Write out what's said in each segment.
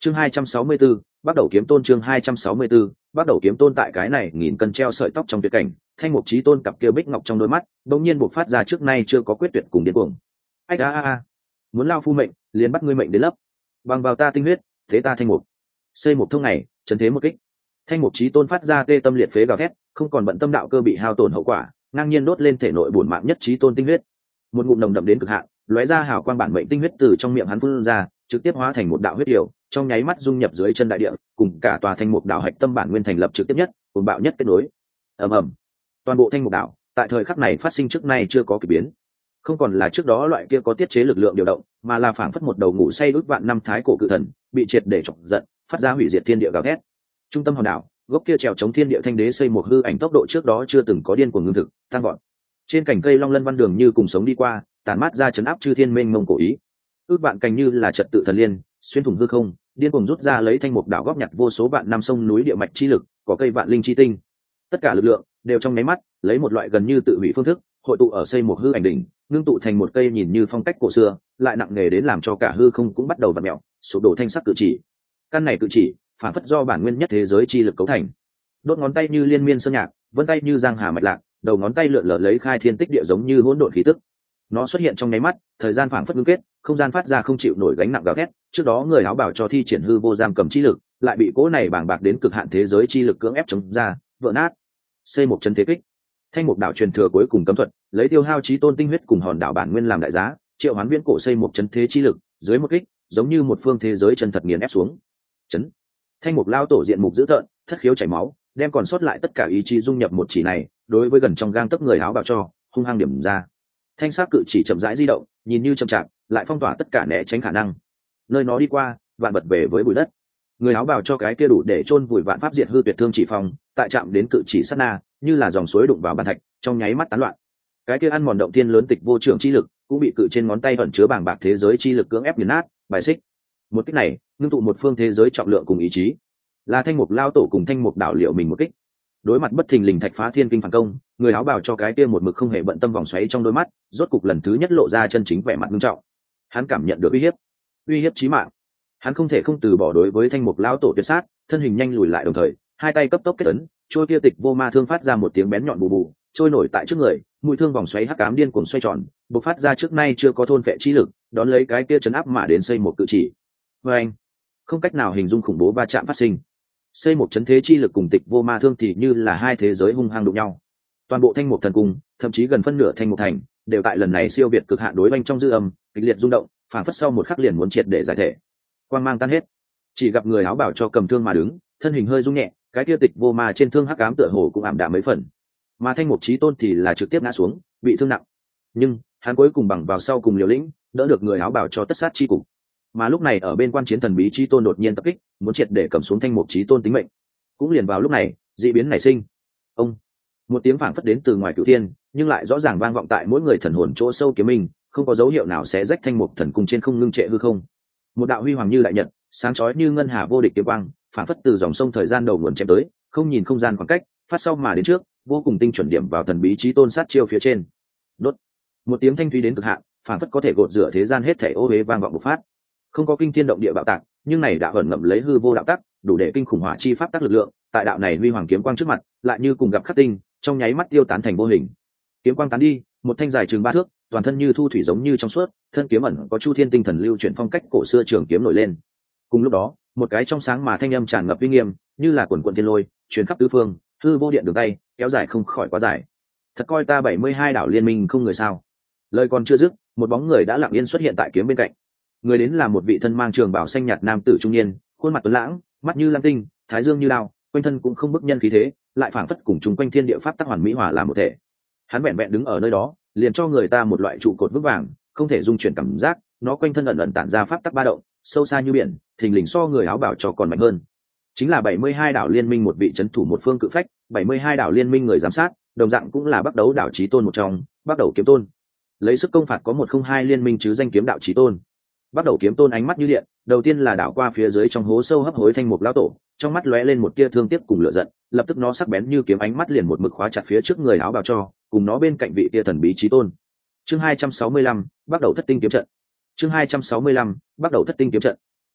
chương 264, bắt đầu kiếm tôn. Chương 264, bắt đầu kiếm tôn. Tại cái này nghìn cân treo sợi tóc trong tuyệt cảnh, Thanh Mục Chí Tôn cặp kia bích ngọc trong đôi mắt đột nhiên bộc phát ra trước nay chưa có quyết tuyệt cùng điên cuồng. Ách a, muốn lao phu mệnh, liền bắt ngươi mệnh đến lấp. Bằng vào ta tinh huyết, thế ta Thanh Mục. Xây một thông này, chấn thế một kích. Thanh Mục Chí Tôn phát ra tê tâm liệt phế gào thét, không còn bận tâm đạo cơ bị hao tổn hậu quả, ngang nhiên đốt lên thể nội bổn mạng nhất Chí Tôn tinh huyết. Một ngụm nồng đậm đến cực hạn, lóe ra hào quang bản mệnh tinh huyết từ trong miệng hắn phun ra, trực tiếp hóa thành một đạo huyết điểu, trong nháy mắt dung nhập dưới chân đại địa, cùng cả tòa Thanh Mục đảo hạch tâm bản nguyên thành lập trực tiếp nhất, cuồng bạo nhất kết nối. Ầm ầm. Toàn bộ Thanh Mục đảo, tại thời khắc này phát sinh trước nay chưa có kỳ biến. Không còn là trước đó loại kia có tiết chế lực lượng điều động, mà là phảng phất một đầu ngủ say ước vạn năm thái cổ cự thần, bị triệt để chọc giận, phát ra hủy diệt thiên địa gào thét. Trung tâm hòn đảo, gốc kia trèo chống thiên địa thanh đế xây một hư ảnh tốc độ trước đó chưa từng có điên cuồng ngưng thực, tăng vọt. Trên cành cây long lân văn đường như cùng sống đi qua, tản mát ra chấn áp chư thiên mênh mông cổ ý. Ước vạn cành như là trật tự thần liên, xuyên thủng hư không, điên cuồng rút ra lấy Thanh Mục đảo góp nhặt vô số vạn năm sông núi địa mạch chi lực, có cây vạn linh chi tinh. Tất cả lực lượng đều trong nháy mắt, lấy một loại gần như tự hủy phương thức, hội tụ ở xây một hư ảnh đỉnh, ngưng tụ thành một cây nhìn như phong cách cổ xưa, lại nặng nề đến làm cho cả hư không cũng bắt đầu vặn mèo, sụp đổ thanh sắc cự chỉ. Căn này cự chỉ, phản phất do bản nguyên nhất thế giới chi lực cấu thành. Đốt ngón tay như liên miên sơn nhạc, vân tay như giang hà mạch lạc, đầu ngón tay lượn lờ lấy khai thiên tích địa giống như hỗn độn khí tức. Nó xuất hiện trong nháy mắt, thời gian phảng phất ngưng kết, không gian phát ra không chịu nổi gánh nặng gào thét. Trước đó người áo bảo cho thi triển hư vô giam cầm chi lực, lại bị cỗ này bàng bạc đến cực hạn thế giới chi lực cưỡng ép chống ra, vỡ nát. Xây một chân thế kích. Thanh Mục đảo truyền thừa cuối cùng cấm thuật, lấy tiêu hao chí tôn tinh huyết cùng hòn đảo bản nguyên làm đại giá, triệu hoán viễn cổ xây một chân thế chi lực, dưới một kích, giống như một phương thế giới chân thật nghiền ép xuống. Chấn. Thanh Mục lao tổ diện mục dữ tợn, thất khiếu chảy máu, đem còn sót lại tất cả ý chí dung nhập một chỉ này, đối với gần trong gang tấc người áo bào cho, hung hăng điểm ra. Thanh sắc cự chỉ chậm rãi di động, nhìn như chậm chạp, lại phong tỏa tất cả né tránh khả năng. Nơi nó đi qua, vạn vật về với bụi đất. Người áo bào cho cái kia đủ để chôn vùi vạn pháp diệt hư tuyệt thương chỉ phong, tại chạm đến cự chỉ sát na, như là dòng suối đụng vào bàn thạch, trong nháy mắt tán loạn. Cái kia ăn mòn động thiên lớn tịch vô trưởng chi lực, cũng bị cự trên ngón tay ẩn chứa bàng bạc thế giới chi lực cưỡng ép nghiền nát, bài xích. Một kích này, ngưng tụ một phương thế giới trọng lượng cùng ý chí. Là Thanh Mục lao tổ cùng Thanh Mục đảo liệu mình một kích. Đối mặt bất thình lình thạch phá thiên kinh phản công, người áo bào cho cái kia một mực không hề bận tâm vòng xoáy trong đôi mắt, rốt cục lần thứ nhất lộ ra chân chính vẻ mặt nghiêm trọng. Hắn cảm nhận được uy hiếp chí mạng. Hắn không thể không từ bỏ đối với Thanh Mục lao tổ tuyệt sát, thân hình nhanh lùi lại, đồng thời hai tay cấp tốc kết ấn, trôi kia tịch vô ma thương phát ra một tiếng bén nhọn bù bù, trôi nổi tại trước người, mũi thương vòng xoáy hắc ám điên cuồng xoay tròn, bộc phát ra trước nay chưa có thôn phệ chi lực, đón lấy cái kia chấn áp mà đến xây một cự chỉ. Và anh, không cách nào hình dung khủng bố va chạm phát sinh. Xây một chấn thế chi lực cùng tịch vô ma thương thì như là hai thế giới hung hăng đụng nhau. Toàn bộ Thanh Mục thần cung, thậm chí gần phân nửa Thanh Mục thành, đều tại lần này siêu việt cực hạn đối oanh trong dư âm, kịch liệt rung động, phản phất sau một khắc liền muốn triệt để giải thể. Quang mang tan hết, chỉ gặp người áo bảo cho cầm thương mà đứng, thân hình hơi rung nhẹ, cái kia tịch vô ma trên thương hắc ám tựa hồ cũng ảm đạm mấy phần. Mà Thanh Mục chí tôn thì là trực tiếp ngã xuống, bị thương nặng. Nhưng hắn cuối cùng bằng vào sau cùng liều lĩnh, đỡ được người áo bảo cho tất sát chi cục. Mà lúc này ở bên quan chiến thần bí chí tôn đột nhiên tập kích, muốn triệt để cầm xuống Thanh Mục chí tôn tính mệnh. Cũng liền vào lúc này, dị biến nảy sinh. Ông, một tiếng phảng phất đến từ ngoài cửu thiên, nhưng lại rõ ràng vang vọng tại mỗi người thần hồn chỗ sâu kiếm mình, không có dấu hiệu nào sẽ rách Thanh Mục thần cung trên không ngưng trệ hư không. Một đạo huy hoàng như đại nhật, sáng chói như ngân hà vô địch kiếm quang, phảng phất từ dòng sông thời gian đầu nguồn chém tới, không nhìn không gian khoảng cách, phát sau mà đến trước, vô cùng tinh chuẩn điểm vào thần bí chí tôn sát chiêu phía trên. Đốt. Một tiếng thanh thúy đến cực hạn, phảng phất có thể gột rửa thế gian hết thảy ô uế vang vọng bộc phát. Không có kinh thiên động địa bạo tạc, nhưng này đã ẩn ngậm lấy hư vô đạo tắc, đủ để kinh khủng hỏa chi pháp tắc lực lượng, tại đạo này huy hoàng kiếm quang trước mặt, lại như cùng gặp khắc tinh, trong nháy mắt tiêu tán thành vô hình. Kiếm quang tán đi, một thanh dài chừng 3 thước, toàn thân như thu thủy giống như trong suốt, thân kiếm ẩn có chu thiên tinh thần lưu chuyển phong cách cổ xưa trường kiếm nổi lên. Cùng lúc đó, một cái trong sáng mà thanh âm tràn ngập uy nghiêm, như là quần quần thiên lôi, truyền khắp tứ phương, hư vô điện đường tay, kéo dài không khỏi quá dài. Thật coi ta 72 đảo liên minh không người sao? Lời còn chưa dứt, một bóng người đã lặng yên xuất hiện tại kiếm bên cạnh. Người đến là một vị thân mang trường bào xanh nhạt nam tử trung niên, khuôn mặt tuấn lãng, mắt như lam tinh, thái dương như đao, quanh thân cũng không bức nhân khí thế, lại phảng phất cùng chung quanh thiên địa pháp tắc hoàn mỹ hòa làm một thể. Hắn vẹn vẹn đứng ở nơi đó, liền cho người ta một loại trụ cột vững vàng, không thể dung chuyển cảm giác, nó quanh thân ẩn ẩn tản ra pháp tắc ba động, sâu xa như biển, thình lình so người áo bảo cho còn mạnh hơn. Chính là 72 đảo liên minh một vị trấn thủ một phương cự phách, 72 đảo liên minh người giám sát, đồng dạng cũng là bắt đầu đảo chí tôn một trong, bắt đầu kiếm tôn. Lấy sức công phạt có 102 liên minh chứ danh kiếm đạo chí tôn. Bắt đầu kiếm tôn ánh mắt như điện, đầu tiên là đảo qua phía dưới trong hố sâu hấp hối Thanh Mục lão tổ, trong mắt lóe lên một tia thương tiếc cùng lửa giận, lập tức nó sắc bén như kiếm ánh mắt liền một mực khóa chặt phía trước người áo bào cho, cùng nó bên cạnh vị tia thần bí chí tôn. Chương 265, bắt đầu thất tinh kiếm trận. Chương 265, bắt đầu thất tinh kiếm trận.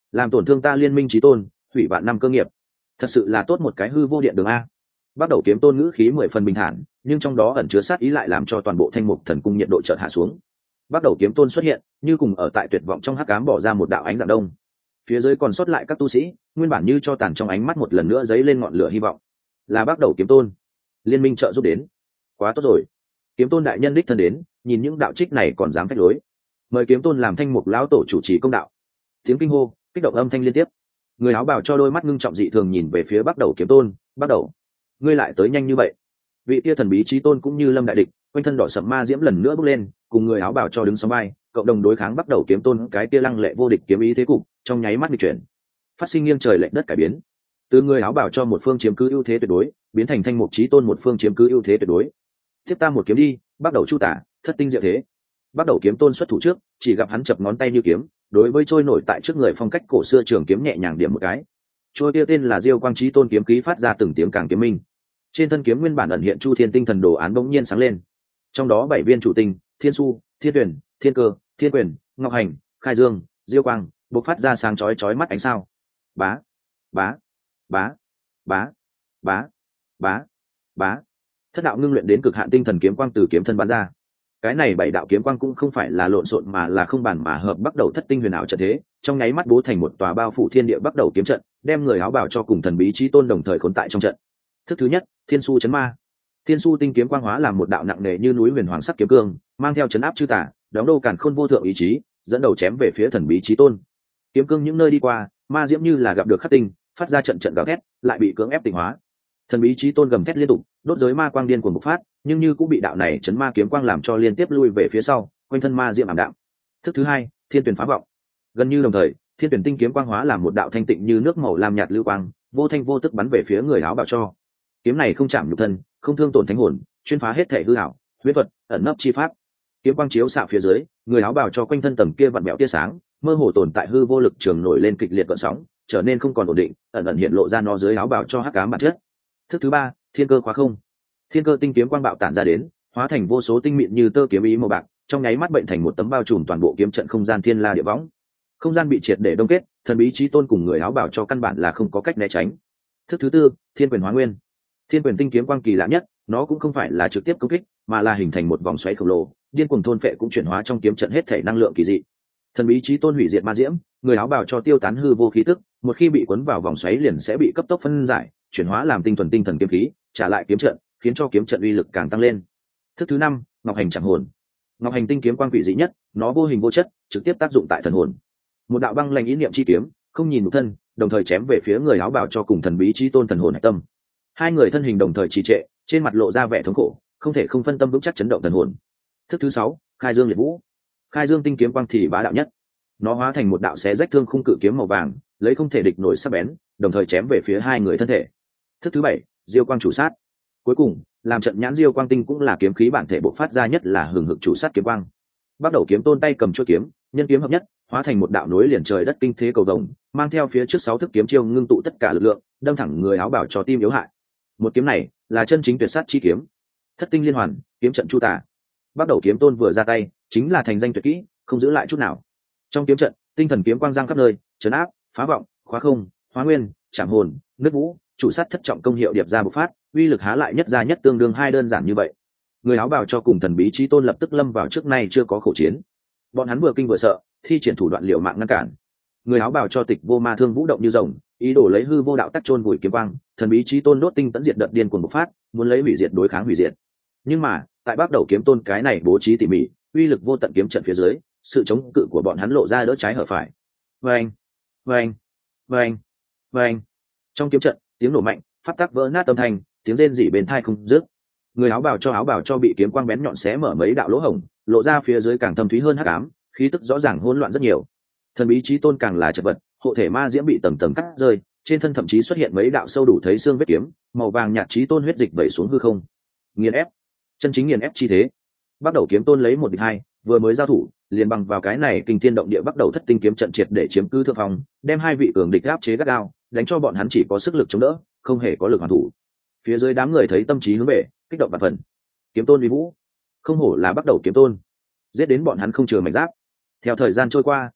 làm tổn thương ta liên minh chí tôn, hủy vạn năm cơ nghiệp. Thật sự là tốt một cái hư vô điện đường a. Bắt đầu kiếm tôn ngữ khí 10 phần bình thản, nhưng trong đó ẩn chứa sát ý lại làm cho toàn bộ thanh mục thần cung nhiệt độ chợt hạ xuống. Bắt đầu kiếm tôn xuất hiện, như cùng ở tại tuyệt vọng trong hắc ám bỏ ra một đạo ánh dạng đông. Phía dưới còn sót lại các tu sĩ, nguyên bản như cho tàn trong ánh mắt một lần nữa dấy lên ngọn lửa hy vọng. Là bắt đầu kiếm tôn, liên minh trợ giúp đến, quá tốt rồi. Kiếm tôn đại nhân đích thân đến, nhìn những đạo trích này còn dám phách lối. Mời kiếm tôn làm thanh mục lão tổ chủ trì công đạo. Tiếng kinh hô, kích động âm thanh liên tiếp. Người áo bào cho đôi mắt ngưng trọng dị thường nhìn về phía bắt đầu kiếm tôn. Bắt đầu, ngươi lại tới nhanh như vậy. Vị tia thần bí chí tôn cũng như lâm đại địch, quanh thân đỏ sẫm ma diễm lần nữa bước lên, cùng người áo bào cho đứng sóng vai, cộng đồng đối kháng bắt đầu kiếm tôn cái tia lăng lệ vô địch kiếm ý thế cục, trong nháy mắt nghịch chuyển, phát sinh nghiêng trời lệch đất cải biến. Từ người áo bào cho một phương chiếm cứ ưu thế tuyệt đối, biến thành thanh mục chí tôn một phương chiếm cứ ưu thế tuyệt đối. Tiếp ta một kiếm đi, bắt đầu chu tả, thất tinh diệu thế. Bắt đầu kiếm tôn xuất thủ trước, chỉ gặp hắn chập ngón tay như kiếm, đối với trôi nổi tại trước người phong cách cổ xưa trường kiếm nhẹ nhàng điểm một cái. Trôi kia tên là Diêu Quang Chí Tôn kiếm khí phát ra từng tiếng càng kiếm minh. Trên thân kiếm nguyên bản ẩn hiện Chu Thiên tinh thần đồ án bỗng nhiên sáng lên. Trong đó 7 viên chủ tinh, Thiên Su, Thiên Tuyển, Thiên Cơ, Thiên Quyền, Ngọc Hành, Khai Dương, Diêu Quang, bộc phát ra sáng chói mắt ánh sao. Bá, bá, bá, bá, bá, bá, bá. Thất đạo ngưng luyện đến cực hạn tinh thần kiếm quang từ kiếm thân bắn ra. Cái này 7 đạo kiếm quang cũng không phải là lộn xộn mà là không bàn mà hợp, bắt đầu thất tinh huyền ảo trận thế, trong nháy mắt bố thành một tòa bao phủ thiên địa bắt đầu kiếm trận, đem người áo bào cho cùng thần bí chí tôn đồng thời khốn tại trong trận. Thức thứ nhất, Thiên Su chấn ma. Thiên Su tinh kiếm quang hóa làm một đạo nặng nề như núi huyền hoàng sắc kiếm cương, mang theo chấn áp chư tả, đóng đô càn khôn vô thượng ý chí, dẫn đầu chém về phía thần bí chí tôn. Kiếm cương những nơi đi qua, ma diễm như là gặp được khắc tinh, phát ra trận trận gào thét, lại bị cưỡng ép tịnh hóa. Thần bí chí tôn gầm thét liên tục, đốt giới ma quang điên cuồng bộc phát, nhưng như cũng bị đạo này chấn ma kiếm quang làm cho liên tiếp lui về phía sau, quanh thân ma diễm ảm đạm. Thức thứ hai, Thiên Tuyển phá vọng. Gần như đồng thời, Thiên Tuyển tinh kiếm quang hóa làm một đạo thanh tịnh như nước màu lam nhạt lưu quang, vô thanh vô tức bắn về phía người áo bào cho. Kiếm này không chạm nhục thân, không thương tổn thánh hồn, chuyên phá hết thể hư ảo, huyết thuật, ẩn nấp chi pháp. Kiếm quang chiếu xạ phía dưới, người áo bào cho quanh thân tầng kia vặn vẹo tia sáng, mơ hồ tồn tại hư vô lực trường nổi lên kịch liệt gợn sóng, trở nên không còn ổn định, ẩn ẩn hiện lộ ra nó dưới áo bào cho hắc ám bản chất. Thức thứ ba, Thiên Cơ khóa không. Thiên Cơ tinh kiếm quang bạo tản ra đến, hóa thành vô số tinh mịn như tơ kiếm ý màu bạc, trong nháy mắt bệnh thành một tấm bao trùm toàn bộ kiếm trận không gian thiên la địa võng. Không gian bị triệt để đông kết, thần bí chí tôn cùng người áo bào cho căn bản là không có cách né tránh. Thức thứ tư, Thiên Quyền hóa nguyên. Thiên Quyền tinh kiếm quang kỳ lạ nhất, nó cũng không phải là trực tiếp công kích, mà là hình thành một vòng xoáy khổng lồ, điên cuồng thôn phệ cũng chuyển hóa trong kiếm trận hết thể năng lượng kỳ dị. Thần bí chí tôn hủy diệt ma diễm, người áo bào cho tiêu tán hư vô khí tức, một khi bị cuốn vào vòng xoáy liền sẽ bị cấp tốc phân giải, chuyển hóa làm tinh thuần tinh thần kiếm khí, trả lại kiếm trận, khiến cho kiếm trận uy lực càng tăng lên. Thức thứ năm, Ngọc Hành chẳng hồn. Ngọc Hành tinh kiếm quang quỷ dị nhất, nó vô hình vô chất, trực tiếp tác dụng tại thần hồn. Một đạo băng lạnh ý niệm chi kiếm, không nhìn nhục thân, đồng thời chém về phía người áo bào cho cùng thần bí chí tôn thần hồn hạch tâm. Hai người thân hình đồng thời trì trệ, trên mặt lộ ra vẻ thống khổ, không thể không phân tâm vững chắc chấn động thần hồn. Thức thứ sáu, Khai Dương liệt vũ. Khai Dương tinh kiếm quang thì bá đạo nhất, nó hóa thành một đạo xé rách thương khung cự kiếm màu vàng, lấy không thể địch nổi sắc bén, đồng thời chém về phía hai người thân thể. Thức thứ bảy, Diêu Quang chủ sát. Cuối cùng, làm trận nhãn Diêu Quang tinh cũng là kiếm khí bản thể bộc phát ra nhất là hừng hực chủ sát kiếm quang. Bắt đầu kiếm tôn tay cầm chuôi kiếm, nhân kiếm hợp nhất, hóa thành một đạo núi liền trời đất kinh thế cầu vồng, mang theo phía trước 6 thức kiếm chiêu ngưng tụ tất cả lực lượng, đâm thẳng người áo bào cho tim yếu hại. Một kiếm này là chân chính tuyệt sát chi kiếm, thất tinh liên hoàn, kiếm trận chu tả. Bắt đầu kiếm tôn vừa ra tay, chính là thành danh tuyệt kỹ, không giữ lại chút nào. Trong kiếm trận, tinh thần kiếm quang giang khắp nơi, chấn áp, phá vọng, khóa không, hóa nguyên, chạm hồn, nứt vũ, chủ sát thất trọng công hiệu điệp ra bộc phát, uy lực há lại nhất ra nhất tương đương hai đơn giản như vậy. Người áo bào cho cùng thần bí chí tôn lập tức lâm vào trước nay chưa có khổ chiến. Bọn hắn vừa kinh vừa sợ, thi triển thủ đoạn liều mạng ngăn cản. Người áo bào cho Tịch Vô Ma thương vũ động như rồng, ý đồ lấy hư vô đạo tắc chôn vùi kiếm quang, thần bí chí tôn đốt tinh tấn diệt đợt điên cuồng bộc phát, muốn lấy hủy diệt đối kháng hủy diệt. Nhưng mà, tại bắt đầu kiếm tôn cái này bố trí tỉ mỉ, uy lực vô tận kiếm trận phía dưới, sự chống cự của bọn hắn lộ ra đỡ trái hở phải. Vâng, vâng, vâng, vâng. Trong kiếm trận, tiếng nổ mạnh, pháp tắc vỡ nát âm thanh, tiếng rên rỉ bên tai không dứt. Người áo bào cho bị kiếm quang bén nhọn xé mở mấy đạo lỗ hổng, lộ ra phía dưới càng thâm thúy hơn hắc ám, khí tức rõ ràng hỗn loạn rất nhiều. Thần bí chí tôn càng là chật vật, hộ thể ma diễm bị tầng tầng cắt rơi, trên thân thậm chí xuất hiện mấy đạo sâu đủ thấy xương vết kiếm, màu vàng nhạt chí tôn huyết dịch vẩy xuống hư không. Nghiền ép, chân chính nghiền ép chi thế. Bắt đầu kiếm tôn lấy 1 địch 2, vừa mới giao thủ, liền bằng vào cái này kinh thiên động địa bắt đầu thất tinh kiếm trận triệt để chiếm cứ thượng phong, đem hai vị cường địch áp chế gắt gao, đánh cho bọn hắn chỉ có sức lực chống đỡ, không hề có lực hoàn thủ. Phía dưới đám người thấy tâm trí hướng về, kích động vạn phần. Kiếm tôn uy vũ, không hổ là bắt đầu kiếm tôn, giết đến bọn hắn không chừa mảnh giáp. Theo thời gian trôi qua,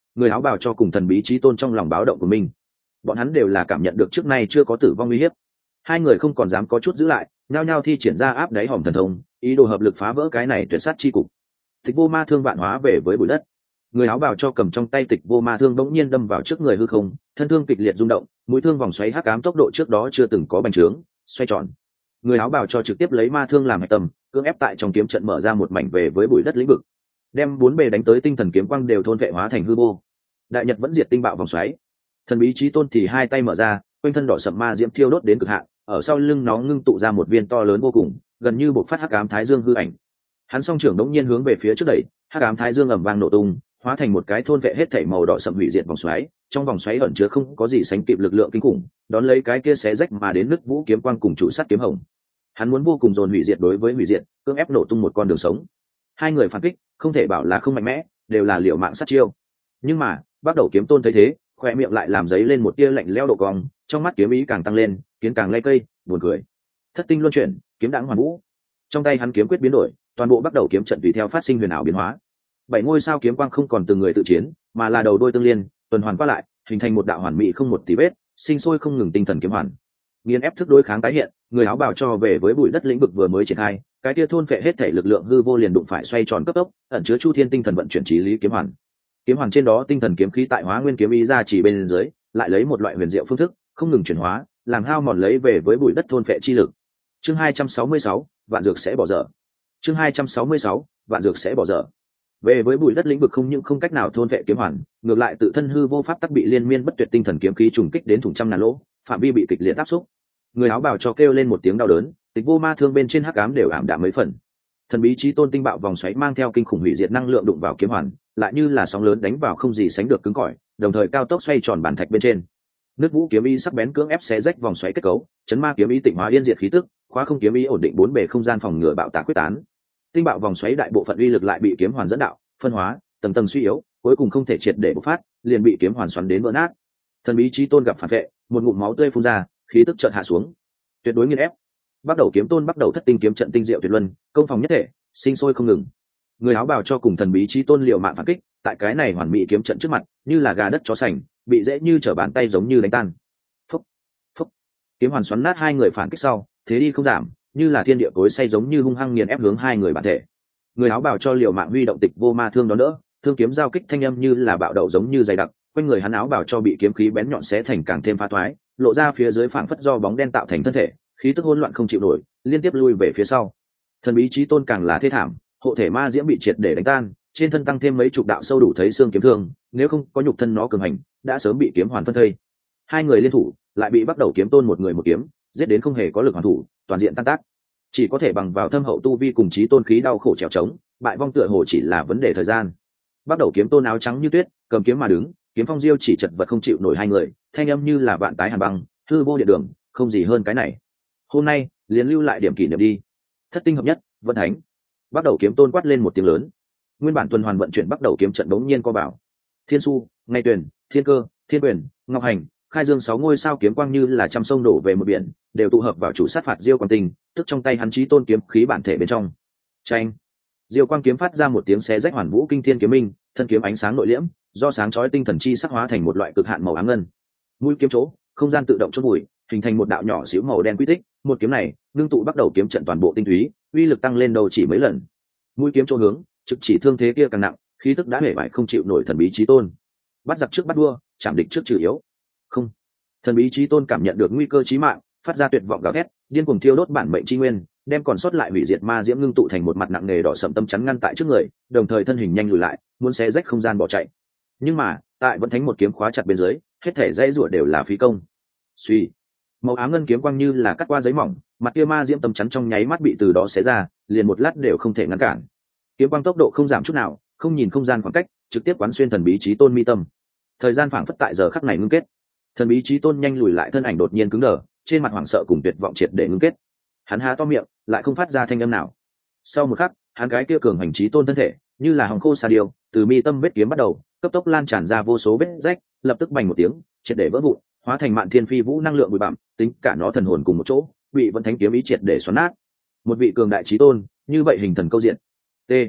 người áo bào cho cùng thần bí chí tôn trong lòng báo động của mình, bọn hắn đều là cảm nhận được trước nay chưa có tử vong uy hiếp. Hai người không còn dám có chút giữ lại, nhao nhao thi triển ra áp đáy hòm thần thông, ý đồ hợp lực phá vỡ cái này tuyệt sát chi cục. Tịch vô ma thương vạn hóa về với bụi đất, người áo bào cho cầm trong tay tịch vô ma thương bỗng nhiên đâm vào trước người hư không, thân thương kịch liệt rung động, mũi thương vòng xoáy hắc ám tốc độ trước đó chưa từng có bành trướng, xoay tròn. Người áo bào cho trực tiếp lấy ma thương làm hạch tâm, cưỡng ép tại trong kiếm trận mở ra một mảnh về với bụi đất lĩnh vực, đem bốn bề đánh tới tinh thần kiếm quang đều thôn vệ hóa thành hư vô. Đại nhật vẫn diệt tinh bạo vòng xoáy, thần bí chí tôn thì hai tay mở ra, quanh thân đỏ sậm ma diễm thiêu đốt đến cực hạn, ở sau lưng nó ngưng tụ ra một viên to lớn vô cùng, gần như bộc phát hắc ám thái dương hư ảnh. Hắn song trưởng đống nhiên hướng về phía trước đẩy, hắc ám thái dương ầm vang nổ tung, hóa thành một cái thôn vệ hết thảy màu đỏ sậm hủy diệt vòng xoáy, trong vòng xoáy ẩn chứa không có gì sánh kịp lực lượng kinh khủng, đón lấy cái kia xé rách mà đến nứt vũ kiếm quang cùng trụ sắt kiếm hồng. Hắn muốn vô cùng dồn hủy diệt đối với hủy diệt, cưỡng ép nổ tung một con đường sống. Hai người phản kích, không thể bảo là không mạnh mẽ, đều là liều mạng sát chiêu. Nhưng mà, bắt đầu kiếm tôn thấy thế, khoe miệng lại làm giấy lên một tia lạnh lẽo độ cong, trong mắt kiếm ý càng tăng lên, kiến càng lay cây, buồn cười. Thất tinh luân chuyển, kiếm đãng hoàn vũ. Trong tay hắn kiếm quyết biến đổi, toàn bộ bắt đầu kiếm trận tùy theo phát sinh huyền ảo biến hóa. Bảy ngôi sao kiếm quang không còn từng người tự chiến, mà là đầu đôi tương liên, tuần hoàn qua lại, hình thành một đạo hoàn mỹ không một tì vết, sinh sôi không ngừng tinh thần kiếm hoàn. Nghiền ép thức đối kháng tái hiện, người áo bào cho về với bụi đất lĩnh vực vừa mới triển khai, cái kia thôn phệ hết thể lực lượng hư vô liền đụng phải xoay tròn cấp tốc, ẩn chứa chu thiên tinh thần vận chuyển trí lý kiếm hoàn. Kiếm hoàn trên đó tinh thần kiếm khí tại hóa nguyên kiếm ý ra chỉ bên dưới, lại lấy một loại huyền diệu phương thức, không ngừng chuyển hóa, làm hao mòn lấy về với bụi đất thôn phệ chi lực. Chương 266, vạn dược sẽ bỏ dở. Chương 266, vạn dược sẽ bỏ dở. Về với bụi đất lĩnh vực không những không cách nào thôn vệ kiếm hoàn, ngược lại tự thân hư vô pháp tắc bị liên miên bất tuyệt tinh thần kiếm khí trùng kích đến thủng trăm ngàn lỗ, phạm vi bị kịch liệt áp xúc. Người áo bào cho kêu lên một tiếng đau đớn, tịch vô ma thương bên trên hắc ám đều ảm đạm mấy phần. Thần bí chí tôn tinh bạo vòng xoáy mang theo kinh khủng hủy diệt năng lượng đụng vào kiếm hoàn, lại như là sóng lớn đánh vào không gì sánh được cứng cỏi, đồng thời cao tốc xoay tròn bản thạch bên trên. Nước vũ kiếm ý sắc bén cưỡng ép xé rách vòng xoáy kết cấu, chấn ma kiếm ý tịnh hóa yên diệt khí tức, khóa không kiếm ý ổn định bốn bề không gian phòng ngừa bạo tạc quyết tán. Tinh bạo vòng xoáy đại bộ phận uy lực lại bị kiếm hoàn dẫn đạo, phân hóa, tầng tầng suy yếu, cuối cùng không thể triệt để bộc phát, liền bị kiếm hoàn xoắn đến vỡ nát. Thần bí chí tôn gặp phản vệ, một ngụm máu tươi phun ra, khí tức chợt hạ xuống. Tuyệt đối nghiền ép. Bắt đầu kiếm tôn bắt đầu thất tinh kiếm trận tinh diệu tuyệt luân, công phòng nhất thể, sinh sôi không ngừng. Người áo bào cho cùng thần bí chí tôn liều mạng phản kích, tại cái này hoàn mỹ kiếm trận trước mặt, như là gà đất chó sành, bị dễ như trở bàn tay giống như đánh tan. Phúc, phúc. Kiếm hoàn xoắn nát hai người phản kích sau, thế đi không giảm, như là thiên địa tối say giống như hung hăng nghiền ép hướng hai người bản thể. Người áo bào cho liều mạng huy động tịch vô ma thương đó đỡ, thương kiếm giao kích thanh âm như là bạo đậu giống như dày đặc, quanh người hắn áo bào cho bị kiếm khí bén nhọn xé thành càng thêm phá thoái, lộ ra phía dưới phảng phất do bóng đen tạo thành thân thể, khí tức hỗn loạn không chịu nổi, liên tiếp lui về phía sau. Thần bí chí tôn càng là thê thảm, hộ thể ma diễm bị triệt để đánh tan, trên thân tăng thêm mấy chục đạo sâu đủ thấy xương kiếm thương, nếu không có nhục thân nó cường hành, đã sớm bị kiếm hoàn phân thây. Hai người liên thủ, lại bị bắt đầu kiếm tôn một người một kiếm, giết đến không hề có lực hoàn thủ, toàn diện tan tác. Chỉ có thể bằng vào thâm hậu tu vi cùng chí tôn khí đau khổ trèo trống, bại vong tựa hồ chỉ là vấn đề thời gian. Bắt đầu kiếm tôn áo trắng như tuyết, cầm kiếm mà đứng, kiếm phong diêu chỉ chật vật không chịu nổi hai người, thanh âm như là vạn tái hàn băng, hư vô địa đường, không gì hơn cái này. Hôm nay, liền lưu lại điểm kỷ niệm đi. Thất tinh hợp nhất, vận thánh. Bắt đầu kiếm tôn quát lên một tiếng lớn. Nguyên bản tuần hoàn vận chuyển bắt đầu kiếm trận đống nhiên co bảo. Thiên su, ngay tuyển, thiên cơ, thiên quyền, ngọc hành, khai dương sáu ngôi sao kiếm quang như là trăm sông đổ về một biển, đều tụ hợp vào chủ sát phạt diêu quang tinh, tức trong tay hắn chí tôn kiếm khí bản thể bên trong. Chanh. Diêu quang kiếm phát ra một tiếng xé rách hoàn vũ kinh thiên kiếm minh, thân kiếm ánh sáng nội liễm, do sáng chói tinh thần chi sắc hóa thành một loại cực hạn màu ám ngân. Mũi kiếm chỗ, không gian tự động chốt bụi, hình thành một đạo nhỏ xíu màu đen quy tích, một kiếm này, ngưng tụ bắt đầu kiếm trận toàn bộ tinh túy, uy lực tăng lên đầu chỉ mấy lần. Mũi kiếm chỗ hướng, trực chỉ thương thế kia càng nặng, khí tức đã hể bại không chịu nổi thần bí chí tôn. Bắt giặc trước bắt đua, chạm địch trước trừ yếu. Không. Thần bí chí tôn cảm nhận được nguy cơ chí mạng, phát ra tuyệt vọng gào thét, điên cuồng thiêu đốt bản mệnh chi nguyên, đem còn sót lại hủy diệt ma diễm ngưng tụ thành một mặt nặng nề đỏ sẫm tâm chắn ngăn tại trước người, đồng thời thân hình nhanh lùi lại, muốn xé rách không gian bỏ chạy. Nhưng mà, tại vẫn thánh một kiếm khóa chặt bên dưới, hết thể dãy rủa đều là phí công. Suy, màu ám ngân kiếm quang như là cắt qua giấy mỏng, mặt kia ma diễm tâm chắn trong nháy mắt bị từ đó xé ra, liền một lát đều không thể ngăn cản. Kiếm quang tốc độ không giảm chút nào, không nhìn không gian khoảng cách, trực tiếp quán xuyên thần bí chí tôn mi tâm. Thời gian phảng phất tại giờ khắc này ngưng kết. Thần bí chí tôn nhanh lùi lại, thân ảnh đột nhiên cứng đờ, trên mặt hoảng sợ cùng tuyệt vọng triệt để ngưng kết. Hắn há to miệng, lại không phát ra thanh âm nào. Sau một khắc, hắn cái kia cường hành chí tôn thân thể, như là hồng khô sa điêu, từ mi tâm vết kiếm bắt đầu, cấp tốc lan tràn ra vô số vết rách, lập tức bành một tiếng, triệt để vỡ vụn, hóa thành mạn thiên phi vũ năng lượng bụi bặm, tính cả nó thần hồn cùng một chỗ, bị vận thánh kiếm ý triệt để xoắn nát. Một vị cường đại chí tôn, như vậy hình thần câu diện. T.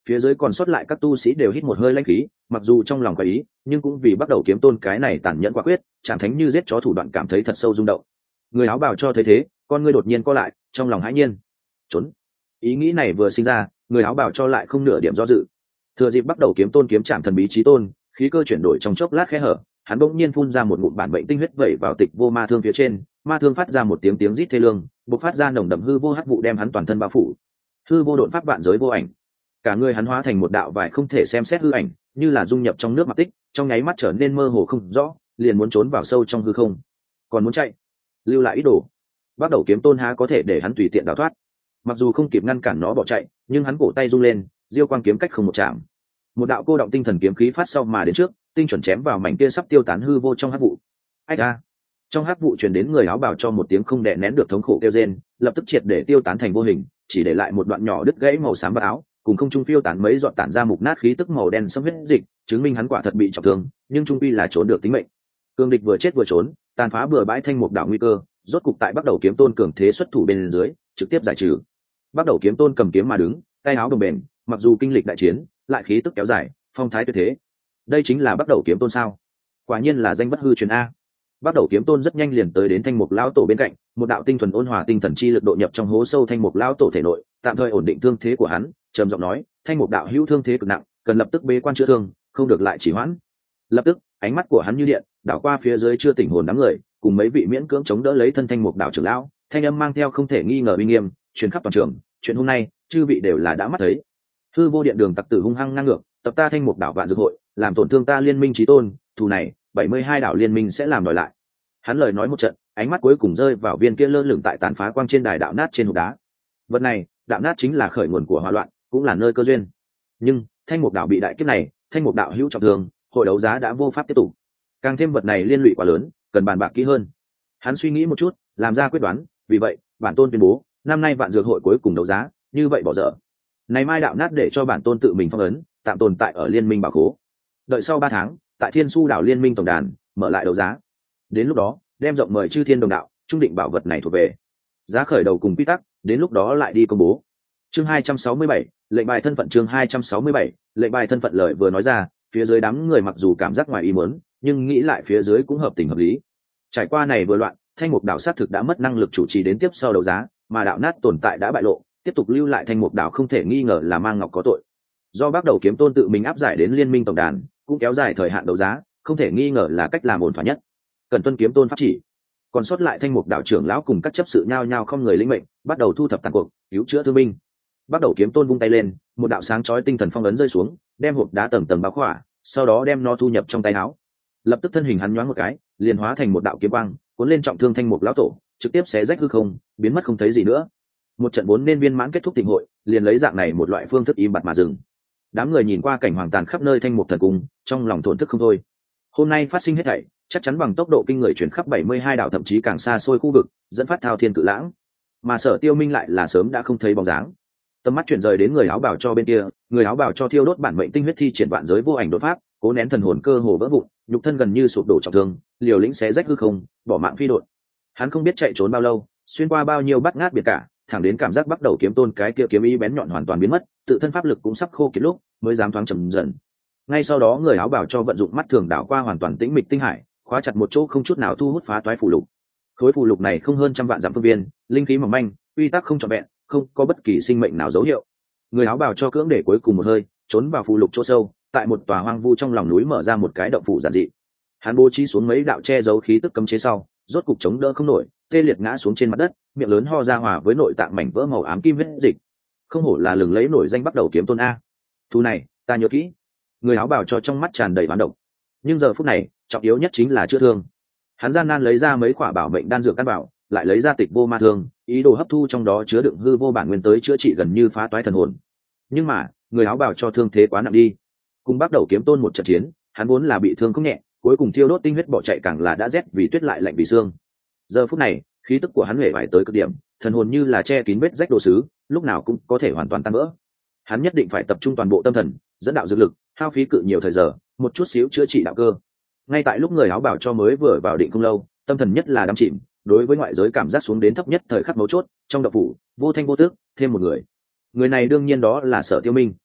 Phía dưới còn sót lại các tu sĩ đều hít một hơi lãnh khí, mặc dù trong lòng có ý nhưng cũng vì bắt đầu kiếm tôn cái này tàn nhẫn quả quyết, chẳng thánh như giết chó thủ đoạn cảm thấy thật sâu rung động. Người áo bào cho thấy thế, con ngươi đột nhiên co lại, trong lòng hãi nhiên. Trốn. Ý nghĩ này vừa sinh ra, người áo bào cho lại không nửa điểm do dự. Thừa dịp bắt đầu kiếm tôn kiếm chạm thần bí chí tôn, khí cơ chuyển đổi trong chốc lát khẽ hở, hắn bỗng nhiên phun ra một ngụm bản mệnh tinh huyết vẩy vào tịch vô ma thương phía trên, ma thương phát ra một tiếng tiếng rít thê lương, bộc phát ra nồng đậm hư vô hắc vụ đem hắn toàn thân bao phủ. Hư vô độn pháp vạn giới vô ảnh, cả người hắn hóa thành một đạo vải không thể xem xét hư ảnh, như là dung nhập trong nước mặc tích, trong nháy mắt trở nên mơ hồ không rõ, liền muốn trốn vào sâu trong hư không, còn muốn chạy, lưu lại ý đồ. Bắt đầu kiếm tôn há có thể để hắn tùy tiện đào thoát. Mặc dù không kịp ngăn cản nó bỏ chạy, nhưng hắn cổ tay rung lên, diêu quang kiếm cách không một chạm, một đạo cô động tinh thần kiếm khí phát sau mà đến trước, tinh chuẩn chém vào mảnh kia sắp tiêu tán hư vô trong hắc vụ. Ách a! Trong hắc vụ truyền đến người áo bào cho một tiếng không đè nén được thống khổ kêu rên, lập tức triệt để tiêu tán thành vô hình, chỉ để lại một đoạn nhỏ đứt gãy màu xám bạc áo, cùng không trung phiêu tán mấy giọt tản ra mục nát khí tức màu đen xâm huyết dịch, chứng minh hắn quả thật bị trọng thương, nhưng trung quy là trốn được tính mệnh. Cương địch vừa chết vừa trốn, tàn phá bừa bãi thanh mục đạo nguy cơ, rốt cục tại bắt đầu kiếm tôn cường thế xuất thủ bên dưới, trực tiếp giải trừ. Bắt đầu kiếm tôn cầm kiếm mà đứng, tay áo đồng bền, mặc dù kinh lịch đại chiến, lại khí tức kéo dài, phong thái tuyệt thế. Đây chính là bắt đầu kiếm tôn sao? Quả nhiên là danh bất hư truyền a. Bắt đầu kiếm tôn rất nhanh liền tới đến thanh mục lão tổ bên cạnh, một đạo tinh thuần ôn hòa tinh thần chi lực độ nhập trong hố sâu thanh mục lão tổ thể nội, tạm thời ổn định thương thế của hắn, trầm giọng nói, thanh mục đạo hữu thương thế cực nặng, cần lập tức bế quan chữa thương, không được lại chỉ hoãn. Lập tức, ánh mắt của hắn như điện, đảo qua phía dưới chưa tỉnh hồn đám người, cùng mấy vị miễn cưỡng chống đỡ lấy thân thanh mục đạo trưởng lão, thanh âm mang theo không thể nghi ngờ uy nghiêm, truyền khắp toàn trường, chuyện hôm nay, chư vị đều là đã mắt thấy. Hư vô điện đường tặc tử hung hăng ngang ngược, tập ta thanh mục đạo vạn dược hội, làm tổn thương ta liên minh chí tôn, thù này, 72 đảo liên minh sẽ làm đòi lại. Hắn lời nói một trận, ánh mắt cuối cùng rơi vào viên kia lơ lửng tại tàn phá quang trên đài đạo nát trên hộp đá. Vật này, đạo nát chính là khởi nguồn của hỏa loạn, cũng là nơi cơ duyên. Nhưng thanh mục đạo bị đại kiếp này, thanh mục đạo hữu trọng thương, hội đấu giá đã vô pháp tiếp tục. Càng thêm vật này liên lụy quá lớn, cần bàn bạc kỹ hơn. Hắn suy nghĩ một chút, làm ra quyết đoán, vì vậy, bản tôn tuyên bố, năm nay vạn dược hội cuối cùng đấu giá, như vậy bỏ dở. Này mai đạo nát để cho bản tôn tự mình phong ấn, tạm tồn tại ở liên minh bảo khố. Đợi sau 3 tháng, tại Thiên Su đảo liên minh tổng đàn, mở lại đấu giá. Đến lúc đó, đem rộng mời chư thiên đồng đạo, trung định bảo vật này thuộc về. Giá khởi đầu cùng quy tắc, đến lúc đó lại đi công bố. Chương 267, lệnh bài thân phận. Chương 267, lệnh bài thân phận. Lời vừa nói ra, phía dưới đám người mặc dù cảm giác ngoài ý muốn, nhưng nghĩ lại phía dưới cũng hợp tình hợp lý. Trải qua này vừa loạn, thanh mục đạo xác thực đã mất năng lực chủ trì đến tiếp sau đấu giá, mà đạo nát tồn tại đã bại lộ, tiếp tục lưu lại thanh mục đạo không thể nghi ngờ là mang ngọc có tội. Do bắt đầu kiếm tôn tự mình áp giải đến liên minh tổng đàn, cũng kéo dài thời hạn đấu giá, không thể nghi ngờ là cách làm ổn thỏa nhất. Cần tuân kiếm tôn pháp chỉ. Còn sót lại thanh mục đạo trưởng lão cùng các chấp sự nhao nhao không người lĩnh mệnh, bắt đầu thu thập tàn cuộc, cứu chữa thương binh. Bắt đầu kiếm tôn vung tay lên, một đạo sáng chói tinh thần phong ấn rơi xuống, đem hộp đá tầng tầng bao khỏa, sau đó đem nó thu nhập trong tay áo. Lập tức thân hình hắn nhoáng một cái, liền hóa thành một đạo kiếm quang, cuốn lên trọng thương thanh mục lão tổ, trực tiếp xé rách hư không, biến mất không thấy gì nữa. Một trận vốn nên viên mãn kết thúc tình hội, liền lấy dạng này một loại phương thức im bặt mà dừng. Đám người nhìn qua cảnh hoàng tàn khắp nơi thanh mục thần cung, trong lòng thổn thức không thôi. Hôm nay phát sinh hết thảy, chắc chắn bằng tốc độ kinh người chuyển khắp 72 đảo thậm chí càng xa xôi khu vực, dẫn phát thao thiên cự lãng. Mà Sở Tiêu Minh lại là sớm đã không thấy bóng dáng. Tầm mắt chuyển rời đến người áo bào cho bên kia, người áo bào cho thiêu đốt bản mệnh tinh huyết thi triển vạn giới vô ảnh đột pháp, cố nén thần hồn cơ hồ vỡ vụn, nhục thân gần như sụp đổ trọng thương, liều lĩnh xé rách hư không, bỏ mạng phi độn. Hắn không biết chạy trốn bao lâu, xuyên qua bao nhiêu bát ngát biệt cả, thẳng đến cảm giác bắt đầu kiếm tôn cái kia kiếm ý bén nhọn hoàn toàn biến mất, tự thân pháp lực cũng sắp khô kiệt lúc, mới dám thoáng chậm dần. Ngay sau đó người áo bào cho vận dụng mắt thường đảo qua hoàn toàn tĩnh mịch tinh hải, khóa chặt một chỗ không chút nào thu hút phá toái phù lục. Khối phù lục này không hơn trăm vạn dặm phương viên, linh khí mỏng manh, quy tắc không trọn vẹn, không có bất kỳ sinh mệnh nào dấu hiệu. Người áo bào cho cưỡng để cuối cùng một hơi, trốn vào phù lục chỗ sâu, tại một tòa hoang vu trong lòng núi mở ra một cái động phủ giản dị. Hắn bố trí xuống mấy đạo che giấu khí tức cấm chế sau, rốt cục chống đỡ không nổi, tê liệt ngã xuống trên mặt đất, miệng lớn ho ra hòa với nội tạng mảnh vỡ màu ám kim huyết dịch. Không hổ là lừng lấy nổi danh bắt đầu kiếm tôn a. Thu này, ta nhớ kỹ. Người áo bào cho trong mắt tràn đầy hoán độc. Nhưng giờ phút này, trọng yếu nhất chính là chữa thương. Hắn gian nan lấy ra mấy quả bảo mệnh đan dược căn bảo, lại lấy ra tịch vô ma thương, ý đồ hấp thu trong đó chứa đựng hư vô bản nguyên tới chữa trị gần như phá toái thần hồn. Nhưng mà, người áo bào cho thương thế quá nặng đi. Cùng bắt đầu kiếm tôn một trận chiến, hắn vốn là bị thương không nhẹ, cuối cùng thiêu đốt tinh huyết bỏ chạy càng là đã rét vì tuyết lại lạnh vì xương. Giờ phút này, khí tức của hắn huệ vải tới cực điểm, thần hồn như là che kín vết rách đồ sứ, lúc nào cũng có thể hoàn toàn tan vỡ. Hắn nhất định phải tập trung toàn bộ tâm thần, dẫn đạo dược lực, hao phí cự nhiều thời giờ, một chút xíu chữa trị đạo cơ. Ngay tại lúc người áo bào cho mới vừa vào định không lâu, tâm thần nhất là đắm chìm, đối với ngoại giới cảm giác xuống đến thấp nhất thời khắc mấu chốt, trong động phủ, vô thanh vô tức, thêm một người. Người này đương nhiên đó là Sở Tiêu Minh.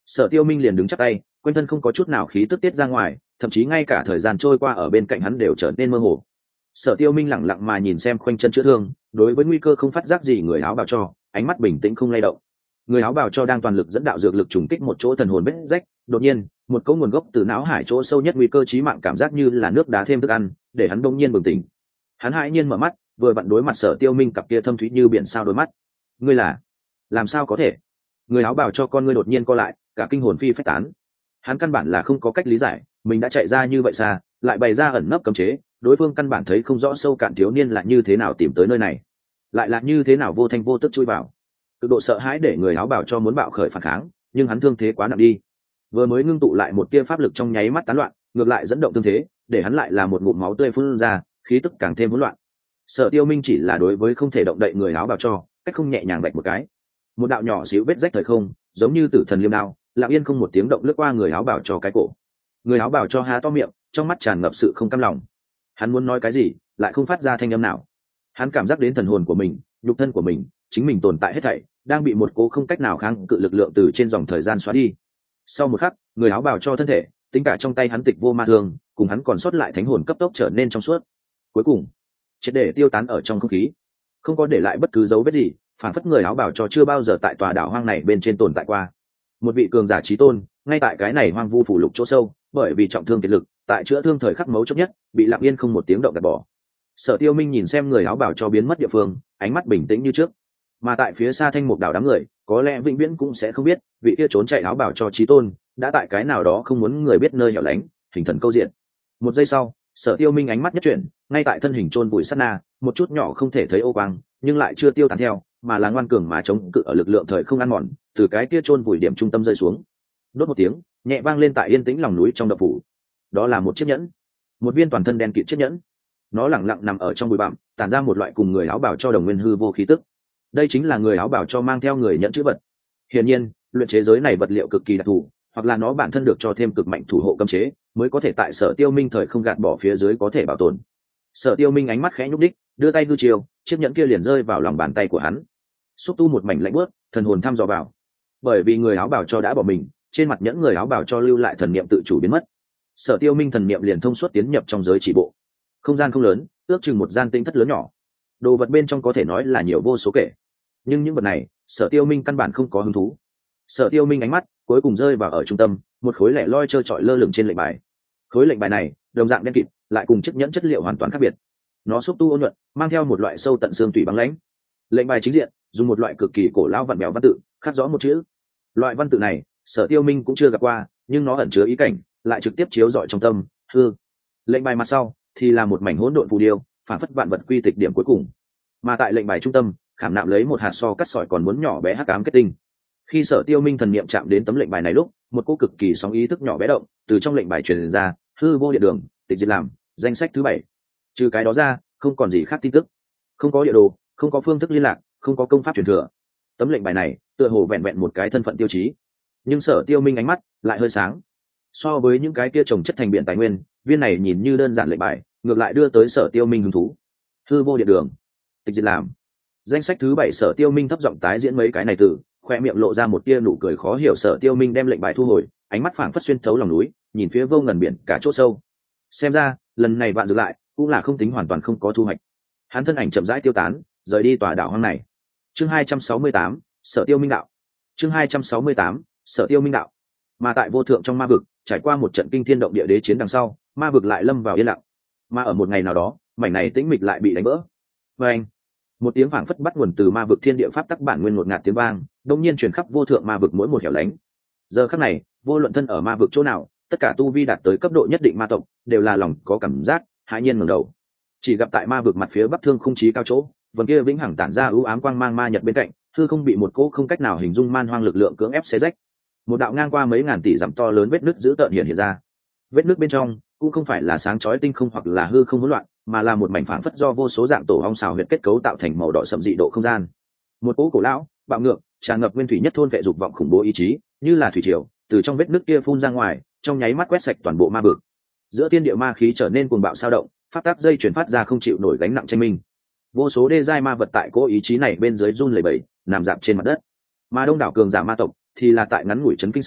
Sở Tiêu Minh liền đứng chắp tay, quanh thân không có chút nào khí tức tiết ra ngoài, thậm chí ngay cả thời gian trôi qua ở bên cạnh hắn đều trở nên mơ hồ. Sở Tiêu Minh lặng lặng mà nhìn xem khoanh chân chữa thương, đối với nguy cơ không phát giác gì người áo bào cho, ánh mắt bình tĩnh không lay động. Người áo bào cho đang toàn lực dẫn đạo dược lực trùng kích một chỗ thần hồn vết rách, đột nhiên, một cỗ nguồn gốc từ não hải chỗ sâu nhất nguy cơ chí mạng cảm giác như là nước đá thêm thức ăn, để hắn bỗng nhiên bừng tỉnh. Hắn hãi nhiên mở mắt, vừa vặn đối mặt Sở Tiêu Minh cặp kia thâm thúy như biển sao đôi mắt. Ngươi là? Làm sao có thể? Người áo bào cho con ngươi đột nhiên co lại, cả kinh hồn phi phách tán. Hắn căn bản là không có cách lý giải, mình đã chạy ra như vậy xa, lại bày ra ẩn nấp cấm chế, đối phương căn bản thấy không rõ sâu cạn thiếu niên là như thế nào tìm tới nơi này, lại là như thế nào vô thanh vô tức chui vào. Cực độ sợ hãi để người áo bào cho muốn bạo khởi phản kháng, nhưng hắn thương thế quá nặng đi, vừa mới ngưng tụ lại một tia pháp lực trong nháy mắt tán loạn, ngược lại dẫn động thương thế, để hắn lại là một ngụm máu tươi phun ra, khí tức càng thêm hỗn loạn. Sở Tiêu Minh chỉ là đối với không thể động đậy người áo bào cho, cách không nhẹ nhàng vạch một cái, một đạo nhỏ xíu vết rách thời không, giống như tử thần liêm đao, lặng yên không một tiếng động lướt qua người áo bào cho cái cổ. Người áo bào cho há to miệng, trong mắt tràn ngập sự không cam lòng. Hắn muốn nói cái gì, lại không phát ra thanh âm nào. Hắn cảm giác đến thần hồn của mình, nhục thân của mình, chính mình tồn tại hết thảy, đang bị một cố không cách nào kháng cự lực lượng từ trên dòng thời gian xóa đi. Sau một khắc, người áo bào cho thân thể, tính cả trong tay hắn tịch vô ma thương, cùng hắn còn sót lại thánh hồn cấp tốc trở nên trong suốt. Cuối cùng, triệt để tiêu tán ở trong không khí, không có để lại bất cứ dấu vết gì, phản phất người áo bào cho chưa bao giờ tại tòa đảo hoang này bên trên tồn tại qua. Một vị cường giả chí tôn, ngay tại cái này hoang vu phủ lục chỗ sâu, bởi vì trọng thương kiệt lực, tại chữa thương thời khắc mấu chốt nhất, bị lặng yên không một tiếng động gạt bỏ. Sở Tiêu Minh nhìn xem người áo bào cho biến mất địa phương, ánh mắt bình tĩnh như trước. Mà tại phía xa Thanh Mục đảo đám người, có lẽ vĩnh viễn cũng sẽ không biết, vị kia trốn chạy áo bào cho chí tôn, đã tại cái nào đó không muốn người biết nơi hẻo lánh, hình thần câu diện. Một giây sau, Sở Tiêu Minh ánh mắt nhất chuyển, ngay tại thân hình chôn vùi sát na, một chút nhỏ không thể thấy ô quang, nhưng lại chưa tiêu tán theo, mà là ngoan cường mà chống cự ở lực lượng thời không ăn mòn, từ cái kia chôn vùi điểm trung tâm rơi xuống. Đốt một tiếng, nhẹ vang lên tại yên tĩnh lòng núi trong động phủ. Đó là một chiếc nhẫn, một viên toàn thân đen kịt chiếc nhẫn. Nó lặng lặng nằm ở trong bụi bặm, tản ra một loại cùng người áo bào cho đồng nguyên hư vô khí tức. Đây chính là người áo bào cho mang theo người nhẫn chữ vật. Hiển nhiên, luyện chế giới này vật liệu cực kỳ đặc thù, hoặc là nó bản thân được cho thêm cực mạnh thủ hộ cấm chế, mới có thể tại Sở Tiêu Minh thời không gạt bỏ phía dưới có thể bảo tồn. Sở Tiêu Minh ánh mắt khẽ nhúc đích, đưa tay hư chiều, chiếc nhẫn kia liền rơi vào lòng bàn tay của hắn. Xúc tu một mảnh lạnh buốt, thần hồn thăm dò vào. Bởi vì người áo bào cho đã bỏ mình, trên mặt nhẫn người áo bào cho lưu lại thần niệm tự chủ biến mất. Sở Tiêu Minh thần niệm liền thông suốt tiến nhập trong giới chỉ bộ. Không gian không lớn, ước chừng một gian tinh thất lớn nhỏ. Đồ vật bên trong có thể nói là nhiều vô số kể, nhưng những vật này, Sở Tiêu Minh căn bản không có hứng thú. Sở Tiêu Minh ánh mắt cuối cùng rơi vào ở trung tâm, một khối lẻ loi trơ trọi lơ lửng trên lệnh bài. Khối lệnh bài này, đồng dạng đen kịt, lại cùng chiếc nhẫn chất liệu hoàn toàn khác biệt. Nó xúc tu ôn nhuận, mang theo một loại sâu tận xương tủy băng lãnh. Lệnh bài chính diện dùng một loại cực kỳ cổ lão vặn bèo văn tự, khắc rõ một chữ. Loại văn tự này, Sở Tiêu Minh cũng chưa gặp qua, nhưng nó ẩn chứa ý cảnh, lại trực tiếp chiếu rọi trong tâm. Hư. Lệnh bài mặt sau thì là một mảnh hỗn độn phù điêu, phản phất vạn vật quy tịch điểm cuối cùng. Mà tại lệnh bài trung tâm, khảm nạm lấy một hạt so cắt sỏi còn muốn nhỏ bé hắc ám kết tinh. Khi Sở Tiêu Minh thần niệm chạm đến tấm lệnh bài này lúc, một cô cực kỳ sóng ý thức nhỏ bé động từ trong lệnh bài truyền ra, hư vô địa đường, tịch diệt làm, danh sách thứ 7. Trừ cái đó ra, không còn gì khác tin tức. Không có địa đồ, không có phương thức liên lạc, không có công pháp truyền thừa. Tấm lệnh bài này, tựa hồ vẹn vẹn một cái thân phận tiêu chí. Nhưng Sở Tiêu Minh ánh mắt lại hơi sáng. So với những cái kia trồng chất thành biển tài nguyên, viên này nhìn như đơn giản lệnh bài, ngược lại đưa tới Sở Tiêu Minh hứng thú. Hư vô địa đường, tịch diệt làm, danh sách thứ 7. Sở Tiêu Minh thấp giọng tái diễn mấy cái này từ, khoe miệng lộ ra một tia nụ cười khó hiểu. Sở Tiêu Minh đem lệnh bài thu hồi, ánh mắt phảng phất xuyên thấu lòng núi, nhìn phía vô ngần biển cả chỗ sâu. Xem ra, lần này vạn dừng lại, cũng là không tính hoàn toàn không có thu hoạch. Hắn thân ảnh chậm rãi tiêu tán, rời đi tòa đảo hoang này. Chương 268, Sở Tiêu Minh đạo. Chương 268, Sở Tiêu Minh đạo. Mà tại vô thượng trong ma vực, trải qua một trận kinh thiên động địa đế chiến đằng sau, ma vực lại lâm vào yên lặng. Mà ở một ngày nào đó, mảnh này tĩnh mịch lại bị đánh vỡ. Oeng! Một tiếng phảng phất bắt nguồn từ ma vực thiên địa pháp tắc bản nguyên ngột ngạt tiếng vang, đột nhiên truyền khắp vô thượng ma vực mỗi một hẻo lánh. Giờ khắc này, vô luận thân ở ma vực chỗ nào, tất cả tu vi đạt tới cấp độ nhất định ma tộc, đều là lòng có cảm giác hãi nhiên ngẩng đầu. Chỉ gặp tại ma vực mặt phía bắc thương không chí cao chỗ, vầng kia vĩnh hằng tản ra ưu ám quang mang ma nhật bên cạnh, hư không bị một cỗ không cách nào hình dung man hoang lực lượng cưỡng ép xé rách. Một đạo ngang qua mấy ngàn tỷ dặm to lớn vết nứt dữ tợn hiện ra. Vết nứt bên trong cũng không phải là sáng chói tinh không hoặc là hư không hỗn loạn, mà là một mảnh phảng phất do vô số dạng tổ ong xào huyệt kết cấu tạo thành màu đỏ sậm dị độ không gian. Một cỗ cổ lão, bạo ngược, tràn ngập nguyên thủy nhất thôn vệ dục vọng khủng bố ý chí, như là thủy triều, từ trong vết nứt kia phun ra ngoài, trong nháy mắt quét sạch toàn bộ ma vực. Giữa thiên địa ma khí trở nên cuồng bạo sao động, pháp tắc dây chuyển phát ra không chịu nổi gánh nặng tranh minh. Vô số đê giai ma vật tại cỗ ý chí này bên dưới run lẩy bẩy, nằm dạp trên mặt đất. Mà đông đảo cường giả ma tộc thì là tại ngắn ngủi chấn kinh sau,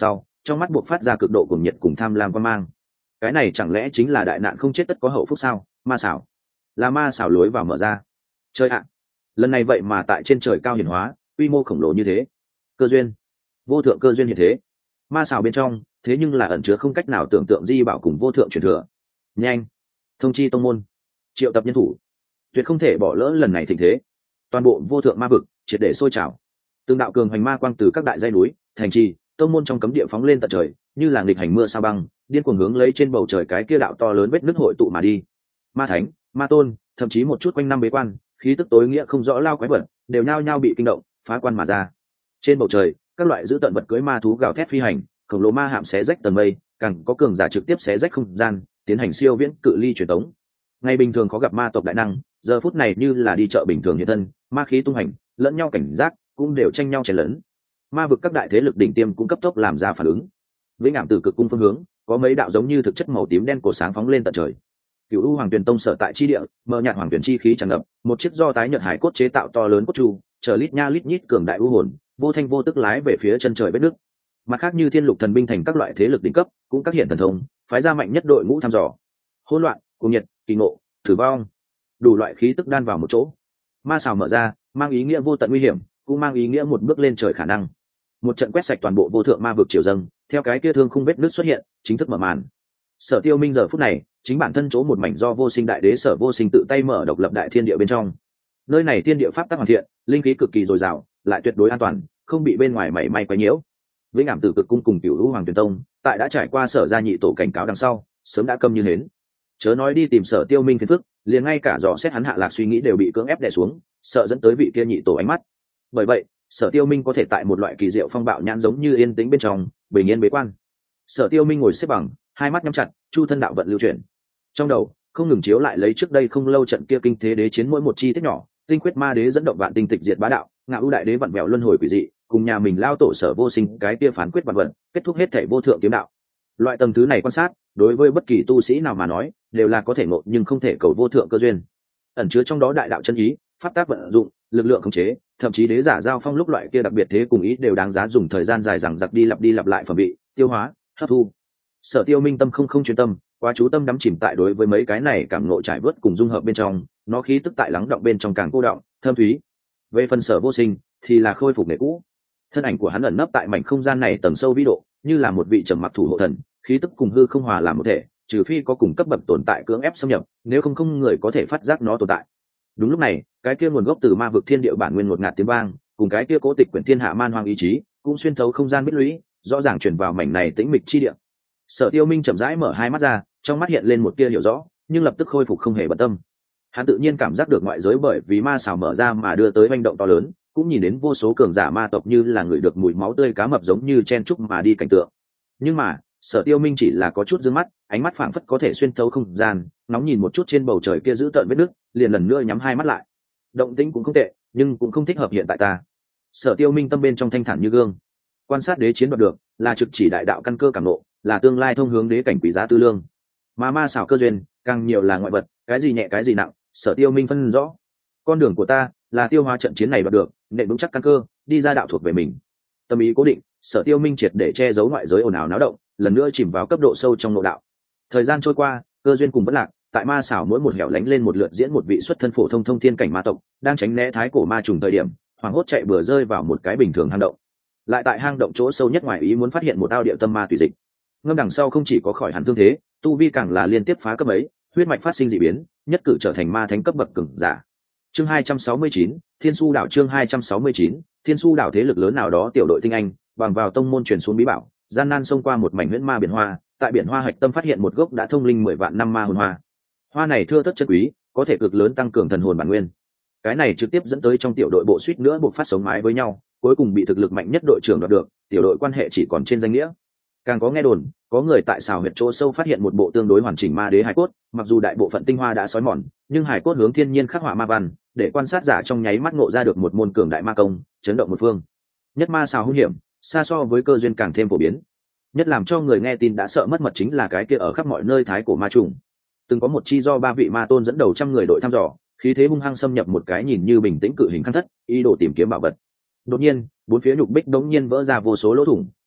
trong mắt buộc phát ra cực độ cuồng nhiệt cùng tham lam quan mang. Cái này chẳng lẽ chính là đại nạn không chết tất có hậu phúc sao? Ma xảo là ma xảo lối vào mở ra. Chơi ạ, lần này vậy mà tại trên trời cao hiển hóa, quy mô khổng lồ như thế. Cơ duyên, vô thượng cơ duyên như thế. Ma xảo bên trong thế nhưng là ẩn chứa không cách nào tưởng tượng di bảo cùng vô thượng truyền thừa. Nhanh, thông chi tông môn, triệu tập nhân thủ, tuyệt không thể bỏ lỡ lần này thịnh thế. Toàn bộ vô thượng ma vực triệt để sôi trào, từng đạo cường hoành ma quang từ các đại dãy núi, thành trì, tông môn trong cấm địa phóng lên tận trời, như là nghịch hành mưa sao băng, điên cuồng hướng lấy trên bầu trời cái kia đạo to lớn vết nứt hội tụ mà đi. Ma thánh, ma tôn, thậm chí một chút quanh năm bế quan, khí tức tối nghĩa không rõ lao quái vật, đều nhao nhao bị kinh động, phá quan mà ra. Trên bầu trời, các loại dữ tợn vật cưỡi ma thú gào thét phi hành, khổng lồ ma hạm xé rách tầng mây, càng có cường giả trực tiếp xé rách không gian, tiến hành siêu viễn cự ly truyền tống. Ngày bình thường khó gặp ma tộc đại năng, giờ phút này như là đi chợ bình thường hiện thân, ma khí tung hành, lẫn nhau cảnh giác, cũng đều tranh nhau chèn lấn. Ma vực các đại thế lực đỉnh tiêm cũng cấp tốc làm ra phản ứng. Vĩnh ảm từ cực cung phương hướng, có mấy đạo giống như thực chất màu tím đen cổ sáng phóng lên tận trời. Cửu U Hoàng Tuyền Tông sở tại chi địa, mờ nhạt hoàng tuyển chi khí tràn ngập, một chiếc do tái nhợt hải cốt chế tạo to lớn cốt trụ, chở lít nha lít nhít cường đại u hồn, vô thanh vô tức lái về phía chân trời vết nước. Mặt khác như Thiên Lục Thần binh thành các loại thế lực đỉnh cấp, cũng các hiện thần thông, phái ra mạnh nhất đội ngũ thăm dò. Hỗn loạn, cuồng nhiệt, kỳ ngộ, thử vong, đủ loại khí tức đan vào một chỗ. Ma xào mở ra, mang ý nghĩa vô tận nguy hiểm, cũng mang ý nghĩa một bước lên trời khả năng. Một trận quét sạch toàn bộ vô thượng ma vực triều dâng, theo cái kia thương khung vết nước xuất hiện, chính thức mở màn. Sở Tiêu Minh giờ phút này, chính bản thân chỗ một mảnh do vô sinh đại đế Sở Vô Sinh tự tay mở độc lập đại thiên địa bên trong. Nơi này thiên địa pháp tắc hoàn thiện, linh khí cực kỳ dồi dào, lại tuyệt đối an toàn, không bị bên ngoài mảy may quấy nhiễu. Vĩnh ảm tử cực cung cùng Cửu Lũ Hoàng Tuyền Tông, tại đã trải qua Sở gia nhị tổ cảnh cáo đằng sau, sớm đã câm như hến. Chớ nói đi tìm Sở Tiêu Minh phiền phức, liền ngay cả dò xét hắn hạ lạc suy nghĩ đều bị cưỡng ép đè xuống, sợ dẫn tới vị kia nhị tổ ánh mắt. Bởi vậy, Sở Tiêu Minh có thể tại một loại kỳ diệu phong bạo nhãn giống như yên tĩnh bên trong, bình yên bế quan. Sở Tiêu Minh ngồi xếp bằng, hai mắt nhắm chặt, chu thân đạo vận lưu chuyển. Trong đầu không ngừng chiếu lại lấy trước đây không lâu trận kia kinh thế đế chiến mỗi một chi tiết nhỏ, tinh quyết ma đế dẫn động vạn tinh tịch diệt bá đạo, ngạo ưu đại đế vặn vẹo luân hồi quỷ dị, cùng nhà mình lao tổ Sở Vô Sinh cái kia phán quyết vạn vận, kết thúc hết thảy vô thượng kiếm đạo. Loại tầng thứ này quan sát, đối với bất kỳ tu sĩ nào mà nói, đều là có thể ngộ nhưng không thể cầu vô thượng cơ duyên. Ẩn chứa trong đó đại đạo chân ý, pháp tác vận dụng, lực lượng khống chế, thậm chí đế giả giao phong lúc loại kia đặc biệt thế cùng ý đều đáng giá dùng thời gian dài dằng dặc đi lặp lại phẩm vị, tiêu hóa, hấp thu. Sở Tiêu Minh tâm không chuyên tâm, quá chú tâm đắm chìm tại đối với mấy cái này cảm ngộ trải vớt cùng dung hợp bên trong, nó khí tức tại lắng động bên trong càng cô động, thâm thúy. Về phần Sở Vô Sinh thì là khôi phục nghề cũ. Thân ảnh của hắn ẩn nấp tại mảnh không gian này tầng sâu vĩ độ, như là một vị trầm mặc thủ hộ thần, khí tức cùng hư không hòa làm một thể, trừ phi có cùng cấp bậc tồn tại cưỡng ép xâm nhập, nếu không người có thể phát giác nó tồn tại. Đúng lúc này, cái kia nguồn gốc từ ma vực thiên địa bản nguyên ngột ngạt tiếng vang, cùng cái kia cố tịch quyển thiên hạ man hoang ý chí, cũng xuyên thấu không gian bích lũy, rõ ràng truyền vào mảnh này tĩnh mịch chi địa. Sở Tiêu Minh chậm rãi mở hai mắt ra, trong mắt hiện lên một tia hiểu rõ, nhưng lập tức khôi phục không hề bận tâm. Hắn tự nhiên cảm giác được ngoại giới bởi vì ma xảo mở ra mà đưa tới hành động to lớn, cũng nhìn đến vô số cường giả ma tộc như là người được mùi máu tươi cá mập giống như chen chúc mà đi cảnh tượng. Nhưng mà, Sở Tiêu Minh chỉ là có chút dương mắt, ánh mắt phảng phất có thể xuyên thấu không gian, nóng nhìn một chút trên bầu trời kia giữ tợn vết nước, liền lần nữa nhắm hai mắt lại. Động tĩnh cũng không tệ, nhưng cũng không thích hợp hiện tại ta. Sở Tiêu Minh tâm bên trong thanh thản như gương, quan sát đế chiến đoạt được, là trực chỉ đại đạo căn cơ cảm ngộ, là tương lai thông hướng đế cảnh quý giá tư lương. Mà ma xảo cơ duyên, càng nhiều là ngoại vật, cái gì nhẹ cái gì nặng, Sở Tiêu Minh phân rõ. Con đường của ta là tiêu hóa trận chiến này đoạt được, nện vững chắc căn cơ, đi ra đạo thuộc về mình. Tâm ý cố định, Sở Tiêu Minh triệt để che giấu ngoại giới ồn ào náo động, lần nữa chìm vào cấp độ sâu trong nội đạo. Thời gian trôi qua, cơ duyên cùng bất lạc, tại ma xảo mỗi một hẻo lánh lên một lượt diễn một vị xuất thân phổ thông thông thiên cảnh ma tộc, đang tránh né thái cổ ma trùng thời điểm, hoảng hốt chạy bừa rơi vào một cái bình thường hang động. Lại tại hang động chỗ sâu nhất ngoài ý muốn phát hiện một ao điệu tâm ma tùy dịch. Ngâm đằng sau không chỉ có khỏi hẳn thương thế, tu vi càng là liên tiếp phá cấp ấy, huyết mạch phát sinh dị biến, nhất cử trở thành ma thánh cấp bậc cường giả. Chương 269, Thiên Su đảo. Chương 269, Thiên Su đảo. Thế lực lớn nào đó tiểu đội tinh anh bằng vào tông môn truyền xuống bí bảo, gian nan xông qua một mảnh huyễn ma biển hoa, tại biển hoa hạch tâm phát hiện một gốc đã thông linh 10 vạn năm ma hồn hoa. Hoa này thưa thớt chân quý, có thể cực lớn tăng cường thần hồn bản nguyên. Cái này trực tiếp dẫn tới trong tiểu đội bộ suýt nữa buộc phát sống mái với nhau, cuối cùng bị thực lực mạnh nhất đội trưởng đoạt được, tiểu đội quan hệ chỉ còn trên danh nghĩa. Càng có nghe đồn, có người tại xào huyệt chỗ sâu phát hiện một bộ tương đối hoàn chỉnh ma đế hải cốt, mặc dù đại bộ phận tinh hoa đã xói mòn, nhưng hải cốt hướng thiên nhiên khắc họa ma văn, để quan sát giả trong nháy mắt ngộ ra được một môn cường đại ma công, chấn động một phương. Nhất ma xào hung hiểm, xa so với cơ duyên càng thêm phổ biến. Nhất làm cho người nghe tin đã sợ mất mật chính là cái kia ở khắp mọi nơi thái cổ ma trùng. Từng có một chi do 3 vị ma tôn dẫn đầu trăm người đội thăm dò, khí thế hung hăng xâm nhập một cái nhìn như bình tĩnh cự hình khăn thất, ý đồ tìm kiếm bảo vật. Đột nhiên, bốn phía nhục bích đống nhiên vỡ ra vô số lỗ thủng,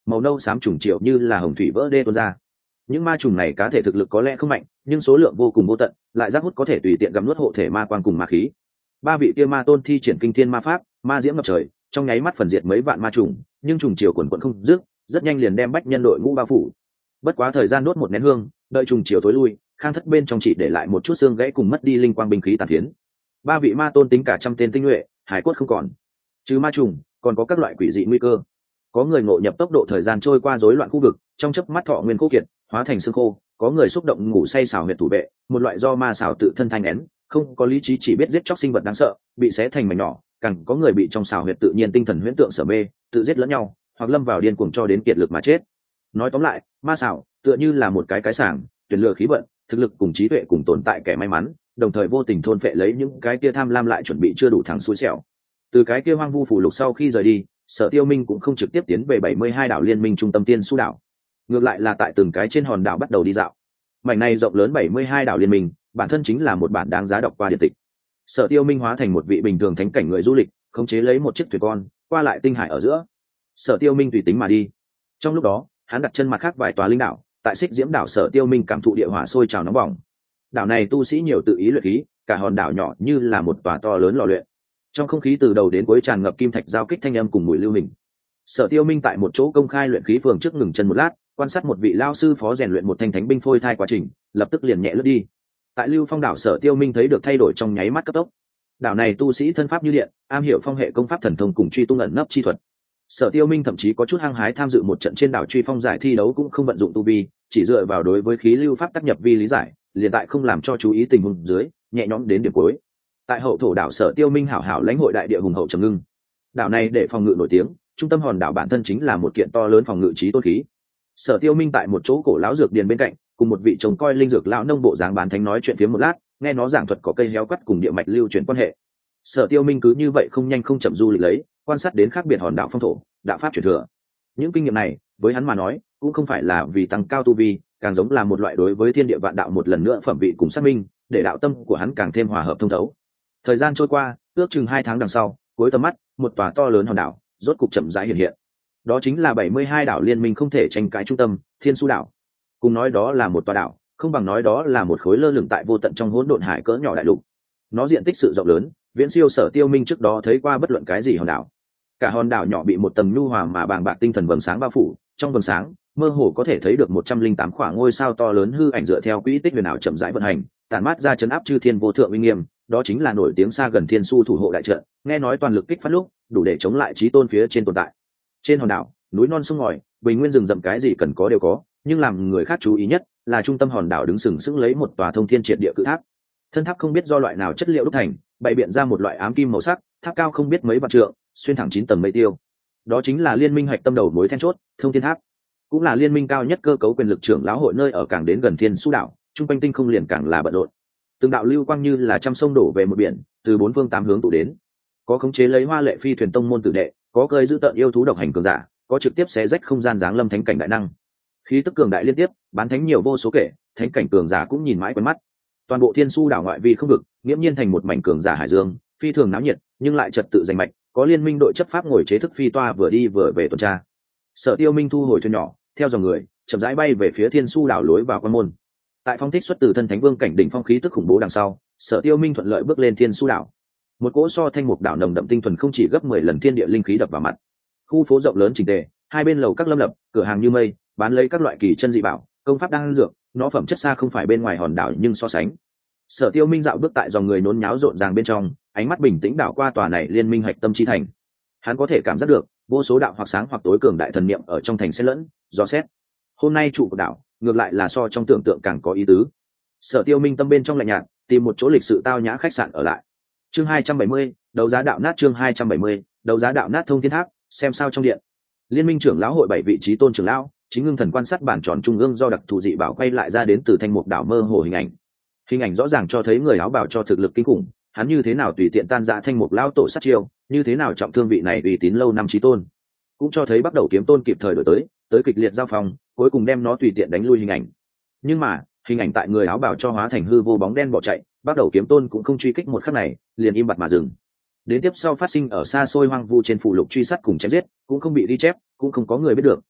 màu nâu xám trùng triệu như là hồng thủy vỡ đê tuôn ra. Những ma trùng này cá thể thực lực có lẽ không mạnh, nhưng số lượng vô cùng vô tận, lại giác hút có thể tùy tiện gặm nuốt hộ thể ma quang cùng ma khí. Ba vị kia ma tôn thi triển kinh thiên ma pháp, ma diễm ngập trời, trong nháy mắt phần diệt mấy vạn ma trùng, nhưng trùng chiều quần quần không dứt, rất nhanh liền đem bách nhân đội ngũ bao phủ. Bất quá thời gian đốt một nén hương, đợi trùng chiều tối lui, Khang Thất bên trong chỉ để lại một chút xương gãy cùng mất đi linh quang binh khí tàn phiến. Ba vị ma tôn tính cả trăm tên tinh nhuệ, hải cốt không còn. Trừ ma trùng, còn có các loại quỷ dị nguy cơ. Có người ngộ nhập tốc độ thời gian trôi qua rối loạn khu vực, trong chớp mắt thọ nguyên khô kiệt, hóa thành xương khô. Có người xúc động ngủ say xảo huyệt thủ vệ, một loại do ma xảo tự thân thanh nén, không có lý trí chỉ biết giết chóc sinh vật đáng sợ, bị xé thành mảnh nhỏ. Càng có người bị trong xảo huyệt tự nhiên tinh thần huyễn tượng sở mê, tự giết lẫn nhau, hoặc lâm vào điên cuồng cho đến kiệt lực mà chết. Nói tóm lại, ma xảo tựa như là một cái sảng, tuyển lựa khí vận, thực lực cùng trí tuệ cùng tồn tại kẻ may mắn, đồng thời vô tình thôn phệ lấy những cái kia tham lam lại chuẩn bị chưa đủ thằng xui xẻo. Từ cái kia hoang vu phủ lục sau khi rời đi, Sở Tiêu Minh cũng không trực tiếp tiến về 72 đảo liên minh trung tâm tiên su đảo, ngược lại là tại từng cái trên hòn đảo bắt đầu đi dạo. Mảnh này rộng lớn 72 đảo liên minh, bản thân chính là một bản đáng giá đọc qua điện tịch. Sở Tiêu Minh hóa thành một vị bình thường thánh cảnh người du lịch, khống chế lấy một chiếc thuyền con, qua lại tinh hải ở giữa. Sở Tiêu Minh tùy tính mà đi. Trong lúc đó, hắn đặt chân mặt khác vài tòa linh đảo, tại Xích Diễm đảo Sở Tiêu Minh cảm thụ địa hỏa sôi trào nóng bỏng. Đảo này tu sĩ nhiều tự ý luyện khí, cả hòn đảo nhỏ như là một tòa to lớn lò luyện. Trong không khí từ đầu đến cuối tràn ngập kim thạch giao kích thanh âm cùng mùi lưu hình. Sở Tiêu Minh tại một chỗ công khai luyện khí phường trước ngừng chân một lát, quan sát một vị lao sư phó rèn luyện một thanh thánh binh phôi thai quá trình, lập tức liền nhẹ lướt đi. Tại Lưu Phong đảo Sở Tiêu Minh thấy được thay đổi trong nháy mắt cấp tốc. Đảo này tu sĩ thân pháp như điện, am hiểu phong hệ công pháp thần thông cùng truy tung ẩn nấp chi thuật. Sở Tiêu Minh thậm chí có chút hăng hái tham dự một trận trên đảo truy phong giải thi đấu cũng không vận dụng tu vi, chỉ dựa vào đối với khí lưu pháp tác nhập vi lý giải, liền tại không làm cho chú ý tình huống dưới, nhẹ nhõm đến điểm cuối. Tại hậu thổ đảo Sở Tiêu Minh hảo hảo lãnh hội đại địa hùng hậu trầm ngưng. Đảo này để phòng ngự nổi tiếng, trung tâm hòn đảo bản thân chính là một kiện to lớn phòng ngự trí tôn khí. Sở Tiêu Minh tại một chỗ cổ lão dược điền bên cạnh, cùng một vị trông coi linh dược lão nông bộ dáng bán thánh nói chuyện phiếm một lát, nghe nó giảng thuật có cây héo quắt cùng địa mạch lưu chuyển quan hệ. Sở Tiêu Minh cứ như vậy không nhanh không chậm du lịch lấy, quan sát đến khác biệt hòn đảo phong thổ, đạo pháp truyền thừa. Những kinh nghiệm này, với hắn mà nói, cũng không phải là vì tăng cao tu vi, càng giống là một loại đối với thiên địa vạn đạo một lần nữa phẩm vị cùng xác minh, để đạo tâm của hắn càng thêm hòa hợp thông thấu. Thời gian trôi qua, ước chừng 2 tháng đằng sau, cuối tầm mắt, một tòa to lớn hòn đảo rốt cục chậm rãi hiện hiện. Đó chính là 72 đảo liên minh không thể tranh cãi trung tâm, Thiên Su đảo. Cùng nói đó là một tòa đảo, không bằng nói đó là một khối lơ lửng tại vô tận trong hỗn độn hải cỡ nhỏ đại lục. Nó diện tích sự rộng lớn, viễn siêu Sở Tiêu Minh trước đó thấy qua bất luận cái gì hòn đảo. Cả hòn đảo nhỏ bị một tầng nhu hòa mà bàng bạc tinh thần vầng sáng bao phủ, trong vầng sáng, mơ hồ có thể thấy được 108 khỏa ngôi sao to lớn hư ảnh dựa theo quỹ tích huyền ảo chậm rãi vận hành, tản mát ra chấn áp chư thiên vô thượng uy nghiêm, đó chính là nổi tiếng xa gần Thiên Su thủ hộ đại trận, nghe nói toàn lực kích phát lúc, đủ để chống lại chí tôn phía trên tồn tại. Trên hòn đảo, núi non sông ngòi, bình nguyên rừng rậm cái gì cần có đều có, nhưng làm người khác chú ý nhất là trung tâm hòn đảo đứng sừng sững lấy một tòa thông thiên triệt địa cự tháp. Thân tháp không biết do loại nào chất liệu đúc thành, bày biện ra một loại ám kim màu sắc, tháp cao không biết mấy vạn trượng, xuyên thẳng 9 tầng mây tiêu. Đó chính là liên minh hạch tâm đầu mối then chốt, Thông Thiên Tháp, cũng là liên minh cao nhất cơ cấu quyền lực trưởng lão hội nơi ở càng đến gần Thiên Su đảo, trung quanh tinh không liền càng là bận rộn. Từng đạo lưu quang như là trăm sông đổ về một biển, từ 4 phương 8 hướng tụ đến. Có khống chế lấy hoa lệ phi thuyền tông môn tử đệ, có cơi giữ tợn yêu thú độc hành cường giả, có trực tiếp xé rách không gian giáng lâm thánh cảnh đại năng. Khí tức cường đại liên tiếp, bán thánh nhiều vô số kể, thánh cảnh cường giả cũng nhìn mãi quen mắt. Toàn bộ Thiên Su đảo ngoại vi không vực, nghiễm nhiên thành một mảnh cường giả hải dương, phi thường náo nhiệt, nhưng lại trật tự rành mạch, có liên minh đội chấp pháp ngồi chế thức phi toa vừa đi vừa về tuần tra. Sở Tiêu Minh thu hồi thuyền nhỏ, theo dòng người, chậm rãi bay về phía Thiên Su đảo lối vào quan môn. Tại phong thích xuất từ thân thánh vương cảnh đỉnh phong khí tức khủng bố đằng sau, Sở Tiêu Minh thuận lợi bước lên Thiên Su đảo. Một cỗ so thanh mục đảo nồng đậm tinh thuần không chỉ gấp 10 lần thiên địa linh khí đập vào mặt. Khu phố rộng lớn chỉnh tề, hai bên lầu các lâm lập, cửa hàng như mây, bán lấy các loại kỳ chân dị bảo, công pháp đang dược, nó phẩm chất xa không phải bên ngoài hòn đảo nhưng so sánh. Sở Tiêu Minh dạo bước tại dòng người nôn nháo rộn ràng bên trong, ánh mắt bình tĩnh đảo qua tòa này liên minh hạch tâm chi thành. Hắn có thể cảm giác được vô số đạo hoặc sáng hoặc tối cường đại thần niệm ở trong thành xen lẫn, dò xét. Hôm nay trụ của đảo, ngược lại là so trong tưởng tượng càng có ý tứ. Sở Tiêu Minh tâm bên trong lạnh nhạt, tìm một chỗ lịch sự tao nhã khách sạn ở lại. Chương 270, đấu giá đạo nát chương 270, đấu giá đạo nát Thông Thiên Tháp, xem sao trong điện. Liên minh trưởng lão hội 7 vị trí tôn trưởng lão, chính ngưng thần quan sát bản tròn trung ương do đặc thù dị bảo quay lại ra đến từ thanh mục đảo mơ hồ hình ảnh. Hình ảnh rõ ràng cho thấy người áo bào cho thực lực kinh khủng, hắn như thế nào tùy tiện tan rã thanh mục lão tổ sát chiêu, như thế nào trọng thương vị này uy tín lâu năm chí tôn, cũng cho thấy bắt đầu kiếm tôn kịp thời đổi tới kịch liệt giao phong, cuối cùng đem nó tùy tiện đánh lui hình ảnh. Nhưng mà hình ảnh tại người áo bào cho hóa thành hư vô bóng đen bỏ chạy, bắt đầu kiếm tôn cũng không truy kích một khắc này, liền im bặt mà dừng. Đến tiếp sau phát sinh ở xa xôi hoang vu trên phụ lục truy sát cùng chém giết, cũng không bị ghi chép, cũng không có người biết được.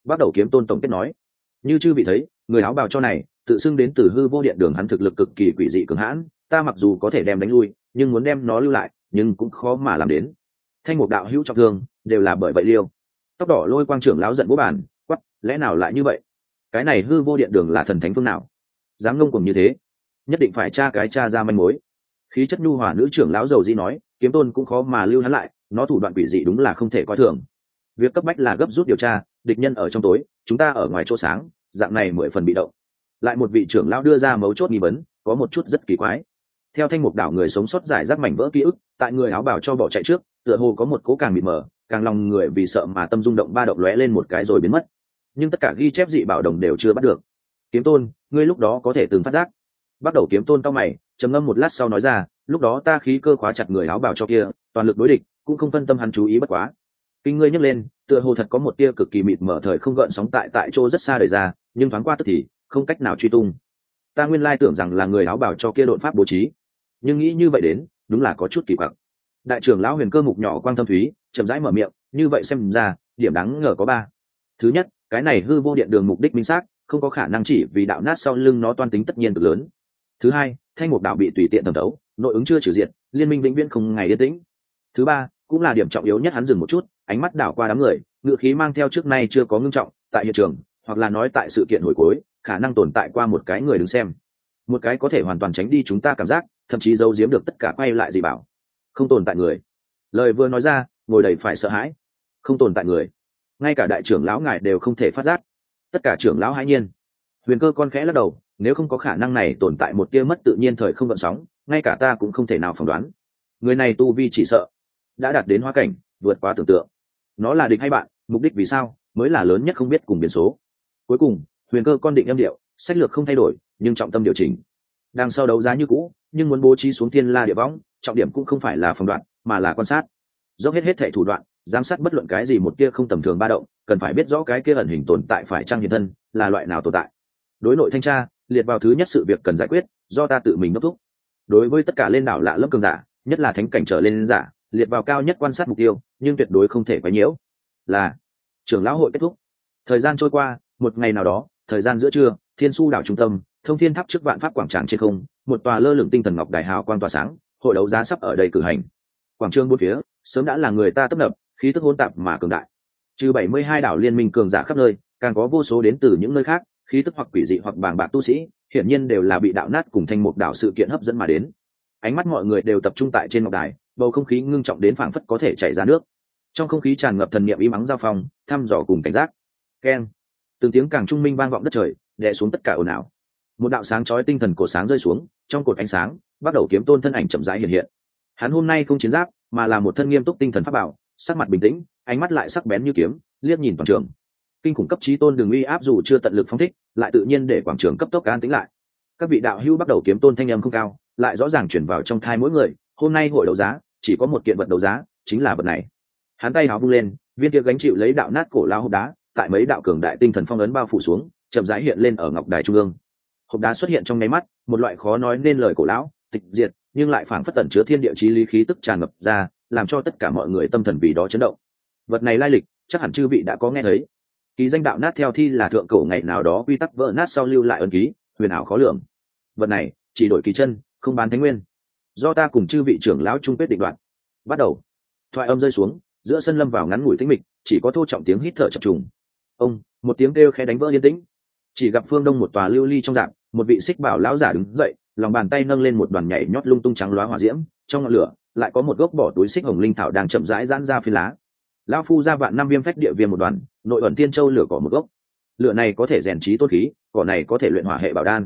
bắt đầu kiếm tôn tổng kết nói. Như chư vị thấy, người áo bào cho này tự xưng đến từ hư vô điện đường, hắn thực lực cực kỳ quỷ dị cường hãn, ta mặc dù có thể đem đánh lui nhưng muốn đem nó lưu lại nhưng cũng khó mà làm đến. Thanh mục đạo hữu trọng thương đều là bởi vậy liêu. Tóc đỏ lôi quang trưởng lão giận bố bàn quắc, lẽ nào lại như vậy? Cái này hư vô điện đường là thần thánh phương nào dám ngông cuồng như thế? Nhất định phải tra ra manh mối. Khí chất nhu hòa nữ trưởng lão dầu di nói, kiếm tôn cũng khó mà lưu hắn lại, nó thủ đoạn quỷ dị đúng là không thể coi thường. Việc cấp bách là gấp rút điều tra, địch nhân ở trong tối, chúng ta ở ngoài chỗ sáng, dạng này 10 phần bị động. Lại một vị trưởng lão đưa ra mấu chốt nghi vấn, có một chút rất kỳ quái. Theo thanh mục đảo người sống sót giải rác mảnh vỡ ký ức, tại người áo bào cho bỏ chạy trước, tựa hồ có một cố càng mịt mờ, càng lòng người vì sợ mà tâm rung động ba động lóe lên một cái rồi biến mất. Nhưng tất cả ghi chép dị bảo đồng đều chưa bắt được. Kiếm tôn, ngươi lúc đó có thể từng phát giác? Bắt đầu kiếm tôn cao mày, trầm ngâm một lát sau nói ra, lúc đó ta khí cơ khóa chặt người áo bào cho kia, toàn lực đối địch, cũng không phân tâm hắn chú ý bất quá. Kinh ngươi nhấc lên, tựa hồ thật có một tia cực kỳ mịt mờ thời không gợn sóng tại chỗ rất xa đời ra, nhưng thoáng qua tức thì không cách nào truy tung. Ta nguyên lai tưởng rằng là người áo bào cho kia đột pháp bố trí, nhưng nghĩ như vậy đến, đúng là có chút kỳ quặc. Đại trưởng lão Huyền Cơ mục nhỏ quang thâm thúy, chậm rãi mở miệng, như vậy xem ra, điểm đáng ngờ có 3. Thứ nhất, cái này hư vô điện đường mục đích minh xác, không có khả năng chỉ vì đạo nát sau lưng nó toan tính tất nhiên cực lớn. Thứ hai, thanh mục đạo bị tùy tiện thẩm thấu, nội ứng chưa trừ diệt, liên minh vĩnh viễn không ngày yên tĩnh. Thứ ba, cũng là điểm trọng yếu nhất, hắn dừng một chút, ánh mắt đảo qua đám người, ngựa khí mang theo trước nay chưa có ngưng trọng, tại hiện trường, hoặc là nói tại sự kiện hồi cuối, khả năng tồn tại qua một cái người đứng xem, một cái có thể hoàn toàn tránh đi chúng ta cảm giác, thậm chí giấu giếm được tất cả quay lại gì bảo. Không tồn tại người. Lời vừa nói ra, ngồi đầy phải sợ hãi. Không tồn tại người. Ngay cả đại trưởng lão ngài đều không thể phát giác. Tất cả trưởng lão hãi nhiên. Huyền Cơ con khẽ lắc đầu, nếu không có khả năng này tồn tại một tia mất tự nhiên thời không gợn sóng, ngay cả ta cũng không thể nào phỏng đoán. Người này tu vi chỉ sợ đã đạt đến hóa cảnh, vượt quá tưởng tượng. Nó là địch hay bạn, mục đích vì sao, mới là lớn nhất không biết cùng biến số. Cuối cùng, Huyền Cơ con định âm điệu, sách lược không thay đổi, nhưng trọng tâm điều chỉnh. Đang sau đấu giá như cũ, nhưng muốn bố trí xuống thiên la địa võng, trọng điểm cũng không phải là phòng đoạn, mà là quan sát. Dốc hết thảy thủ đoạn, giám sát bất luận cái gì một tia không tầm thường ba động, cần phải biết rõ cái kia ẩn hình tồn tại phải trang hiện thân, là loại nào tồn tại. Đối nội thanh tra, liệt vào thứ nhất sự việc cần giải quyết, do ta tự mình đốc thúc. Đối với tất cả lên đảo lạ lẫm cường giả, nhất là thánh cảnh trở lên giả, liệt vào cao nhất quan sát mục tiêu, nhưng tuyệt đối không thể quấy nhiễu. Là trưởng lão hội kết thúc. Thời gian trôi qua, một ngày nào đó, thời gian giữa trưa, Thiên Su đảo trung tâm, Thông Thiên Tháp trước vạn pháp quảng tràng trên không, một tòa lơ lửng tinh thần ngọc đài hào quang tỏa sáng, hội đấu giá sắp ở đây cử hành. Quảng trường bốn phía sớm đã là người ta tấp nập, khí tức hỗn tạp mà cường đại. Trừ 72 đảo liên minh cường giả khắp nơi, càng có vô số đến từ những nơi khác, khí tức hoặc quỷ dị hoặc bàng bạc tu sĩ, hiển nhiên đều là bị đạo nát cùng thanh mục đảo sự kiện hấp dẫn mà đến. Ánh mắt mọi người đều tập trung tại trên ngọc đài, bầu không khí ngưng trọng đến phảng phất có thể chảy ra nước. Trong không khí tràn ngập thần niệm ý mắng giao phong, thăm dò cùng cảnh giác. Keng, từng tiếng càng trung minh vang vọng đất trời, đè xuống tất cả ồn ào. Một đạo sáng chói tinh thần cổ sáng rơi xuống, trong cột ánh sáng, bắt đầu kiếm tôn thân ảnh chậm rãi hiện hiện. Hắn hôm nay không chiến giáp, mà là một thân nghiêm túc tinh thần pháp bảo, sắc mặt bình tĩnh, ánh mắt lại sắc bén như kiếm, liếc nhìn toàn trường. Kinh khủng cấp chí tôn đường uy áp dù chưa tận lực phóng thích, lại tự nhiên để quảng trường cấp tốc an tĩnh lại. Các vị đạo hữu bắt đầu kiếm tôn thanh âm không cao, lại rõ ràng chuyển vào trong thai mỗi người. Hôm nay hội đấu giá chỉ có một kiện vật đấu giá, chính là vật này. Hắn tay áo vung lên, viên kia gánh chịu lấy đạo nát cổ lao hộp đá, tại mấy đạo cường đại tinh thần phong ấn bao phủ xuống, chậm rãi hiện lên ở ngọc đài trung ương. Hộp đá xuất hiện trong nháy mắt, một loại khó nói nên lời cổ lão, tịch diệt, nhưng lại phảng phất tẩn chứa thiên địa chí lý khí tức tràn ngập ra, làm cho tất cả mọi người tâm thần vì đó chấn động. Vật này lai lịch, chắc hẳn chư vị đã có nghe thấy. Ký danh đạo nát theo thi là thượng cổ ngày nào đó quy tắc vỡ nát sau lưu lại ấn ký, huyền ảo khó lường. Vật này chỉ đổi kỳ chân, không bán thánh nguyên. Do ta cùng chư vị trưởng lão chung quyết định đoạt. Bắt đầu. Thoại âm rơi xuống, giữa sân lâm vào ngắn ngủi tĩnh mịch, chỉ có thô trọng tiếng hít thở chập trùng. Ông, một tiếng kêu khẽ đánh vỡ yên tĩnh. Chỉ gặp phương đông một tòa lưu ly trong dạng, một vị xích bảo lão giả đứng dậy, lòng bàn tay nâng lên một đoàn nhảy nhót lung tung trắng loá hỏa diễm, trong ngọn lửa lại có một gốc bỏ túi xích hồng linh thảo đang chậm rãi giãn ra phi lá. Lão phu ra vạn năm viêm phách địa viêm một đoàn, nội ẩn tiên châu lửa cỏ một gốc. Lửa này có thể rèn trí tốt khí, cỏ này có thể luyện hỏa hệ bảo đan.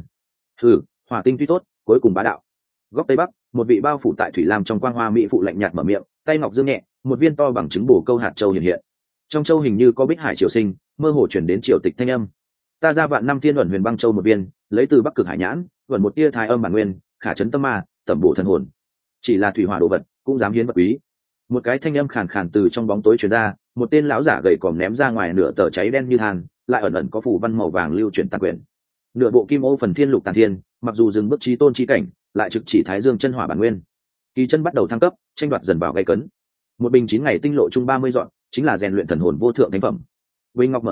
Hỏa tinh tuy tốt, cuối cùng bá đạo. Góc tây bắc, một vị bao phủ tại thủy lam trong quang hoa mỹ phụ lạnh nhạt mở miệng, tay ngọc dương nhẹ, một viên to bằng trứng bổ câu hạt châu hiện hiện. Trong châu hình như có bích hải triều sinh, mơ hồ chuyển đến triều tịch thanh âm. Ta ra vạn năm thiên ẩn huyền băng châu một viên, lấy từ bắc cực hải nhãn, vẩn một tia thái âm bản nguyên, khả chấn tâm ma, tẩm bổ thần hồn. Chỉ là thủy hỏa đồ vật, cũng dám hiến vật quý. Một cái thanh âm khàn khàn từ trong bóng tối truyền ra, một tên lão giả gầy còm ném ra ngoài nửa tờ cháy đen như than, lại ẩn ẩn có phủ văn màu vàng lưu chuyển tàn quyền. Nửa bộ kim ô phần thiên lục tàn thiên, mặc dù dừng bước chí tôn chi cảnh, lại trực chỉ thái dương chân hỏa bản nguyên. Kỳ chân bắt đầu thăng cấp, tranh đoạt dần vào gây cấn. Một bình 9 ngày tinh lộ chung 30 dọn, chính là rèn luyện thần hồn vô thượng thánh phẩm. Bình ngọc mở ra,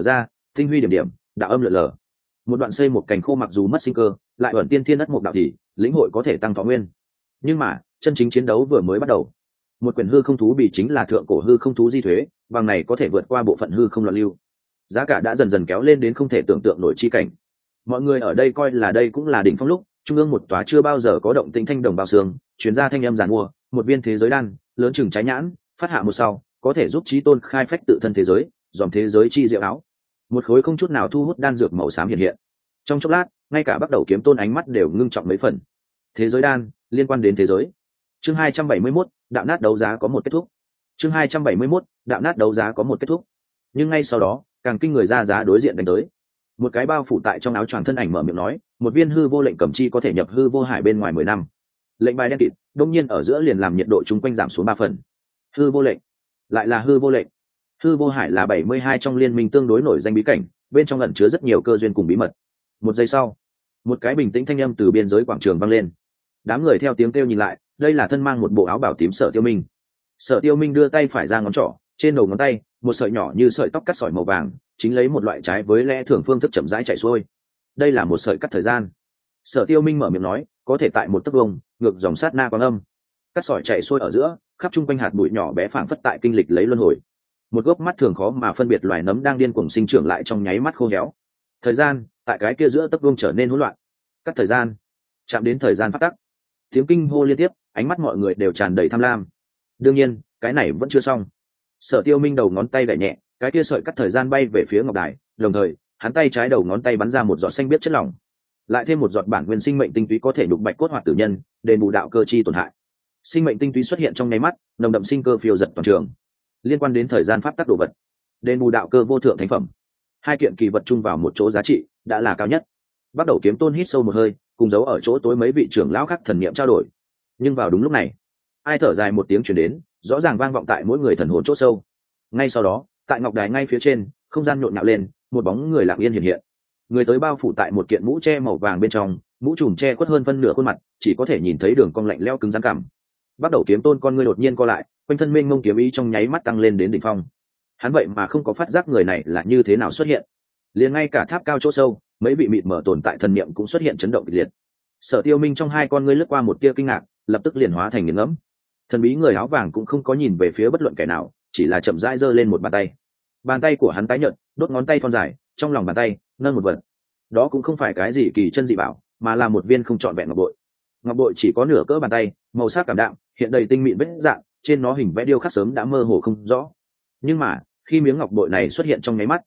tinh huy điểm điểm, đạo âm lượn lờ. Một đoạn xây một cành khô mặc dù mất sinh cơ, lại ẩn tiên thiên đất một đạo thì lĩnh hội có thể tăng thọ nguyên. Nhưng mà chân chính chiến đấu vừa mới bắt đầu. Một quyển hư không thú bị chính là thượng cổ hư không thú di thuế, bằng này có thể vượt qua bộ phận hư không loạn lưu. Giá cả đã dần dần kéo lên đến không thể tưởng tượng nổi chi cảnh. Mọi người ở đây coi là đây cũng là đỉnh phong lúc, trung ương một tòa chưa bao giờ có động tĩnh thanh đồng bao xương, truyền ra thanh âm giàn mua, một viên thế giới đan, lớn chừng trái nhãn, phát hạ một sau, có thể giúp chí tôn khai phách tự thân thế giới, dòm thế giới chi diệu áo. Một khối không chút nào thu hút đan dược màu xám hiện hiện. Trong chốc lát, ngay cả bắt đầu kiếm tôn ánh mắt đều ngưng trọng mấy phần. Thế giới đan, liên quan đến thế giới. Chương 271, đạo nát đấu giá có một kết thúc. Chương 271, đạo nát đấu giá có một kết thúc. Nhưng ngay sau đó, càng kinh người ra giá đối diện đánh tới. Một cái bao phủ tại trong áo choàng thân ảnh mở miệng nói, một viên hư vô lệnh cẩm chi có thể nhập hư vô hải bên ngoài 10 năm. Lệnh bài đen kịt, đông nhiên ở giữa liền làm nhiệt độ chung quanh giảm xuống 3 phần. Hư vô lệnh, lại là hư vô lệnh. Hư vô hải là 72 trong liên minh tương đối nổi danh bí cảnh, bên trong ẩn chứa rất nhiều cơ duyên cùng bí mật. Một giây sau, một cái bình tĩnh thanh âm từ biên giới quảng trường vang lên. Đám người theo tiếng kêu nhìn lại, đây là thân mang một bộ áo bảo tím Sở Tiêu Minh. Sở Tiêu Minh đưa tay phải ra ngón trỏ, trên đầu ngón tay, một sợi nhỏ như sợi tóc cắt sỏi màu vàng, chính lấy một loại trái với lẽ thường phương thức chậm rãi chạy xuôi. Đây là một sợi cắt thời gian. Sở Tiêu Minh mở miệng nói, có thể tại một tấc vuông, ngược dòng sát na quang âm. Cắt sỏi chạy xuôi ở giữa, khắp trung quanh hạt bụi nhỏ bé phảng phất tại kinh lịch lấy luân hồi. Một gốc mắt thường khó mà phân biệt loài nấm đang điên cuồng sinh trưởng lại trong nháy mắt khô héo. Thời gian, tại cái kia giữa tấc vuông trở nên hỗn loạn. Cắt thời gian, chạm đến thời gian phát tắc. Tiếng kinh hô liên tiếp, ánh mắt mọi người đều tràn đầy tham lam. Đương nhiên, cái này vẫn chưa xong. Sở Tiêu Minh đầu ngón tay gảy nhẹ, cái kia sợi cắt thời gian bay về phía ngọc đài, đồng thời, hắn tay trái đầu ngón tay bắn ra một giọt xanh biếc chất lỏng, lại thêm một giọt bản nguyên sinh mệnh tinh túy có thể nhục bạch cốt hoạt tử nhân, đền bù đạo cơ chi tổn hại. Sinh mệnh tinh túy xuất hiện trong nháy mắt, nồng đậm sinh cơ phiêu dật toàn trường. Liên quan đến thời gian pháp tắc đồ vật, đền bù đạo cơ vô thượng thánh phẩm. Hai kiện kỳ vật chung vào một chỗ giá trị đã là cao nhất. Bắt đầu kiếm tôn hít sâu một hơi, cùng giấu ở chỗ tối mấy vị trưởng lão khác thần niệm trao đổi. Nhưng vào đúng lúc này, ai thở dài một tiếng truyền đến, rõ ràng vang vọng tại mỗi người thần hồn chỗ sâu. Ngay sau đó, tại ngọc đài ngay phía trên, không gian nhộn nhạo lên, một bóng người lặng yên hiện hiện. Người tới bao phủ tại một kiện mũ che màu vàng bên trong, mũ trùm che khuất hơn phân nửa khuôn mặt, chỉ có thể nhìn thấy đường cong lạnh lẽo cứng rắn cảm. Bắt đầu kiếm tôn con ngươi đột nhiên co lại, quanh thân mênh mông kiếm ý trong nháy mắt tăng lên đến đỉnh phong. Hắn vậy mà không có phát giác người này là như thế nào xuất hiện. Liền ngay cả tháp cao chỗ sâu, mấy vị mịt mở tồn tại thần niệm cũng xuất hiện chấn động kịch liệt. Sở Tiêu Minh trong hai con ngươi lướt qua một tia kinh ngạc, lập tức liền hóa thành nghiền ngẫm. Thần bí người áo vàng cũng không có nhìn về phía bất luận kẻ nào, chỉ là chậm rãi giơ lên một bàn tay. Bàn tay của hắn tái nhợt, đốt ngón tay thon dài, trong lòng bàn tay nâng một vật. Đó cũng không phải cái gì kỳ chân dị bảo, mà là một viên không trọn vẹn ngọc bội. Ngọc bội chỉ có nửa cỡ bàn tay, màu sắc cảm đạm, hiện đầy tinh mịn vết dạng, trên nó hình vẽ điêu khắc sớm đã mơ hồ không rõ. Nhưng mà, khi miếng ngọc bội này xuất hiện trong nháy mắt,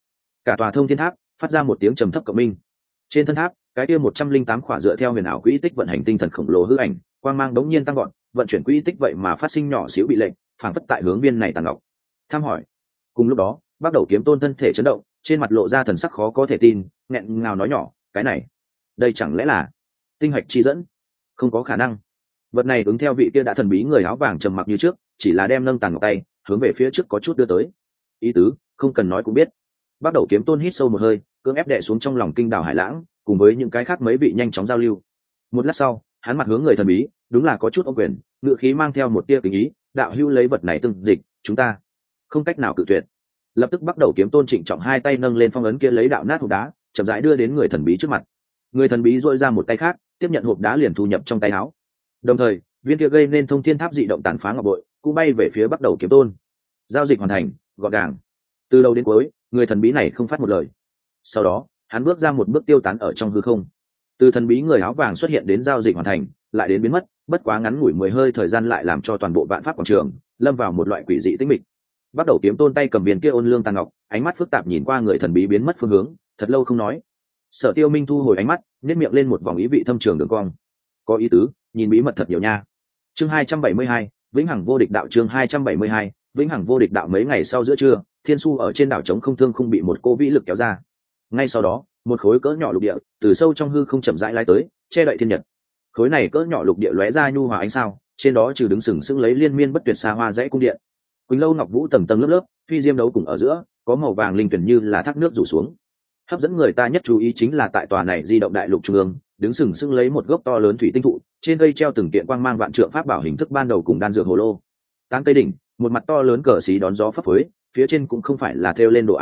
cả tòa thông thiên tháp phát ra một tiếng trầm thấp cộng minh. Trên thân tháp, cái kia 108 khỏa dựa theo huyền ảo quỹ tích vận hành tinh thần khổng lồ hư ảnh, quang mang đống nhiên tăng gọn, vận chuyển quỹ tích vậy mà phát sinh nhỏ xíu bị lệnh, phảng phất tại hướng viên này tàn ngọc. Tham hỏi. Cùng lúc đó, bắt đầu kiếm tôn thân thể chấn động, trên mặt lộ ra thần sắc khó có thể tin, nghẹn ngào nói nhỏ, cái này, đây chẳng lẽ là tinh hạch chi dẫn? Không có khả năng. Vật này ứng theo vị kia đã thần bí người áo vàng trầm mặc như trước, chỉ là đem nâng tàn ngọc tay hướng về phía trước có chút đưa tới. Ý tứ, không cần nói cũng biết. Bắt đầu kiếm tôn hít sâu một hơi, cưỡng ép đè xuống trong lòng kinh đảo hải lãng, cùng với những cái khác mấy vị nhanh chóng giao lưu. Một lát sau, hắn mặt hướng người thần bí, đúng là có chút ô quyền, ngựa khí mang theo một tia kính ý, đạo hữu lấy vật này tương dịch, chúng ta không cách nào cự tuyệt. Lập tức bắt đầu kiếm tôn trịnh trọng hai tay nâng lên phong ấn kia lấy đạo nát hộp đá, chậm rãi đưa đến người thần bí trước mặt. Người thần bí dội ra một tay khác, tiếp nhận hộp đá liền thu nhập trong tay áo. Đồng thời, viên kia gây nên thông thiên tháp dị động tàn phá ngọc bội, cũng bay về phía bắt đầu kiếm tôn. Giao dịch hoàn thành, gọn gàng. Từ đầu đến cuối, người thần bí này không phát một lời. Sau đó, hắn bước ra một bước tiêu tán ở trong hư không. Từ thần bí người áo vàng xuất hiện đến giao dịch hoàn thành, lại đến biến mất, bất quá ngắn ngủi 10 hơi thời gian lại làm cho toàn bộ vạn pháp quảng trường lâm vào một loại quỷ dị tĩnh mịch. Bắt đầu kiếm tôn tay cầm viên kia ôn lương tàn ngọc, ánh mắt phức tạp nhìn qua người thần bí biến mất phương hướng, thật lâu không nói. Sở Tiêu Minh thu hồi ánh mắt, nhếch miệng lên một vòng ý vị thâm trường đường cong. Có ý tứ, nhìn bí mật thật nhiều nha. Chương 272, vĩnh hằng vô địch đạo. Chương 272, vĩnh hằng vô địch đạo. Mấy ngày sau giữa trưa, Thiên Su ở trên đảo trống không thương không bị một cô vĩ lực kéo ra. Ngay sau đó, một khối cỡ nhỏ lục địa từ sâu trong hư không chậm rãi lái tới, che đậy thiên nhật. Khối này cỡ nhỏ lục địa lóe ra nhu hòa ánh sao, trên đó trừ đứng sừng sững lấy liên miên bất tuyệt xa hoa dãy cung điện. Quỳnh lâu ngọc vũ tầng tầng lớp lớp, phi diêm đấu cùng ở giữa, có màu vàng linh tuyển như là thác nước rủ xuống. Hấp dẫn người ta nhất chú ý chính là tại tòa này di động đại lục trung ương, đứng sừng sững lấy một gốc to lớn thủy tinh thụ, trên cây treo từng kiện quang mang vạn trượng pháp bảo hình thức ban đầu cùng đan dược hồ lô. Tán cây đỉnh, một mặt to lớn cờ xí đón gió phấp phới, phía trên cũng không phải là thêu lên đồ án,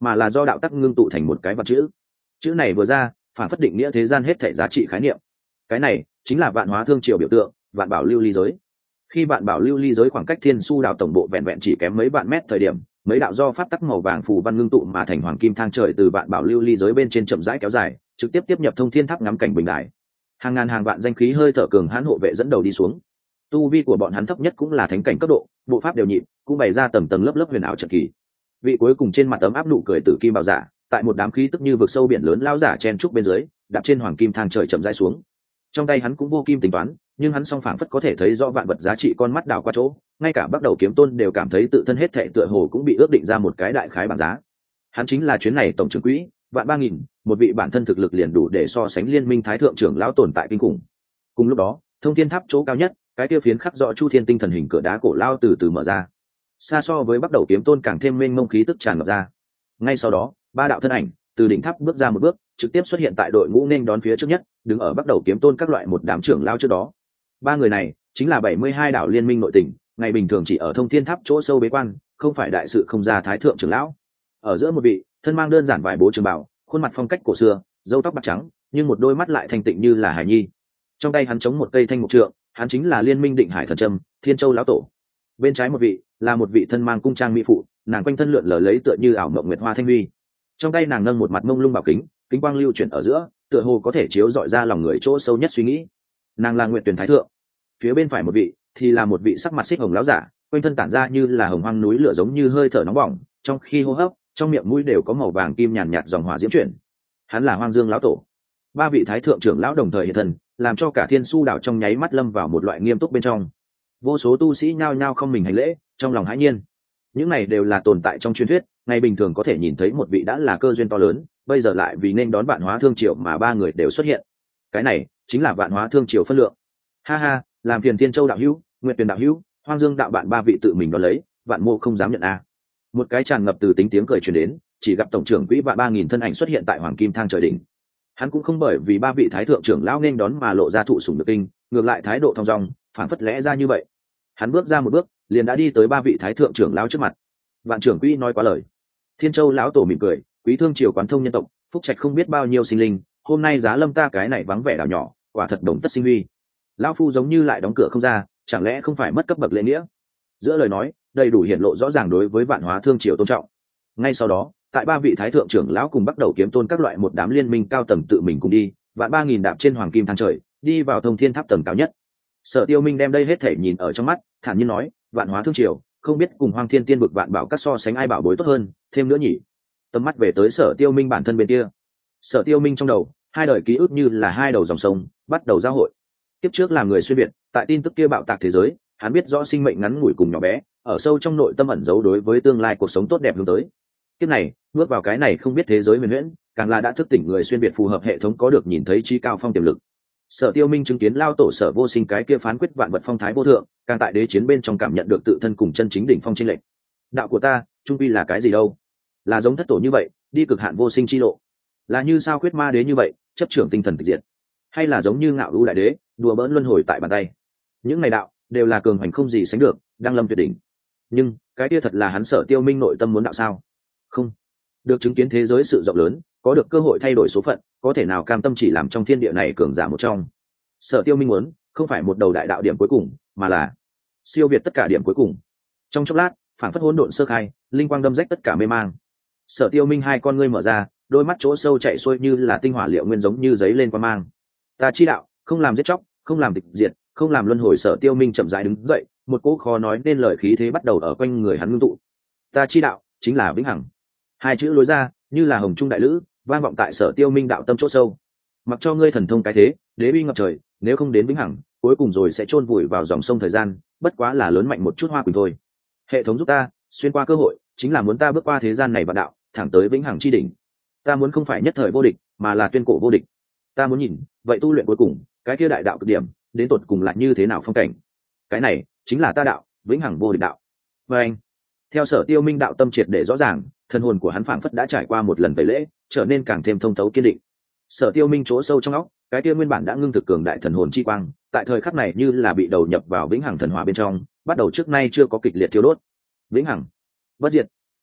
mà là do đạo tắc ngưng tụ thành một cái vật chữ. Chữ này vừa ra, phản phất định nghĩa thế gian hết thảy giá trị khái niệm. Cái này chính là vạn hóa thương triều biểu tượng, vạn bảo lưu ly giới. Khi vạn bảo lưu ly giới khoảng cách thiên su đạo tổng bộ vẹn vẹn chỉ kém mấy vạn mét thời điểm, mấy đạo do pháp tắc màu vàng phù văn ngưng tụ mà thành hoàng kim thang trời từ vạn bảo lưu ly giới bên trên chậm rãi kéo dài, trực tiếp tiếp nhập thông thiên tháp ngắm cảnh bình đại. Hàng ngàn hàng vạn danh khí hơi thở cường hãn hộ vệ dẫn đầu đi xuống. Tu vi của bọn hắn thấp nhất cũng là thánh cảnh cấp độ, bộ pháp đều nhịp, cũng bày ra tầng tầng lớp lớp huyền ảo trận kỳ. Vị cuối cùng trên mặt tấm áp nụ cười tử kim bảo giả, tại một đám khí tức như vực sâu biển lớn lao giả chen trúc bên dưới, đạp trên hoàng kim thang trời chậm rãi xuống. Trong tay hắn cũng vô kim tính toán, nhưng hắn song phảng phất có thể thấy rõ vạn vật giá trị con mắt đảo qua chỗ, ngay cả bắt đầu kiếm tôn đều cảm thấy tự thân hết thệ tựa hồ cũng bị ước định ra một cái đại khái bảng giá. Hắn chính là chuyến này tổng trưởng quỹ, vạn 3000, một vị bản thân thực lực liền đủ để so sánh liên minh thái thượng trưởng lão tồn tại kinh khủng. Cùng lúc đó, thông thiên tháp chỗ cao nhất, cái tiêu phiến khắc rõ chu thiên tinh thần hình cửa đá cổ lao từ từ mở ra. Xa so với bắt đầu kiếm tôn càng thêm mênh mông khí tức tràn ngập ra. Ngay sau đó, ba đạo thân ảnh từ đỉnh tháp bước ra một bước, trực tiếp xuất hiện tại đội ngũ nên đón phía trước nhất, đứng ở bắt đầu kiếm tôn các loại một đám trưởng lao trước đó. Ba người này chính là 72 đạo liên minh nội tình, ngày bình thường chỉ ở thông thiên tháp chỗ sâu bế quan, không phải đại sự không ra thái thượng trưởng lão. Ở giữa một vị thân mang đơn giản vải bố trường bào, khuôn mặt phong cách cổ xưa, râu tóc bạc trắng, nhưng một đôi mắt lại thanh tịnh như là hải nhi. Trong tay hắn chống một cây thanh mục trượng, hắn chính là liên minh định hải thần trâm, Thiên Châu lão tổ. Bên trái một vị là một vị thân mang cung trang mỹ phụ, nàng quanh thân lượn lờ lấy tựa như ảo mộng nguyệt hoa thanh huy. Trong tay nàng nâng một mặt mông lung bảo kính, kính quang lưu chuyển ở giữa, tựa hồ có thể chiếu rọi ra lòng người chỗ sâu nhất suy nghĩ. Nàng là Nguyệt Tuyển thái thượng. Phía bên phải một vị thì là một vị sắc mặt xích hồng lão giả, quanh thân tản ra như là hồng hoang núi lửa giống như hơi thở nóng bỏng, trong khi hô hấp, trong miệng mũi đều có màu vàng kim nhàn nhạt dòng hỏa diễm chuyển. Hắn là Hoang Dương lão tổ. Ba vị thái thượng trưởng lão đồng thời hiện thân, làm cho cả Thiên Su đảo trong nháy mắt lâm vào một loại nghiêm túc bên trong. Vô số tu sĩ nhao nhao không mình hành lễ, trong lòng hãi nhiên. Những này đều là tồn tại trong truyền thuyết, ngày bình thường có thể nhìn thấy một vị đã là cơ duyên to lớn, bây giờ lại vì nên đón vạn hóa thương triều mà ba người đều xuất hiện. Cái này chính là vạn hóa thương triều phân lượng. Ha ha, làm phiền Thiên Châu đạo hữu, Nguyệt Tuyền đạo hữu, Hoang Dương đạo bạn ba vị tự mình đón lấy, vạn mô không dám nhận a. Một cái tràn ngập từ tính tiếng cười truyền đến, chỉ gặp tổng trưởng quỹ vạn 3000 thân ảnh xuất hiện tại hoàng kim thang trời đỉnh. Hắn cũng không bởi vì ba vị thái thượng trưởng lão nên đón mà lộ ra thụ sủng nhược kinh, ngược lại thái độ thong dong, phản phất lẽ ra như vậy. Hắn bước ra một bước, liền đã đi tới ba vị thái thượng trưởng lão trước mặt. Vạn trưởng quỹ nói quá lời. Thiên Châu lão tổ mỉm cười, quý thương triều quán thông nhân tộc, phúc trạch không biết bao nhiêu sinh linh, hôm nay giá lâm ta cái này vắng vẻ đảo nhỏ, quả thật đồng tất sinh huy. Lão phu giống như lại đóng cửa không ra, chẳng lẽ không phải mất cấp bậc lễ nghĩa? Giữa lời nói, đầy đủ hiển lộ rõ ràng đối với vạn hóa thương triều tôn trọng. Ngay sau đó, tại ba vị thái thượng trưởng lão cùng bắt đầu kiếm tôn các loại một đám liên minh cao tầng tự mình cùng đi, vạn 3000 đạp trên hoàng kim thang trời, đi vào thông thiên tháp tầng cao nhất. Sở Tiêu Minh đem đây hết thể nhìn ở trong mắt, thản nhiên nói, vạn hóa thương triều, không biết cùng Hoang Thiên Tiên vực vạn bảo các so sánh ai bảo bối tốt hơn, thêm nữa nhỉ. Tầm mắt về tới Sở Tiêu Minh bản thân bên kia. Sở Tiêu Minh trong đầu, hai đời ký ức như là hai đầu dòng sông, bắt đầu giao hội. Tiếp trước làm người xuyên việt, tại tin tức kia bạo tạc thế giới, hắn biết rõ sinh mệnh ngắn ngủi cùng nhỏ bé, ở sâu trong nội tâm ẩn giấu đối với tương lai cuộc sống tốt đẹp hướng tới. Kiếp này, bước vào cái này không biết thế giới huyền huyễn, càng là đã thức tỉnh người xuyên việt phù hợp hệ thống có được nhìn thấy trí cao phong tiềm lực. Sở Tiêu Minh chứng kiến lao tổ Sở Vô Sinh cái kia phán quyết vạn vật phong thái vô thượng, càng tại đế chiến bên trong cảm nhận được tự thân cùng chân chính đỉnh phong chênh lệch. Đạo của ta, trung quy là cái gì đâu? Là giống thất tổ như vậy, đi cực hạn vô sinh chi lộ. Là như sao quyết ma đế như vậy, chấp trưởng tinh thần tịch diệt. Hay là giống như ngạo ưu đại đế, đùa bỡn luân hồi tại bàn tay. Những này đạo đều là cường hành không gì sánh được, đang lâm tuyệt đỉnh. Nhưng, cái kia thật là hắn Sở Tiêu Minh nội tâm muốn đạo sao? Không. Được chứng kiến thế giới sự rộng lớn, có được cơ hội thay đổi số phận, có thể nào cam tâm chỉ làm trong thiên địa này cường giả một trong. Sở Tiêu Minh muốn, không phải một đầu đại đạo điểm cuối cùng, mà là siêu việt tất cả điểm cuối cùng. Trong chốc lát, phản phất hỗn độn sơ khai, linh quang đâm rách tất cả mê mang. Sở Tiêu Minh hai con ngươi mở ra, đôi mắt chỗ sâu chạy xuôi như là tinh hỏa liệu nguyên giống như giấy lên quang mang. Ta chi đạo, không làm giết chóc, không làm tịch diệt, không làm luân hồi. Sở Tiêu Minh chậm rãi đứng dậy, một cỗ khó nói nên lời khí thế bắt đầu ở quanh người hắn ngưng tụ. Ta chi đạo chính là vĩnh hằng. Hai chữ lối ra như là hồng trung đại lữ, vang vọng tại Sở Tiêu Minh đạo tâm chỗ sâu. Mặc cho ngươi thần thông cái thế, đế uy ngập trời, nếu không đến vĩnh hằng, cuối cùng rồi sẽ chôn vùi vào dòng sông thời gian, bất quá là lớn mạnh một chút hoa quỳnh thôi. Hệ thống giúp ta xuyên qua cơ hội, chính là muốn ta bước qua thế gian này vạn đạo, thẳng tới vĩnh hằng chi đỉnh. Ta muốn không phải nhất thời vô địch, mà là tuyên cổ vô địch. Ta muốn nhìn, vậy tu luyện cuối cùng, cái kia đại đạo cực điểm, đến tột cùng là như thế nào phong cảnh. Cái này chính là ta đạo, vĩnh hằng vô địch đạo. Và anh, theo Sở Tiêu Minh đạo tâm triệt để rõ ràng, thân hồn của hắn phảng phất đã trải qua một lần tẩy lễ, trở nên càng thêm thông thấu kiên định. Sở Tiêu Minh chỗ sâu trong óc, cái kia nguyên bản đã ngưng thực cường đại thần hồn chi quang, tại thời khắc này như là bị đầu nhập vào vĩnh hằng thần hỏa bên trong, bắt đầu trước nay chưa có kịch liệt thiêu đốt. Vĩnh hằng, bất diệt,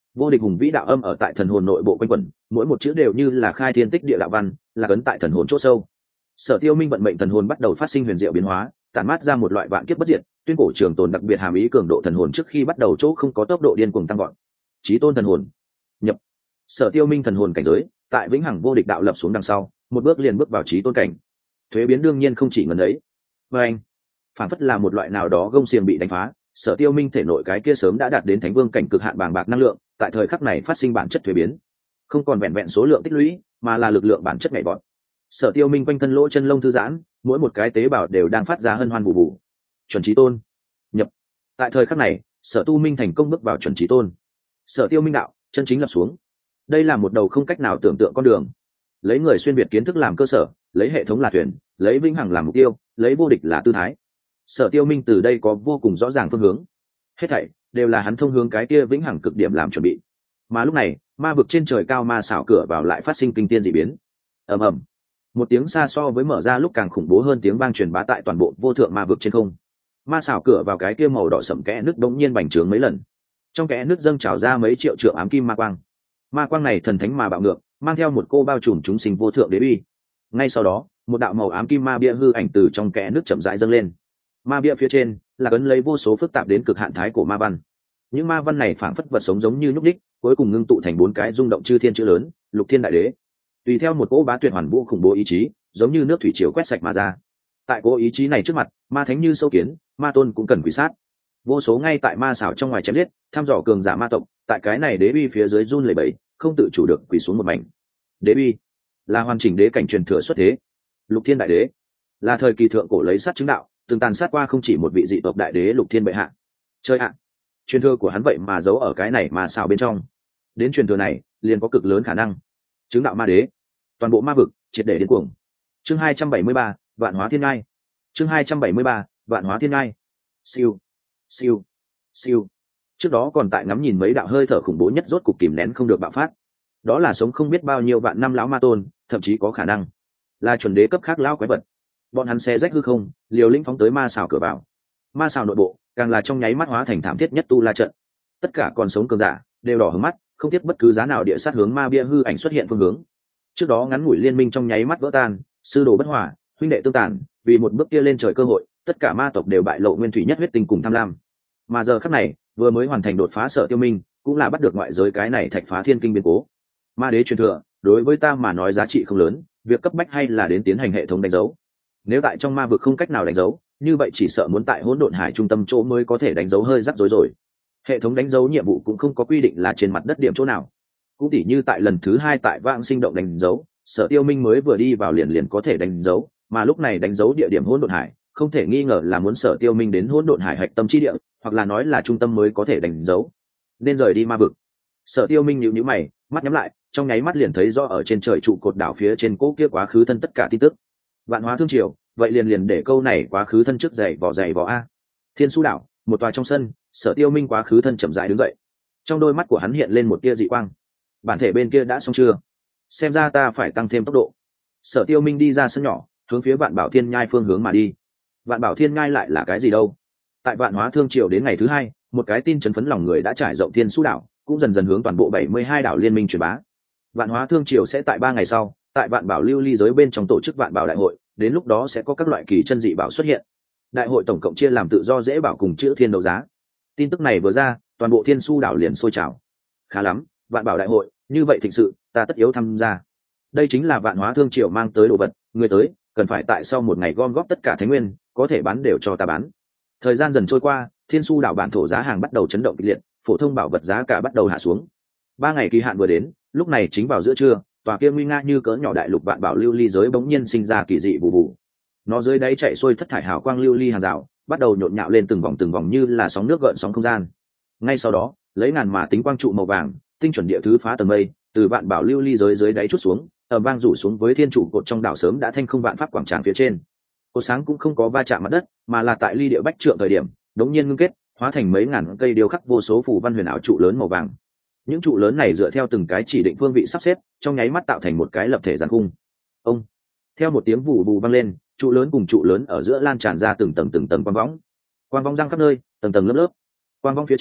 vô địch hùng vĩ đạo âm ở tại thần hồn nội bộ quanh quẩn, mỗi một chữ đều như là khai thiên tích địa đạo văn, là cấn tại thần hồn chỗ sâu. Sở Tiêu Minh vận mệnh thần hồn bắt đầu phát sinh huyền diệu biến hóa, tản mát ra một loại vạn kiếp bất diệt, tuyên cổ trường tồn đặc biệt hàm ý cường độ thần hồn trước khi bắt đầu chỗ không có tốc độ điên cuồng tăng vọt. Chí tôn thần hồn nhập. Sở Tiêu Minh thần hồn cảnh giới, tại vĩnh hằng vô địch đạo lập xuống đằng sau, một bước liền bước vào chí tôn cảnh. Thuế biến đương nhiên không chỉ ngần ấy. Và anh, phản phất là một loại nào đó gông xiềng bị đánh phá, Sở Tiêu Minh thể nội cái kia sớm đã đạt đến thánh vương cảnh cực hạn bàng bạc năng lượng, tại thời khắc này phát sinh bản chất thuế biến, không còn vẹn vẹn số lượng tích lũy, mà là lực lượng bản chất nhảy vọt. Sở Tiêu Minh quanh thân lỗ chân lông thư giãn, mỗi một cái tế bào đều đang phát ra hân hoan bù bù. Chuẩn chí tôn nhập. Tại thời khắc này, Sở Tu Minh thành công bước vào chuẩn chí tôn. Sở Tiêu Minh đạo chân chính lập xuống. Đây là một đầu không cách nào tưởng tượng con đường. Lấy người xuyên việt kiến thức làm cơ sở, lấy hệ thống là thuyền, lấy vĩnh hằng làm mục tiêu, lấy vô địch là tư thái. Sở Tiêu Minh từ đây có vô cùng rõ ràng phương hướng. Hết thảy đều là hắn thông hướng cái kia vĩnh hằng cực điểm làm chuẩn bị. Mà lúc này, ma vực trên trời cao ma xảo cửa vào lại phát sinh kinh thiên dị biến. Ầm ầm. Một tiếng xa so với mở ra lúc càng khủng bố hơn tiếng vang truyền bá tại toàn bộ vô thượng ma vực trên không. Ma xảo cửa vào cái kia màu đỏ sẫm kẽ nước đống nhiên bành trướng mấy lần. Trong kẽ nước dâng trào ra mấy triệu trượng ám kim ma quang. Ma quang này thần thánh mà bạo ngược, mang theo một cô bao trùm chúng sinh vô thượng đế uy. Ngay sau đó, một đạo màu ám kim ma bia hư ảnh từ trong kẽ nước chậm rãi dâng lên. Ma bia phía trên là ấn lấy vô số phức tạp đến cực hạn thái cổ ma văn. Những ma văn này phảng phất vật sống giống như nhúc nhích, cuối cùng ngưng tụ thành 4 cái rung động chư thiên chữ lớn, Lục Thiên Đại Đế. Tùy theo một cỗ bá tuyệt hoàn vũ khủng bố ý chí, giống như nước thủy triều quét sạch mà ra. Tại cỗ ý chí này trước mặt, ma thánh như sâu kiến, ma tôn cũng cần quỷ sát. Vô số ngay tại ma xảo trong ngoài chém giết, tham dò cường giả ma tộc, tại cái này đế uy phía dưới run lẩy bẩy, không tự chủ được quỳ xuống một mảnh. Đế uy là hoàn chỉnh đế cảnh truyền thừa xuất thế. Lục Thiên Đại Đế là thời kỳ thượng cổ lấy sát chứng đạo, từng tàn sát qua không chỉ một vị dị tộc đại đế Lục Thiên bệ hạ. Chơi ạ, truyền thừa của hắn vậy mà giấu ở cái này mà xảo bên trong. Đến truyền thừa này, liền có cực lớn khả năng chứng đạo ma đế. Toàn bộ ma vực triệt để điên cuồng. Chương 273, Vạn Hóa Thiên Ngai. Chương 273, Vạn Hóa Thiên Ngai. Siêu, siêu, siêu. Trước đó còn tại ngắm nhìn mấy đạo hơi thở khủng bố nhất rốt cục kìm nén không được bạo phát. Đó là sống không biết bao nhiêu vạn năm lão ma tôn, thậm chí có khả năng là chuẩn đế cấp khác lão quái vật. Bọn hắn xé rách hư không, liều lĩnh phóng tới ma xảo cửa vào. Ma xảo nội bộ càng là trong nháy mắt hóa thành thảm thiết nhất tu la trận. Tất cả còn sống cường giả đều đỏ hướng mắt, không tiếc bất cứ giá nào địa sát hướng ma bia hư ảnh xuất hiện phương hướng. Trước đó ngắn ngủi liên minh trong nháy mắt vỡ tan, sư đồ bất hòa, huynh đệ tương tàn, vì một bước kia lên trời cơ hội, tất cả ma tộc đều bại lộ nguyên thủy nhất huyết tình cùng tham lam. Mà giờ khắc này, vừa mới hoàn thành đột phá Sở Tiêu Minh, cũng là bắt được ngoại giới cái này thạch phá thiên kinh biến cố. Ma đế truyền thừa, đối với ta mà nói giá trị không lớn, việc cấp bách hay là đến tiến hành hệ thống đánh dấu. Nếu tại trong ma vực không cách nào đánh dấu, như vậy chỉ sợ muốn tại hỗn độn hải trung tâm chỗ mới có thể đánh dấu hơi rắc rối rồi. Hệ thống đánh dấu nhiệm vụ cũng không có quy định là trên mặt đất điểm chỗ nào. Cũng tỉ như tại lần thứ 2 tại Vạn Sinh động đánh dấu, Sở Tiêu Minh mới vừa đi vào liền có thể đánh dấu, mà lúc này đánh dấu địa điểm hỗn độn hải, không thể nghi ngờ là muốn Sở Tiêu Minh đến hỗn độn hải hạch tâm chi địa, hoặc là nói là trung tâm mới có thể đánh dấu. Nên rời đi ma vực. Sở Tiêu Minh nhíu nhíu mày, mắt nhắm lại, trong nháy mắt liền thấy rõ ở trên trời trụ cột đảo phía trên cố kia quá khứ thân tất cả tin tức. Vạn Hóa Thương Triều, vậy liền để câu này quá khứ thân trước dày vò a. Thiên Su đảo, một tòa trong sân, Sở Tiêu Minh quá khứ thân chậm rãi đứng dậy. Trong đôi mắt của hắn hiện lên một tia dị quang. Bản thể bên kia đã xong chưa? Xem ra ta phải tăng thêm tốc độ. Sở Tiêu Minh đi ra sân nhỏ, hướng phía Vạn Bảo Thiên Nhai phương hướng mà đi. Vạn Bảo Thiên Nhai lại là cái gì đâu? Tại Vạn Hóa Thương Triều đến ngày thứ 2, một cái tin chấn phấn lòng người đã trải rộng Thiên Su đảo, cũng dần dần hướng toàn bộ 72 đảo liên minh truyền bá. Vạn Hóa Thương Triều sẽ tại 3 ngày sau, tại Vạn Bảo Lưu Ly giới bên trong tổ chức Vạn Bảo đại hội, đến lúc đó sẽ có các loại kỳ chân dị bảo xuất hiện. Đại hội tổng cộng chia làm tự do dễ bảo cùng chữ thiên đấu giá. Tin tức này vừa ra, toàn bộ Thiên Su đảo liền sôi trào. Khá lắm, Vạn Bảo đại hội, như vậy thịnh sự, ta tất yếu tham gia. Đây chính là Vạn Hóa Thương Triều mang tới đồ vật, người tới, cần phải tại sau một ngày gom góp tất cả thánh nguyên, có thể bán đều cho ta bán. Thời gian dần trôi qua, Thiên Su đảo bản thổ giá hàng bắt đầu chấn động kịch liệt, phổ thông bảo vật giá cả bắt đầu hạ xuống. 3 ngày kỳ hạn vừa đến, lúc này chính vào giữa trưa, tòa kia nguy nga như cỡ nhỏ đại lục Vạn Bảo lưu ly giới bỗng nhiên sinh ra kỳ dị vụ vụ. Nó dưới đáy chạy xuôi thất thải hào quang lưu ly hàng rào, bắt đầu nhộn nhạo lên từng vòng như là sóng nước gợn sóng không gian. Ngay sau đó, lấy ngàn mà tính quang trụ màu vàng, tinh chuẩn địa thứ phá tầng mây, từ Vạn Bảo lưu ly giới dưới đáy chút xuống, ầm vang rủ xuống với thiên trụ cột trong đảo sớm đã thanh không vạn pháp quảng tràng phía trên. Cột sáng cũng không có va chạm mặt đất, mà là tại ly địa bách trượng thời điểm, đống nhiên ngưng kết, hóa thành mấy ngàn cây điêu khắc vô số phù văn huyền ảo trụ lớn màu vàng. Những trụ lớn này dựa theo từng cái chỉ định phương vị sắp xếp, trong nháy mắt tạo thành một cái lập thể giàn khung. Ông, theo một tiếng vù vù vang lên, trụ lớn cùng trụ lớn ở giữa lan tràn ra từng tầng quang võng. Quang võng răng khắp nơi, tầng lớp lớp. Quang võng phía trên,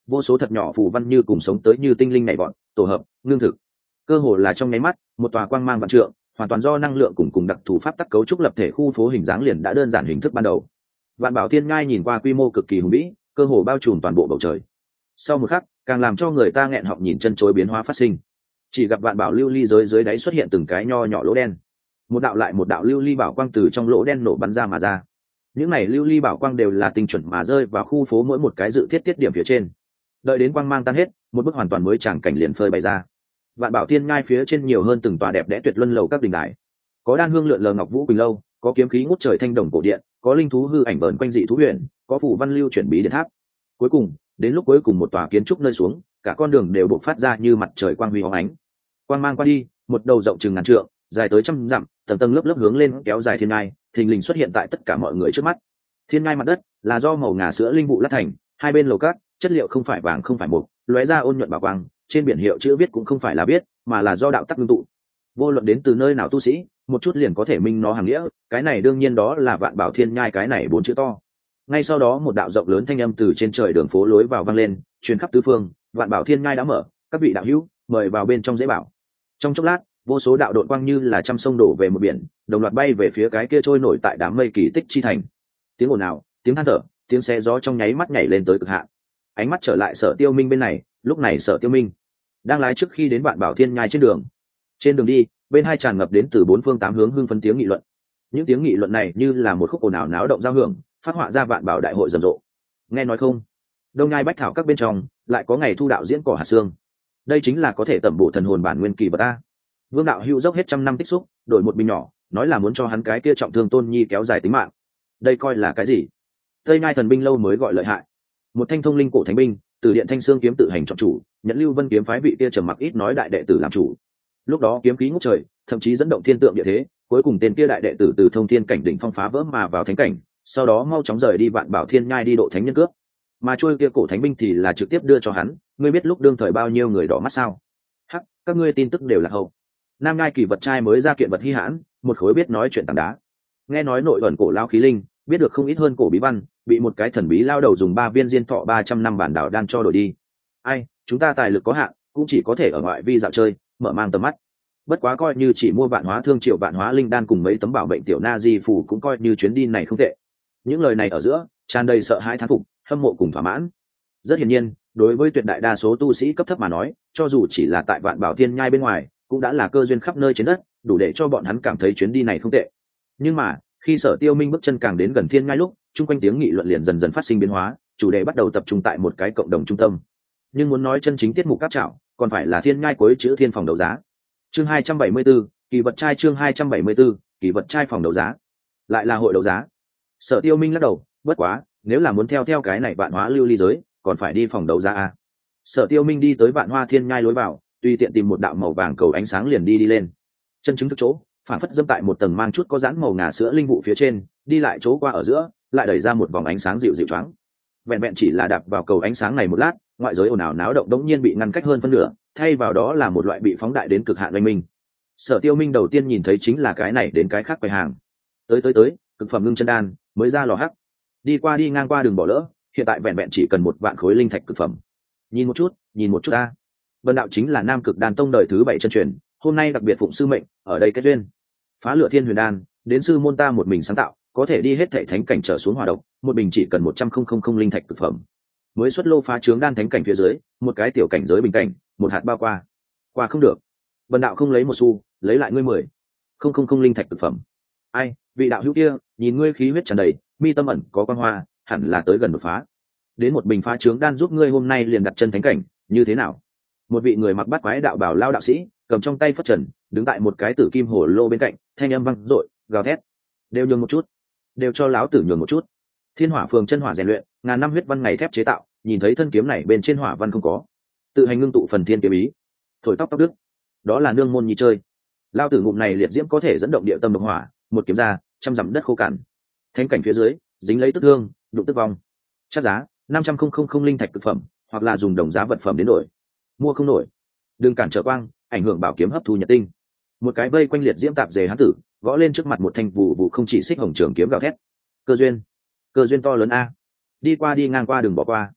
vô số thật nhỏ phù văn như cùng sống tới như tinh linh nhảy bọn tổ hợp ngưng thực, cơ hồ là trong nháy mắt một tòa quang mang vạn trượng hoàn toàn do năng lượng cùng đặc thù pháp tắc cấu trúc lập thể khu phố hình dáng liền đã đơn giản hình thức ban đầu. Vạn Bảo Thiên Ngai nhìn qua quy mô cực kỳ hùng vĩ, cơ hồ bao trùm toàn bộ bầu trời. Sau một khắc, càng làm cho người ta nghẹn họng nhìn chân chối biến hóa phát sinh. Chỉ gặp Vạn Bảo lưu ly giới dưới đáy xuất hiện từng cái nho nhỏ lỗ đen, một đạo lại một đạo lưu ly bảo quang từ trong lỗ đen nổ bắn ra mà ra. Những này lưu ly bảo quang đều là tinh chuẩn mà rơi vào khu phố mỗi một cái dự thiết tiết điểm phía trên. Đợi đến quang mang tan hết, một bức hoàn toàn mới tràng cảnh liền phơi bày ra. Vạn Bảo Thiên Ngai phía trên nhiều hơn từng tòa đẹp đẽ tuyệt luân lầu các đình đài, có đan hương lượn lờ ngọc vũ quỳnh lâu, có kiếm khí ngút trời thanh đồng cổ điện, có linh thú hư ảnh vờn quanh dị thú huyền, có phù văn lưu chuyển bí điện tháp. Cuối cùng, đến lúc cuối cùng một tòa kiến trúc nơi xuống, cả con đường đều bộc phát ra như mặt trời quang huy óng ánh. Quang mang qua đi, một đầu rộng chừng ngàn trượng, dài tới trăm dặm, tầng tầng lớp lớp hướng lên kéo dài thiên ngai, thình lình xuất hiện tại tất cả mọi người trước mắt. Thiên ngai mặt đất là do màu ngà sữa linh vụ lát thành, hai bên lầu cát, chất liệu không phải vàng không phải mộc, lóe ra ôn nhuận bảo quang, trên biển hiệu chữ viết cũng không phải là viết, mà là do đạo tắc ngưng tụ. Vô luận đến từ nơi nào tu sĩ, một chút liền có thể minh nó hàng nghĩa, cái này đương nhiên đó là Vạn Bảo Thiên Nhai cái này bốn chữ to. Ngay sau đó một đạo rộng lớn thanh âm từ trên trời đường phố lối vào vang lên, truyền khắp tứ phương, Vạn Bảo Thiên Nhai đã mở, các vị đạo hữu, mời vào bên trong dễ bảo. Trong chốc lát, vô số đạo đội quang như là trăm sông đổ về một biển, đồng loạt bay về phía cái kia trôi nổi tại đám mây kỳ tích chi thành. Tiếng ồn ào, tiếng than thở, tiếng xé gió trong nháy mắt nhảy lên tới cực hạn. Ánh mắt trở lại Sở Tiêu Minh bên này, lúc này Sở Tiêu Minh đang lái trước khi đến Vạn Bảo Thiên Nhai trên đường. Trên đường đi, bên hai tràn ngập đến từ bốn phương tám hướng hưng phấn tiếng nghị luận. Những tiếng nghị luận này như là một khúc ồn ào náo động giao hưởng, phát họa ra Vạn Bảo đại hội rầm rộ. Nghe nói không, đông nhai bách thảo các bên trong lại có ngày thu đạo diễn cỏ hạt xương, đây chính là có thể tẩm bổ thần hồn bản nguyên kỳ vật ta. Vương đạo hữu dốc hết trăm năm tích xúc, đổi một bình nhỏ, nói là muốn cho hắn cái kia trọng thương tôn nhi kéo dài tính mạng. Đây coi là cái gì? Tây Nhai thần binh lâu mới gọi lợi hại. Một thanh thông linh cổ thánh binh, từ điện thanh xương kiếm tự hành chọn chủ, nhận Lưu Vân kiếm phái vị kia trầm mặc ít nói đại đệ tử làm chủ. Lúc đó kiếm khí ngút trời, thậm chí dẫn động thiên tượng địa thế, cuối cùng tên kia đại đệ tử từ thông thiên cảnh đỉnh phong phá vỡ mà vào thánh cảnh, sau đó mau chóng rời đi Vạn Bảo Thiên Nhai đi độ thánh nhân cướp. Mà trôi kia cổ thánh binh thì là trực tiếp đưa cho hắn, ngươi biết lúc đương thời bao nhiêu người đỏ mắt sao? Hắc, các ngươi tin tức đều là hậu. Nam Ngai kỳ vật trai mới ra kiện vật hi hãn, một khối biết nói chuyện tảng đá. Nghe nói nội ẩn cổ lao khí linh, biết được không ít hơn cổ bí văn, bị một cái thần bí lao đầu dùng 3 viên diên thọ 300 năm bản đảo đan cho đổi đi. Ai, chúng ta tài lực có hạn, cũng chỉ có thể ở ngoại vi dạo chơi, mở mang tầm mắt. Bất quá coi như chỉ mua Vạn Hóa Thương Triệu Vạn Hóa Linh đan cùng mấy tấm bảo bệnh tiểu na di phù cũng coi như chuyến đi này không tệ. Những lời này ở giữa tràn đầy sợ hãi thán phục, hâm mộ cùng thỏa mãn. Rất hiển nhiên, đối với tuyệt đại đa số tu sĩ cấp thấp mà nói, cho dù chỉ là tại Vạn Bảo Thiên Nhai bên ngoài, cũng đã là cơ duyên khắp nơi trên đất, đủ để cho bọn hắn cảm thấy chuyến đi này không tệ. Nhưng mà, khi Sở Tiêu Minh bước chân càng đến gần Thiên Nhai lúc, chung quanh tiếng nghị luận liền dần dần phát sinh biến hóa, chủ đề bắt đầu tập trung tại một cái cộng đồng trung tâm. Nhưng muốn nói chân chính tiết mục cáp trảo, còn phải là Thiên Nhai cuối chữ thiên phòng đấu giá. Chương 274, kỳ vật trai chương 274, kỳ vật trai phòng đấu giá. Lại là hội đấu giá. Sở Tiêu Minh lắc đầu, bất quá, nếu là muốn theo cái này Vạn Hóa lưu ly giới, còn phải đi phòng đấu giá a. Sở Tiêu Minh đi tới Vạn Hoa Thiên Nhai lối vào, tùy tiện tìm một đạo màu vàng cầu ánh sáng liền đi lên. Chân chứng thực chỗ, phản phất dâm tại một tầng mang chút có dán màu ngà sữa linh vụ phía trên, đi lại chỗ qua ở giữa, lại đẩy ra một vòng ánh sáng dịu dịu choáng. Vẹn vẹn chỉ là đạp vào cầu ánh sáng này một lát, ngoại giới ồn ào náo động đống nhiên bị ngăn cách hơn phân nửa, thay vào đó là một loại bị phóng đại đến cực hạn oanh minh. Sở Tiêu Minh đầu tiên nhìn thấy chính là cái này đến cái khác quầy hàng. Tới, cực phẩm ngưng chân đan, mới ra lò hắc. Đi ngang qua đừng bỏ lỡ, hiện tại vẹn vẹn chỉ cần 1 vạn khối linh thạch cực phẩm. Nhìn một chút a. Vân đạo chính là Nam Cực Đan Tông đời thứ 7 chân truyền, hôm nay đặc biệt phụng sư mệnh, ở đây kết duyên. Phá lửa thiên huyền đan, đến sư môn ta một mình sáng tạo, có thể đi hết thảy thánh cảnh trở xuống hỏa độc, một bình chỉ cần 100.000 linh thạch cực phẩm. Mới xuất lô phá trướng đan thánh cảnh phía dưới, một cái tiểu cảnh giới bình cảnh, một hạt bao qua không được. Vân đạo không lấy một xu, lấy lại ngươi 10.000 linh thạch cực phẩm. Ai, vị đạo hữu kia, nhìn ngươi khí huyết tràn đầy, mi tâm ẩn có quang hoa, hẳn là tới gần đột phá. Đến một bình phá trướng đan giúp ngươi hôm nay liền đặt chân thánh cảnh, như thế nào? Một vị người mặc bát quái đạo bảo lao đạo sĩ, cầm trong tay phất trần, đứng tại một cái tử kim hồ lô bên cạnh, thanh âm vang dội, gào thét: đều nhường một chút, đều cho láo tử nhường một chút. Thiên Hỏa Phường chân hỏa rèn luyện, ngàn năm huyết văn ngày thép chế tạo, nhìn thấy thân kiếm này bên trên hỏa văn không có, tự hành ngưng tụ phần thiên kiếm ý, thổi tóc đức, đó là nương môn nhi chơi. Lao tử ngụm này liệt diễm có thể dẫn động địa tâm độc hỏa, một kiếm ra, trăm dặm đất khô cằn. Thánh cảnh phía dưới, dính lấy tức thương, đụng tức vong. Chắc giá 500.000 linh thạch cực phẩm, hoặc là dùng đồng giá vật phẩm đến đổi. Mua không nổi, đừng cản trở quang, ảnh hưởng bảo kiếm hấp thu nhật tinh. Một cái vây quanh liệt diễm tạp dề hán tử, gõ lên trước mặt một thanh vụ không chỉ xích hồng trường kiếm gào thét: cơ duyên to lớn a. Đi ngang qua đừng bỏ qua.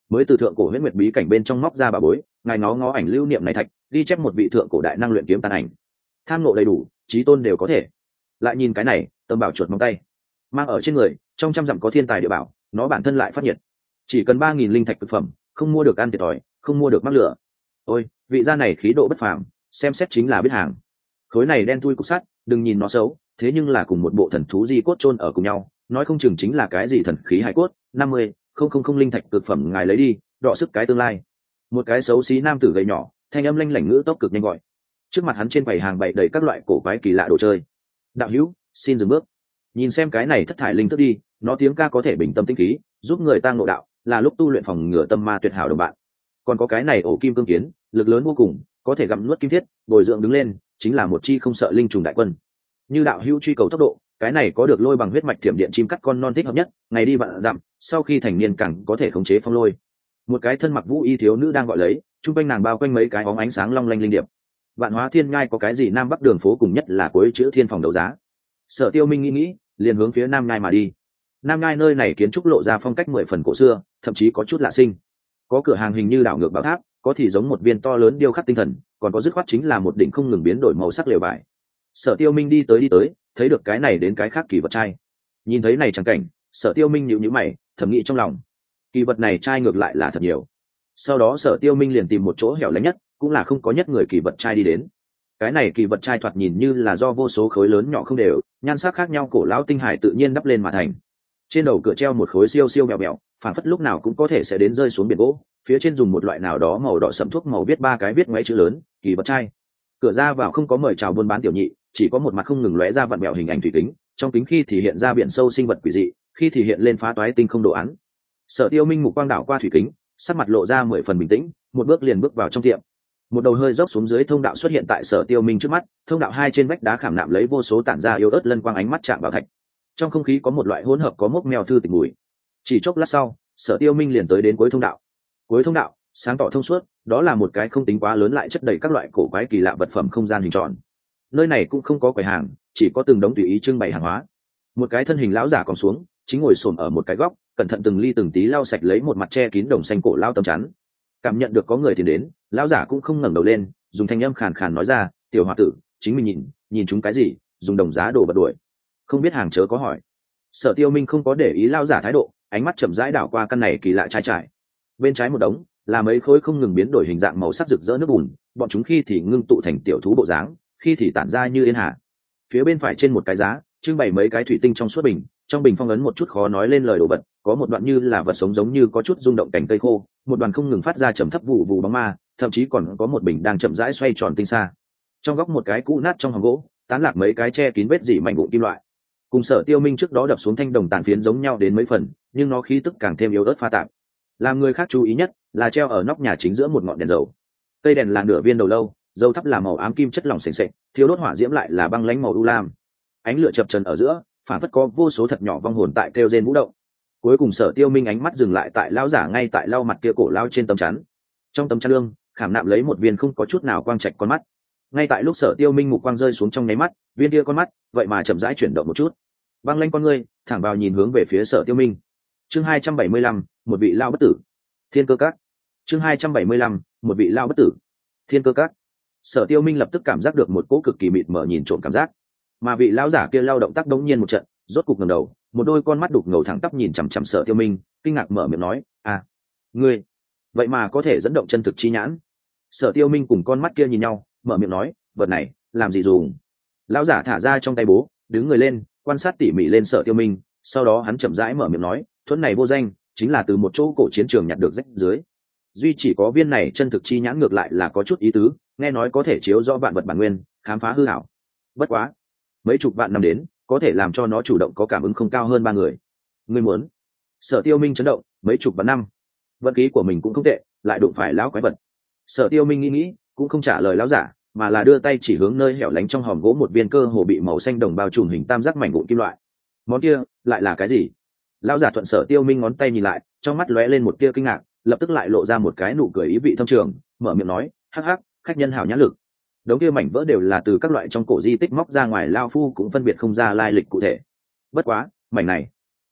mới từ thượng cổ huyễn nguyệt bí cảnh bên trong móc ra bà bối, ngài ngó ngó ảnh lưu niệm này thạch, ghi chép một vị thượng cổ đại năng luyện kiếm tàn ảnh. Tham ngộ đầy đủ, chí tôn đều có thể. Lại nhìn cái này, Tâm Bảo chuột móng tay, mang ở trên người, trong trăm dặm có thiên tài địa bảo, nó bản thân lại phát nhiệt. Chỉ cần 3000 linh thạch thực phẩm, không mua được ăn thiệt thòi, không mua được mắc lửa. Ôi, vị gia này khí độ bất phàm, xem xét chính là biết hàng. Khối này đen thui cục sắt, đừng nhìn nó xấu, thế nhưng là cùng một bộ thần thú di cốt chôn ở cùng nhau, nói không chừng chính là cái gì thần khí hải cốt. 50,000 linh thạch cực phẩm ngài lấy đi, đọ sức cái tương lai. Một cái xấu xí nam tử gầy nhỏ, thanh âm lanh lảnh ngữ tốc cực nhanh gọi. Trước mặt hắn trên quầy hàng bày đầy các loại cổ quái kỳ lạ đồ chơi. Đạo hữu, xin dừng bước. Nhìn xem cái này thất thải linh thức đi, nó tiếng ca có thể bình tâm tĩnh khí, giúp người ta ngộ đạo, là lúc tu luyện phòng ngừa tâm ma tuyệt hảo đồng bạn. Còn có cái này ổ kim cương kiến, lực lớn vô cùng, có thể gặm nuốt kim thiết, bồi dưỡng đứng lên, chính là một chi không sợ linh trùng đại quân. Như đạo hữu truy cầu tốc độ, cái này có được lôi bằng huyết mạch thiểm điện chim cắt con non thích hợp nhất, ngày đi vạn dặm, sau khi thành niên càng có thể khống chế phong lôi. Một cái thân mặc vũ y thiếu nữ đang gọi lấy, trung quanh nàng bao quanh mấy cái bóng ánh sáng long lanh linh điệp. Vạn Hóa Thiên Nhai có cái gì nam bắc đường phố cùng nhất là cuối chữ thiên phòng đấu giá. Sở Tiêu Minh nghĩ, liền hướng phía nam nhai mà đi. Nam nhai nơi này kiến trúc lộ ra phong cách 10 phần cổ xưa, thậm chí có chút lạ sinh. Có cửa hàng hình như đảo ngược bảo tháp, có thì giống một viên to lớn điêu khắc tinh thần, còn có dứt khoát chính là một đỉnh không ngừng biến đổi màu sắc lều vải. Sở Tiêu Minh đi tới, thấy được cái này đến cái khác kỳ vật trai. Nhìn thấy này chẳng cảnh, Sở Tiêu Minh nhíu nhíu mày, thầm nghĩ trong lòng, kỳ vật này trai ngược lại là thật nhiều. Sau đó Sở Tiêu Minh liền tìm một chỗ hẻo lánh nhất, cũng là không có nhất người kỳ vật trai đi đến. Cái này kỳ vật trai thoạt nhìn như là do vô số khối lớn nhỏ không đều, nhan sắc khác nhau cổ lão tinh hải tự nhiên đắp lên mà thành. Trên đầu cửa treo một khối siêu siêu mèo mèo, phản phất lúc nào cũng có thể sẽ đến rơi xuống biển gỗ, phía trên dùng một loại nào đó màu đỏ sẫm thuốc màu viết 3 cái viết ngoáy chữ lớn, kỳ vật trai. Cửa ra vào không có mời chào buôn bán tiểu nhị, chỉ có một mặt không ngừng lóe ra vặn vẹo hình ảnh thủy kính, trong kính khi thì hiện ra biển sâu sinh vật quỷ dị, khi thì hiện lên phá toái tinh không đồ án. Sở Tiêu Minh mục quang đảo qua thủy kính, sắc mặt lộ ra 10 phần bình tĩnh, một bước liền bước vào trong tiệm. Một đầu hơi dốc xuống dưới thông đạo xuất hiện tại Sở Tiêu Minh trước mắt, thông đạo hai trên vách đá khảm nạm lấy vô số tản ra yếu ớt lân quang ánh mắt chạm vào thạch. Trong không khí có một loại hỗn hợp có mốc mèo thư tịch mùi. Chỉ chốc lát sau, Sở Tiêu Minh liền tới đến cuối thông đạo. Cuối thông đạo, sáng tỏ thông suốt, đó là một cái không tính quá lớn lại chất đầy các loại cổ quái kỳ lạ vật phẩm không gian hình tròn. Nơi này cũng không có quầy hàng, chỉ có từng đống tùy ý trưng bày hàng hóa. Một cái thân hình lão giả còn xuống, chính ngồi xổm ở một cái góc, cẩn thận từng ly từng tí lau sạch lấy một mặt che kín đồng xanh cổ lao tấm chắn. Cảm nhận được có người tiến đến, lão giả cũng không ngẩng đầu lên, dùng thanh âm khàn khàn nói ra, "Tiểu hòa tử, chính mình nhìn chúng cái gì, dùng đồng giá đồ vật đuổi. Không biết hàng chớ có hỏi." Sở Tiêu Minh không có để ý lão giả thái độ, ánh mắt chậm rãi đảo qua căn này kỳ lạ trai trải. Bên trái một đống là mấy khối không ngừng biến đổi hình dạng màu sắc rực rỡ nước bùn, bọn chúng khi thì ngưng tụ thành tiểu thú bộ dáng, khi thì tản ra như yên hà. Phía bên phải trên một cái giá, trưng bày mấy cái thủy tinh trong suốt bình, trong bình phong ấn một chút khó nói lên lời đồ vật, có một đoạn như là vật sống giống như có chút rung động cành cây khô, một đoàn không ngừng phát ra trầm thấp vụ vụ bóng ma, thậm chí còn có một bình đang chậm rãi xoay tròn tinh xa. Trong góc một cái cũ nát trong hòm gỗ, tán lạc mấy cái che kín vết dỉ mảnh vụn kim loại. Cùng Sở Tiêu Minh trước đó đập xuống thanh đồng tàn phiến giống nhau đến mấy phần, nhưng nó khí tức càng thêm yếu ớt pha tạp. Làm người khác chú ý nhất là treo ở nóc nhà chính giữa một ngọn đèn dầu. Cây đèn là nửa viên đầu lâu, dầu thắp là màu ám kim chất lỏng sền sệt, thiếu đốt hỏa diễm lại là băng lãnh màu u lam. Ánh lửa chập chờn ở giữa, phản phất có vô số thật nhỏ vong hồn tại kêu rên vũ động. Cuối cùng Sở Tiêu Minh ánh mắt dừng lại tại lão giả ngay tại lau mặt kia cổ lao trên tấm chắn. Trong tấm chắn lương khảm nạm lấy một viên không có chút nào quang trạch con mắt. Ngay tại lúc Sở Tiêu Minh mục quang rơi xuống trong nháy mắt, viên kia con mắt vậy mà chậm rãi chuyển động một chút. Băng lãnh con ngươi thẳng vào nhìn hướng về phía Sở Tiêu Minh. Chương 275, một vị lao bất tử. Thiên Cơ Các. Chương 275, một vị lao bất tử. Thiên Cơ Các. Sở Tiêu Minh lập tức cảm giác được một cỗ cực kỳ mịt mờ nhìn trộm cảm giác, mà vị lão giả kia lao động tác đống nhiên một trận, rốt cục ngẩng đầu, một đôi con mắt đục ngầu thẳng tắp nhìn chằm chằm Sở Tiêu Minh, kinh ngạc mở miệng nói, ngươi vậy mà có thể dẫn động chân thực chi nhãn." Sở Tiêu Minh cùng con mắt kia nhìn nhau, mở miệng nói, "Vật này làm gì dùng?" Lão giả thả ra trong tay bố, đứng người lên, quan sát tỉ mỉ lên Sở Tiêu Minh, sau đó hắn chậm rãi mở miệng nói, "Thuẫn này vô danh, chính là từ một chỗ cổ chiến trường nhặt được rách dưới. Duy chỉ có viên này chân thực chi nhãn ngược lại là có chút ý tứ, nghe nói có thể chiếu rõ vạn vật bản nguyên, khám phá hư ảo. Bất quá, mấy chục vạn năm đến, có thể làm cho nó chủ động có cảm ứng không cao hơn 3 người. Ngươi muốn?" Sở Tiêu Minh chấn động, mấy chục vạn năm, vận khí của mình cũng không tệ, lại đụng phải lão quái vật. Sở Tiêu Minh nghĩ, cũng không trả lời lão giả, mà là đưa tay chỉ hướng nơi hẻo lánh trong hòm gỗ một viên cơ hồ bị màu xanh đồng bao trùm hình tam giác mảnh vụn kim loại. Món kia lại là cái gì? Lão giả thuận Sở Tiêu Minh ngón tay nhìn lại, trong mắt lóe lên một tia kinh ngạc, lập tức lại lộ ra một cái nụ cười ý vị thâm trường, mở miệng nói, "Hắc hắc, khách nhân hảo nhãn lực." Đống kia mảnh vỡ đều là từ các loại trong cổ di tích móc ra ngoài, lao phu cũng phân biệt không ra lai lịch cụ thể. Bất quá, mảnh này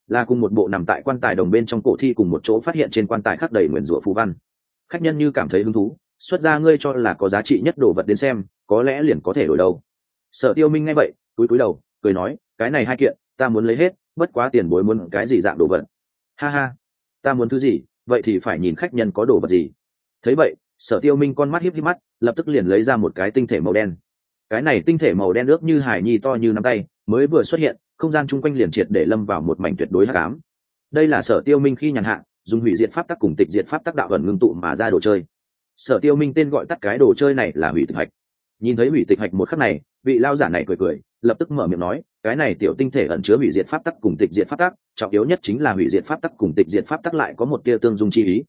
là cùng một bộ nằm tại quan tài đồng bên trong cổ thi cùng một chỗ phát hiện trên quan tài khắc đầy nguyền rủa phù văn. Khách nhân như cảm thấy hứng thú, xuất ra ngươi cho là có giá trị nhất đồ vật đến xem, có lẽ liền có thể đổi đâu. Sở Tiêu Minh nghe vậy cúi đầu cười nói, cái này hai kiện ta muốn lấy hết, bất quá tiền bối muốn cái gì dạng đồ vật. Ha ha, ta muốn thứ gì vậy thì phải nhìn khách nhân có đồ vật gì. Thấy vậy, Sở Tiêu Minh con mắt híp híp mắt, lập tức liền lấy ra một cái tinh thể màu đen. Cái này tinh thể màu đen ước như hải nhi to như nắm tay, mới vừa xuất hiện, không gian chung quanh liền triệt để lâm vào một mảnh tuyệt đối hắc ám. Đây là Sở Tiêu Minh khi nhàn hạ dùng hủy diệt pháp tắc cùng tịch diệt pháp tắc đạo ẩn ngưng tụ mà ra đồ chơi. Sở Tiêu Minh tên gọi tắt cái đồ chơi này là hủy tịch hạch. Nhìn thấy hủy tịch hạch một khắc này, vị lao giả này cười, lập tức mở miệng nói, cái này tiểu tinh thể ẩn chứa hủy diệt pháp tắc cùng tịch diệt pháp tắc, trọng yếu nhất chính là hủy diệt pháp tắc cùng tịch diệt pháp tắc lại có một tia tương dung chi ý.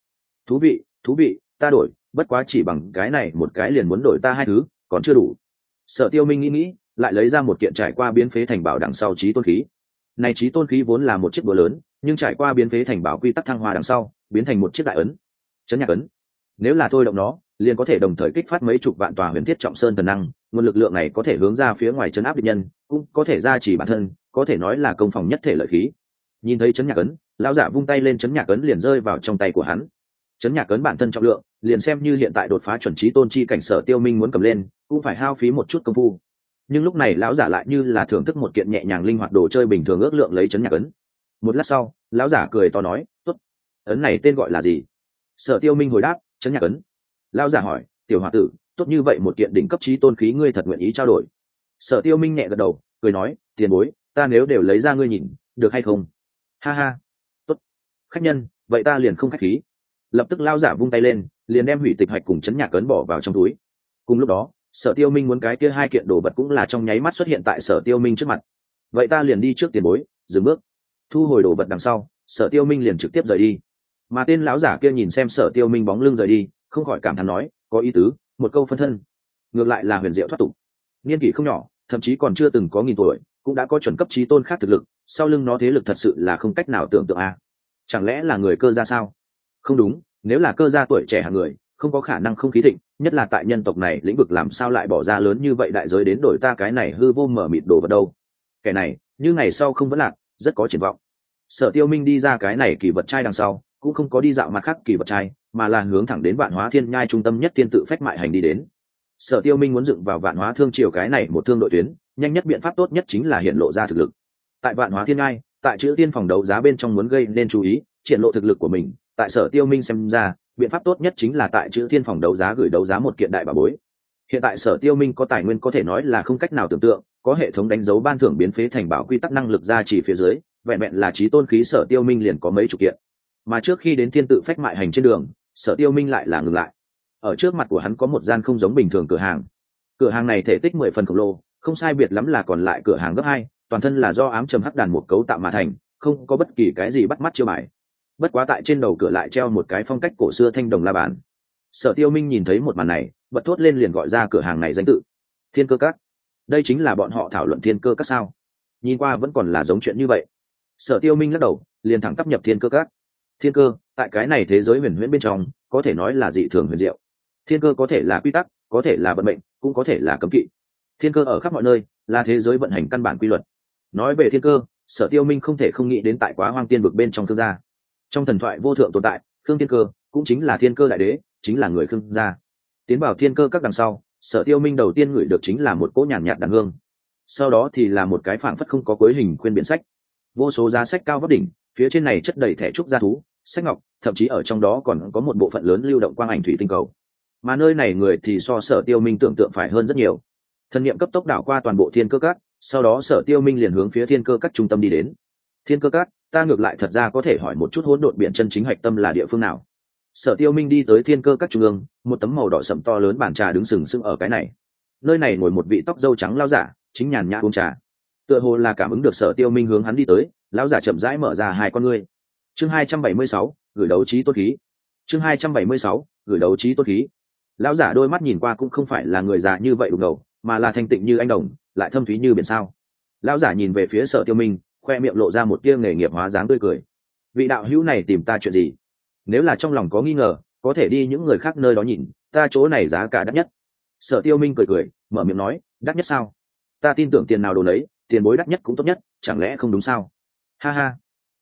Thú vị, ta đổi, bất quá chỉ bằng cái này một cái liền muốn đổi ta hai thứ, còn chưa đủ. Sở Tiêu Minh nghĩ, lại lấy ra một kiện trải qua biến phế thành bảo đằng sau chí tôn khí. Này chí tôn khí vốn là một chiếc búa lớn, nhưng trải qua biến phế thành bảo quy tắc thăng hoa đằng sau, biến thành một chiếc đại ấn, chấn nhạc ấn. Nếu là thôi động nó, liền có thể đồng thời kích phát mấy chục vạn tòa huyền thiết trọng sơn thần năng, nguồn lực lượng này có thể hướng ra phía ngoài chấn áp địch nhân, cũng có thể gia trì bản thân, có thể nói là công phòng nhất thể lợi khí. Nhìn thấy chấn nhạc ấn, lão giả vung tay lên, chấn nhạc ấn liền rơi vào trong tay của hắn. Chấn nhạc ấn bản thân trọng lượng, liền xem như hiện tại đột phá chuẩn chí tôn chi cảnh Sở Tiêu Minh muốn cầm lên, cũng phải hao phí một chút công phu. Nhưng lúc này lão giả lại như là thưởng thức một kiện nhẹ nhàng linh hoạt đồ chơi bình thường ước lượng lấy chấn nhạc ấn. Một lát sau, lão giả cười to nói, "Tốt, ấn này tên gọi là gì?" Sở Tiêu Minh hồi đáp, "Chấn nhạc ấn." Lão giả hỏi, "Tiểu hòa tử, tốt như vậy một kiện đỉnh cấp chí tôn khí ngươi thật nguyện ý trao đổi?" Sở Tiêu Minh nhẹ gật đầu, cười nói, "Tiền bối, ta nếu đều lấy ra ngươi nhìn, được hay không?" "Ha ha, tốt. Khách nhân, vậy ta liền không khách khí." Lập tức lão giả vung tay lên, liền đem hủy tịch hạch cùng chấn nhạc ấn bỏ vào trong túi. Cùng lúc đó, Sở Tiêu Minh muốn cái kia hai kiện đồ vật cũng là trong nháy mắt xuất hiện tại Sở Tiêu Minh trước mặt. "Vậy ta liền đi trước tiền bối." Dừng bước, thu hồi đồ vật đằng sau, Sở Tiêu Minh liền trực tiếp rời đi. Mà tên lão giả kia nhìn xem Sở Tiêu Minh bóng lưng rời đi, không khỏi cảm thán nói, có ý tứ, một câu phân thân. Ngược lại là huyền diệu thoát tục. Niên kỷ không nhỏ, thậm chí còn chưa từng có nghìn tuổi, cũng đã có chuẩn cấp chí tôn khác thực lực, sau lưng nó thế lực thật sự là không cách nào tưởng tượng a. Chẳng lẽ là người cơ gia sao? Không đúng, nếu là cơ gia tuổi trẻ hạng người, không có khả năng không khí thịnh, nhất là tại nhân tộc này lĩnh vực làm sao lại bỏ ra lớn như vậy đại giới đến đổi ta cái này hư vô mở mịt đồ vật đâu. Kẻ này, như ngày sau không vẫn lạc, rất có triển vọng. Sở Tiêu Minh đi ra cái này kỳ vật trai đằng sau, cũng không có đi dạo mặt khác kỳ vật trai, mà là hướng thẳng đến Vạn Hóa Thiên Nhai trung tâm nhất thiên tự phách mại hành đi đến. Sở Tiêu Minh muốn dựng vào Vạn Hóa Thương Triều cái này một thương đội tuyến, nhanh nhất biện pháp tốt nhất chính là hiện lộ ra thực lực. Tại Vạn Hóa Thiên Nhai, tại chữ tiên phòng đấu giá bên trong muốn gây nên chú ý, triển lộ thực lực của mình, tại Sở Tiêu Minh xem ra, biện pháp tốt nhất chính là tại chữ thiên phòng đấu giá gửi đấu giá một kiện đại bảo bối. Hiện tại Sở Tiêu Minh có tài nguyên có thể nói là không cách nào tưởng tượng, có hệ thống đánh dấu ban thưởng biến phế thành bảo quy tắc năng lực ra chỉ phía dưới, vẹn vẹn là chí tôn khí Sở Tiêu Minh liền có mấy chục kiện. Mà trước khi đến thiên tự phách mại hành trên đường, Sở Tiêu Minh lại là ngừng lại. Ở trước mặt của hắn có một gian không giống bình thường cửa hàng. Cửa hàng này thể tích 10 phần khổng lồ, không sai biệt lắm là còn lại cửa hàng gấp 2, toàn thân là do ám trầm hắc đàn một cấu tạo mà thành, không có bất kỳ cái gì bắt mắt chiêu bài. Bất quá tại trên đầu cửa lại treo một cái phong cách cổ xưa thanh đồng la bàn. Sở Tiêu Minh nhìn thấy một màn này, bật thốt lên liền gọi ra cửa hàng này danh tự: Thiên Cơ Các. Đây chính là bọn họ thảo luận Thiên Cơ Các sao? Nhìn qua vẫn còn là giống chuyện như vậy. Sở Tiêu Minh lắc đầu, liền thẳng tắp nhập Thiên Cơ Các. Thiên cơ, tại cái này thế giới huyền huyễn bên trong, có thể nói là dị thường huyền diệu. Thiên cơ có thể là quy tắc, có thể là vận mệnh, cũng có thể là cấm kỵ. Thiên cơ ở khắp mọi nơi, là thế giới vận hành căn bản quy luật. Nói về thiên cơ, Sở Tiêu Minh không thể không nghĩ đến tại Quá Hoang Tiên vực bên trong Khương gia. Trong thần thoại vô thượng tồn tại, Khương Thiên Cơ cũng chính là thiên cơ đại đế, chính là người Khương gia. Tiến vào Thiên Cơ Các đằng sau, Sở Tiêu Minh đầu tiên ngửi được chính là một cỗ nhàn nhạt đàn hương. Sau đó thì là một cái phảng phất không có cuối hình khuyên biện sách. Vô số giá sách cao vấp đỉnh, phía trên này chất đầy thẻ trúc gia thú, sách ngọc, thậm chí ở trong đó còn có một bộ phận lớn lưu động quang ảnh thủy tinh cầu. Mà nơi này người thì so Sở Tiêu Minh tưởng tượng phải hơn rất nhiều. Thần niệm cấp tốc đảo qua toàn bộ Thiên Cơ Các, sau đó Sở Tiêu Minh liền hướng phía Thiên Cơ Các trung tâm đi đến. Thiên Cơ Các, ta ngược lại thật ra có thể hỏi một chút hỗn độn biển chân chính hạch tâm là địa phương nào? Sở Tiêu Minh đi tới Thiên Cơ Các trung ương, một tấm màu đỏ sẫm to lớn bàn trà đứng sừng sững ở cái này. Nơi này ngồi một vị tóc râu trắng lão giả, chính nhàn nhã uống trà. Tựa hồ là cảm ứng được Sở Tiêu Minh hướng hắn đi tới, lão giả chậm rãi mở ra hai con ngươi. Chương 276, gửi đấu chí tôn khí. Chương 276, gửi đấu chí tôn khí. Lão giả đôi mắt nhìn qua cũng không phải là người già như vậy đục ngầu, mà là thanh tịnh như anh đồng, lại thâm thúy như biển sao. Lão giả nhìn về phía Sở Tiêu Minh, khoe miệng lộ ra một tia nghề nghiệp hóa dáng tươi cười. Vị đạo hữu này tìm ta chuyện gì? Nếu là trong lòng có nghi ngờ, có thể đi những người khác nơi đó nhìn, ta chỗ này giá cả đắt nhất. Sở Tiêu Minh cười, mở miệng nói, đắt nhất sao? Ta tin tưởng tiền nào đồ lấy, tiền bối đắt nhất cũng tốt nhất, chẳng lẽ không đúng sao? Ha ha.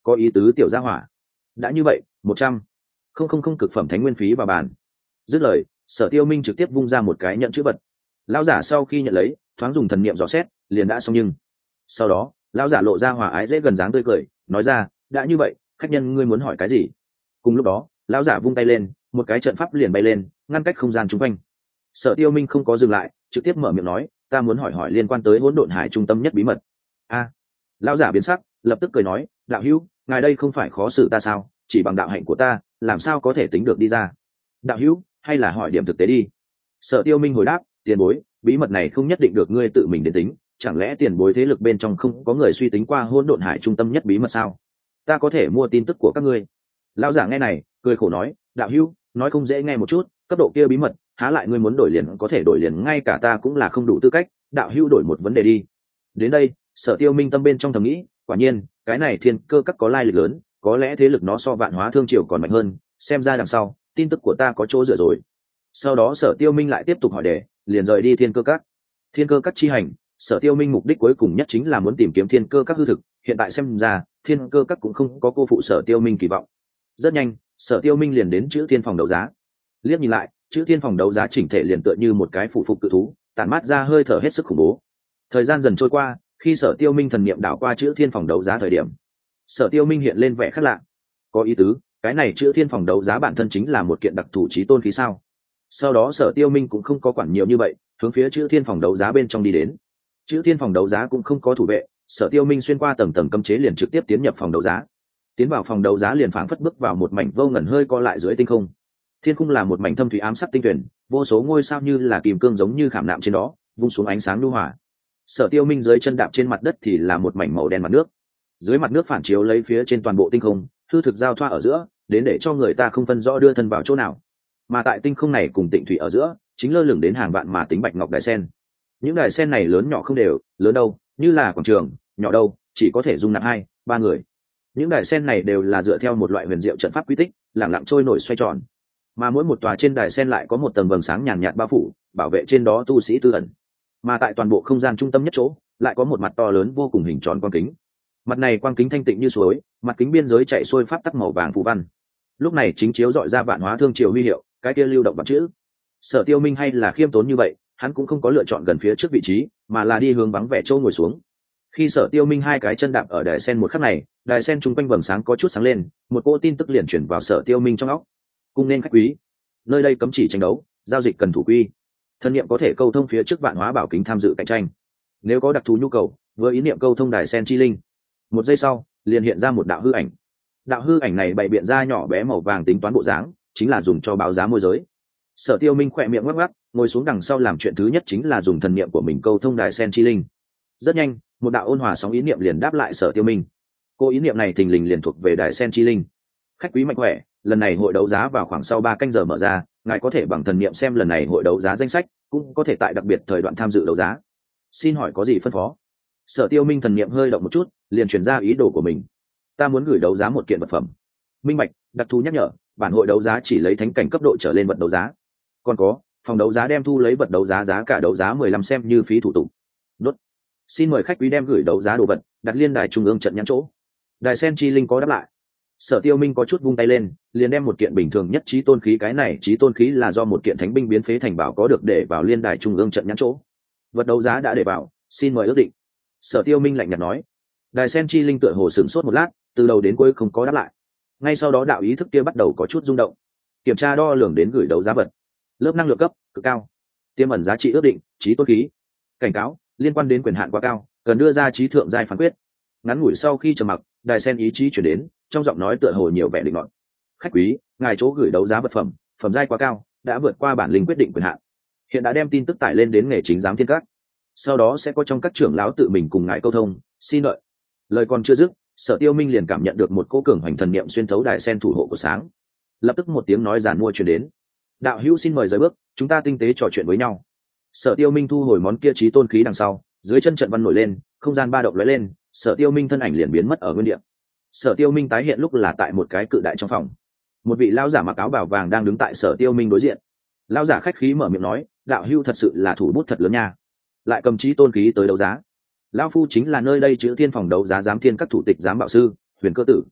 có ý tứ tiểu gia hỏa. Đã như vậy, 100 không cực phẩm thánh nguyên phí vào bàn. Dứt lời, Sở Tiêu Minh trực tiếp vung ra một cái nhận chữ vật. Lão giả sau khi nhận lấy, thoáng dùng thần niệm dò xét, liền đã xong. Nhưng sau đó, lão giả lộ ra hòa ái dễ gần dáng tươi cười, nói ra, đã như vậy, khách nhân ngươi muốn hỏi cái gì? Cùng lúc đó, lão giả vung tay lên, một cái trận pháp liền bay lên, ngăn cách không gian chung quanh. Sở Tiêu Minh không có dừng lại, trực tiếp mở miệng nói, ta muốn hỏi liên quan tới Hỗn Độn Hải trung tâm nhất bí mật. A, lão giả biến sắc, lập tức cười nói, đạo hữu, ngài đây không phải khó xử ta sao? Chỉ bằng đạo hạnh của ta, làm sao có thể tính được đi ra? Đạo hữu, hay là hỏi điểm thực tế đi. Sở Tiêu Minh hồi đáp, tiền bối, bí mật này không nhất định được ngươi tự mình đến tính, chẳng lẽ tiền bối thế lực bên trong không có người suy tính qua Hỗn Độn Hải trung tâm nhất bí mật sao? Ta có thể mua tin tức của các ngươi. Lão giả nghe này, cười khổ nói, đạo hữu, nói không dễ nghe một chút, cấp độ kia bí mật, há lại ngươi muốn đổi liền có thể đổi liền, ngay cả ta cũng là không đủ tư cách, đạo hữu đổi một vấn đề đi. Đến đây, Sở Tiêu Minh tâm bên trong thầm nghĩ, quả nhiên, cái này Thiên Cơ Các có lai lịch lớn, có lẽ thế lực nó so Vạn Hóa Thương Triều còn mạnh hơn, xem ra đằng sau, tin tức của ta có chỗ dựa rồi. Sau đó Sở Tiêu Minh lại tiếp tục hỏi đề, liền rời đi Thiên Cơ Các. Thiên Cơ Các chi hành, Sở Tiêu Minh mục đích cuối cùng nhất chính là muốn tìm kiếm Thiên Cơ Các hư thực, hiện tại xem ra, Thiên Cơ Các cũng không có cô phụ Sở Tiêu Minh kỳ vọng. Rất nhanh, Sở Tiêu Minh liền đến chữ Thiên phòng đấu giá. Liếc nhìn lại, chữ Thiên phòng đấu giá chỉnh thể liền tựa như một cái phụ phục cự thú, tản mát ra hơi thở hết sức khủng bố. Thời gian dần trôi qua, khi Sở Tiêu Minh thần niệm đảo qua chữ Thiên phòng đấu giá thời điểm, Sở Tiêu Minh hiện lên vẻ khác lạ. Có ý tứ, cái này chữ Thiên phòng đấu giá bản thân chính là một kiện đặc thù chí tôn khí sao? Sau đó Sở Tiêu Minh cũng không có quản nhiều như vậy, hướng phía chữ Thiên phòng đấu giá bên trong đi đến. Chữ Thiên phòng đấu giá cũng không có thủ vệ, Sở Tiêu Minh xuyên qua tầng tầng cấm chế liền trực tiếp tiến nhập phòng đấu giá. Tiến vào phòng đấu giá liền phảng phất bước vào một mảnh vô ngần hơi co lại dưới tinh không. Thiên cung là một mảnh thâm thủy ám sắc tinh tuyển, vô số ngôi sao như là kìm cương giống như khảm nạm trên đó, vung xuống ánh sáng nhu hòa. Sở Tiêu Minh dưới chân đạp trên mặt đất thì là một mảnh màu đen mặt nước. Dưới mặt nước phản chiếu lấy phía trên toàn bộ tinh không, hư thực giao thoa ở giữa, đến để cho người ta không phân rõ đưa thân vào chỗ nào. Mà tại tinh không này cùng tịnh thủy ở giữa, chính lơ lửng đến hàng vạn mà tính bạch ngọc đài sen. Những đài sen này lớn nhỏ không đều, lớn đâu, như là quảng trường, nhỏ đâu, chỉ có thể dung nạp 2-3 người. Những đài sen này đều là dựa theo một loại huyền diệu trận pháp quy tích, lẳng lặng trôi nổi xoay tròn. Mà mỗi một tòa trên đài sen lại có một tầng vầng sáng nhàn nhạt bao phủ, bảo vệ trên đó tu sĩ tư ẩn. Mà tại toàn bộ không gian trung tâm nhất chỗ, lại có một mặt to lớn vô cùng hình tròn quang kính. Mặt này quang kính thanh tịnh như suối, mặt kính biên giới chạy xuôi pháp tắc màu vàng phù văn. Lúc này chính chiếu dọi ra Vạn Hóa Thương Triều huy hiệu, cái kia lưu động bằng chữ. Sở Tiêu Minh hay là khiêm tốn như vậy, hắn cũng không có lựa chọn gần phía trước vị trí, mà là đi hướng vắng vẻ chỗ ngồi xuống. Khi Sở Tiêu Minh hai cái chân đạp ở đài sen một khắc này, đài sen trung quanh vầng sáng có chút sáng lên, một cỗ tin tức liền chuyển vào Sở Tiêu Minh trong óc. Cung nên khách quý, nơi đây cấm chỉ tranh đấu, giao dịch cần thủ quy. Thân niệm có thể câu thông phía trước Vạn Hóa Bảo Kính tham dự cạnh tranh. Nếu có đặc thù nhu cầu, với ý niệm câu thông đài sen chi linh. Một giây sau, liền hiện ra một đạo hư ảnh. Đạo hư ảnh này bày biện ra nhỏ bé màu vàng tính toán bộ dáng, chính là dùng cho báo giá môi giới. Sở Tiêu Minh khỏe miệng ngắc ngắc, ngồi xuống đằng sau làm chuyện thứ nhất chính là dùng thần niệm của mình câu thông đài sen chi linh. Rất nhanh, một đạo ôn hòa sóng ý niệm liền đáp lại Sở Tiêu Minh. Cô ý niệm này thình lình liền thuộc về đài sen chi linh. Khách quý mạnh khỏe, lần này hội đấu giá vào khoảng sau 3 canh giờ mở ra, ngài có thể bằng thần niệm xem lần này hội đấu giá danh sách, cũng có thể tại đặc biệt thời đoạn tham dự đấu giá. Xin hỏi có gì phân phó? Sở Tiêu Minh thần niệm hơi động một chút, liền truyền ra ý đồ của mình. Ta muốn gửi đấu giá một kiện vật phẩm. Minh bạch, đặc thù nhắc nhở, bản hội đấu giá chỉ lấy thánh cảnh cấp độ trở lên vật đấu giá. Còn có, phòng đấu giá đem thu lấy vật đấu giá giá cả đấu giá 15 xem như phí thủ tục. Đốt. Xin mời khách quý đem gửi đấu giá đồ vật, đặt liên đài trung ương trận nhãn chỗ. Đài sen chi linh có đáp lại. Sở Tiêu Minh có chút vung tay lên, liền đem một kiện bình thường nhất chí tôn khí, cái này chí tôn khí là do một kiện thánh binh biến phế thành bảo có được để vào liên đài trung ương trận nhãn chỗ. Vật đấu giá đã để vào, xin mời ước định. Sở Tiêu Minh lạnh nhạt nói. Đài sen chi linh tựa hồ sửng sốt một lát, từ đầu đến cuối không có đáp lại. Ngay sau đó đạo ý thức kia bắt đầu có chút rung động. Kiểm tra đo lường đến gửi đấu giá vật. Lớp năng lượng cấp cực cao, tiềm ẩn giá trị ước định, chí tôn khí. Cảnh cáo, liên quan đến quyền hạn quá cao, cần đưa ra chí thượng giai phán quyết. Ngắn ngủi sau khi trầm mặc, đài sen ý chí chuyển đến, trong giọng nói tựa hồ nhiều vẻ định luận. Khách quý, ngài chỗ gửi đấu giá vật phẩm, phẩm giai quá cao, đã vượt qua bản linh quyết định quyền hạn. Hiện đã đem tin tức tải lên đến nghề chính giám thiên các. Sau đó sẽ có trong các trưởng lão tự mình cùng ngài câu thông, xin đợi. Lời còn chưa dứt, Sở Tiêu Minh liền cảm nhận được một cỗ cường hoành thần niệm xuyên thấu đài sen thủ hộ của sáng. Lập tức một tiếng nói giản mua truyền đến. Đạo hữu xin mời rời bước, chúng ta tinh tế trò chuyện với nhau. Sở Tiêu Minh thu hồi món kia chí tôn khí đằng sau, dưới chân trận văn nổi lên, không gian ba động lóe lên, Sở Tiêu Minh thân ảnh liền biến mất ở nguyên địa. Sở Tiêu Minh tái hiện lúc là tại một cái cự đại trong phòng. Một vị lão giả mặc áo bào vàng đang đứng tại Sở Tiêu Minh đối diện. Lão giả khách khí mở miệng nói, đạo hữu thật sự là thủ bút thật lớn nha, lại cầm chí tôn khí tới đấu giá. Lão phu chính là nơi đây chữ thiên phòng đấu giá giám thiên các thủ tịch giám bảo sư Huyền Cơ Tử,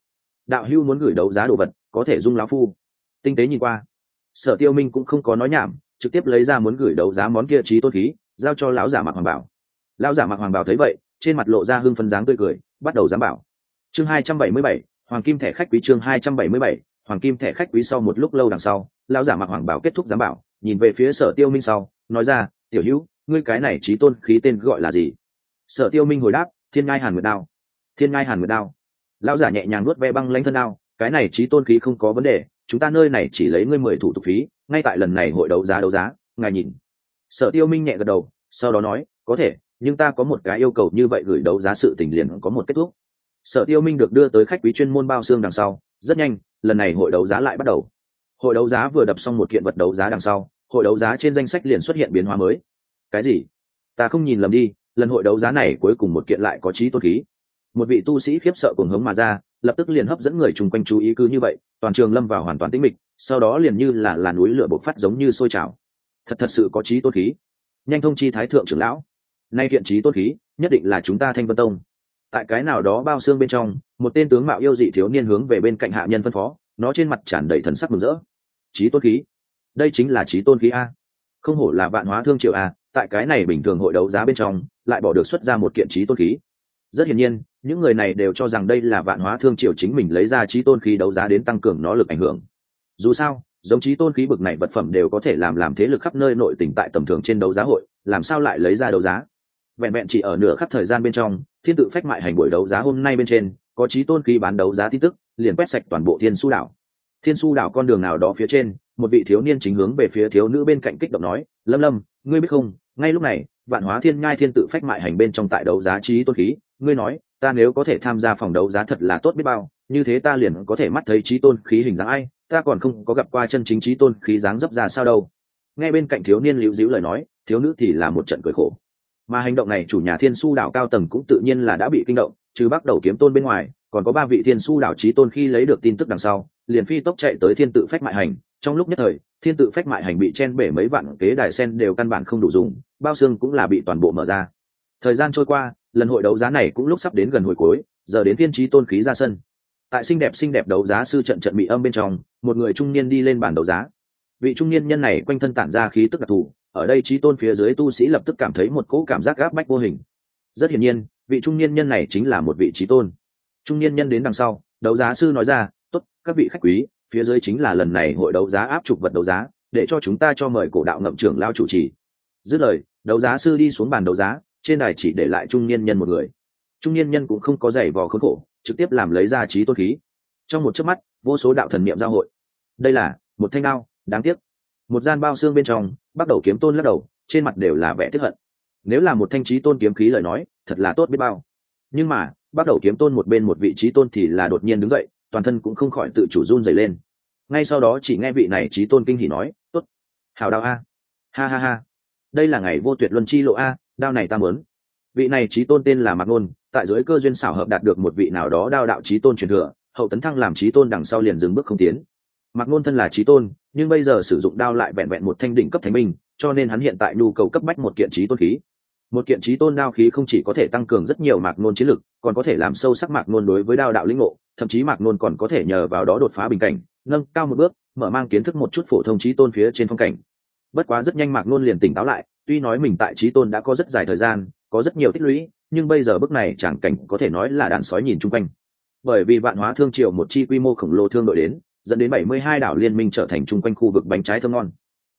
đạo hưu muốn gửi đấu giá đồ vật có thể dung lão phu. Tinh tế nhìn qua, Sở Tiêu Minh cũng không có nói nhảm, trực tiếp lấy ra muốn gửi đấu giá món kia chí tôn khí, giao cho lão giả mặc hoàng bảo. Lão giả mặc hoàng bảo thấy vậy, trên mặt lộ ra hưng phấn dáng tươi cười, bắt đầu giám bảo. Chương 277, hoàng kim thẻ khách quý. Chương 277, hoàng kim thẻ khách quý. Sau một lúc lâu đằng sau, lão giả mặc hoàng bảo kết thúc giám bảo, nhìn về phía Sở Tiêu Minh sau, nói ra, tiểu hữu, ngươi cái này chí tôn khí tên gọi là gì? Sở Tiêu Minh hồi đáp, Thiên Ngai Hàn Nguyệt Đao. Thiên Ngai Hàn Nguyệt Đao. Lão giả nhẹ nhàng nuốt ve băng lãnh thân đao, cái này chí tôn khí không có vấn đề, chúng ta nơi này chỉ lấy ngươi 10 thủ tục phí, ngay tại lần này hội đấu giá, ngài nhìn. Sở Tiêu Minh nhẹ gật đầu, sau đó nói, có thể, nhưng ta có một cái yêu cầu, như vậy gửi đấu giá sự tình liền có một kết thúc. Sở Tiêu Minh được đưa tới khách quý chuyên môn bao xương đằng sau, rất nhanh, lần này hội đấu giá lại bắt đầu. Hội đấu giá vừa đập xong một kiện vật đấu giá đằng sau, hội đấu giá trên danh sách liền xuất hiện biến hóa mới. Cái gì? Ta không nhìn lầm đi, lần hội đấu giá này cuối cùng một kiện lại có chí tôn khí. Một vị tu sĩ khiếp sợ cuồng hống mà ra, lập tức liền hấp dẫn người chung quanh chú ý, cứ như vậy, toàn trường lâm vào hoàn toàn tĩnh mịch, sau đó liền như là núi lửa bộc phát giống như sôi trào. Thật sự có chí tôn khí. Nhanh thông chi thái thượng trưởng lão, nay kiện chí tôn khí nhất định là chúng ta Thanh Vân Tông. Tại cái nào đó bao xương bên trong, một tên tướng mạo yêu dị thiếu niên hướng về bên cạnh hạ nhân phân phó, nó trên mặt tràn đầy thần sắc mừng rỡ. Chí tôn khí, đây chính là chí tôn khí a, không hổ là Vạn Hóa Thương Triều a, tại cái này bình thường hội đấu giá bên trong lại bỏ được xuất ra một kiện chí tôn khí. Rất hiển nhiên, những người này đều cho rằng đây là Vạn Hóa Thương Triều chính mình lấy ra chí tôn khí đấu giá đến tăng cường nó lực ảnh hưởng. Dù sao, giống chí tôn khí bực này vật phẩm đều có thể làm thế lực khắp nơi nội tỉnh tại tầm thường trên đấu giá hội, làm sao lại lấy ra đấu giá? Vẹn vẹn chỉ ở nửa khắc thời gian bên trong, Thiên Tự Phách Mại hành buổi đấu giá hôm nay bên trên có chí tôn khí bán đấu giá tin tức, liền quét sạch toàn bộ Thiên Su đảo. Thiên Su đảo con đường nào đó phía trên, một vị thiếu niên chính hướng về phía thiếu nữ bên cạnh kích động nói, Lâm Lâm, ngươi biết không, ngay lúc này, Vạn Hóa Thiên Nhai Thiên Tự Phách Mại hành bên trong tại đấu giá chí tôn khí, ngươi nói, ta nếu có thể tham gia phòng đấu giá thật là tốt biết bao, như thế ta liền có thể mắt thấy chí tôn khí hình dáng ai, ta còn không có gặp qua chân chính chí tôn khí dáng dấp ra sao đâu. Nghe bên cạnh thiếu niên liễu díu lời nói, thiếu nữ thì là một trận cười khổ. Mà hành động này chủ nhà Thiên Su đảo cao tầng cũng tự nhiên là đã bị kinh động, trừ Bắc Đầu Kiếm Tôn bên ngoài, còn có 3 vị Thiên Su đảo chí tôn khi lấy được tin tức đằng sau, liền phi tốc chạy tới Thiên Tự Phách Mại hành. Trong lúc nhất thời, Thiên Tự Phách Mại hành bị chen bể mấy vạn kế đài sen đều căn bản không đủ dùng, bao xương cũng là bị toàn bộ mở ra. Thời gian trôi qua, lần hội đấu giá này cũng lúc sắp đến gần hồi cuối, giờ đến thiên chí tôn khí ra sân. Tại xinh đẹp đấu giá sư trận mị âm bên trong, một người trung niên đi lên bàn đấu giá. Vị trung niên nhân này quanh thân tản ra khí tức đặc thù, ở đây chí tôn phía dưới tu sĩ lập tức cảm thấy một cỗ cảm giác áp bách vô hình. Rất hiển nhiên, vị trung niên nhân này chính là một vị chí tôn. Trung niên nhân đến đằng sau, đấu giá sư nói ra, tốt, các vị khách quý, phía dưới chính là lần này hội đấu giá áp trục vật đấu giá, để cho chúng ta cho mời cổ đạo ngậm trưởng lao chủ trì. Dứt lời, đấu giá sư đi xuống bàn đấu giá, trên đài chỉ để lại trung niên nhân một người. Trung niên nhân cũng không có giày vò khốn khổ, trực tiếp làm lấy ra chí tôn khí. Trong một chớp mắt, vô số đạo thần niệm giao hội. Đây là một thanh đao, đáng tiếc. Một gian bao xương bên trong, Bắc Đầu Kiếm Tôn lắc đầu, trên mặt đều là vẻ tiếc hận. Nếu là một thanh chí tôn kiếm khí lời nói, thật là tốt biết bao. Nhưng mà, Bắc Đầu Kiếm Tôn một bên một vị chí tôn thì là đột nhiên đứng dậy, toàn thân cũng không khỏi tự chủ run rẩy lên. Ngay sau đó chỉ nghe vị này chí tôn kinh hỉ nói, tốt, hào đao a, ha ha ha, đây là ngày vô tuyệt luân chi lộ a, đao này ta muốn. Vị này chí tôn tên là Mạc Nôn, tại dưới cơ duyên xảo hợp đạt được một vị nào đó đao đạo chí tôn truyền thừa, hậu tấn thăng làm chí tôn đằng sau liền dừng bước không tiến. Mạc Nôn thân là chí tôn, nhưng bây giờ sử dụng đao lại vẹn vẹn một thanh đỉnh cấp thánh binh, cho nên hắn hiện tại nhu cầu cấp bách một kiện chí tôn khí. Một kiện chí tôn đao khí không chỉ có thể tăng cường rất nhiều Mạc Nôn chiến lực, còn có thể làm sâu sắc Mạc Nôn đối với đao đạo lĩnh ngộ, thậm chí Mạc Nôn còn có thể nhờ vào đó đột phá bình cảnh, nâng cao một bước, mở mang kiến thức một chút phổ thông chí tôn phía trên phong cảnh. Bất quá rất nhanh Mạc Nôn liền tỉnh táo lại, tuy nói mình tại chí tôn đã có rất dài thời gian, có rất nhiều tích lũy, nhưng bây giờ bước này chẳng cảnh có thể nói là đàn sói nhìn chung quanh. Bởi vì Vạn Hóa Thương Triều một chi quy mô khổng lồ thương đội đến, dẫn đến 72 đảo liên minh trở thành chung quanh khu vực bánh trái thơm ngon.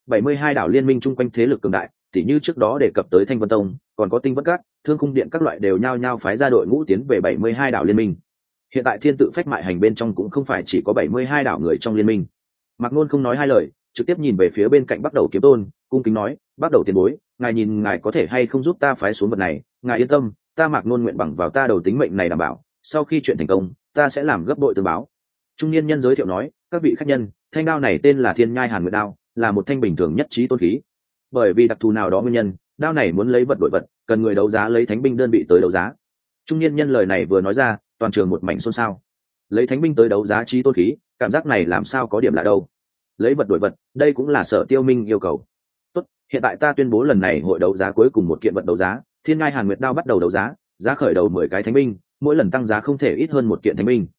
72 đảo liên minh chung quanh thế lực cường đại, tỉ như trước đó đề cập tới Thanh Vân Tông, còn có Tinh Vân Các, Thương Khung Điện các loại đều nhao nhao phái ra đội ngũ tiến về 72 đảo liên minh. Hiện tại Thiên Tự Phách Mại hành bên trong cũng không phải chỉ có 72 đảo người trong liên minh. Mạc Nôn không nói hai lời, trực tiếp nhìn về phía bên cạnh Bắc Đầu Kiếm Tôn, cung kính nói, Bắc Đầu tiền bối, ngài nhìn ngài có thể hay không giúp ta phái xuống vật này, ngài yên tâm, ta Mạc Nôn nguyện bằng vào ta đầu tính mệnh này đảm bảo, sau khi chuyện thành công, ta sẽ làm gấp bội tương báo. Trung niên nhân giới thiệu nói, các vị khách nhân, thanh đao này tên là Thiên Nhai Hàn Nguyệt đao, là một thanh bình thường nhất chí tôn khí. Bởi vì đặc thù nào đó nguyên nhân, đao này muốn lấy vật đổi vật, cần người đấu giá lấy thánh binh đơn vị tới đấu giá. Trung niên nhân lời này vừa nói ra, toàn trường một mảnh xôn xao. Lấy thánh binh tới đấu giá chí tôn khí, cảm giác này làm sao có điểm lạ đâu. Lấy vật đổi vật, đây cũng là Sở Tiêu Minh yêu cầu. Tốt, hiện tại ta tuyên bố lần này hội đấu giá cuối cùng một kiện vật đấu giá, Thiên Nhai Hàn Nguyệt đao bắt đầu đấu giá, giá khởi đầu 10 cái thánh binh, mỗi lần tăng giá không thể ít hơn một kiện thánh binh.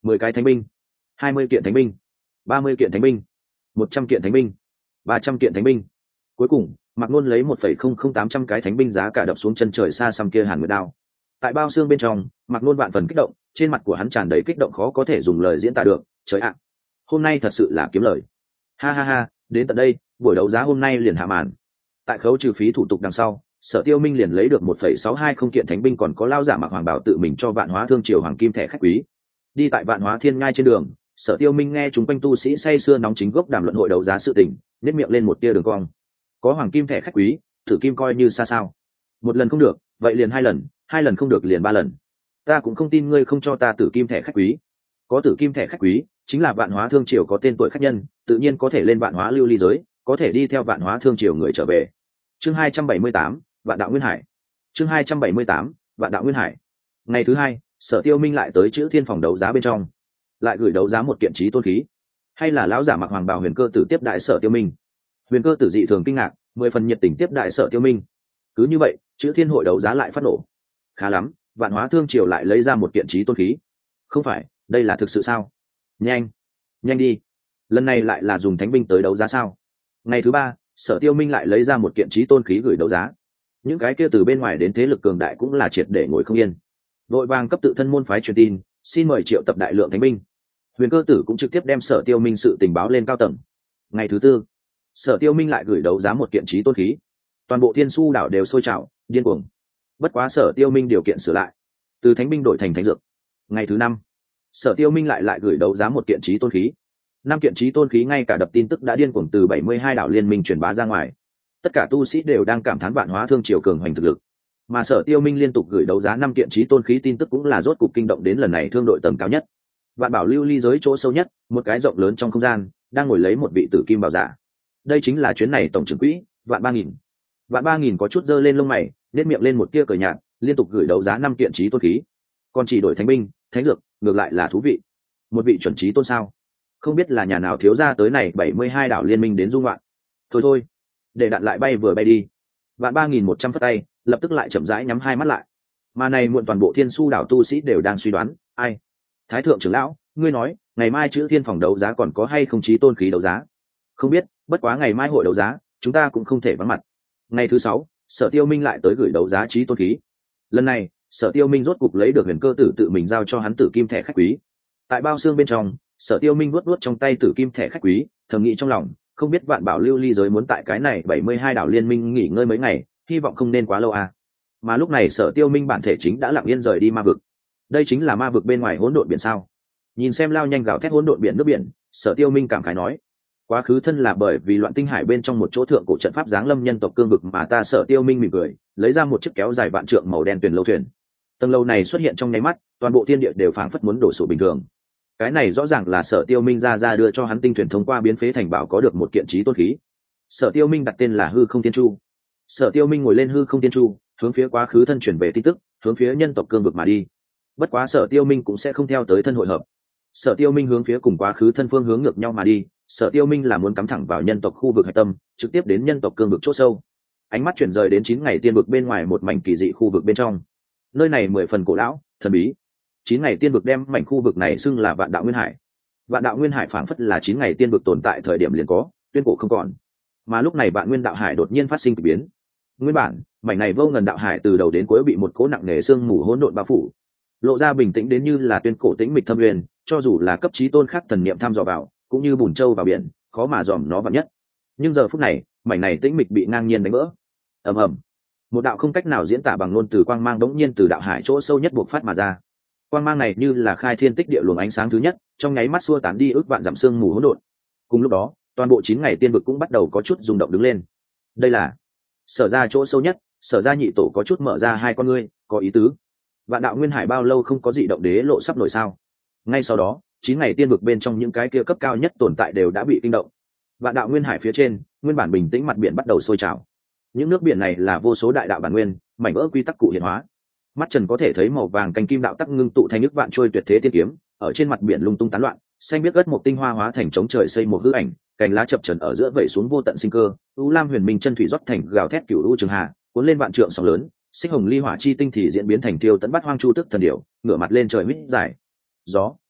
10 cái thánh binh, 20 kiện thánh binh, 30 kiện thánh binh, 100 kiện thánh binh, 300 kiện thánh binh. Cuối cùng Mạc Nôn lấy 1,00800 cái thánh binh giá cả đập xuống chân trời xa xăm kia Hàn Nguyệt đao. Tại bao xương bên trong, Mạc Nôn vạn phần kích động, trên mặt của hắn tràn đầy kích động khó có thể dùng lời diễn tả được. Trời ạ, hôm nay thật sự là kiếm lời. Ha ha ha, đến tận đây, buổi đấu giá hôm nay liền hạ màn. Tại khấu trừ phí thủ tục đằng sau, Sở Tiêu Minh liền lấy được 1,620 kiện thánh binh, còn có lao giả Mạc Hoàng Bảo tự mình cho Vạn Hóa Thương Triều hoàng kim thẻ khách quý. Đi tại Vạn Hóa Thiên Ngai trên đường, Sở Tiêu Minh nghe chúng quanh tu sĩ say sưa nóng chính gốc đàm luận hội đấu giá sự tình, nhếch miệng lên một tia đường cong. Có hoàng kim thẻ khách quý, thử kim coi như xa sao? Một lần không được, vậy liền 2 lần, 2 lần không được liền 3 lần. Ta cũng không tin ngươi không cho ta tử kim thẻ khách quý. Có tử kim thẻ khách quý, chính là Vạn Hóa Thương Triều có tên tuổi khách nhân, tự nhiên có thể lên Vạn Hóa lưu ly giới, có thể đi theo Vạn Hóa Thương Triều người trở về. Chương 278, Vạn Đạo Nguyên Hải. Chương 278, Vạn Đạo Nguyên Hải. Ngày thứ hai, Sở Tiêu Minh lại tới Chữ Thiên phòng đấu giá bên trong, lại gửi đấu giá một kiện chí tôn khí. Hay là lão giả Mặc Hoàng Bào Huyền Cơ Tử tiếp đại Sở Tiêu Minh. Huyền Cơ Tử dị thường kinh ngạc, 10 phần nhiệt tình tiếp đại Sở Tiêu Minh. Cứ như vậy, Chữ Thiên hội đấu giá lại phát nổ. Khá lắm, Vạn Hóa Thương Triều lại lấy ra một kiện chí tôn khí. Không phải, đây là thực sự sao? Nhanh, nhanh đi. Lần này lại là dùng thánh binh tới đấu giá sao? Ngày thứ ba, Sở Tiêu Minh lại lấy ra một kiện chí tôn khí gửi đấu giá. Những cái kia từ bên ngoài đến thế lực cường đại cũng là triệt để ngồi không yên. Đội vàng cấp tự thân môn phái truyền tin, xin mời triệu tập đại lượng thánh binh. Huyền Cơ Tử cũng trực tiếp đem Sở Tiêu Minh sự tình báo lên cao tầng. Ngày thứ tư, Sở Tiêu Minh lại gửi đấu giá một kiện chí tôn khí. Toàn bộ Thiên Su đảo đều sôi trào, điên cuồng. Bất quá Sở Tiêu Minh điều kiện sửa lại, từ thánh binh đổi thành thánh dược. Ngày thứ năm, Sở Tiêu Minh lại gửi đấu giá một kiện chí tôn khí. 5 kiện chí tôn khí ngay cả đập tin tức đã điên cuồng từ 72 đảo liên minh truyền bá ra ngoài. Tất cả tu sĩ đều đang cảm thán Vạn Hóa Thương Triều cường hoành thực lực. Mà Sở Tiêu Minh liên tục gửi đấu giá 5 kiện chí tôn khí tin tức cũng là rốt cục kinh động đến lần này thương đội tầng cao nhất. Vạn Bảo lưu ly giới chỗ sâu nhất, một cái rộng lớn trong không gian, đang ngồi lấy một vị tử kim bảo giả. Đây chính là chuyến này tổng trưởng quỹ, Vạn 3000. Vạn 3000 có chút giơ lên lông mày, nhếch miệng lên một tia cười nhạt, liên tục gửi đấu giá 5 kiện chí tôn khí. Còn chỉ đổi thánh binh, thánh dược, ngược lại là thú vị. Một vị chuẩn chí tôn sao? Không biết là nhà nào thiếu ra tới này 72 đảo liên minh đến dung loạn. Thôi, để đạn lại bay vừa bay đi. Vạn 3100 phất tay, lập tức lại chậm rãi nhắm hai mắt lại. Mà này muộn toàn bộ Thiên Su đảo tu sĩ đều đang suy đoán, ai? Thái thượng trưởng lão, ngươi nói, ngày mai Chữ Thiên phòng đấu giá còn có hay không chí tôn khí đấu giá? Không biết, bất quá ngày mai hội đấu giá, chúng ta cũng không thể vắng mặt. Ngày thứ 6, Sở Tiêu Minh lại tới gửi đấu giá chí tôn khí. Lần này, Sở Tiêu Minh rốt cục lấy được Huyền Cơ Tử tự mình giao cho hắn tử kim thẻ khách quý. Tại bao xương bên trong, Sở Tiêu Minh vuốt trong tay tử kim thẻ khách quý, thầm nghĩ trong lòng, không biết Vạn Bảo lưu ly giới muốn tại cái này 72 đảo liên minh nghỉ ngơi mấy ngày, hy vọng không nên quá lâu à. Mà lúc này Sở Tiêu Minh bản thể chính đã lặng yên rời đi ma vực. Đây chính là ma vực bên ngoài hỗn độn biển sao? Nhìn xem lao nhanh gào thét hỗn độn biển nước biển, Sở Tiêu Minh cảm khái nói, quá khứ thân là bởi vì loạn tinh hải bên trong một chỗ thượng cổ trận pháp giáng lâm nhân tộc cương vực mà ta Sở Tiêu Minh mỉm cười, lấy ra một chiếc kéo dài vạn trượng màu đen thuyền lâu thuyền. Tầng lâu này xuất hiện trong nháy mắt, toàn bộ thiên địa đều phảng phất muốn đổ sụp bình thường. Cái này rõ ràng là Sở Tiêu Minh ra đưa cho hắn tinh thuyền thông qua biến phế thành bảo có được một kiện chí tôn khí. Sở Tiêu Minh đặt tên là Hư Không Thiên Chu. Sở Tiêu Minh ngồi lên Hư Không Thiên Chu, hướng phía quá khứ thân chuyển về tin tức, hướng phía nhân tộc cương vực mà đi. Bất quá Sở Tiêu Minh cũng sẽ không theo tới thân hội hợp. Sở Tiêu Minh hướng phía cùng quá khứ thân phương hướng ngược nhau mà đi. Sở Tiêu Minh là muốn cắm thẳng vào nhân tộc khu vực hạch tâm, trực tiếp đến nhân tộc cương vực chỗ sâu. Ánh mắt chuyển rời đến 9 ngày tiên vực bên ngoài một mảnh kỳ dị khu vực bên trong. Nơi này 10 phần cổ lão, thần bí. 9 ngày tiên vực đem mảnh khu vực này xưng là Vạn Đạo Nguyên Hải. Vạn Đạo Nguyên Hải phảng phất là 9 ngày tiên vực tồn tại thời điểm liền có, tuyên cổ không còn. Mà lúc này Vạn Nguyên Đạo Hải đột nhiên phát sinh kỳ biến. Nguyên bản, mảnh này vô ngần đạo hải từ đầu đến cuối bị một cỗ nặng nề sương mù hỗn độn bao phủ, lộ ra bình tĩnh đến như là tuyên cổ tĩnh mịch thâm uyên, cho dù là cấp chí tôn khác thần niệm thăm dò vào, cũng như bùn trâu vào biển, khó mà dòm nó vào nhất. Nhưng giờ phút này, mảnh này tĩnh mịch bị ngang nhiên đánh vỡ. Ầm ầm, một đạo không cách nào diễn tả bằng ngôn từ quang mang đống nhiên từ đạo hải chỗ sâu nhất bộc phát mà ra. Quang mang này như là khai thiên tích địa luồng ánh sáng thứ nhất, trong nháy mắt xua tán đi ước vạn dặm sương mù hỗn độn. Cùng lúc đó, toàn bộ 9 ngày tiên vực cũng bắt đầu có chút rung động đứng lên. Đây là Sở ra chỗ sâu nhất, Sở ra nhị tổ có chút mở ra hai con ngươi, có ý tứ. Vạn Đạo Nguyên Hải bao lâu không có dị động đế lộ sắp nổi sao? Ngay sau đó, 9 ngày tiên vực bên trong những cái kia cấp cao nhất tồn tại đều đã bị kinh động. Vạn Đạo Nguyên Hải phía trên, nguyên bản bình tĩnh mặt biển bắt đầu sôi trào. Những nước biển này là vô số đại đạo bản nguyên, mảnh vỡ quy tắc cụ hiện hóa. Mắt trần có thể thấy màu vàng canh kim đạo tắc ngưng tụ thành nước vạn trôi tuyệt thế tiên kiếm, ở trên mặt biển lung tung tán loạn, xanh biết gất một tinh hoa hóa thành chống trời xây một hư ảnh, cành lá chập trần ở giữa vẩy xuống vô tận sinh cơ, u lam huyền minh chân thủy rót thành gào thét cửu u trường hà, cuốn lên vạn trượng sóng lớn, xích hồng ly hỏa chi tinh thì diễn biến thành tiêu tấn bắt hoang chu tức thần điểu, ngửa mặt lên trời huýt dài. Gió,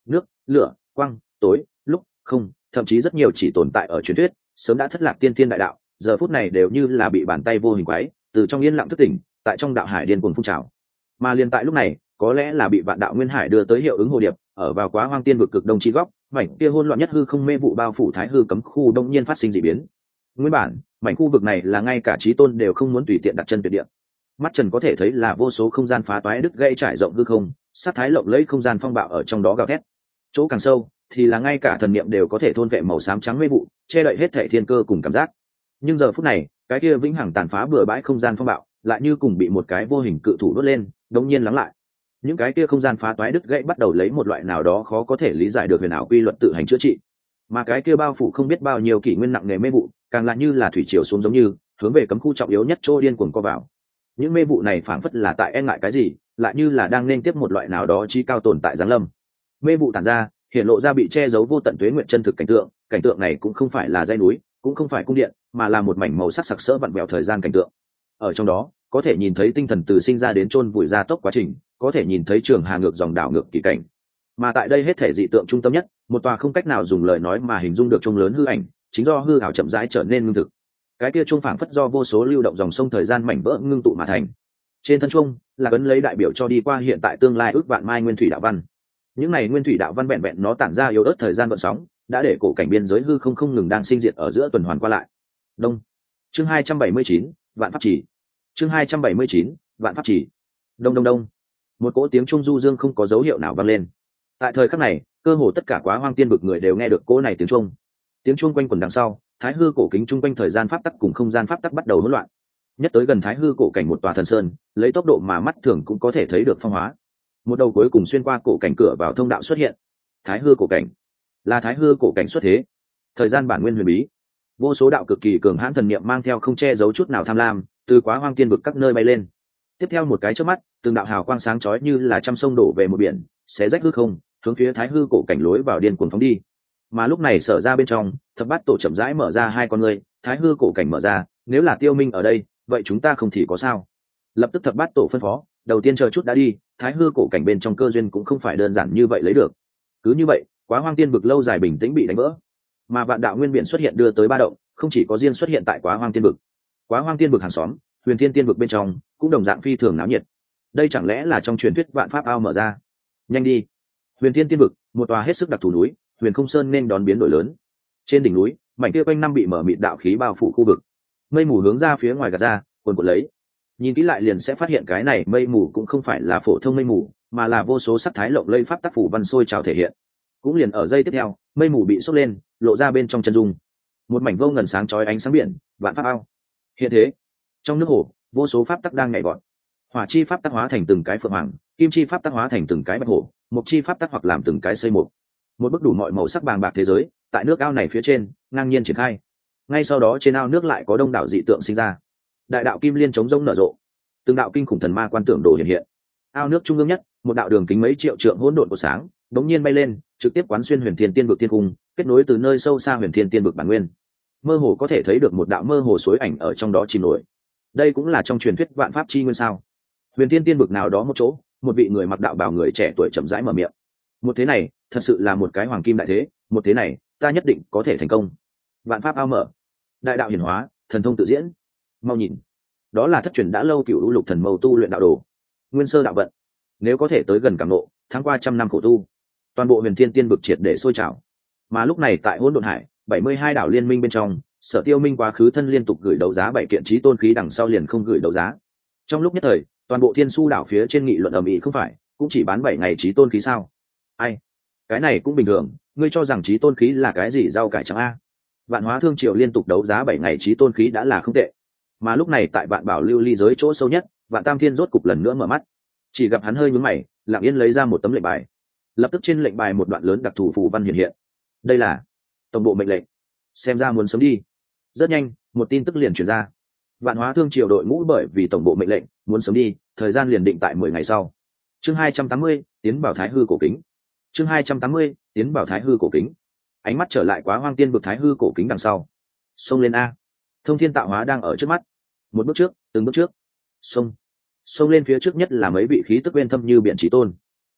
nước, lửa, quang, tối, lúc, không, thậm chí rất nhiều chỉ tồn tại ở truyền thuyết sớm đã thất lạc tiên thiên đại đạo, giờ phút này đều như là bị bàn tay vô hình quái từ trong yên lặng thức tỉnh, tại trong đạo hải điên cuồng phun trào. Mà liền tại lúc này, có lẽ là bị vạn đạo nguyên hải đưa tới hiệu ứng hồ điệp, ở vào Quá Hoang Tiên vực cực đông chi góc, mảnh kia hỗn loạn nhất hư không mê vụ bao phủ thái hư cấm khu đông nhiên phát sinh dị biến. Nguyên bản, mảnh khu vực này là ngay cả chí tôn đều không muốn tùy tiện đặt chân tuyệt địa. Mắt trần có thể thấy là vô số không gian phá toái đứt gãy trải rộng hư không, sát thái lộng lẫy không gian phong bạo ở trong đó gào thét. Chỗ càng sâu thì là ngay cả thần niệm đều có thể thôn vệ màu xám trắng mê vụ, che đậy hết thảy thiên cơ cùng cảm giác. Nhưng giờ phút này, cái kia vĩnh hằng tàn phá bừa bãi không gian phong bạo, lại như cùng bị một cái vô hình cự thủ đốt lên, đống nhiên lắng lại. Những cái kia không gian phá toái đứt gãy bắt đầu lấy một loại nào đó khó có thể lý giải được huyền ảo quy luật tự hành chữa trị. Mà cái kia bao phủ không biết bao nhiêu kỷ nguyên nặng nề mê vụ, càng lại như là thủy triều xuống giống như hướng về cấm khu trọng yếu nhất chỗ điên cuồng co vào. Những mê vụ này phảng phất là tại e ngại cái gì, lại như là đang nên tiếp một loại nào đó chí cao tồn tại giáng lâm. Mê vụ tản ra, hiện lộ ra bị che giấu vô tận tuế nguyện chân thực cảnh tượng này cũng không phải là dãy núi, cũng không phải cung điện, mà là một mảnh màu sắc sặc sỡ vặn vẹo thời gian cảnh tượng. Ở trong đó, có thể nhìn thấy tinh thần từ sinh ra đến chôn vùi ra tốc quá trình, có thể nhìn thấy trường hà ngược dòng đảo ngược kỳ cảnh. Mà tại đây hết thể dị tượng trung tâm nhất, một tòa không cách nào dùng lời nói mà hình dung được trung lớn hư ảnh, chính do hư ảo chậm rãi trở nên ngưng thực. Cái kia trung phảng phất do vô số lưu động dòng sông thời gian mảnh vỡ ngưng tụ mà thành. Trên thân trung là ấn lấy đại biểu cho đi qua hiện tại tương lai ước vạn mai nguyên thủy đạo văn. Những này nguyên thủy đạo văn vẹn vẹn nó tản ra yếu ớt thời gian gợn sóng, đã để cổ cảnh biên giới hư không ngừng đang sinh diệt ở giữa tuần hoàn qua lại. Đông. Chương 279, Vạn Pháp Chỉ. Chương 279, Vạn Pháp Chỉ. Đông đông đông. Một cỗ tiếng trung du dương không có dấu hiệu nào vang lên. Tại thời khắc này, cơ hồ tất cả Quá Hoang Tiên vực người đều nghe được cỗ này tiếng trung. Tiếng trung quanh quẩn đằng sau, thái hư cổ kính trung quanh thời gian pháp tắc cùng không gian pháp tắc bắt đầu hỗn loạn. Nhất tới gần thái hư cổ cảnh một tòa thần sơn, lấy tốc độ mà mắt thường cũng có thể thấy được phong hóa. Một đầu cuối cùng xuyên qua cổ cảnh cửa vào thông đạo xuất hiện. Thái hư cổ cảnh, là thái hư cổ cảnh xuất thế. Thời gian bản nguyên huyền bí, vô số đạo cực kỳ cường hãn thần niệm mang theo không che giấu chút nào tham lam, từ Quá Hoang Tiên vực các nơi bay lên. Tiếp theo một cái chớp mắt, từng đạo hào quang sáng chói như là trăm sông đổ về một biển, xé rách hư không, hướng phía thái hư cổ cảnh lối vào điên cuồng phóng đi. Mà lúc này sở ra bên trong, thập bát tổ chậm rãi mở ra hai con ngươi, thái hư cổ cảnh mở ra, nếu là Tiêu Minh ở đây, vậy chúng ta không thì có sao? Lập tức thập bát tổ phân phó, đầu tiên chờ chút đã đi, thái hư cổ cảnh bên trong cơ duyên cũng không phải đơn giản như vậy lấy được. Cứ như vậy, Quá Hoang Tiên vực lâu dài bình tĩnh bị đánh vỡ. Mà vạn đạo nguyên biển xuất hiện đưa tới ba động, không chỉ có riêng xuất hiện tại Quá Hoang Tiên vực. Quá Hoang Tiên vực hàng xóm, Huyền Thiên Tiên vực bên trong, cũng đồng dạng phi thường náo nhiệt. Đây chẳng lẽ là trong truyền thuyết vạn pháp ao mở ra? Nhanh đi. Huyền Thiên Tiên vực, một tòa hết sức đặc thù núi, Huyền Không Sơn nên đón biến đổi lớn. Trên đỉnh núi, mảnh kia quanh năm bị mở mịt đạo khí bao phủ khu vực. Mây mù hướng ra phía ngoài gạt ra, cuồn cuộn lấy. Nhìn kỹ lại liền sẽ phát hiện cái này mây mù cũng không phải là phổ thông mây mù, mà là vô số sắc thái lộng lẫy pháp tác phủ văn sôi trào thể hiện. Cũng liền ở giây tiếp theo, mây mù bị sốc lên, lộ ra bên trong chân dung. Một mảnh vô ngần sáng chói ánh sáng biển, vạn pháp ao. Hiện thế, trong nước hồ, vô số pháp tắc đang nhảy vọt. Hỏa chi pháp tắc hóa thành từng cái phượng hoàng, kim chi pháp tắc hóa thành từng cái bạch hổ, mộc chi pháp tắc hoặc làm từng cái xây mục. Một bức đủ mọi màu sắc bàng bạc thế giới, tại nước ao này phía trên, ngang nhiên triển khai. Ngay sau đó trên ao nước lại có đông đảo dị tượng sinh ra. Đại đạo kim liên chống rông nở rộ, từng đạo kinh khủng thần ma quan tưởng đồ hiện hiện. Ao nước trung ương nhất, một đạo đường kính mấy triệu trượng hỗn độn của sáng, đống nhiên bay lên, trực tiếp quán xuyên Huyền Thiên Tiên vực thiên cung, kết nối từ nơi sâu xa Huyền Thiên Tiên vực bản nguyên. Mơ hồ có thể thấy được một đạo mơ hồ suối ảnh ở trong đó chìm nổi. Đây cũng là trong truyền thuyết vạn pháp chi nguyên sao? Huyền Thiên Tiên vực nào đó một chỗ, một vị người mặc đạo bào người trẻ tuổi chậm rãi mở miệng. Một thế này, thật sự là một cái hoàng kim đại thế, một thế này, ta nhất định có thể thành công. Vạn pháp ao mở, đại đạo hiển hóa, thần thông tự diễn. Mau nhìn, đó là thất truyền đã lâu cửu lục thần mâu tu luyện đạo đồ, nguyên sơ đạo vận. Nếu có thể tới gần cảm nộ, tháng qua trăm năm khổ tu, toàn bộ Huyền Thiên Tiên vực triệt để sôi trào. Mà lúc này tại Hỗn Độn Hải, 72 đảo liên minh bên trong, Sở Tiêu Minh quá khứ thân liên tục gửi đấu giá 7 kiện chí tôn khí, đằng sau liền không gửi đấu giá. Trong lúc nhất thời, toàn bộ Thiên Su đảo phía trên nghị luận ầm ĩ, không phải cũng chỉ bán 7 ngày chí tôn khí sao? Ai, cái này cũng bình thường, ngươi cho rằng chí tôn khí là cái gì rau cải trắng a? Vạn Hóa Thương Triều liên tục đấu giá 7 ngày chí tôn khí đã là không tệ. Mà lúc này tại Vạn Bảo Lưu Ly giới chỗ sâu nhất, Vạn Tam Thiên rốt cục lần nữa mở mắt. Chỉ gặp hắn hơi nhướng mày, lặng yên lấy ra một tấm lệnh bài. Lập tức trên lệnh bài một đoạn lớn đặc thù phù văn hiện hiện. Đây là tổng bộ mệnh lệnh, xem ra muốn sớm đi. Rất nhanh, một tin tức liền truyền ra. Vạn Hóa Thương Triều đội ngũ bởi vì tổng bộ mệnh lệnh muốn sớm đi, thời gian liền định tại 10 ngày sau. Chương 280, tiến vào Thái Hư cổ kính. Chương 280, tiến vào Thái Hư cổ kính. Ánh mắt trở lại Quá Hoang Tiên vực Thái Hư cổ kính đằng sau. Xông lên a. Thông thiên tạo hóa đang ở trước mắt. Một bước trước, từng bước trước. Xông lên phía trước nhất là mấy vị khí tức uyên thâm như biển chí tôn.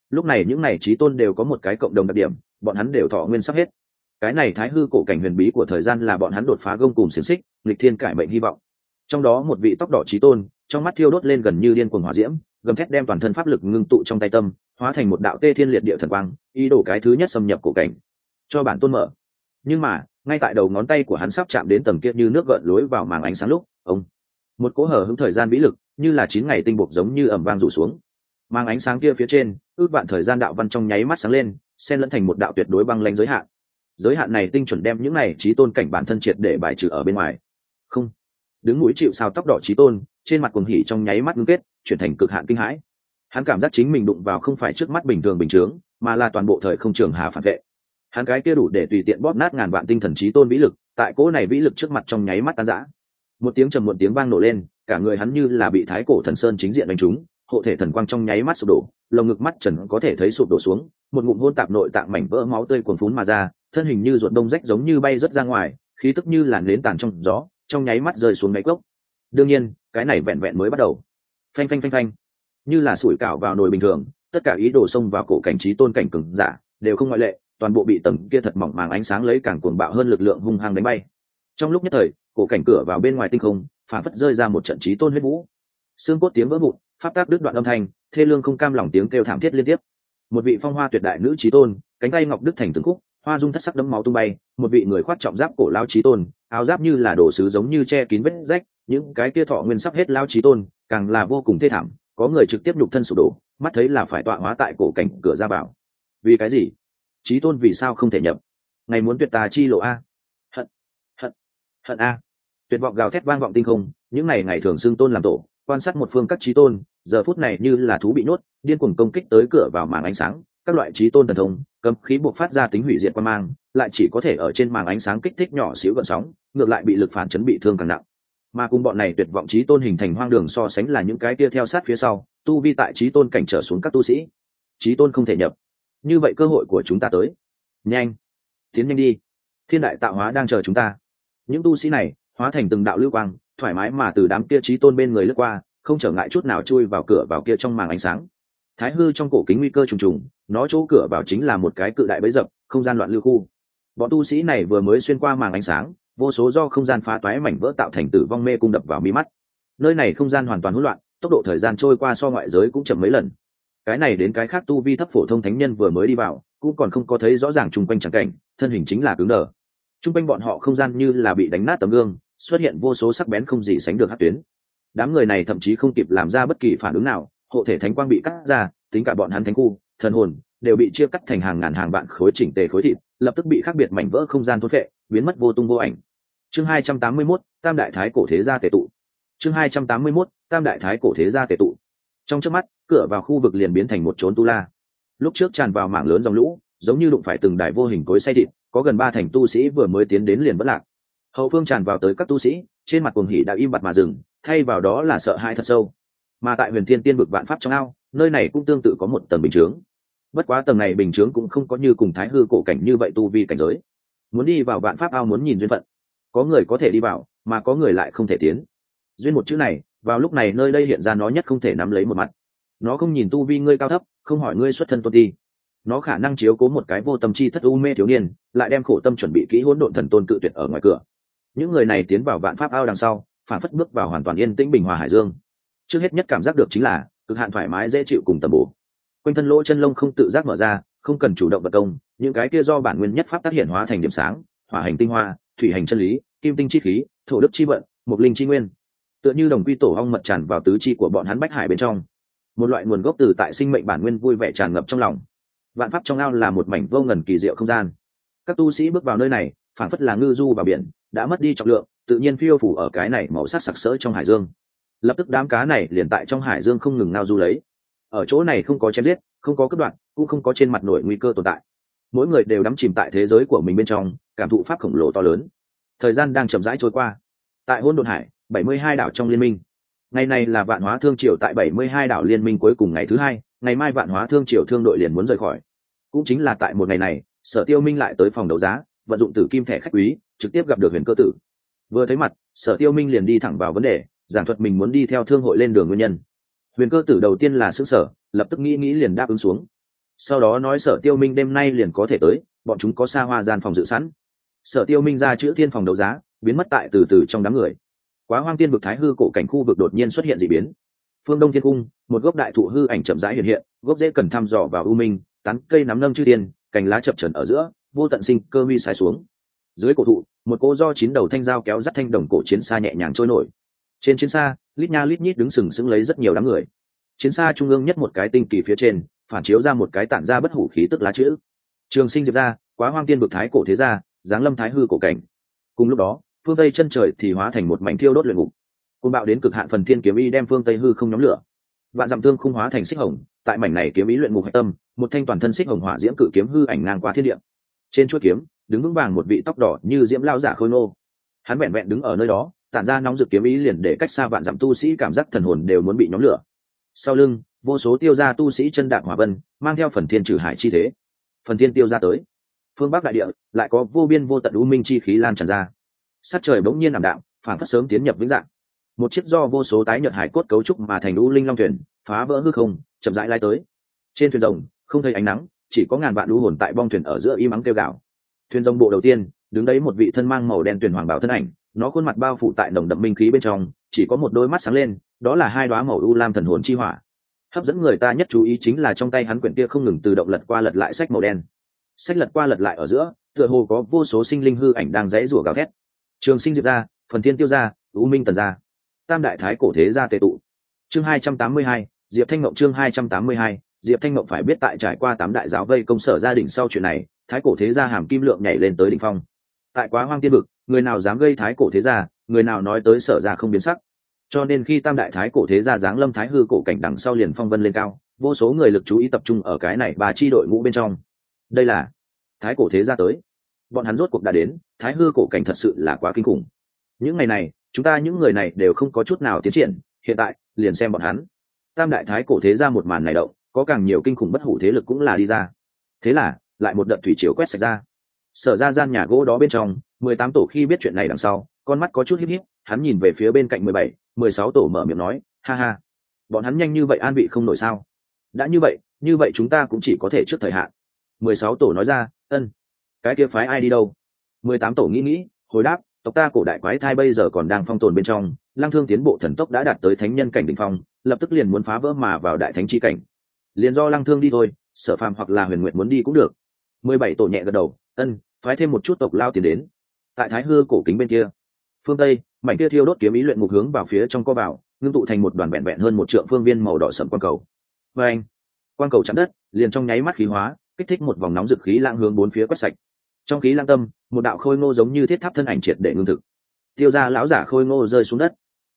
lúc này những này chí tôn đều có một cái cộng đồng đặc điểm, bọn hắn đều thọ nguyên sắp hết. Cái này thái hư cổ cảnh huyền bí của thời gian là bọn hắn đột phá gông cùng xiềng xích, nghịch thiên cải mệnh hy vọng. Trong đó một vị tóc đỏ chí tôn trong mắt thiêu đốt lên gần như điên cuồng hỏa diễm, gầm thét đem toàn thân pháp lực ngưng tụ trong tay tâm, hóa thành một đạo tê thiên liệt địa thần quang, ý đồ cái thứ nhất xâm nhập cổ cảnh, cho bản tôn mở. Nhưng mà ngay tại đầu ngón tay của hắn sắp chạm đến tầng kia như nước gợn lối vào màng ánh sáng lúc, ông một cỗ hở hứng thời gian vĩ lực như là 9 ngày tinh bột giống như ầm vang rủ xuống. Màng ánh sáng kia phía trên ước vạn thời gian đạo văn trong nháy mắt sáng lên, xen lẫn thành một đạo tuyệt đối băng lãnh giới hạn. Giới hạn này tinh chuẩn đem những này chí tôn cảnh bản thân triệt để bài trừ ở bên ngoài. Không, đứng mũi chịu sào tóc đỏ chí tôn trên mặt cuồng hỉ trong nháy mắt ngưng kết, chuyển thành cực hạn kinh hãi. Hắn cảm giác chính mình đụng vào không phải trước mắt bình thường bình chướng, mà là toàn bộ thời không trường hà phản vệ. Hắn cái kia đủ để tùy tiện bóp nát ngàn vạn tinh thần chí tôn vĩ lực, tại cỗ này vĩ lực trước mặt trong nháy mắt tan rã. Một tiếng trầm muộn tiếng vang nổ lên, cả người hắn như là bị thái cổ thần sơn chính diện đánh trúng, hộ thể thần quang trong nháy mắt sụp đổ, lồng ngực mắt trần có thể thấy sụp đổ xuống, một ngụm hôn tạp nội tạng mảnh vỡ máu tươi cuồn phún mà ra, thân hình như ruột đông rách giống như bay rớt ra ngoài, khí tức như làn nến tàn trong gió, trong nháy mắt rơi xuống đáy cốc. Đương nhiên, cái này vẹn vẹn mới bắt đầu. Phanh phanh phanh phanh, như là sủi cảo vào nồi bình thường, tất cả ý đồ xông vào cổ cảnh trí tôn cảnh cường giả đều không ngoại lệ, toàn bộ bị tầng kia thật mỏng màng ánh sáng lấy càng cuồng bạo hơn lực lượng hung hăng đánh bay. Trong lúc nhất thời, cổ cảnh cửa vào bên ngoài tinh không, phản phất rơi ra một trận trí tôn huyết vũ. Xương cốt tiếng vỡ vụn, pháp tác đứt đoạn âm thanh, thê lương không cam lòng tiếng kêu thảm thiết liên tiếp. Một vị phong hoa tuyệt đại nữ trí tôn, cánh tay ngọc đứt thành từng khúc, hoa dung thất sắc đẫm máu tung bay. Một vị người khoác trọng giáp cổ lao trí tôn, áo giáp như là đồ sứ giống như che kín vết rách, những cái kia thọ nguyên sắp hết lao trí tôn, càng là vô cùng thê thảm. Có người trực tiếp nhục thân sụp đổ, mắt thấy là phải tọa hóa tại cổ cảnh cửa ra vào. Vì cái gì? Trí tôn vì sao không thể nhập? Ngày muốn tuyệt tà chi lộ a? Hận, hận, hận a! Tuyệt vọng gào thét vang vọng tinh không. Những ngày thường xưng tôn làm tổ, quan sát một phương các trí tôn, giờ phút này như là thú bị nhốt, điên cuồng công kích tới cửa vào màn ánh sáng. Các loại trí tôn thần thông, cấm khí buộc phát ra tính hủy diệt quan mang, lại chỉ có thể ở trên màn ánh sáng kích thích nhỏ xíu gợn sóng, ngược lại bị lực phản chấn bị thương càng nặng. Mà cùng bọn này tuyệt vọng trí tôn hình thành hoang đường so sánh là những cái kia theo sát phía sau, tu vi tại trí tôn cảnh trở xuống các tu sĩ. Trí tôn không thể nhập, như vậy cơ hội của chúng ta tới. Nhanh, tiến nhanh đi, thiên đại tạo hóa đang chờ chúng ta. Những tu sĩ này hóa thành từng đạo lưu quang, thoải mái mà từ đám kia trí tôn bên người lướt qua, không trở ngại chút nào chui vào cửa vào kia trong màn ánh sáng. Thái hư trong cổ kính nguy cơ trùng trùng, nó chỗ cửa vào chính là một cái cự đại bẫy dập, không gian loạn lưu khu. Bọn tu sĩ này vừa mới xuyên qua màn ánh sáng, vô số do không gian phá toái mảnh vỡ tạo thành tử vong mê cung đập vào mi mắt. Nơi này không gian hoàn toàn hỗn loạn, tốc độ thời gian trôi qua so ngoại giới cũng chậm mấy lần. Cái này đến cái khác tu vi thấp phổ thông thánh nhân vừa mới đi vào, cũng còn không có thấy rõ ràng chung quanh chẳng cảnh, thân hình chính là cứng đờ. Chung quanh bọn họ không gian như là bị đánh nát tấm gương, xuất hiện vô số sắc bén không gì sánh được hắc tuyến. Đám người này thậm chí không kịp làm ra bất kỳ phản ứng nào, hộ thể thánh quang bị cắt ra, tính cả bọn hắn thánh khu, thần hồn đều bị chia cắt thành hàng ngàn hàng vạn khối chỉnh tề khối thịt, lập tức bị khác biệt mảnh vỡ không gian thôn phệ, biến mất vô tung vô ảnh. Chương 281, Tam đại thái cổ thế gia tề tụ. Chương 281, Tam đại thái cổ thế gia tề tụ. Trong chớp mắt, cửa vào khu vực liền biến thành một chốn tu la. Lúc trước tràn vào mảng lớn dòng lũ, giống như đụng phải từng đài vô hình cối xay thịt, có gần 3 thành tu sĩ vừa mới tiến đến liền vỡ lạc. Hậu phương tràn vào tới các tu sĩ, trên mặt cuồng hỉ đã im bặt mà dừng, thay vào đó là sợ hãi thật sâu. Mà tại Huyền Thiên Tiên vực vạn pháp trong ao, nơi này cũng tương tự có một tầng bình chướng. Bất quá tầng này bình chướng cũng không có như cùng thái hư cổ cảnh như vậy tu vi cảnh giới. Muốn đi vào vạn pháp ao muốn nhìn duyên phận. Có người có thể đi vào, mà có người lại không thể tiến. Duyên một chữ này, vào lúc này nơi đây hiện ra nó nhất không thể nắm lấy một mặt. Nó không nhìn tu vi ngươi cao thấp, không hỏi ngươi xuất thân tôn ti. Nó khả năng chiếu cố một cái vô tâm chi thất u mê thiếu niên, lại đem khổ tâm chuẩn bị kỹ hỗn độn thần tôn cự tuyệt ở ngoài cửa. Những người này tiến vào vạn pháp ao đằng sau, phản phất bước vào hoàn toàn yên tĩnh bình hòa hải dương. Trước hết nhất cảm giác được chính là cực hạn thoải mái dễ chịu cùng tầm bổ. Quanh thân lỗ chân lông không tự giác mở ra, không cần chủ động vật công, những cái kia do bản nguyên nhất pháp tác hiện hóa thành điểm sáng, hỏa hành tinh hoa, thủy hành chân lý, kim tinh chi khí, thổ đức chi vận, mộc linh chi nguyên, tựa như đồng quy tổ ong mật tràn vào tứ chi của bọn hắn bách hải bên trong. Một loại nguồn gốc từ tại sinh mệnh bản nguyên vui vẻ tràn ngập trong lòng. Vạn pháp trong ao là một mảnh vô ngần kỳ diệu không gian. Các tu sĩ bước vào nơi này, phản phất là ngư du vào biển, đã mất đi trọng lượng, tự nhiên phiêu phủ ở cái này màu sắc sặc sỡ trong hải dương. Lập tức đám cá này liền tại trong hải dương không ngừng ngao du lấy. Ở chỗ này không có chém giết, không có cắt đoạn, cũng không có trên mặt nổi nguy cơ tồn tại. Mỗi người đều đắm chìm tại thế giới của mình bên trong, cảm thụ pháp khổng lồ to lớn. Thời gian đang chậm rãi trôi qua. Tại Hỗn Độn Hải, 72 đảo trong liên minh. Ngày này là Vạn Hóa Thương Triều tại 72 đảo liên minh cuối cùng ngày thứ 2, ngày mai Vạn Hóa Thương Triều thương đội liền muốn rời khỏi. Cũng chính là tại một ngày này, Sở Tiêu Minh lại tới phòng đấu giá, vận dụng tử kim thẻ khách quý, trực tiếp gặp được Huyền Cơ Tử. Vừa thấy mặt, Sở Tiêu Minh liền đi thẳng vào vấn đề, giảng thuật mình muốn đi theo thương hội lên đường nguyên nhân. Huyền Cơ Tử đầu tiên là sửng sở, lập tức nghĩ liền đáp ứng xuống. sau đó nói Sở Tiêu Minh đêm nay liền có thể tới, bọn chúng có xa hoa gian phòng dự sẵn. Sở Tiêu Minh ra chữ thiên phòng đấu giá, biến mất tại từ từ trong đám người. Quá hoang tiên vực thái hư cổ cảnh khu vực đột nhiên xuất hiện dị biến. Phương Đông Thiên Cung, một gốc đại thụ hư ảnh chậm rãi hiện hiện, gốc rễ cần thăm dò vào u minh, tán cây nắm nâng chư tiên, cành lá chập chờn ở giữa, vô tận sinh cơ huy xài xuống. Dưới cổ thụ, một cô do 9 đầu thanh dao kéo dắt thanh đồng cổ chiến xa nhẹ nhàng trôi nổi. Trên chiến xa, lít nha lít nhít đứng sừng sững lấy rất nhiều đám người. Chiến xa trung ương nhất một cái tinh kỳ phía trên, phản chiếu ra một cái tản ra bất hủ khí tức lá chữ. Trường Sinh Diệp ra, Quá hoang tiên vực thái cổ thế gia, giáng lâm thái hư cổ cảnh. Cùng lúc đó, phương tây chân trời thì hóa thành một mảnh thiêu đốt luyện ngục. Côn bạo đến cực hạn phần thiên kiếm ý đem phương tây hư không nhóm lửa. Vạn dặm tương khung hóa thành xích hồng, tại mảnh này kiếm ý luyện ngục hạch tâm, một thanh toàn thân xích hồng hỏa diễm cự kiếm hư ảnh ngang qua thiên địa. Trên chuôi kiếm, đứng vững vàng một vị tóc đỏ như diễm lao giả khôi ngô. Hắn vẹn vẹn đứng ở nơi đó, tản ra nóng rực kiếm ý liền để cách xa vạn dặm tu sĩ cảm giác thần hồn đều muốn bị nhóm lửa. Sau lưng, vô số tiêu gia tu sĩ chân đạp hỏa vân, mang theo phần thiên trừ hải chi thế. Phần thiên tiêu ra tới, phương bắc đại địa lại có vô biên vô tận u minh chi khí lan tràn ra. Sát trời bỗng nhiên ảm đạm, phản phất sớm tiến nhập vĩnh dạng. Một chiếc do vô số tái nhợt hải cốt cấu trúc mà thành u linh long thuyền, phá vỡ hư không, chậm rãi lai tới. Trên thuyền rồng, không thấy ánh nắng, chỉ có ngàn vạn u hồn tại bong thuyền ở giữa im ắng kêu gào. Thuyền rồng bộ đầu tiên, đứng đấy một vị thân mang màu đen tuyển hoàng bảo thân ảnh, nó khuôn mặt bao phủ tại nồng đậm minh khí bên trong, chỉ có một đôi mắt sáng lên, đó là hai đóa màu u lam thần hồn chi hỏa. Hấp dẫn người ta nhất chú ý chính là trong tay hắn quyển kia không ngừng tự động lật qua lật lại sách màu đen. Sách lật qua lật lại ở giữa, tựa hồ có vô số sinh linh hư ảnh đang giãy giụa gào thét. Trường Sinh Diệp ra, Phần Thiên Tiêu ra, U Minh Tần ra, tam đại thái cổ thế gia tề tụ. Chương 282, Diệp Thanh Ngộng. Chương 282, Diệp Thanh Ngộng. Phải biết tại trải qua 8 đại giáo vây công Sở gia đình sau chuyện này, thái cổ thế gia hàm kim lượng nhảy lên tới đỉnh phong. Tại Quá hoang tiên vực, người nào dám gây thái cổ thế gia, người nào nói tới Sở gia không biến sắc. Cho nên khi tam đại thái cổ thế gia giáng lâm thái hư cổ cảnh đằng sau liền phong vân lên cao, vô số người lực chú ý tập trung ở cái này bà chi đội ngũ bên trong. Đây là thái cổ thế gia tới, bọn hắn rốt cuộc đã đến. Thái hư cổ cảnh thật sự là quá kinh khủng. Những ngày này chúng ta những người này đều không có chút nào tiến triển, hiện tại liền xem bọn hắn. Tam đại thái cổ thế gia một màn này động, có càng nhiều kinh khủng bất hủ thế lực cũng là đi ra. Thế là lại một đợt thủy triều quét sạch ra. Sở ra gian nhà gỗ đó bên trong 18 tổ khi biết chuyện này đằng sau, con mắt có chút híp híp, hắn nhìn về phía bên cạnh 17, 16 tổ mở miệng nói, ha ha, bọn hắn nhanh như vậy an vị không nổi sao? Đã như vậy chúng ta cũng chỉ có thể trước thời hạn. 16 tổ nói ra, ân, cái kia phái ai đi đâu? 18 tổ nghĩ, hồi đáp, tộc ta cổ đại quái thai bây giờ còn đang phong tồn bên trong, Lăng Thương tiến bộ thần tốc đã đạt tới thánh nhân cảnh đỉnh phong, lập tức liền muốn phá vỡ mà vào đại thánh chi cảnh. Liền do Lăng Thương đi thôi, Sở Phàm hoặc là Huyền Nguyệt muốn đi cũng được. 17 tổ nhẹ gật đầu, ân, phái thêm một chút tộc lao tiền đến. Tại Thái Hư cổ kính bên kia, phương tây, mảnh kia thiêu đốt kiếm ý luyện ngục hướng vào phía trong co vào, ngưng tụ thành một đoàn vẹn vẹn hơn một trượng phương viên màu đỏ sẫm quang cầu. Và anh, quang cầu chạm đất, liền trong nháy mắt khí hóa, kích thích một vòng nóng dực khí lãng hướng bốn phía quét sạch. Trong khí lãng tâm, một đạo khôi ngô giống như thiết tháp thân ảnh triệt để ngưng thực. Tiêu gia lão giả khôi ngô rơi xuống đất.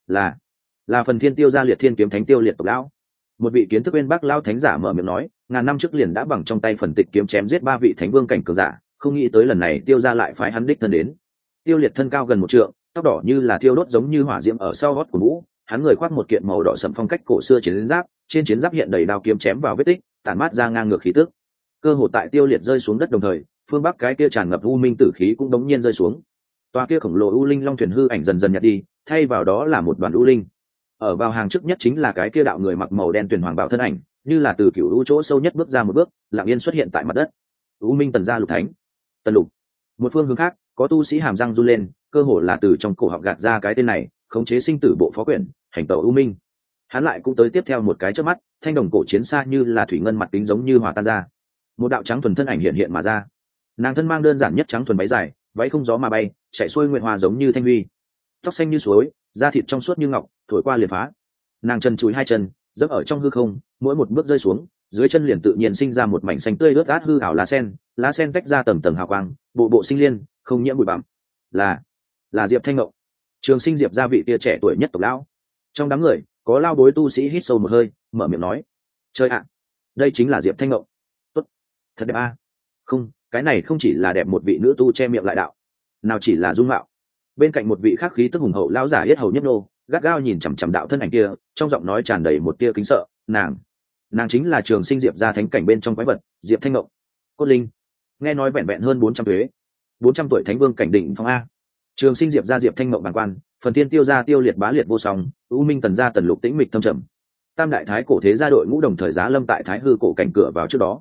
Là Phần Thiên Tiêu gia Liệt Thiên kiếm thánh Tiêu Liệt tộc lão. Một vị kiến thức bên bác lão thánh giả mở miệng nói, ngàn năm trước liền đã bằng trong tay phần tịch kiếm chém giết 3 vị thánh vương cảnh cường giả, không nghĩ tới lần này Tiêu gia lại phái hắn đích thân đến. Tiêu Liệt thân cao gần 1 trượng, tóc đỏ như là thiêu đốt giống như hỏa diễm ở sau gót của mũ, hắn người khoác một kiện màu đỏ sẫm phong cách cổ xưa chiến giáp, trên chiến giáp hiện đầy đao kiếm chém vào vết tích, tản mát ra ngang ngược khí tức. Cơ hồ tại Tiêu Liệt rơi xuống đất đồng thời, phương bắc cái kia tràn ngập u minh tử khí cũng đống nhiên rơi xuống. Toa kia khổng lồ u linh long thuyền hư ảnh dần dần nhạt đi, thay vào đó là một đoàn u linh. Ở vào hàng trước nhất chính là cái kia đạo người mặc màu đen tuyển hoàng bào thân ảnh, như là từ cựu u chỗ sâu nhất bước ra một bước, lặng yên xuất hiện tại mặt đất. U minh tần gia lục thánh, Tần Lục. Một phương hướng khác, có tu sĩ hàm răng run lên, cơ hồ là từ trong cổ họng gạt ra cái tên này, khống chế sinh tử bộ phó quyển, hành tẩu u minh. Hắn lại cũng tới tiếp theo một cái chớp mắt, thanh đồng cổ chiến xa như là thủy ngân mặt kính giống như hòa tan ra. Một đạo trắng thuần thân ảnh hiện hiện mà ra. Nàng thân mang đơn giản nhất trắng thuần váy dài, váy không gió mà bay, chạy xuôi nguyện hòa giống như thanh huy. Tóc xanh như suối, da thịt trong suốt như ngọc, thổi qua liền phá. Nàng chân chúi 2 chân, dẫm ở trong hư không, mỗi một bước rơi xuống, dưới chân liền tự nhiên sinh ra một mảnh xanh tươi ướt át hư ảo lá sen tách ra tầng tầng hào quang, bộ bộ sinh liên, không nhiễm bụi bặm. Là Diệp Thanh Ngộng, Trường Sinh Diệp gia vị tia trẻ tuổi nhất tộc lão. Trong đám người, có lao bối tu sĩ hít sâu một hơi, mở miệng nói: "Trời ạ, đây chính là Diệp Thanh Ngộng. Tốt, thật đẹp a." Không, cái này không chỉ là đẹp một vị nữ tu che miệng lại đạo, nào chỉ là dung mạo. Bên cạnh một vị khác khí tức hùng hậu lão giả yết hầu nhấp nô, gắt gao nhìn chằm chằm đạo thân ảnh kia, trong giọng nói tràn đầy một tia kính sợ. Nàng chính là Trường Sinh Diệp gia thánh cảnh bên trong quái vật, Diệp Thanh Ngộng. Cốt linh, nghe nói vẹn vẹn hơn 400 tuế, 400 tuổi thánh vương cảnh đỉnh phong a. Trường Sinh Diệp gia Diệp Thanh Ngộng bản quan, Phần Thiên Tiêu gia Tiêu Liệt bá liệt vô song, U Minh Tần gia Tần Lục tĩnh mịch thâm trầm. Tam đại thái cổ thế gia đội ngũ đồng thời giá lâm tại Thái Hư cổ cảnh cửa vào trước đó.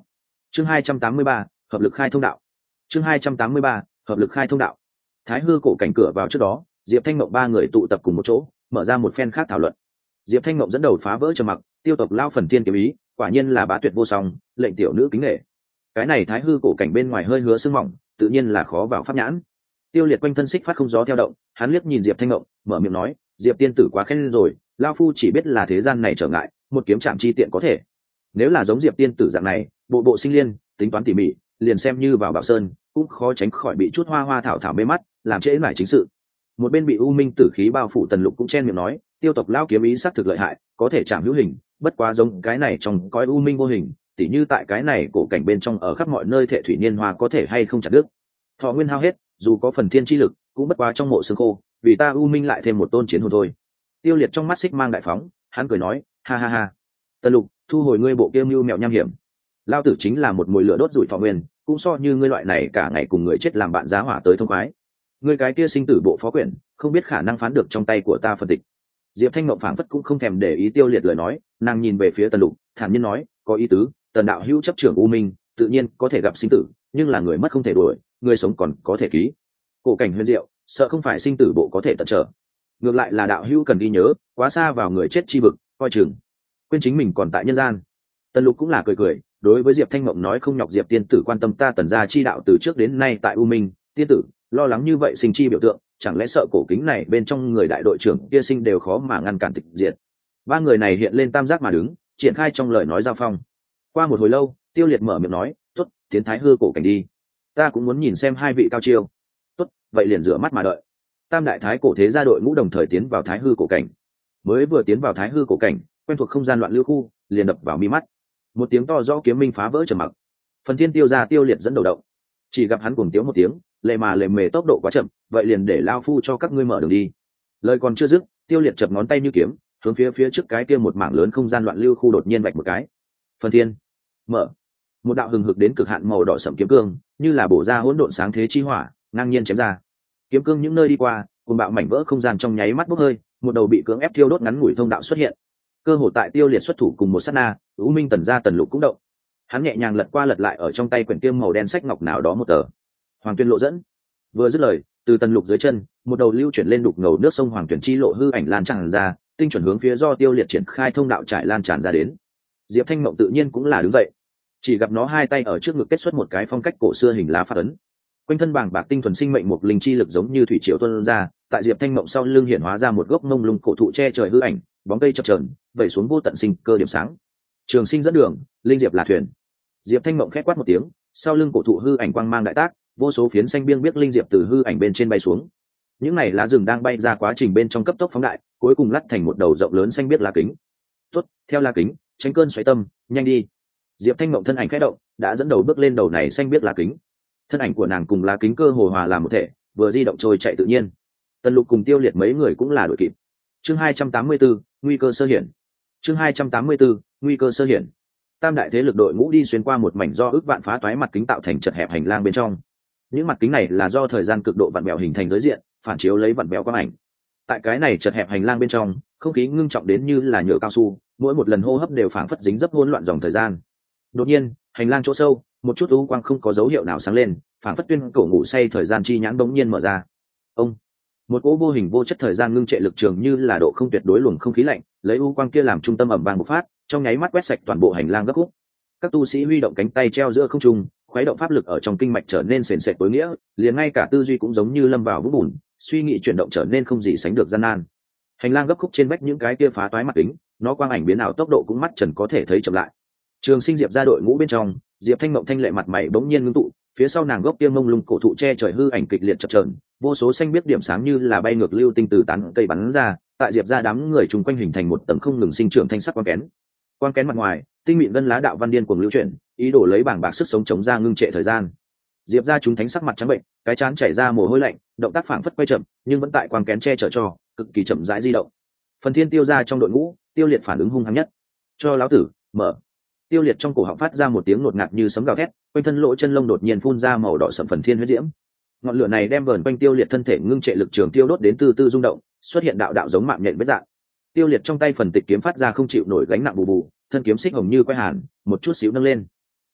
chương 283, hợp lực khai thông đạo. chương 283, hợp lực khai thông đạo. Thái hư cổ cảnh cửa vào trước đó, Diệp Thanh Mộng ba người tụ tập cùng một chỗ, mở ra một phen khác thảo luận. Diệp Thanh Mộng dẫn đầu phá vỡ trầm mặc, tiêu tộc lao phần thiên kiếm ý, quả nhiên là bá tuyệt vô song, lệnh tiểu nữ kính nể. Cái này thái hư cổ cảnh bên ngoài hơi hứa sương mỏng, tự nhiên là khó vào pháp nhãn. Tiêu Liệt quanh thân xích phát không gió theo động, hắn liếc nhìn Diệp Thanh Mộng, mở miệng nói, Diệp tiên tử quá khen rồi, lao phu chỉ biết là thế gian này trở ngại, một kiếm chạm chi tiện có thể. Nếu là giống Diệp tiên tử dạng này, bộ bộ sinh liên, tính toán tỉ mỉ, liền xem như vào Bảo Sơn, cũng khó tránh khỏi bị chút hoa hoa thảo thảo mê mắt, làm trễ nải chính sự. Một bên bị u minh tử khí bao phủ Tần Lục cũng chen miệng nói, tiêu tộc lao kiếm ý sắc thực lợi hại, có thể chạm hữu hình, bất quá giống cái này trong cõi u minh vô hình, tỉ như tại cái này cổ cảnh bên trong ở khắp mọi nơi thệ thủy niên hoa có thể hay không chặt đứt. Thọ nguyên hao hết, dù có phần thiên chi lực, cũng bất quá trong mộ xương khô, vì ta u minh lại thêm một tôn chiến hồn thôi. Tiêu Liệt trong mắt xích mang đại phóng, hắn cười nói, ha ha ha, Tần Lục, thu hồi ngươi bộ kiêm mưu mẹo nham hiểm, lao tử chính là một mùi lửa đốt rủi thọ nguyên, cũng so như ngươi loại này cả ngày cùng người chết làm bạn giá hỏa tới thông khoái. Ngươi cái kia sinh tử bộ phó quyển, không biết khả năng phán được trong tay của ta phân tịch. Diệp Thanh Mộng phảng phất cũng không thèm để ý Tiêu Liệt lời nói, nàng nhìn về phía Tần Lục, thản nhiên nói, có ý tứ, Tần đạo hữu chấp trưởng u minh, tự nhiên có thể gặp sinh tử, nhưng là người mất không thể đuổi, người sống còn có thể ký. Cổ cảnh huyền diệu, sợ không phải sinh tử bộ có thể tận trở. Ngược lại là đạo hữu cần ghi nhớ, quá xa vào người chết chi vực, coi chừng. Quên chính mình còn tại nhân gian. Tần Lục cũng là cười cười, đối với Diệp Thanh Mộng nói, không nhọc Diệp tiên tử quan tâm ta Tần gia chi đạo từ trước đến nay tại u minh, tiên tử lo lắng như vậy sinh chi biểu tượng, chẳng lẽ sợ cổ kính này bên trong người đại đội trưởng kia sinh đều khó mà ngăn cản tịch diệt. Ba người này hiện lên tam giác mà đứng, triển khai trong lời nói giao phong. Qua một hồi lâu, Tiêu Liệt mở miệng nói, tốt, tiến thái hư cổ cảnh đi, ta cũng muốn nhìn xem hai vị cao chiêu. Tốt, vậy liền rửa mắt mà đợi. Tam đại thái cổ thế gia đội ngũ đồng thời tiến vào thái hư cổ cảnh. Mới vừa tiến vào thái hư cổ cảnh, quen thuộc không gian loạn lưu khu, liền đập vào mi mắt. Một tiếng to rõ kiếm minh phá vỡ trầm mặc. Phần thiên tiêu ra Tiêu Liệt dẫn đầu động, chỉ gặp hắn cùng tiếng một tiếng, lệ mà lệ mề tốc độ quá chậm, vậy liền để lao phu cho các ngươi mở đường đi. Lời còn chưa dứt, Tiêu Liệt chập ngón tay như kiếm, hướng phía trước cái kia một mảng lớn không gian loạn lưu khu đột nhiên vạch một cái. Phần thiên mở, một đạo hừng hực đến cực hạn màu đỏ sẫm kiếm cương, như là bổ ra hỗn độn sáng thế chi hỏa, ngang nhiên chém ra. Kiếm cương những nơi đi qua, cùng bạo mảnh vỡ không gian trong nháy mắt bốc hơi, một đầu bị cưỡng ép thiêu đốt ngắn ngủi thông đạo xuất hiện. Cơ hội tại Tiêu Liệt xuất thủ cùng một sát na, U Minh Tần gia Tần Lục cũng động. Hắn nhẹ nhàng lật qua lật lại ở trong tay quyển kiêm màu đen sách ngọc nào đó một tờ. Hoàng Tuyên lộ dẫn. Vừa dứt lời, từ Tần Lục dưới chân, một đầu lưu chuyển lên đục ngầu nước sông Hoàng Tuyển chi lộ hư ảnh lan tràn ra, tinh chuẩn hướng phía do Tiêu Liệt triển khai thông đạo trải lan tràn ra đến. Diệp Thanh Mộng tự nhiên cũng là đứng dậy, chỉ gặp nó hai tay ở trước ngực kết xuất một cái phong cách cổ xưa hình lá phát ấn. Quanh thân bàng bạc tinh thuần sinh mệnh một linh chi lực giống như thủy triều tuôn ra, tại Diệp Thanh Mộng sau lưng hiển hóa ra một gốc mông lung cổ thụ che trời hư ảnh, bóng cây chập chờn, vẩy xuống vô tận sinh cơ điểm sáng. Trường sinh dẫn đường, linh diệp là thuyền. Diệp Thanh Mộng khét quát một tiếng, sau lưng cổ thụ hư ảnh quang mang đại tác, vô số phiến xanh biêng biết linh diệp từ hư ảnh bên trên bay xuống. Những này lá rừng đang bay ra quá trình bên trong cấp tốc phóng đại, cuối cùng lắt thành một đầu rộng lớn xanh biếc lá kính. Tốt, theo lá kính, tránh cơn xoáy tâm, nhanh đi. Diệp Thanh Mộng thân ảnh khẽ động, đã dẫn đầu bước lên đầu này xanh biếc lá kính. Thân ảnh của nàng cùng lá kính cơ hồ hòa làm một thể, vừa di động trôi chạy tự nhiên. Tần Lục cùng Tiêu Liệt mấy người cũng là đội kịp. Chương 284, nguy cơ sơ hiển. Chương 284, nguy cơ sơ hiển. Tam đại thế lực đội ngũ đi xuyên qua một mảnh do ước vạn phá toái mặt kính tạo thành chật hẹp hành lang bên trong. Những mặt kính này là do thời gian cực độ vặn bèo hình thành giới diện, phản chiếu lấy vặn bèo quang ảnh. Tại cái này chật hẹp hành lang bên trong, không khí ngưng trọng đến như là nhựa cao su, mỗi một lần hô hấp đều phảng phất dính dấp hỗn loạn dòng thời gian. Đột nhiên, hành lang chỗ sâu, một chút u quang không có dấu hiệu nào sáng lên, phảng phất tuyên cổ ngủ say thời gian chi nhãn bỗng nhiên mở ra. Ông, một cỗ vô hình vô chất thời gian ngưng trệ lực trường như là độ không tuyệt đối luồng không khí lạnh, lấy u quang kia làm trung tâm ầm vang bộc phát, trong nháy mắt quét sạch toàn bộ hành lang gấp khúc. Các tu sĩ huy động cánh tay treo giữa không trung, khuấy động pháp lực ở trong kinh mạch trở nên sền sệt tối nghĩa, liền ngay cả tư duy cũng giống như lâm vào vũng bùn, suy nghĩ chuyển động trở nên không gì sánh được gian nan. Hành lang gấp khúc trên vách những cái kia phá toái mặt kính, nó quang ảnh biến ảo tốc độ cũng mắt trần có thể thấy chậm lại. Trường Sinh Diệp ra đội ngũ bên trong, Diệp Thanh Mộng thanh lệ mặt mày bỗng nhiên ngưng tụ, phía sau nàng gốc kia mông lung cổ thụ che trời hư ảnh kịch liệt chập chờn, vô số xanh biếc điểm sáng như là bay ngược lưu tinh từ tán cây bắn ra, tại Diệp ra đám người chung quanh hình thành một tầng không ngừng sinh trưởng thanh sắc quang kén. Quang kén mặt ngoài, tinh mịn ngân lá đạo văn điên cuồng lưu chuyển, ý đồ lấy bảng bạc sức sống chống ra ngưng trệ thời gian. Diệp ra chúng thánh sắc mặt trắng bệnh, cái trán chảy ra mồ hôi lạnh, động tác phảng phất quay chậm, nhưng vẫn tại quang kén che chở cho, cực kỳ chậm rãi di động. Phần Thiên Tiêu ra trong đội ngũ, Tiêu Liệt phản ứng hung hăng nhất. Cho lão tử mở. Tiêu Liệt trong cổ họng phát ra một tiếng ngột ngạt như sấm gào thét, quanh thân lỗ chân lông đột nhiên phun ra màu đỏ sẫm phần thiên huyết diễm. Ngọn lửa này đem vờn quanh Tiêu Liệt thân thể ngưng trệ lực trường tiêu đốt đến từ từ rung động, xuất hiện đạo đạo giống mạng nhện vết dạng. Tiêu Liệt trong tay phần tịch kiếm phát ra không chịu nổi gánh nặng bù bù, thân kiếm xích hồng như quay hàn, một chút xíu nâng lên.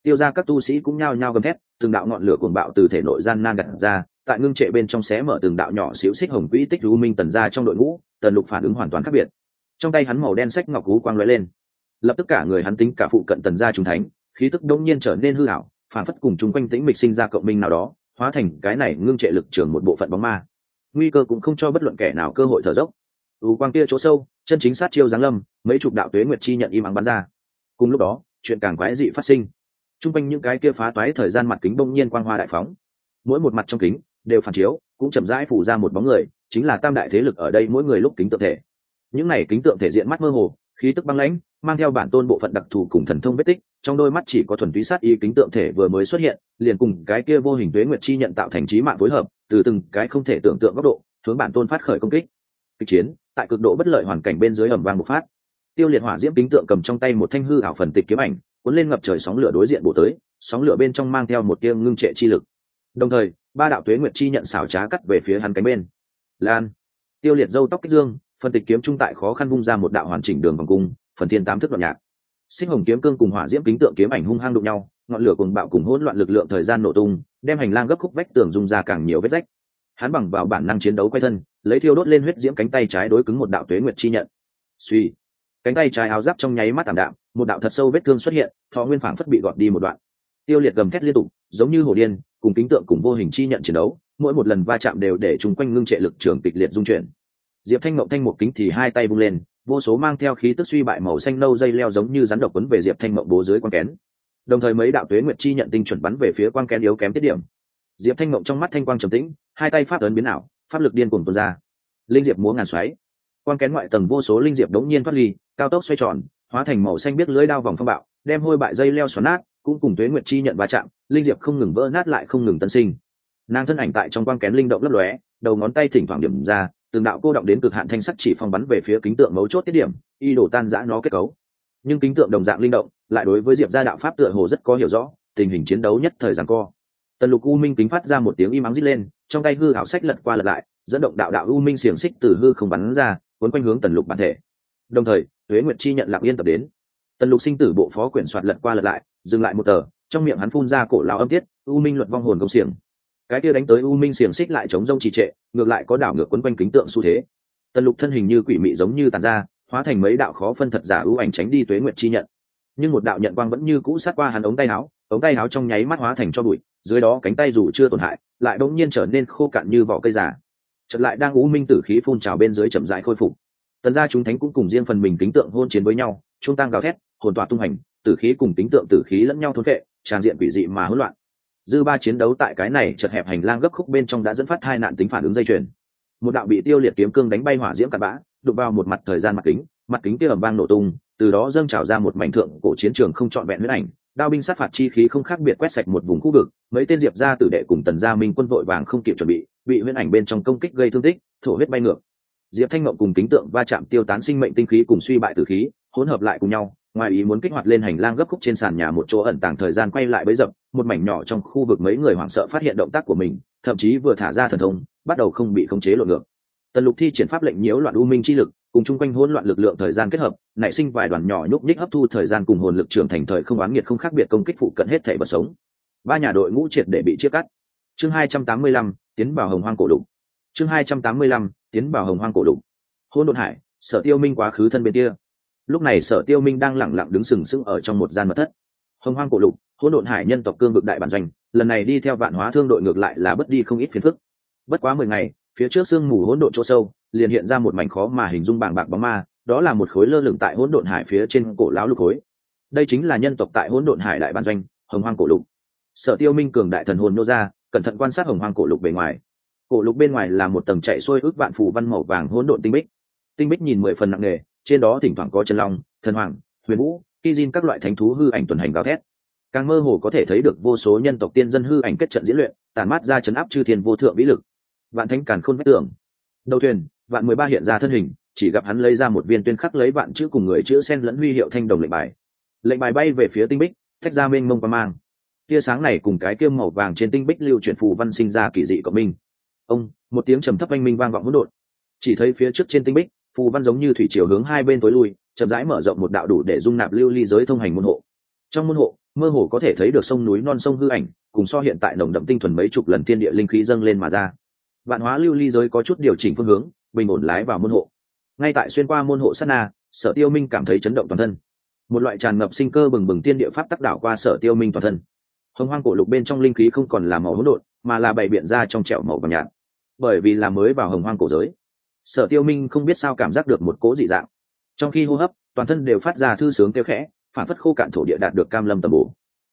Tiêu ra các tu sĩ cũng nhao nhao gầm thét, từng đạo ngọn lửa cuồng bạo từ thể nội gian nan gặt ra, tại ngưng trệ bên trong xé mở từng đạo nhỏ xíu xích hồng quỹ tích u minh tần ra trong đội ngũ. Tần Lục phản ứng hoàn toàn khác biệt. Trong tay hắn màu đen sách ngọc cú quang lóe lên, lập tức cả người hắn tính cả phụ cận tần gia trùng thánh, khí tức đông nhiên trở nên hư ảo, phản phất cùng chung quanh tĩnh mịch sinh ra cộng minh nào đó, hóa thành cái này ngưng trệ lực trường một bộ phận bóng ma. Nguy cơ cũng không cho bất luận kẻ nào cơ hội thở dốc. Quang kia chỗ sâu, chân chính sát chiêu giáng lâm, mấy chục đạo tuế nguyệt chi nhận im ắng bắn ra. Cùng lúc đó, chuyện càng quái dị phát sinh. Chung quanh những cái kia phá toái thời gian mặt kính bỗng nhiên quang hoa đại phóng, mỗi một mặt trong kính đều phản chiếu, cũng chậm rãi phủ ra một bóng người, chính là tam đại thế lực ở đây mỗi người lúc kính tượng thể. Những này kính tượng thể diện mắt mơ hồ, khí tức băng lãnh, mang theo bản tôn bộ phận đặc thù cùng thần thông vết tích, trong đôi mắt chỉ có thuần túy sát ý. Kính tượng thể vừa mới xuất hiện, liền cùng cái kia vô hình tuế nguyệt chi nhận tạo thành chí mạng phối hợp, từ từng cái không thể tưởng tượng góc độ hướng bản tôn phát khởi công kích. Kịch chiến tại cực độ bất lợi hoàn cảnh bên dưới ầm vang bộc phát. Tiêu Liệt hỏa diễm kính tượng cầm trong tay một thanh hư ảo phần tịch kiếm ảnh, cuốn lên ngập trời sóng lửa đối diện bổ tới, sóng lửa bên trong mang theo một tia ngưng trệ chi lực. Đồng thời, ba đạo tuế nguyệt chi nhận xảo trá cắt về phía hắn cánh bên. Lan. Tiêu Liệt râu tóc kích dương, phần tịch kiếm trung tại khó khăn vung ra một đạo hoàn chỉnh đường vòng cung, phần thiên tám thức đoạn nhạc. Xích hồng kiếm cương cùng hỏa diễm kính tượng kiếm ảnh hung hăng đụng nhau, ngọn lửa cuồng bạo cùng hỗn loạn lực lượng thời gian nổ tung, đem hành lang gấp khúc vách tường rung ra càng nhiều vết rách. Hắn bằng vào bản năng chiến đấu quay thân, lấy thiêu đốt lên huyết diễm cánh tay trái đối cứng một đạo tuế nguyệt chi nhận. Suy, cánh tay trái áo giáp trong nháy mắt tạm đạm, một đạo thật sâu vết thương xuất hiện, thọ nguyên phảng phất bị gọt đi một đoạn. Tiêu Liệt gầm thét liên tục, giống như hổ điên, cùng kính tượng cùng vô hình chi nhận chiến đấu, mỗi một lần va chạm đều để chúng quanh ngưng trệ lực trường kịch liệt dung chuyển. Diệp Thanh Mộng thanh một kính thì hai tay vung lên, vô số mang theo khí tức suy bại màu xanh nâu dây leo giống như rắn độc quấn về Diệp Thanh Mộng bố dưới quan kén. Đồng thời mấy đạo tuế nguyệt chi nhận tinh chuẩn bắn về phía quan kén yếu kém tiết điểm. Diệp Thanh Mộng trong mắt thanh quang trầm tĩnh, hai tay pháp ấn biến ảo, pháp lực điên cuồng tuôn ra. Linh diệp múa ngàn xoáy, quan kén ngoại tầng vô số linh diệp đống nhiên thoát ly, cao tốc xoay tròn, hóa thành màu xanh biết lưỡi đao vòng phong bạo, đem hôi bại dây leo xoắn nát, cũng cùng tuế nguyệt chi nhận va chạm, linh diệp không ngừng vỡ nát lại không ngừng tân sinh. Nàng thân ảnh tại trong quan kén linh động lấp lóe, đầu ngón tay thỉnh thoảng điểm ra, từng đạo cô động đến cực hạn thanh sắc chỉ phong bắn về phía kính tượng mấu chốt tiết điểm, y đổ tan rã nó kết cấu. Nhưng kính tượng đồng dạng linh động, lại đối với Diệp gia đạo pháp tựa hồ rất có hiểu rõ, tình hình chiến đấu nhất thời giằng co. Tần Lục U Minh kính phát ra một tiếng im ắng rít lên, trong tay hư ảo sách lật qua lật lại, dẫn động đạo đạo U Minh xiềng xích từ hư không bắn ra, cuốn quanh hướng Tần Lục bản thể. Đồng thời, Tuế Nguyệt chi nhận lặng yên tập đến. Tần Lục sinh tử bộ phó quyển soạt lật qua lật lại, dừng lại một tờ, trong miệng hắn phun ra cổ lão âm tiết, U Minh luật vong hồn công xiềng. Cái kia đánh tới U Minh xiềng xích lại chống rông trì trệ, ngược lại có đảo ngược quấn quanh kính tượng xu thế. Tần Lục thân hình như quỷ mị giống như tàn ra, hóa thành mấy đạo khó phân thật giả ưu ảnh tránh đi Tuế Nguyệt chi nhận. Nhưng một đạo nhận quang vẫn như cũ sát qua hắn ống tay áo trong nháy mắt hóa thành cho bụi, dưới đó cánh tay dù chưa tổn hại, lại bỗng nhiên trở nên khô cạn như vỏ cây già. Chợt lại đang U Minh tử khí phun trào bên dưới chậm rãi khôi phục. Tần gia chúng thánh cũng cùng riêng phần mình kính tượng hôn chiến với nhau, trung tăng gào thét, hồn tỏa tung hành, tử khí cùng kính tượng tử khí lẫn nhau thôn phệ, tràn diện quỷ dị mà hỗn loạn. Dư ba chiến đấu tại cái này chật hẹp hành lang gấp khúc bên trong đã dẫn phát hai nạn tính phản ứng dây chuyền. Một đạo bị Tiêu Liệt kiếm cương đánh bay hỏa diễm cặn bã, đụng vào một mặt thời gian mặt kính kia ầm vang nổ tung, từ đó dâng trào ra một mảnh thượng cổ chiến trường không trọn vẹn huyết ảnh, đao binh sát phạt chi khí không khác biệt quét sạch một vùng khu vực, mấy tên Diệp gia tử đệ cùng Tần gia minh quân vội vàng không kịp chuẩn bị huyết ảnh bên trong công kích gây thương tích, thổ huyết bay ngược. Diệp Thanh Mộng cùng kính tượng va chạm tiêu tán sinh mệnh tinh khí cùng suy bại tử khí, hỗn hợp lại cùng nhau, ngoài ý muốn kích hoạt lên hành lang gấp khúc trên sàn nhà một chỗ ẩn tàng thời gian quay lại bấy dập, một mảnh nhỏ trong khu vực mấy người hoảng sợ phát hiện động tác của mình, thậm chí vừa thả ra thần thông, bắt đầu không bị khống chế lộn ngược. Tần Lục thi triển pháp lệnh nhiễu loạn u minh chi lực, cùng chung quanh hỗn loạn lực lượng thời gian kết hợp, nảy sinh vài đoàn nhỏ nhúc nhích hấp thu thời gian cùng hồn lực trưởng thành thời không oán nghiệt không khác biệt công kích phụ cận hết thảy vật sống. Ba nhà đội ngũ triệt để bị chia cắt. Chương 285, tiến vào Hồng Hoang cổ đục. Chương 285, tiến vào Hồng Hoang cổ đục. Hỗn độn hải, Sở Tiêu Minh quá khứ thân bên kia. Lúc này Sở Tiêu Minh đang lẳng lặng đứng sừng sững ở trong một gian mật thất. Hồng Hoang cổ đục, hỗn độn hải nhân tộc cương vực đại bản doanh, lần này đi theo Vạn Hóa Thương đội ngược lại là bất đi không ít phiền phức. Bất quá 10 ngày, phía trước sương mù hỗn độn chỗ sâu, liền hiện ra một mảnh khó mà hình dung bàng bạc bóng ma, đó là một khối lơ lửng tại hỗn độn hải phía trên cổ lão lục khối. Đây chính là nhân tộc tại hỗn độn hải đại bản doanh, Hồng Hoang cổ lục. Sở Tiêu Minh cường đại thần hồn nô ra, cẩn thận quan sát Hồng Hoang cổ lục bề ngoài. Cổ lục bên ngoài là một tầng chạy xuôi ước vạn phù văn màu vàng hỗn độn tinh bích. Tinh bích nhìn 10 phần nặng nề, trên đó thỉnh thoảng có chân long, thần hoàng, huyền vũ, kỳ diên các loại thánh thú hư ảnh tuần hành gào thét. Càng mơ hồ có thể thấy được vô số nhân tộc tiên dân hư ảnh kết trận diễn luyện, tàn mát ra chấn áp chư thiên vô thượng vĩ lực. Vạn thánh càn khôn vách tường. Đầu thuyền, Vạn 13 hiện ra thân hình, chỉ gặp hắn lấy ra một viên tuyên khắc lấy vạn chữ cùng người chữ sen lẫn huy hiệu thanh đồng lệnh bài. Lệnh bài bay về phía tinh bích, tách ra mênh mông qua mang. Tia sáng này cùng cái kiêm màu vàng trên tinh bích lưu chuyển phù văn sinh ra kỳ dị cộng minh. Ông, một tiếng trầm thấp oanh minh vang vọng hỗn độn. Chỉ thấy phía trước trên tinh bích, phù văn giống như thủy triều hướng hai bên tối lui, chậm rãi mở rộng một đạo đủ để dung nạp lưu ly giới thông hành môn hộ. Trong môn hộ, mơ hồ có thể thấy được sông núi non sông hư ảnh, cùng so hiện tại nồng đậm tinh thuần mấy chục lần thiên địa linh khí dâng lên mà ra. Vạn hóa lưu ly giới có chút điều chỉnh phương hướng, bình ổn lái vào môn hộ. Ngay tại xuyên qua môn hộ sát na, Sở Tiêu Minh cảm thấy chấn động toàn thân. Một loại tràn ngập sinh cơ bừng bừng tiên địa pháp tắc đảo qua Sở Tiêu Minh toàn thân. Hồng hoang cổ lục bên trong linh khí không còn là màu hỗn độn, mà là bày biện ra trong trẻo màu vàng nhạt. Bởi vì là mới vào hồng hoang cổ giới, Sở Tiêu Minh không biết sao cảm giác được một cỗ dị dạng. Trong khi hô hấp, toàn thân đều phát ra thư sướng kêu khẽ, phản phất khô cạn thổ địa đạt được cam lâm tầm bổ.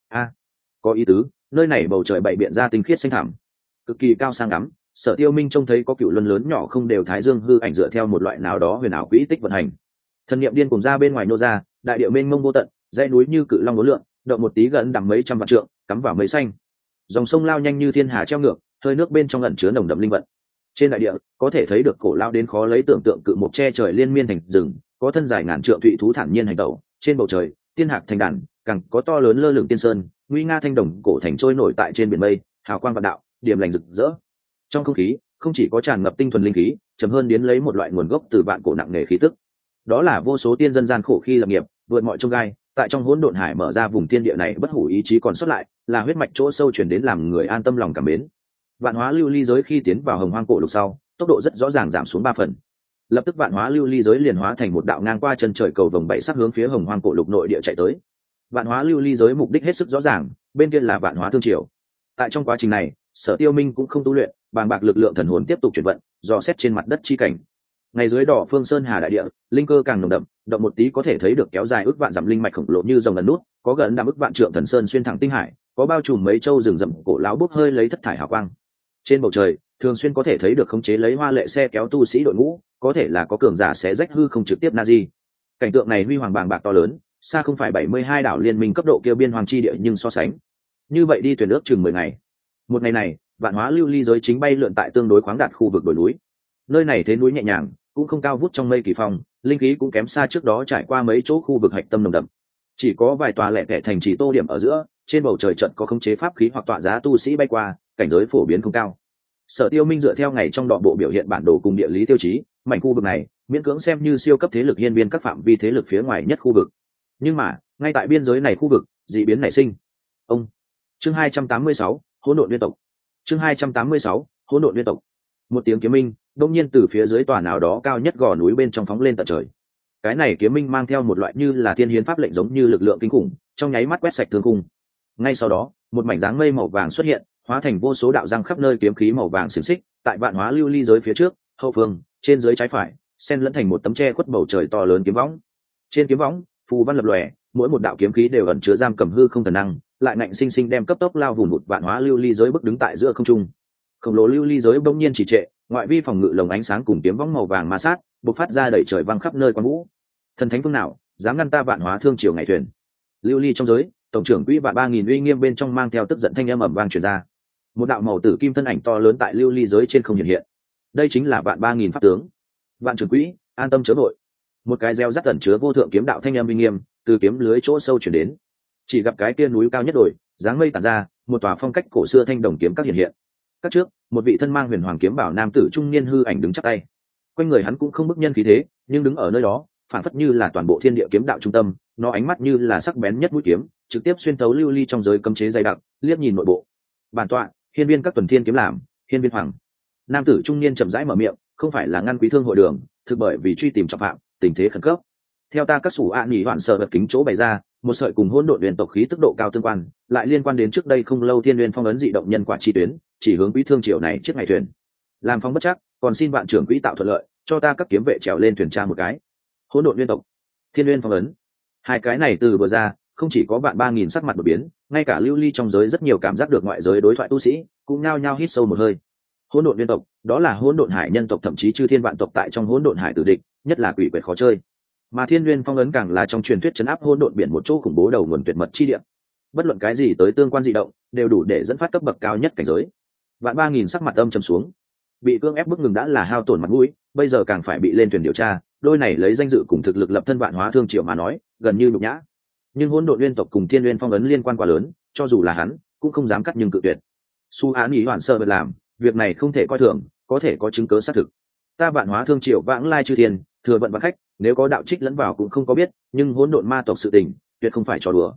Có ý tứ, nơi này bầu trời bày biện ra tinh khiết xanh thẳm, cực kỳ cao sang ngắm. Sở Tiêu Minh trông thấy có cựu luân lớn nhỏ không đều thái dương hư ảnh dựa theo một loại nào đó huyền ảo quỹ tích vận hành. Thần niệm điên cùng ra bên ngoài nô ra, đại địa mênh mông vô tận, dãy núi như cự long uốn lượn, động một tí gần đằng mấy trăm vạn trượng, cắm vào mây xanh. Dòng sông lao nhanh như thiên hà treo ngược, hơi nước bên trong ẩn chứa nồng đậm linh vận. Trên đại địa có thể thấy được cổ lao đến khó lấy tưởng tượng cự mục che trời liên miên thành rừng, có thân dài ngàn trượng thụy thú thản nhiên hành tẩu. Trên bầu trời tiên hạc thành đàn, càng có to lớn lơ lửng tiên sơn, nguy nga thanh đồng cổ thành trôi nổi tại trên biển mây, hào quang vạn đạo, điểm lành rực rỡ. Trong không khí không chỉ có tràn ngập tinh thuần linh khí, chấm hơn đến lấy một loại nguồn gốc từ vạn cổ nặng nề khí tức. Đó là vô số tiên dân gian khổ khi lập nghiệp, vượt mọi chông gai, tại trong hỗn độn hải mở ra vùng thiên địa này bất hủ ý chí còn sót lại, là huyết mạch chỗ sâu truyền đến làm người an tâm lòng cảm mến. Vạn hóa lưu ly giới khi tiến vào hồng hoang cổ lục sau, tốc độ rất rõ ràng giảm xuống 3 phần. Lập tức vạn hóa lưu ly giới liền hóa thành một đạo ngang qua chân trời cầu vồng bảy sắc hướng phía hồng hoang cổ lục nội địa chạy tới. Vạn hóa lưu ly giới mục đích hết sức rõ ràng, bên kia là vạn hóa thương triều. Tại trong quá trình này, Sở Tiêu Minh cũng không tu luyện, bàng bạc lực lượng thần hồn tiếp tục chuyển vận, dò xét trên mặt đất chi cảnh. Ngày dưới đỏ phương sơn hà đại địa, linh cơ càng nồng đậm, động một tí có thể thấy được kéo dài ước vạn dặm linh mạch khổng lồ như dòng ẩn nút, có gần đạm ước vạn trượng thần sơn xuyên thẳng tinh hải, có bao trùm mấy châu rừng rậm cổ lão bốc hơi lấy thất thải hào quang. Trên bầu trời, thường xuyên có thể thấy được khống chế lấy hoa lệ xe kéo tu sĩ đội ngũ, có thể là có cường giả sẽ rách hư không trực tiếp Nazi. Cảnh tượng này huy hoàng bàng bạc to lớn, xa không phải 72 đảo liên minh cấp độ kia biên hoàng chi địa nhưng so sánh. Như vậy đi thuyền ước chừng 10 ngày. Một ngày này, vạn hóa lưu ly giới chính bay lượn tại tương đối khoáng đạt khu vực đồi núi. Nơi này thế núi nhẹ nhàng, cũng không cao vút trong mây kỳ phong, linh khí cũng kém xa trước đó trải qua mấy chỗ khu vực hạch tâm nồng đậm. Chỉ có vài tòa lẻ tẻ thành trì tô điểm ở giữa, trên bầu trời trận có khống chế pháp khí hoặc tọa giá tu sĩ bay qua, cảnh giới phổ biến không cao. Sở Tiêu Minh dựa theo ngày trong đọ bộ biểu hiện bản đồ cùng địa lý tiêu chí, mảnh khu vực này miễn cưỡng xem như siêu cấp thế lực hiên biên các phạm vi thế lực phía ngoài nhất khu vực. Nhưng mà, ngay tại biên giới này khu vực, dị biến nảy sinh. Chương 286, hỗn độn liên tộc. Chương 286, hỗn độn liên tộc. Một tiếng kiếm minh, đột nhiên từ phía dưới tòa nào đó cao nhất gò núi bên trong phóng lên tận trời. Cái này kiếm minh mang theo một loại như là thiên hiến pháp lệnh giống như lực lượng kinh khủng, trong nháy mắt quét sạch thương khung. Ngay sau đó, một mảnh dáng mây màu vàng xuất hiện, hóa thành vô số đạo răng khắp nơi kiếm khí màu vàng xiển xích, tại vạn hóa lưu ly giới phía trước, hậu phương, trên dưới trái phải, xen lẫn thành một tấm che khuất bầu trời to lớn kiếm võng. Trên kiếm võng, phù văn lập lòe, mỗi một đạo kiếm khí đều ẩn chứa giam cầm hư không thần năng, lại ngạnh sinh sinh đem cấp tốc lao vùn vụt vạn hóa lưu ly giới bước đứng tại giữa không trung. Khổng lồ lưu ly giới bỗng nhiên chỉ trệ, ngoại vi phòng ngự lồng ánh sáng cùng kiếm võng màu vàng ma sát, bộc phát ra đẩy trời văng khắp nơi quan vũ. Thần thánh phương nào dám ngăn ta vạn hóa thương triều ngày thuyền? Lưu ly trong giới, tổng trưởng quỹ vạn 3000 uy nghiêm bên trong mang theo tức giận thanh âm ầm vang truyền ra. Một đạo màu tử kim thân ảnh to lớn tại lưu ly giới trên không hiện hiện. Đây chính là vạn 3000 pháp tướng. Vạn trưởng quỹ, an tâm chớ vội. Một cái reo rắt ẩn chứa vô thượng kiếm đạo thanh âm uy nghiêm từ kiếm lưới chỗ sâu chuyển đến. Chỉ gặp cái kia núi cao nhất đồi, dáng mây tản ra, một tòa phong cách cổ xưa thanh đồng kiếm các hiện hiện. Các trước, một vị thân mang huyền hoàng kiếm bảo nam tử trung niên hư ảnh đứng chắp tay. Quanh người hắn cũng không bức nhân khí thế, nhưng đứng ở nơi đó, phản phất như là toàn bộ thiên địa kiếm đạo trung tâm, nó ánh mắt như là sắc bén nhất mũi kiếm, trực tiếp xuyên thấu lưu ly trong giới cấm chế dày đặc, liếc nhìn nội bộ. Bản tọa, hiên viên các tuần thiên kiếm làm, hiên viên hoàng. Nam tử trung niên chậm rãi mở miệng, không phải là ngăn quý thương hội đường, thực bởi vì truy tìm trọng phạm, tình thế khẩn cấp. Theo ta các sủ nhị hoạn sợ vật kính chỗ bày ra, một sợi cùng hỗn độn huyền tộc khí tức độ cao tương quan, lại liên quan đến trước đây không lâu thiên nguyên phong ấn dị động nhân quả chi tuyến, chỉ hướng quý thương triều này trước ngày thuyền. Làm phong bất chắc, còn xin vạn trưởng quỹ tạo thuận lợi, cho ta các kiếm vệ trèo lên thuyền tra một cái. Hỗn độn huyền tộc, thiên nguyên phong ấn, hai cái này từ vừa ra, không chỉ có vạn 3000 sắc mặt đột biến, ngay cả lưu ly trong giới rất nhiều cảm giác được ngoại giới đối thoại tu sĩ, cũng nhao nhao hít sâu một hơi. Hỗn độn huyền tộc, đó là hỗn độn hải nhân tộc thậm chí chư thiên vạn tộc tại trong hỗn độn hải tử địch, nhất là quỷ quệt khó chơi. Mà thiên nguyên phong ấn càng là trong truyền thuyết chấn áp hỗn độn biển một chỗ khủng bố đầu nguồn tuyệt mật chi địa. Bất luận cái gì tới tương quan dị động, đều đủ để dẫn phát cấp bậc cao nhất cảnh giới. Vạn 3000 sắc mặt âm trầm xuống, bị cưỡng ép bức ngừng đã là hao tổn mặt mũi, bây giờ càng phải bị lên thuyền điều tra, đôi này lấy danh dự cùng thực lực lập thân vạn hóa thương triều mà nói, gần như nhục nhã. Nhưng hỗn độn nguyên tộc cùng thiên nguyên phong ấn liên quan quá lớn, cho dù là hắn, cũng không dám cắt nhưng cự tuyệt. Su án ý hoàn sơ vật làm, việc này không thể coi thường, có thể có chứng cứ xác thực. Ta vạn hóa thương triều vãng lai chư thiên, thừa vận vạn khách, nếu có đạo trích lẫn vào cũng không có biết, nhưng hỗn độn ma tộc sự tình, tuyệt không phải trò đùa.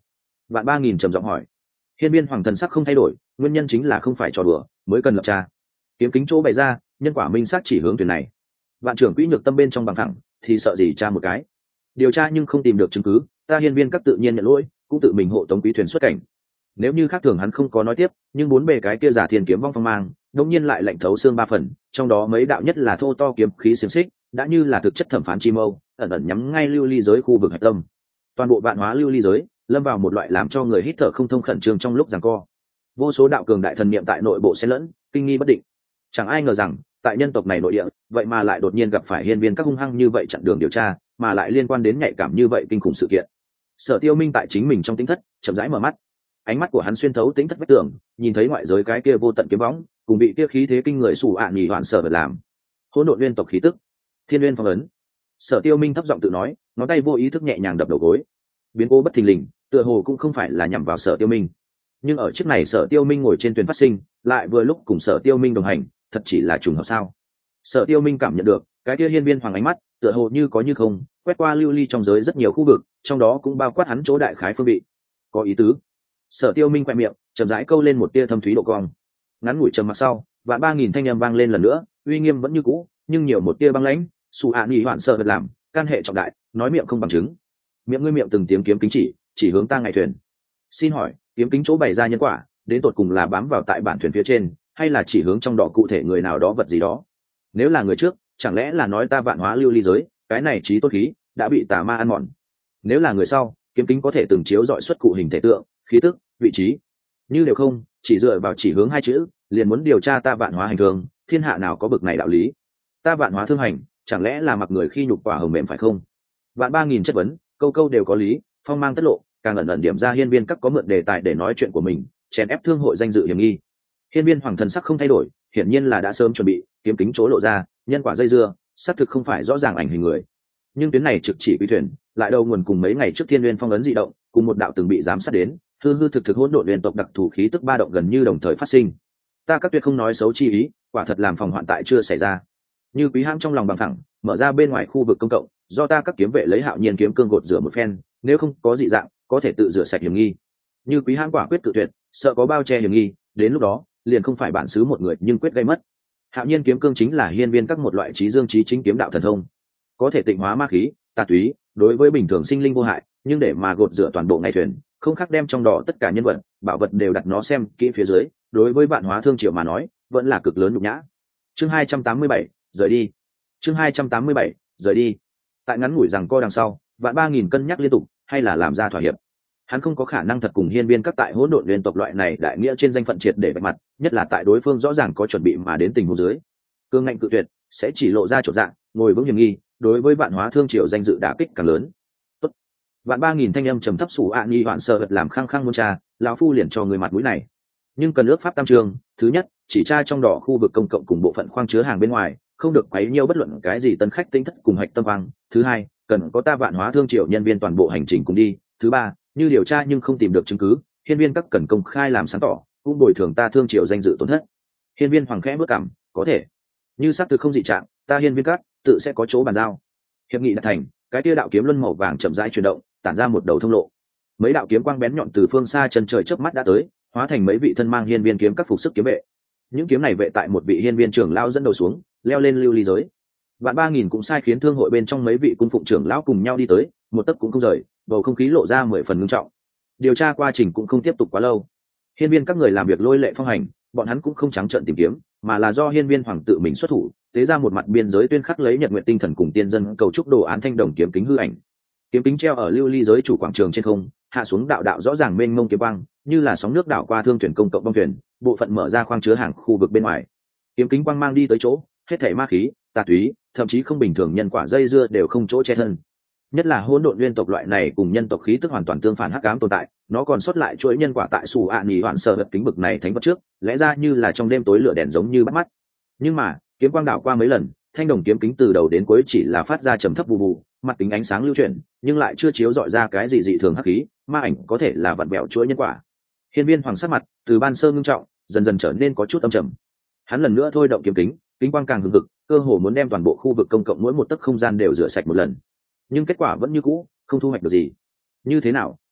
Vạn 3000 trầm giọng hỏi. Hiên viên hoàng thần sắc không thay đổi, nguyên nhân chính là không phải trò đùa mới cần lập tra. Kiếm kính chỗ bày ra, nhân quả minh xác chỉ hướng thuyền này. Vạn trưởng quỹ nhược tâm bên trong bằng thẳng, thì sợ gì tra một cái. Điều tra nhưng không tìm được chứng cứ, ta hiên viên các tự nhiên nhận lỗi, cũng tự mình hộ tống quý thuyền xuất cảnh. Nếu như khác thường hắn không có nói tiếp, nhưng bốn bề cái kia giả thiên kiếm vong phong mang, đống nhiên lại lạnh thấu xương ba phần, trong đó mấy đạo nhất là thô to kiếm khí xiềng xích, đã như là thực chất thẩm phán chi mâu, ẩn ẩn nhắm ngay lưu ly giới khu vực hạch tâm. Toàn bộ vạn hóa lưu ly giới lâm vào một loại làm cho người hít thở không thông khẩn trương trong lúc giằng co. Vô số đạo cường đại thần niệm tại nội bộ xen lẫn, kinh nghi bất định. Chẳng ai ngờ rằng, tại nhân tộc này nội địa, vậy mà lại đột nhiên gặp phải hiên viên các hung hăng như vậy chặn đường điều tra, mà lại liên quan đến nhạy cảm như vậy kinh khủng sự kiện. Sở Tiêu Minh tại chính mình trong tính thất, chậm rãi mở mắt. Ánh mắt của hắn xuyên thấu tính thất vách tường, nhìn thấy ngoại giới cái kia vô tận kiếm võng, cùng bị kia khí thế kinh người sủ nhị hoạn sở vật làm. Hỗn độn nguyên tộc khí tức, thiên nguyên phong ấn. Sở Tiêu Minh thấp giọng tự nói, ngón tay vô ý thức nhẹ nhàng đập đầu gối. Biến cố bất thình lình, tựa hồ cũng không phải là nhằm vào Sở Tiêu Minh. Nhưng ở chiếc này Sở Tiêu Minh ngồi trên thuyền phát sinh, lại vừa lúc cùng Sở Tiêu Minh đồng hành, thật chỉ là trùng hợp sao? Sở Tiêu Minh cảm nhận được, cái kia hiên viên hoàng ánh mắt, tựa hồ như có như không, quét qua lưu ly trong giới rất nhiều khu vực, trong đó cũng bao quát hắn chỗ đại khái phương vị. Có ý tứ. Sở Tiêu Minh quẹt miệng, chậm rãi câu lên một tia thâm thúy độ cong. Ngắn ngủi trầm mặc sau, vạn 3000 thanh âm vang lên lần nữa, uy nghiêm vẫn như cũ, nhưng nhiều một tia băng lãnh. Sủ nhị hoạn sợ vật làm, can hệ trọng đại, nói miệng không bằng chứng. Miệng ngươi miệng từng tiếng kiếm kính chỉ hướng ta ngày thuyền. Xin hỏi, kiếm kính chỗ bày ra nhân quả, đến tột cùng là bám vào tại bản thuyền phía trên, hay là chỉ hướng trong đỏ cụ thể người nào đó vật gì đó? Nếu là người trước, chẳng lẽ là nói ta vạn hóa lưu ly giới, cái này trí tốt khí đã bị tà ma ăn mòn? Nếu là người sau, kiếm kính có thể từng chiếu dọi xuất cụ hình thể tượng, khí tức, vị trí. Như đều không, chỉ dựa vào chỉ hướng hai chữ, liền muốn điều tra ta vạn hóa hành thường, thiên hạ nào có bực này đạo lý? Ta vạn hóa thương hành, chẳng lẽ là mặc người khi nhục quả hồng mềm phải không? Vạn 3000 chất vấn, câu câu đều có lý, phong mang tất lộ, càng ẩn ẩn điểm ra hiên viên các có mượn đề tài để nói chuyện của mình, chèn ép thương hội danh dự hiểm nghi. Hiên viên hoàng thần sắc không thay đổi, hiển nhiên là đã sớm chuẩn bị, kiếm kính chỗ lộ ra, nhân quả dây dưa, xác thực không phải rõ ràng ảnh hình người. Nhưng tuyến này trực chỉ quý thuyền, lại đầu nguồn cùng mấy ngày trước thiên nguyên phong ấn dị động, cùng một đạo từng bị giám sát đến, hư hư thực thực hỗn độn liên tộc đặc thù khí tức ba động gần như đồng thời phát sinh. Ta các tuyệt không nói xấu chi ý, quả thật làm phòng hoạn tại chưa xảy ra. Như quý hãm trong lòng bằng thẳng, mở ra bên ngoài khu vực công cộng, do ta các kiếm vệ lấy hạo nhiên kiếm cương gột rửa một phen, nếu không có dị dạng, có thể tự rửa sạch hiểm nghi. Như quý hãm quả quyết tự tuyệt, sợ có bao che hiểm nghi, đến lúc đó liền không phải bản xứ một người nhưng quyết gây mất. Hạo nhiên kiếm cương chính là hiên viên các một loại trí dương trí chính kiếm đạo thần thông, có thể tịnh hóa ma khí, tà túy, đối với bình thường sinh linh vô hại, nhưng để mà gột rửa toàn bộ ngày thuyền, không khác đem trong đó tất cả nhân vật, bảo vật đều đặt nó xem kỹ phía dưới, đối với vạn hóa thương triều mà nói, vẫn là cực lớn nhục nhã. Chương 287, rời đi. Chương 287, rời đi. Tại ngắn ngủi rằng co đằng sau, vạn 3000 cân nhắc liên tục, hay là làm ra thỏa hiệp. Hắn không có khả năng thật cùng hiên viên các tại hỗn độn liên tộc loại này đại nghĩa trên danh phận triệt để bạch mặt, nhất là tại đối phương rõ ràng có chuẩn bị mà đến tình huống dưới. Cương ngạnh cự tuyệt, sẽ chỉ lộ ra chỗ dạng, ngồi vững hiểm nghi, đối với vạn hóa thương triều danh dự đả kích càng lớn. Tốt. Vạn 3000 thanh âm trầm thấp sủ nhi hoạn sợ vật làm khăng khăng muôn trà, lão phu liền cho người mặt mũi này. Nhưng cần ước pháp tam trường, thứ nhất, chỉ tra trong đỏ khu vực công cộng cùng bộ phận khoang chứa hàng bên ngoài, không được quấy nhiễu bất luận cái gì tân khách tinh thất cùng hạch tâm vang. Thứ hai, cần có ta vạn hóa thương triều nhân viên toàn bộ hành trình cùng đi. Thứ ba, như điều tra nhưng không tìm được chứng cứ, hiên viên các cần công khai làm sáng tỏ, cũng bồi thường ta thương triều danh dự tổn thất. Hiên viên hoàng khẽ bước cảm, có thể. Như xác thực không dị trạng, ta hiên viên các tự sẽ có chỗ bàn giao. Hiệp nghị đạt thành, cái tia đạo kiếm luân màu vàng chậm rãi chuyển động, tản ra một đầu thông lộ. Mấy đạo kiếm quang bén nhọn từ phương xa chân trời chớp mắt đã tới, hóa thành mấy vị thân mang hiên viên kiếm các phục sức kiếm vệ. Những kiếm này vệ tại một vị hiên viên trưởng lão dẫn đầu xuống, leo lên lưu ly giới. Vạn 3000 cũng sai khiến thương hội bên trong mấy vị cung phụng trưởng lão cùng nhau đi tới, một tấc cũng không rời, bầu không khí lộ ra 10 phần ngưng trọng. Điều tra quá trình cũng không tiếp tục quá lâu. Hiên viên các người làm việc lôi lệ phong hành, bọn hắn cũng không trắng trợn tìm kiếm, mà là do hiên viên hoàng tự mình xuất thủ, tế ra một mặt biên giới tuyên khắc lấy nhật nguyện tinh thần cùng tiên dân cầu chúc đồ án thanh đồng kiếm kính hư ảnh. Kiếm kính treo ở lưu ly giới chủ quảng trường trên không, hạ xuống đạo đạo rõ ràng mênh mông kiếm quang, như là sóng nước đảo qua thương thuyền công cộng bong thuyền, bộ phận mở ra khoang chứa hàng khu vực bên ngoài. Kiếm kính quang mang đi tới chỗ, hết thảy ma khí, tà túy, thậm chí không bình thường nhân quả dây dưa đều không chỗ che thân. Nhất là hỗn độn nguyên tộc loại này cùng nhân tộc khí tức hoàn toàn tương phản hắc ám tồn tại, nó còn sót lại chuỗi nhân quả tại sủ nhị hoạn sợ vật kính bực này thánh vật trước, lẽ ra như là trong đêm tối lửa đèn giống như bắt mắt. Nhưng mà, kiếm quang đảo qua mấy lần, thanh đồng kiếm kính từ đầu đến cuối chỉ là phát ra trầm thấp bù bù, mặt kính ánh sáng lưu chuyển, nhưng lại chưa chiếu dọi ra cái gì dị thường hắc khí, ma ảnh có thể là vặn vẹo chuỗi nhân quả. Hiên viên hoàng sắc mặt từ ban sơ ngưng trọng, dần dần trở nên có chút âm trầm. Hắn lần nữa thôi động kiếm kính, kính quang càng hừng hực, cơ hồ muốn đem toàn bộ khu vực công cộng mỗi một tấc không gian đều rửa sạch một lần. Nhưng kết quả vẫn như cũ, không thu hoạch được gì. Như thế nào,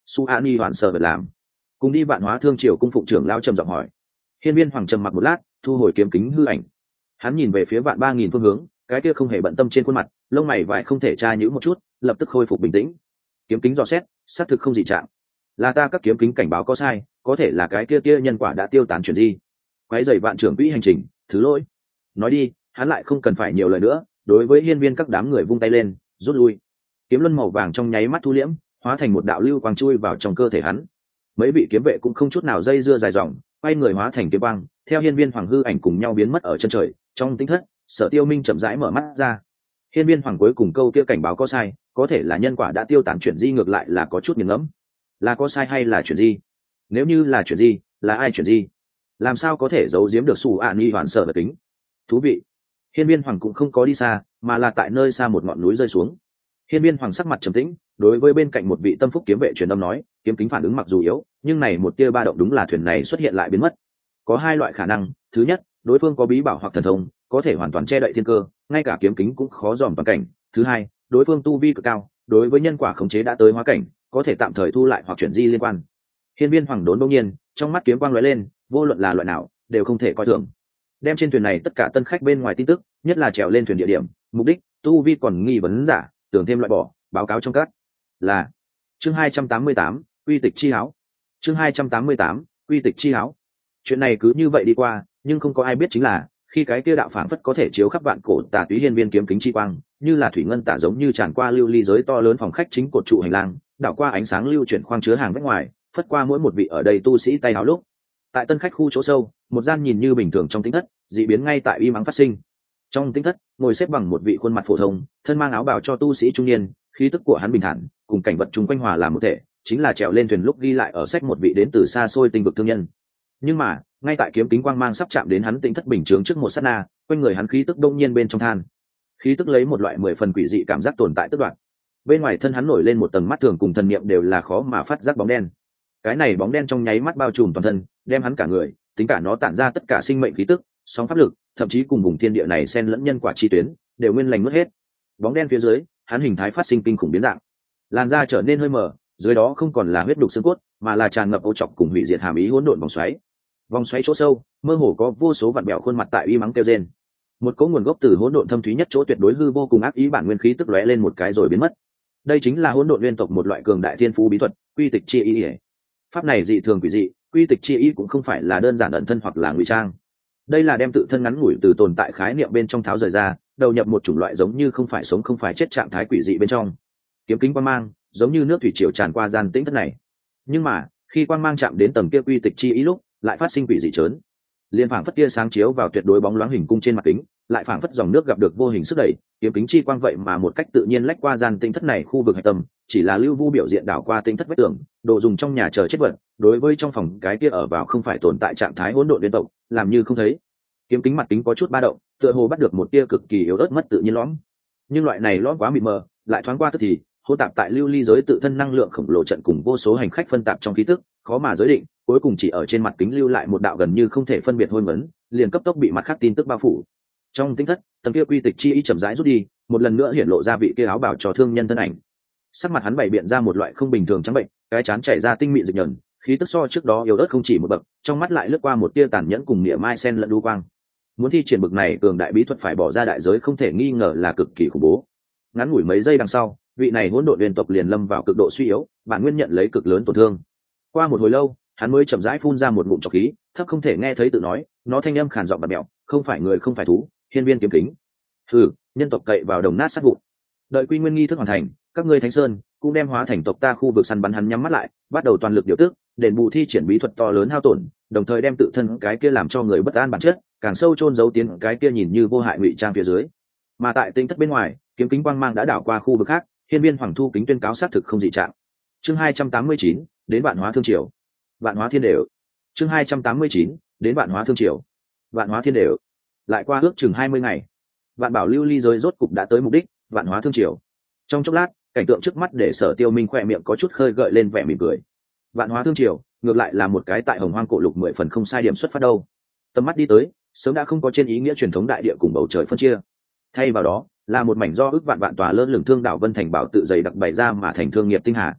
su ani hoàn sợ vật làm. Cùng đi Vạn Hóa Thương Triều cung phụng trưởng lao trầm giọng hỏi. Hiên Viên Hoàng trầm mặc một lát, thu hồi kiếm kính hư ảnh. Hắn nhìn về phía vạn 3000 phương hướng, cái kia không hề bận tâm trên khuôn mặt, lông mày vải không thể tra nhữ một chút, lập tức khôi phục bình tĩnh. Kiếm kính dò xét, xác thực không dị trạng. Là ta các kiếm kính cảnh báo có sai, có thể là cái kia nhân quả đã tiêu tán chuyển di. Quấy rầy vạn trưởng quỹ hành trình, thứ lỗi. Nói đi, hắn lại không cần phải nhiều lời nữa, đối với hiên viên các đám người vung tay lên, rút lui. Kiếm luân màu vàng trong nháy mắt thu liễm, hóa thành một đạo lưu quang chui vào trong cơ thể hắn. Mấy vị kiếm vệ cũng không chút nào dây dưa dài dòng, quay người hóa thành kiếm quang, theo hiên viên hoàng hư ảnh cùng nhau biến mất ở chân trời. Trong tinh thất, Sở Tiêu Minh chậm rãi mở mắt ra. Hiên viên hoàng cuối cùng câu kia cảnh báo có sai, có thể là nhân quả đã tiêu tán chuyển di ngược lại là có chút nghiền ngẫm. Là có sai hay là chuyển di? Nếu như là chuyển di, là ai chuyển di? Làm sao có thể giấu giếm được Sủ Ả Nhi hoàn sợ vật tính? Thú vị. Hiên viên hoàng cũng không có đi xa, mà là tại nơi xa một ngọn núi rơi xuống. Hiên viên hoàng sắc mặt trầm tĩnh, đối với bên cạnh một vị tâm phúc kiếm vệ truyền âm nói, kiếm kính phản ứng mặc dù yếu, nhưng này một tia ba động đúng là thuyền này xuất hiện lại biến mất. Có hai loại khả năng, thứ nhất, đối phương có bí bảo hoặc thần thông, có thể hoàn toàn che đậy thiên cơ, ngay cả kiếm kính cũng khó dòm toàn cảnh. Thứ hai, đối phương tu vi cực cao, đối với nhân quả khống chế đã tới hóa cảnh, có thể tạm thời thu lại hoặc chuyển di liên quan. Hiên viên hoàng đốn đột nhiên, trong mắt kiếm quang lóe lên, vô luận là loại nào, đều không thể coi thường. Đem trên thuyền này tất cả tân khách bên ngoài tin tức, nhất là trèo lên thuyền địa điểm, mục đích, tu vi còn nghi vấn giả, tưởng thêm loại bỏ, báo cáo trong các. Là chương 288, quy tịch chi áo. Chương 288, quy tịch chi áo. Chuyện này cứ như vậy đi qua, nhưng không có ai biết chính là, khi cái kia đạo phảng phất có thể chiếu khắp vạn cổ tà túy hiên viên kiếm kính chi quang, như là thủy ngân tả giống như tràn qua lưu ly giới to lớn phòng khách chính cột trụ hành lang, đảo qua ánh sáng lưu chuyển khoang chứa hàng vách ngoài, phất qua mỗi một vị ở đây tu sĩ tay áo lúc. Tại tân khách khu chỗ sâu, một gian nhìn như bình thường trong tinh thất, dị biến ngay tại uy mắng phát sinh. Trong tinh thất, ngồi xếp bằng một vị khuôn mặt phổ thông, thân mang áo bào cho tu sĩ trung niên, khí tức của hắn bình thản, cùng cảnh vật chung quanh hòa làm một thể, chính là trèo lên thuyền lúc ghi lại ở sách một vị đến từ xa xôi tinh vực thương nhân. Nhưng mà, ngay tại kiếm kính quang mang sắp chạm đến hắn tinh thất bình chướng trước một sát na, quanh người hắn khí tức đông nhiên bên trong than. Khí tức lấy một loại 10 phần quỷ dị cảm giác tồn tại tức đoạn. Bên ngoài thân hắn nổi lên một tầng mắt thường cùng thần niệm đều là khó mà phát giác bóng đen. Cái này bóng đen trong nháy mắt bao trùm toàn thân, đem hắn cả người, tính cả nó tản ra tất cả sinh mệnh khí tức, sóng pháp lực, thậm chí cùng vùng thiên địa này xen lẫn nhân quả chi tuyến, đều nguyên lành nuốt hết. Bóng đen phía dưới, hắn hình thái phát sinh kinh khủng biến dạng. Làn da trở nên hơi mờ, dưới đó không còn là huyết đục xương cốt, mà là tràn ngập ô trọc cùng hủy diệt hàm ý hỗn độn vòng xoáy. Vòng xoáy chỗ sâu, mơ hồ có vô số vặn bẹo khuôn mặt tại uy mắng kêu rên. Một cỗ nguồn gốc từ hỗn độn thâm thúy nhất chỗ tuyệt đối hư vô cùng ác ý bản nguyên khí tức lóe lên một cái rồi biến mất. Đây chính là hỗn độn nguyên tộc một loại cường đại thiên phú bí thuật, quy tịch chi ý. Pháp này dị thường quỷ dị, quy tịch chi ý cũng không phải là đơn giản ẩn thân hoặc là ngụy trang. Đây là đem tự thân ngắn ngủi từ tồn tại khái niệm bên trong tháo rời ra, đầu nhập một chủng loại giống như không phải sống không phải chết trạng thái quỷ dị bên trong. Kiếm kính quang mang, giống như nước thủy triều tràn qua gian tĩnh thất này. Nhưng mà, khi quang mang chạm đến tầng kia quy tịch chi ý lúc, lại phát sinh quỷ dị chớn. Liên phảng phất tia sáng chiếu vào tuyệt đối bóng loáng hình cung trên mặt kính, lại phảng phất dòng nước gặp được vô hình sức đẩy, kiếm kính chi quang vậy mà một cách tự nhiên lách qua gian tĩnh thất này khu vực hạch tâm, chỉ là lưu vu biểu diện đảo qua tĩnh thất vách tường, đồ dùng trong nhà chờ chết vật, đối với trong phòng cái kia ở vào không phải tồn tại trạng thái hỗn độn liên tộc, làm như không thấy. Kiếm kính mặt kính có chút ba động, tựa hồ bắt được một tia cực kỳ yếu ớt mất tự nhiên lõm. Nhưng loại này lõm quá mịt mờ, lại thoáng qua tức thì, hỗn tạp tại lưu ly giới tự thân năng lượng khổng lồ trận cùng vô số hành khách phân tạp trong khí tức, khó mà giới định, cuối cùng chỉ ở trên mặt kính lưu lại một đạo gần như không thể phân biệt hôi vấn, liền cấp tốc bị mặt khác tin tức bao phủ. Trong tinh thất, tầng kia quy tịch chi ý chậm rãi rút đi, một lần nữa hiện lộ ra vị kia áo bào cho thương nhân thân ảnh. Sắc mặt hắn bày biện ra một loại không bình thường trắng bệnh, cái chán chảy ra tinh mịn dịch nhờn, khí tức so trước đó yếu ớt không chỉ một bậc, trong mắt lại lướt qua một tia tàn nhẫn cùng niệm mai sen lẫn đu quang. Muốn thi triển bực này cường đại bí thuật phải bỏ ra đại giới không thể nghi ngờ là cực kỳ khủng bố. Ngắn ngủi mấy giây đằng sau, vị này hỗn độn liên tộc liền lâm vào cực độ suy yếu, bản nguyên nhận lấy cực lớn tổn thương. Qua một hồi lâu, hắn mới chậm rãi phun ra một ngụm trọc khí, thấp không thể nghe thấy tự nói, nó thanh âm khàn giọng bạt mẹo, không phải người không phải thú, hiên viên kiếm kính. Hừ, nhân tộc cậy vào đồng nát sát vụn. Đợi quy nguyên nghi thức hoàn thành, các ngươi thánh sơn cũng đem hóa thành tộc ta khu vực săn bắn. Hắn nhắm mắt lại, bắt đầu toàn lực điều tức, đền bù thi triển bí thuật to lớn hao tổn, đồng thời đem tự thân cái kia làm cho người bất an bản chất càng sâu chôn giấu tiến cái kia nhìn như vô hại ngụy trang phía dưới. Mà tại tinh thất bên ngoài, kiếm kính quang mang đã đảo qua khu vực khác, hiên viên hoàng thu kính tuyên cáo xác thực không dị trạng. Chương 289, đến Vạn Hóa Thương Triều. Vạn Hóa Thiên Đều. Chương 289, đến Vạn Hóa Thương Triều. Vạn Hóa Thiên Đều. Lại qua ước chừng 20 ngày, Vạn Bảo lưu ly giới rốt cục đã tới mục đích, Vạn Hóa Thương Triều. Trong chốc lát, cảnh tượng trước mắt để Sở Tiêu Minh khỏe miệng có chút khơi gợi lên vẻ mỉm cười. Vạn Hóa Thương Triều, ngược lại là một cái tại Hồng Hoang cổ lục 10 phần không sai điểm xuất phát đâu. Tầm mắt đi tới, sớm đã không có trên ý nghĩa truyền thống đại địa cùng bầu trời phân chia. Thay vào đó, là một mảnh do ước vạn vạn tòa lớn lửng thương đảo Vân Thành bảo tự dày đặc bày ra mà thành thương nghiệp tinh hà.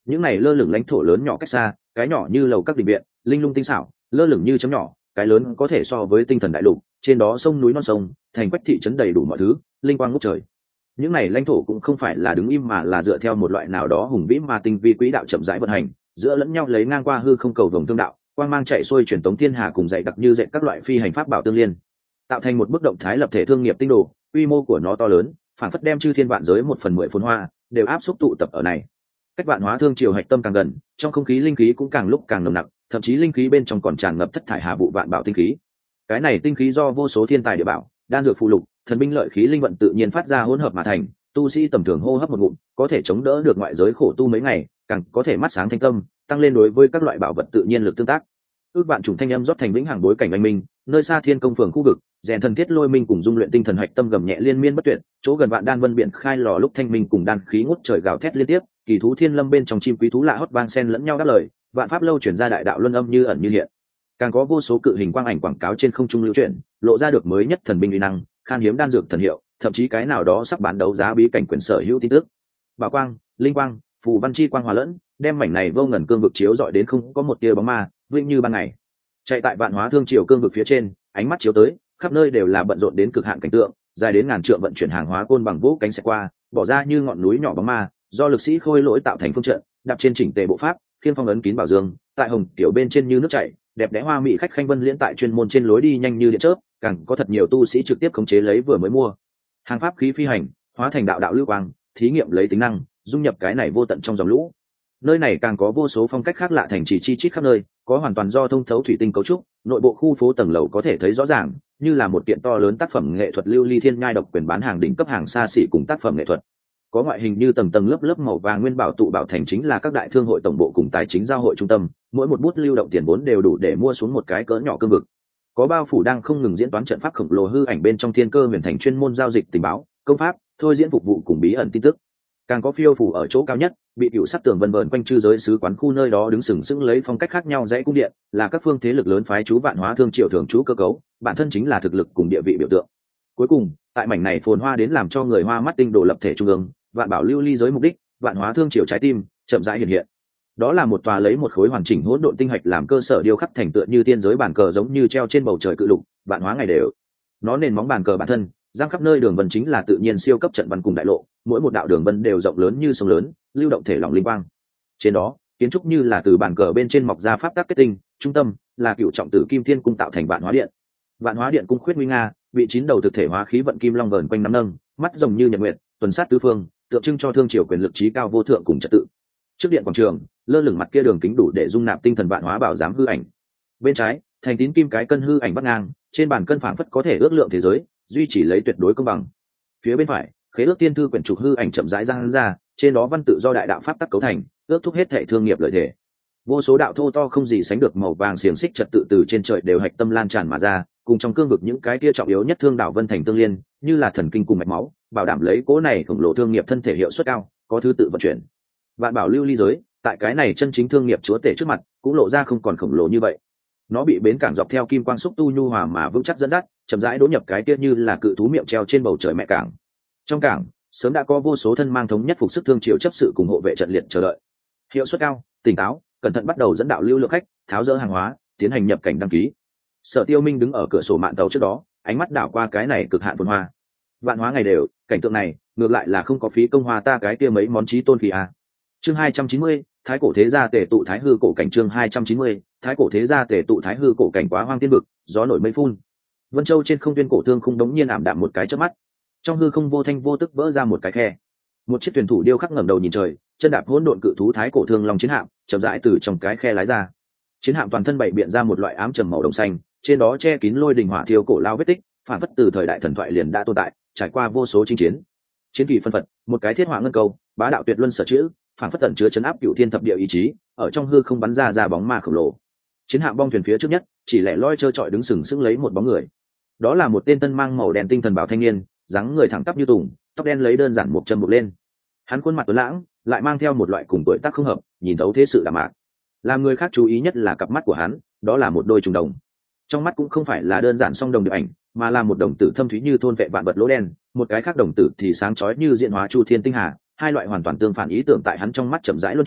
những này lơ lửng lãnh thổ lớn nhỏ cách xa, cái nhỏ như lầu các đình viện, linh lung tinh xảo, lơ lửng như chấm nhỏ, cái lớn có thể so với tinh thần đại lục, trên đó sông núi non sông, thành quách thị trấn đầy đủ mọi thứ, linh quang ngút trời. Những này lãnh thổ cũng không phải là đứng im mà là dựa theo một loại nào đó hùng vĩ mà tinh vi quỹ đạo chậm rãi vận hành, giữa lẫn nhau lấy ngang qua hư không cầu vồng tương đạo, quang mang chạy xuôi truyền tống thiên hà cùng dạy đặc như dạy các loại phi hành pháp bảo tương liên, tạo thành một bức động thái lập thể thương nghiệp tinh đồ, quy mô của nó to lớn, phản phất đem chư thiên vạn giới 1/10 phồn hoa đều áp xúc tụ tập ở này. Cách vạn hóa thương triều hạch tâm càng gần, trong không khí linh khí cũng càng lúc càng nồng nặc, thậm chí linh khí bên trong còn tràn ngập thất thải hà vụ vạn bảo tinh khí. Cái này tinh khí do vô số thiên tài địa bảo, đan dược phụ lục, thần binh lợi khí linh vận tự nhiên phát ra hỗn hợp mà thành, tu sĩ tầm thường hô hấp một ngụm, có thể chống đỡ được ngoại giới khổ tu mấy ngày, càng có thể mắt sáng thanh tâm, tăng lên đối với các loại bảo vật tự nhiên lực tương tác. Ước vạn trùng thanh âm rót thành vĩnh hằng bối cảnh anh minh, nơi xa thiên công phường khu vực, rèn thần thiết lôi minh cùng dung luyện tinh thần hạch tâm gầm nhẹ liên miên bất tuyệt, chỗ gần vạn đan vân biển khai lò lúc thanh minh cùng đan khí ngút trời gào thét liên tiếp, kỳ thú thiên lâm bên trong chim quý thú lạ hót vang sen lẫn nhau đáp lời, vạn pháp lâu chuyển ra đại đạo luân âm như ẩn như hiện. Càng có vô số cự hình quang ảnh quảng cáo trên không trung lưu chuyển, lộ ra được mới nhất thần binh uy năng, khan hiếm đan dược thần hiệu, thậm chí cái nào đó sắp bán đấu giá bí cảnh quyền sở hữu tin tức. Bảo quang, linh quang, phù văn chi quang hòa lẫn, đem mảnh này vô ngần cương vực chiếu rọi đến không có một tia bóng ma, vĩnh như ban ngày. Chạy tại vạn hóa thương triều cương vực phía trên, ánh mắt chiếu tới, khắp nơi đều là bận rộn đến cực hạn cảnh tượng, dài đến ngàn trượng vận chuyển hàng hóa côn bằng vũ cánh sẽ qua, bỏ ra như ngọn núi nhỏ bóng ma, do lực sĩ khôi lỗi tạo thành phương trận, đạp trên chỉnh tề bộ pháp, khiên phong ấn kín bảo dương, tại hồng tiểu bên trên như nước chảy, đẹp đẽ hoa mỹ khách khanh vân liễn tại chuyên môn trên lối đi nhanh như điện chớp, càng có thật nhiều tu sĩ trực tiếp khống chế lấy vừa mới mua hàng pháp khí phi hành, hóa thành đạo đạo lưu quang, thí nghiệm lấy tính năng, dung nhập cái này vô tận trong dòng lũ. Nơi này càng có vô số phong cách khác lạ thành chỉ chi chít khắp nơi, có hoàn toàn do thông thấu thủy tinh cấu trúc, nội bộ khu phố tầng lầu có thể thấy rõ ràng, như là một kiện to lớn tác phẩm nghệ thuật lưu ly thiên nhai độc quyền bán hàng đỉnh cấp hàng xa xỉ cùng tác phẩm nghệ thuật. Có ngoại hình như tầng tầng lớp lớp màu vàng nguyên bảo tụ bảo thành chính là các đại thương hội tổng bộ cùng tài chính giao hội trung tâm, mỗi một bút lưu động tiền vốn đều đủ để mua xuống một cái cỡ nhỏ cương vực. Có bao phủ đang không ngừng diễn toán trận pháp khổng lồ hư ảnh bên trong thiên cơ huyền thành chuyên môn giao dịch tình báo, công pháp, thôi diễn phục vụ cùng bí ẩn tin tức. Càng có phiêu phủ ở chỗ cao nhất, bị cựu sắc tường vân vân quanh chư giới sứ quán khu nơi đó đứng sừng sững lấy phong cách khác nhau dãy cung điện, là các phương thế lực lớn phái chú vạn hóa thương triệu thường trú cơ cấu, bản thân chính là thực lực cùng địa vị biểu tượng. Cuối cùng, tại mảnh này phồn hoa đến làm cho người hoa mắt tinh đồ lập thể trung ương, vạn bảo lưu ly giới mục đích, vạn hóa thương triệu trái tim, chậm rãi hiện hiện. Đó là một tòa lấy một khối hoàn chỉnh hỗn độn tinh hạch làm cơ sở điêu khắc thành tựa như tiên giới bàn cờ giống như treo trên bầu trời cự lục, vạn hóa ngày đều. Nó nền móng bàn cờ bản thân, giang khắp nơi đường vân chính là tự nhiên siêu cấp trận văn cùng đại lộ, mỗi một đạo đường vân đều rộng lớn như sông lớn, lưu động thể lỏng linh quang. Trên đó, kiến trúc như là từ bàn cờ bên trên mọc ra pháp tắc kết tinh, trung tâm là cựu trọng tử kim thiên cung tạo thành vạn hóa điện. Vạn hóa điện cung khuyết nguy nga, bị chín đầu thực thể hóa khí vận kim long vờn quanh nắm nâng, mắt rồng như nhật nguyệt, tuần sát tứ phương, tượng trưng cho thương triều quyền lực trí cao vô thượng cùng trật tự. Trước điện quảng trường, lơ lửng mặt kia đường kính đủ để dung nạp tinh thần vạn hóa bảo giám hư ảnh. Bên trái, thành tín kim cái cân hư ảnh bắc ngang, trên bàn cân phảng phất có thể ước lượng thế giới, duy trì lấy tuyệt đối công bằng. Phía bên phải, khế ước tiên thư quyển trục hư ảnh chậm rãi giang ra, trên đó văn tự do đại đạo pháp tắc cấu thành, ước thúc hết thảy thương nghiệp lợi thể. Vô số đạo thô to không gì sánh được màu vàng xiềng xích trật tự từ trên trời đều hạch tâm lan tràn mà ra, cùng trong cương vực những cái kia trọng yếu nhất thương đạo vân thành tương liên, như là thần kinh cùng mạch máu, bảo đảm lấy cố này khổng lồ thương nghiệp thân thể hiệu suất cao, có thứ tự vận chuyển. Vạn bảo lưu ly giới, tại cái này chân chính thương nghiệp chúa tể trước mặt, cũng lộ ra không còn khổng lồ như vậy. Nó bị bến cảng dọc theo kim quang xúc tu nhu hòa mà vững chắc dẫn dắt, chậm rãi đỗ nhập cái kia như là cự thú miệng treo trên bầu trời mẹ cảng. Trong cảng, sớm đã có vô số thân mang thống nhất phục sức thương triều chấp sự cùng hộ vệ trận liệt chờ đợi. Hiệu suất cao, tỉnh táo, cẩn thận bắt đầu dẫn đạo lưu lượng khách, tháo dỡ hàng hóa, tiến hành nhập cảnh đăng ký. Sở Tiêu Minh đứng ở cửa sổ mạn tàu trước đó, ánh mắt đảo qua cái này cực hạn phồn hoa. Vạn hóa ngày đều, cảnh tượng này, ngược lại là không có phí công hoa ta cái kia mấy món chí tôn khí à. Chương 290, Thái cổ thế gia tề tụ thái hư cổ cảnh. Chương 290, Thái cổ thế gia tề tụ thái hư cổ cảnh. Quá hoang tiên vực, gió nổi mây phun. Vân Châu trên không tuyên cổ thương không đống nhiên ảm đạm một cái chớp mắt. Trong hư không vô thanh vô tức vỡ ra một cái khe. Một chiếc thuyền thủ điêu khắc ngẩng đầu nhìn trời, chân đạp hỗn độn cự thú thái cổ thương long chiến hạm, chậm rãi từ trong cái khe lái ra. Chiến hạm toàn thân bảy biện ra một loại ám trầm màu đồng xanh, trên đó che kín lôi đình hỏa thiêu cổ lao vết tích, phản phất từ thời đại thần thoại liền đã tồn tại, trải qua vô số chinh chiến. Chiến kỳ phân phật, một cái thiết hỏa ngân câu, bá đạo tuyệt luân sở chữ, phản phất tẩn chứa chấn áp cửu thiên thập địa ý chí, ở trong hư không bắn ra bóng ma khổng lồ. Chiến hạm bong thuyền phía trước nhất, chỉ lẻ loi trơ trọi đứng sừng sững lấy một bóng người. Đó là một tên tân mang màu đen tinh thần bảo thanh niên, dáng người thẳng tắp như tùng, tóc đen lấy đơn giản một châm buộc lên. Hắn khuôn mặt tuấn lãng, lại mang theo một loại cùng tuổi tác không hợp, nhìn thấu thế sự đạm mạc. Làm người khác chú ý nhất là cặp mắt của hắn, đó là một đôi trùng đồng. Trong mắt cũng không phải là đơn giản song đồng điệp ảnh, mà là một đồng tử thâm thúy như thôn vệ vạn vật lỗ đen, một cái khác đồng tử thì sáng chói như diện hóa chu thiên tinh hà, hai loại hoàn toàn tương phản ý tưởng tại hắn trong mắt chậm rãi luân chuyển,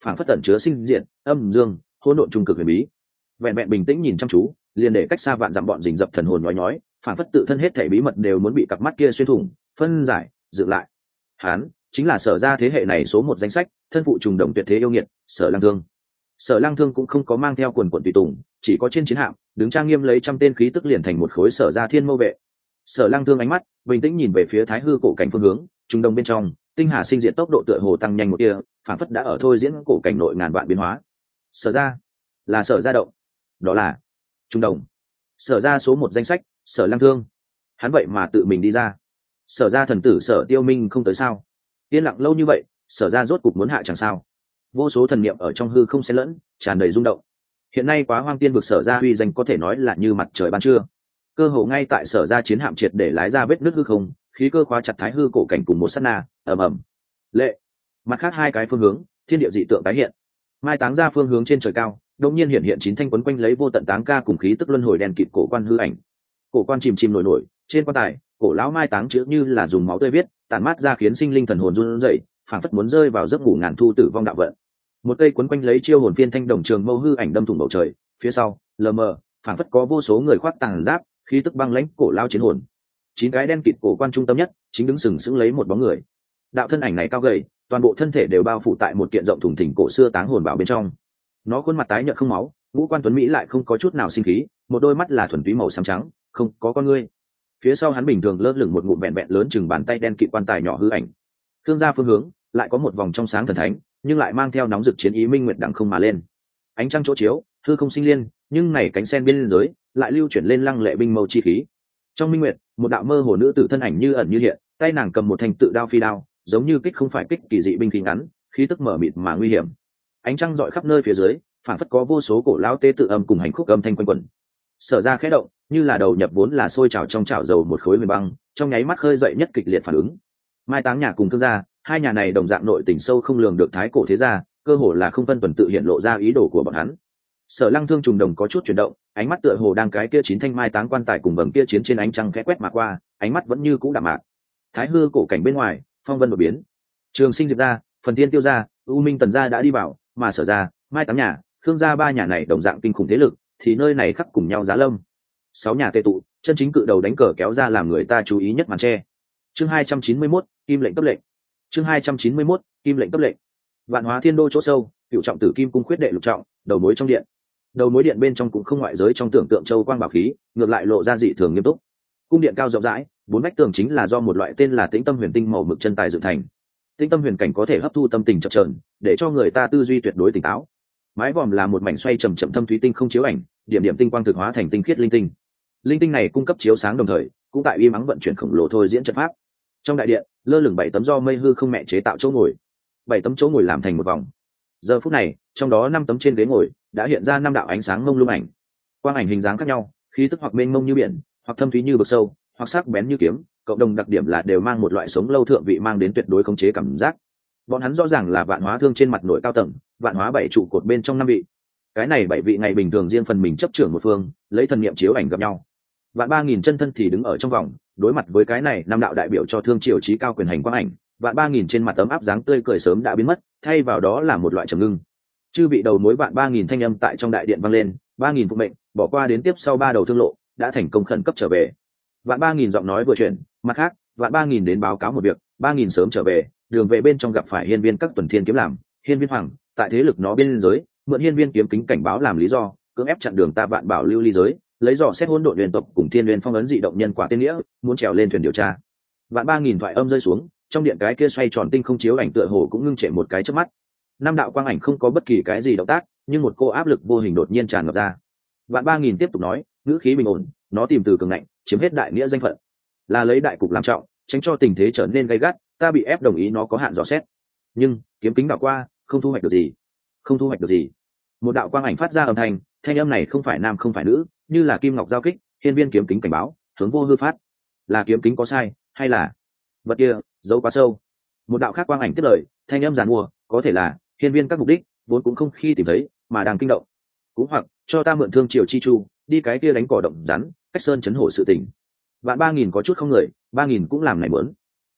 phản phất tẩn chứa sinh diện âm dương hỗn độn trung cực huyền bí. Vẹn vẹn bình tĩnh nhìn chăm chú, liền để cách xa vạn dặm bọn rình rập thần hồn nhói nhói, phản phất tự thân hết thể bí mật đều muốn bị cặp mắt kia xuyên thủng phân giải dựng lại. Hán chính là Sở gia thế hệ này số một danh sách, thân phụ trùng đồng tuyệt thế yêu nghiệt, Sở Lăng Thương. Sở Lăng Thương cũng không có mang theo quần quần tùy tùng, chỉ có trên chiến hạm đứng trang nghiêm lấy trăm tên khí tức liền thành một khối Sở gia thiên mâu vệ. Sở Lăng Thương ánh mắt bình tĩnh nhìn về phía Thái Hư cổ cảnh phương hướng, trung đông bên trong tinh hà sinh diệt tốc độ tựa hồ tăng nhanh một tia, phản phất đã ở thôi diễn cổ cảnh nội ngàn vạn biến hóa. Sở gia là Sở gia động, đó là trung đồng. Sở gia số một danh sách, Sở Lăng Thương, hắn vậy mà tự mình đi ra. Sở gia thần tử Sở Tiêu Minh không tới sao? Yên lặng lâu như vậy, Sở gia rốt cục muốn hạ chẳng sao? Vô số thần niệm ở trong hư không xen lẫn, tràn đầy rung động. Hiện nay Quá Hoang Tiên vực Sở gia uy danh có thể nói là như mặt trời ban trưa. Cơ hồ ngay tại Sở gia chiến hạm triệt để lái ra vết nứt hư không, khí cơ khóa chặt Thái Hư cổ cảnh cùng một sát na, ầm ầm. Lệ. Mặt khác hai cái phương hướng, thiên địa dị tượng tái hiện. Mai táng ra phương hướng trên trời cao, đột nhiên hiện chín thanh quấn quanh lấy vô tận táng ca cùng khí tức luân hồi đen kịt cổ quan hư ảnh. Cổ quan chìm chìm nổi nổi, trên quan tài, cổ lão mai táng chữ như là dùng máu tươi viết, tàn mát ra khiến sinh linh thần hồn run rẩy, phảng phất muốn rơi vào giấc ngủ ngàn thu tử vong đạo vận. Một cây quấn quanh lấy chiêu hồn phiên thanh đồng trường mâu hư ảnh đâm thủng bầu trời, phía sau, lờ mờ, phảng phất có vô số người khoác tàng giáp, khí tức băng lãnh cổ lao chiến hồn. Chín cái đen kịt cổ quan trung tâm nhất, chính đứng sừng sững lấy một bóng người. Đạo thân ảnh này cao gầy, toàn bộ thân thể đều bao phủ tại một kiện rộng thùng thình cổ xưa táng hồn bảo bên trong. Nó khuôn mặt tái nhợt không máu, ngũ quan tuấn mỹ lại không có chút nào sinh khí, một đôi mắt là thuần túy màu xám trắng, không có con ngươi. Phía sau hắn bình thường lơ lửng một ngụm vẹn vẹn lớn chừng bàn tay đen kịt quan tài nhỏ hư ảnh. Thương gia phương hướng lại có một vòng trong sáng thần thánh, nhưng lại mang theo nóng rực chiến ý minh nguyệt đằng không mà lên. Ánh trăng chỗ chiếu, hư không sinh liên, nhưng này cánh sen bên dưới lại lưu chuyển lên lăng lệ binh mâu chi khí. Trong minh nguyệt, một đạo mơ hồ nữ tử thân ảnh như ẩn như hiện, tay nàng cầm một thanh tự đao phi đao, giống như kích không phải kích kỳ dị binh khí ngắn, khí tức mở mịt mà nguy hiểm. Ánh trăng rọi khắp nơi phía dưới, phản phất có vô số cổ lão tế tự âm cùng hành khúc âm thanh quanh quẩn. Sở ra khẽ động, như là đầu nhập vốn là sôi trào trong chảo dầu một khối huyền băng, trong nháy mắt khơi dậy nhất kịch liệt phản ứng. Mai táng nhà cùng Thương gia, hai nhà này đồng dạng nội tình sâu không lường được thái cổ thế gia, cơ hồ là không phân tuần tự hiện lộ ra ý đồ của bọn hắn. Sở Lăng Thương trùng đồng có chút chuyển động, ánh mắt tựa hồ đang cái kia chín thanh mai táng quan tài cùng vầng kia chiến trên ánh trăng khẽ quét mà qua, ánh mắt vẫn như cũ đạm mạc. Thái Hư cổ cảnh bên ngoài, phong vân đột biến. Trường Sinh Diệp gia, Phần Thiên Tiêu gia, U Minh Tần gia đã đi vào, mà Sở gia, Mai táng nhà, Thương gia ba nhà này đồng dạng kinh khủng thế lực, thì nơi này khắc cùng nhau giá lâm. Sáu nhà tề tụ, chân chính cự đầu đánh cờ kéo ra làm người ta chú ý nhất màn che. Chương 291, Kim lệnh cấp lệnh. Chương 291, Kim lệnh cấp lệnh. Vạn Hóa Thiên Đô chỗ sâu, cựu trọng tử kim cung khuyết đệ lục trọng, đầu mối trong điện. Đầu mối điện bên trong cũng không ngoại giới trong tưởng tượng châu quang bảo khí, ngược lại lộ ra dị thường nghiêm túc. Cung điện cao rộng rãi, bốn vách tường chính là do một loại tên là Tĩnh Tâm Huyền Tinh màu mực chân tài dựng thành. Tĩnh Tâm Huyền cảnh có thể hấp thu tâm tình chập chờn, để cho người ta tư duy tuyệt đối tỉnh táo. Mái vòm là một mảnh xoay chậm chậm thâm thúy tinh không chiếu ảnh, điểm điểm tinh quang thực hóa thành tinh khiết linh tinh. Linh tinh này cung cấp chiếu sáng đồng thời, cũng tại im ắng vận chuyển khổng lồ thôi diễn trận pháp. Trong đại điện, lơ lửng 7 tấm do mây hư không mẹ chế tạo chỗ ngồi. 7 tấm chỗ ngồi làm thành một vòng. Giờ phút này, trong đó 5 tấm trên ghế ngồi đã hiện ra 5 đạo ánh sáng mông lung ảnh. Quang ảnh hình dáng khác nhau, khí tức hoặc mênh mông như biển, hoặc thâm thúy như vực sâu, hoặc sắc bén như kiếm, cộng đồng đặc điểm là đều mang một loại sống lâu thượng vị mang đến tuyệt đối khống chế cảm giác. Bọn hắn rõ ràng là Vạn Hóa Thương trên mặt nội cao tầng, Vạn Hóa 7 trụ cột bên trong 5 vị. Cái này 7 vị ngày bình thường riêng phần mình chấp trưởng một phương, lấy thần niệm chiếu ảnh gặp nhau. Vạn 3000 chân thân thì đứng ở trong vòng, đối mặt với cái này 5 đạo đại biểu cho thương triều chí cao quyền hành quang ảnh. Vạn 3000 trên mặt tấm áp dáng tươi cười sớm đã biến mất, thay vào đó là một loại trầm ngưng. Chư vị đầu mối Vạn 3000 thanh âm tại trong đại điện vang lên, 3000 phụ mệnh, bỏ qua đến tiếp sau 3 đầu thương lộ, đã thành công khẩn cấp trở về. Vạn 3000 giọng nói vừa chuyển, mặt khác, Vạn 3000 đến báo cáo một việc, 3000 sớm trở về, đường về bên trong gặp phải hiên viên các tuần thiên kiếm làm, hiên viên hoàng, tại thế lực nó biên giới, mượn hiên viên kiếm kính cảnh báo làm lý do, cưỡng ép chặn đường ta Vạn Bảo lưu ly giới, lấy dò xét hỗn độn huyền tộc cùng thiên huyền phong ấn dị động nhân quả tên nghĩa, muốn trèo lên thuyền điều tra. Vạn 3000 thoại âm rơi xuống, trong điện cái kia xoay tròn tinh không chiếu ảnh tựa hồ cũng ngưng trệ một cái chớp mắt. 5 đạo quang ảnh không có bất kỳ cái gì động tác, nhưng một cô áp lực vô hình đột nhiên tràn ngập ra. Vạn 3000 tiếp tục nói, ngữ khí bình ổn, nó tìm từ cường ngạnh, chiếm hết đại nghĩa danh phận, là lấy đại cục làm trọng, tránh cho tình thế trở nên gay gắt, ta bị ép đồng ý nó có hạn dò xét. Nhưng, kiếm kính đảo qua, không thu hoạch được gì. Không thu hoạch được gì. Một đạo quang ảnh phát ra âm thanh, thanh âm này không phải nam không phải nữ, như là kim ngọc giao kích, hiên viên kiếm kính cảnh báo, hướng vô hư phát. Là kiếm kính có sai, hay là vật kia giấu quá sâu? Một đạo khác quang ảnh tiếp lời, thanh âm giàn mua, có thể là hiên viên các mục đích vốn cũng không khi tìm thấy, mà đang kinh động. Cũng hoặc cho ta mượn thương triều chi chu, đi cái kia đánh cỏ động rắn, cách sơn chấn hổ sự tình. Vạn 3000 có chút không người, 3000 cũng làm này muốn.